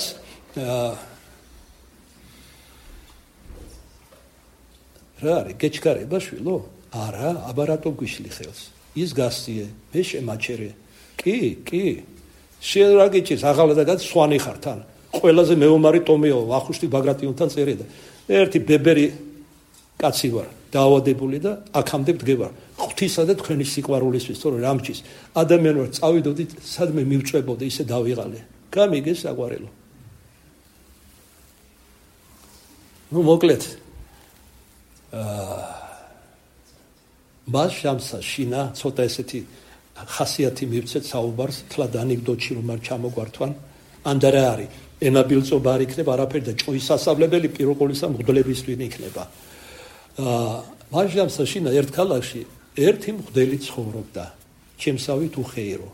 რა არის გეჩქარება შვილო არა აბარატო გვიშლი ხელს ის გასწიე მე შემაჩერე კი კი შეერაგიჩის აღალადაგად სვანი ხარ თან ყველაზე მეომარი ტომეო ახუშტი ბაგრატიონთან წერია და ერთი ბებერი კაცი ვარ დაავადებული და აქამდე ვდგევარ ღვთისა და თქვენი სიყვარულისთვის თორე რამჩის ადამიანი ვარ წავიდოდით სადმე მივწვებოდე ისე დავიღალე გამიგე საყვარელო ნუ მოკლედ აა მას შამსა შინა ცოტა ესეთი ხასიათი მივცეთ საუბარს თლად ანეკდოტში რომ არ ჩამოგვართვან ან და რა არის ენაბილწობა არ იქნება არაფერი და ჭოის სასწავლებელი პირველ ყოვლისა მღვდლებისთვის იქნება აა მაჟამსა შინა ერთ ქალაქში ერთი მღვდელი ცხოვრობდა ჩემსავით უხეირო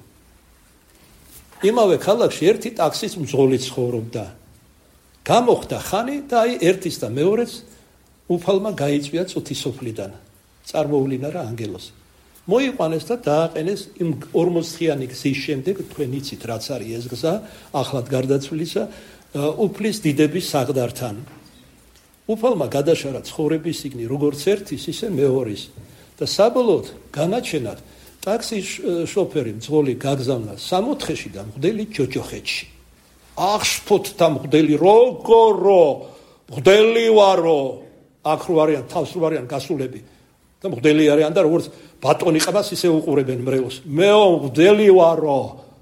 იმავე ქალაქში ერთი ტაქსის მძღოლი ცხოვრობდა გამოხდა ხანი და აი ერთის და მეორეც უფალმა გაიწვია წუთი სოფლიდან წარმოუვლინა რა ანგელოს მოიყვანეს და დააყენეს იმ ორმოცდღიანი გზის შემდეგ თქვენ იცით რაც არის ეს გზა ახლად გარდაცვლისა უფლის დიდების საღდართან უფალმა გადაშარა ცხოვრების სიგნი როგორც ერთის ისე მეორის და საბოლოოდ განაჩენად ტაქსის შოფერი მძღოლი გაგზავნა სამოთხეში და მღვდელი ჯოჯოხეთში აღშფოთ და მღვდელი როგორო მღვდელი ვარო აქ რო არიან თავს რო არიან გასულები და მღვდელი არიან და როგორც ბატონი ყბას ისე უყურებენ მრევლს მეო მღვდელი ვარო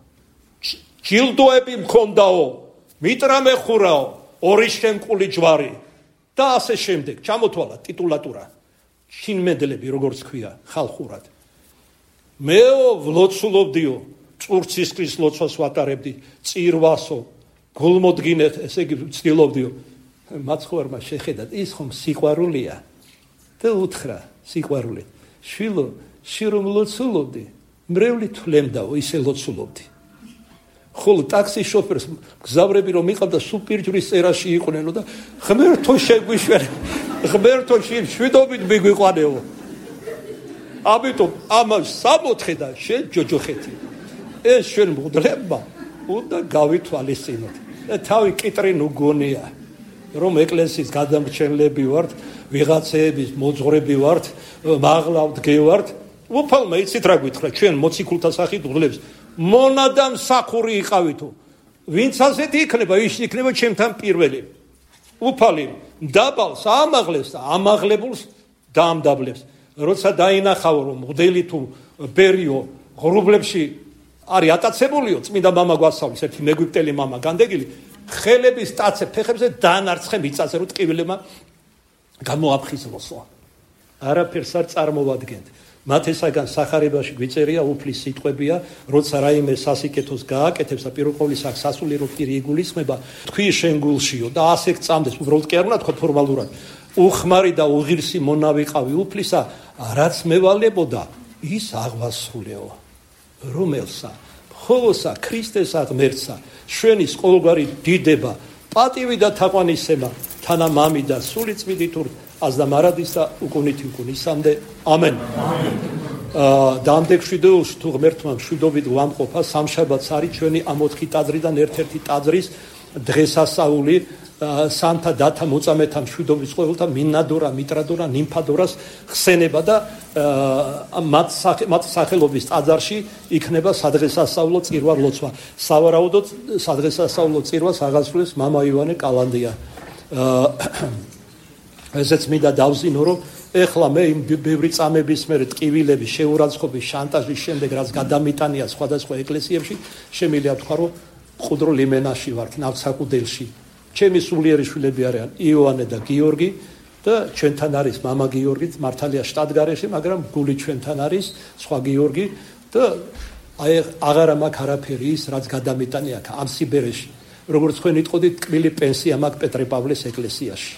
ჯილდოები მქონდაო მიტრა მეხურაო ორი შემკული ჯვარი და ასე შემდეგ ჩამოთვალა ტიტულატურა შინმედლები როგორც ქვია ხალხურად მეო ვლოცულობდიო წურცისკრის ლოცვას ვატარებდი წირვასო გულმოდგინეთ ესე იგი ვცდილობდიო მაცხოვარმა შეხედა ის ხომ სიყვარულია და უთხრა სიყვარული შვილო შირო ლოცულობდი მრევლი თვლემდაო ისე ლოცულობდი ხოლო ტაქსის შოფერს გზავრები რომ იყავდა სუპირჯვრის წერაში იყვნენო და ღმერთო შეგვიშვერე ღმერთო შვიდობით მიგვიყვანეო ამიტომ ამას სამოთხე და შენ ჯოჯოხეთი ეს შენ მღვდლებმა უნდა გავითვალისწინოთ და თავი კიტრინუ გონია რომ ეკლესიის გადამრჩენლები ვართ ვიღაცეების მოძღვრები ვართ მაღლავ დგევართ უფალმა იცით რა გითხრა ჩვენ მოციქულთა სახით მღვდლებს მონადამ სახური იყავითო ვინც ასეთი იქნება ის იქნება ჩემთან პირველი უფალი დაბალს ამაღლებს და ამაღლებულს დაამდაბლებს როცა დაინახავ რომ მღვდელი თუ ბერიო ღრუბლებში არის ატაცებულიო წმინდა მამა გვასწავლის ერთი მეგვიპტელი მამა განდეგილი ხელების ტაცე ფეხებზე დაანარცხე მიწაზე, რომ ტკივილებმა გამოაფხიზლოსო. არაფერს არ წარმოვადგენთ. მათესაგან სახარებაში გვიწერია უფლის სიტყვებია, როცა რაიმე სასიკეთოს გააკეთებს და პირველყოვლისა სასულიერო პირი იგულისხმება, თქვი შენ გულშიო და ასე გწამდეს, უბრალოდ კი არ უნდა თქვა ფორმალურად. უხმარი და უღირსი მონავიყავი უფლისა, რაც მევალებოდა, ის აღვასრულეო. რომელსა ხოლოსა ქრისტესა ღმერთსა, ჩვენის ყოველგვარი დიდება, პატივი და თაყვანისცემა, თანა მამი და სული წმინდით აზდა მარადის და უკუნითი უკუნისამდე. ამენ. დამდეგ შვიდეულში თუ ღმერთმა მშვიდობით ვამყოფა, სამშაბათს არის ჩვენი ამოთხი ტაძრიდან ერთ-ერთი ტაძრის დღესასწაული, სანთა დათა მოწამეთა მშვიდობის ყოველთა მინადორა, მიტრადორა, ნიმფადორას ხსენება და მათ სახელობის ტაძარში იქნება სადღესასწაულო წირვა ლოცვა. სავარაუდოდ სადღესასწაულო წირვას აღასრულებს მამა ივანე კალანდია. ესეც მინდა დავზინო, რომ ეხლა მე იმ ბევრი წამების მერე ტკივილების, შეურაცხყოფის, შანტაჟის შემდეგ, რაც გადამიტანია სხვადასხვა ეკლესიებში, შემიძლია ვთქვა, რომ მყუდრო ლიმენაში ვართ, ნავთსაყუდელში. ჩემი სულიერი შვილები არიან იოანე და გიორგი და ჩვენთან არის მამა გიორგიც, მართალია შტატგარეში, მაგრამ გული ჩვენთან არის, სხვა გიორგი და აი აღარა მაქვს არაფერი ის, რაც გადამიტანია ამ სიბერეში. როგორც თქვენ იტყოდით, ტკბილი პენსია მაქვს პეტრე-პავლეს ეკლესიაში.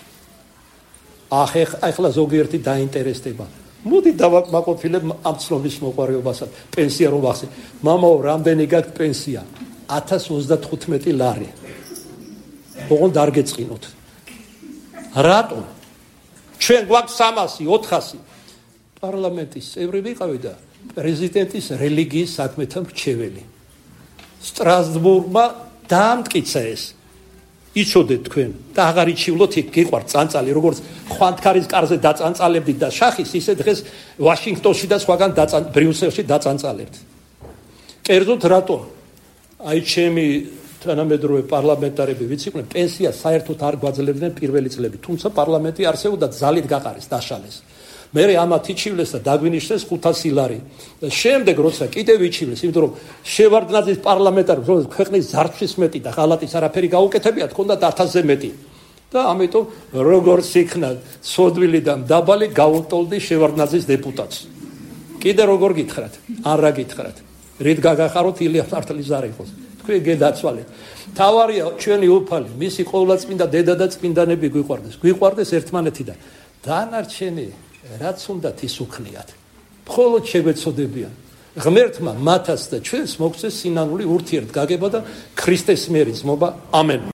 ახლა ზოგიერთი დაინტერესდება. მოდი დავაკმაყოფილებ ამ ცნობის მოყვარეობასაც. პენსია რომ ვახსენ. მამაო, რამდენი გაქვს პენსია? ათას ოცდათხუთმეტი ლარი. ოღონდ არ გეწყინოთ. რატომ? ჩვენ გვაქვს სამასი, ოთხასი. პარლამენტის წევრი ვიყავი და პრეზიდენტის რელიგიის საქმეთა მრჩეველი. სტრასბურგმა დაამტკიცა ეს. იცოდეთ თქვენ და აღარ იჩივლოთ იქ გიყვართ წანწალი, როგორც ხვანთქარის კარზე დაწანწალებდით და შახის, ისე დღეს ვაშინგტონში და სხვაგან ბრიუსელში დაწანწალებთ. კერძოდ რატო? აი ჩემი თანამედროვე პარლამენტარები ვიციყვნენ, პენსიას საერთოდ არ გვაძლევდნენ პირველი წლები, თუმცა პარლამენტი არსებობდა და ძალით გაყარეს, დაშალეს. მერე ამათ იჩივლეს და დაგვინიშნეს ხუთასი ლარი. შემდეგ როცა კიდევ იჩივლეს, იმიტომ რომ შევარდნაძის პარლამენტარებს, რომელსაც ქვეყნის ზართვის მეტი და ღალატის არაფერი გაუკეთებიათ, ჰქონდათ ათასზე მეტი. და ამიტომ როგორც იქნა სოდვილი და მდაბალი გაუტოლდი შევარდნაძის დეპუტატს. კიდე როგორ გითხრათ? ან რა გითხრათ? რით გაგახაროთ ილია მართლიზარ იყოს. თქვენ გედაცვალეთ. თავარია ჩვენი უფალი, მისი ყოვლადწმინდა დედა და წმინდანები გვიყვარდეს. გვიყვარდეს ერთმანეთიდან. დანარჩენი რაც უნდათ ის უხნიათ. მხოლოდ შეგვეცოდებიან. ღმერთმა მათაც და ჩვენს მოგცეს სინანული ურთიერთგაგება და ქრისტეს მიერ ზმობა. ამენ.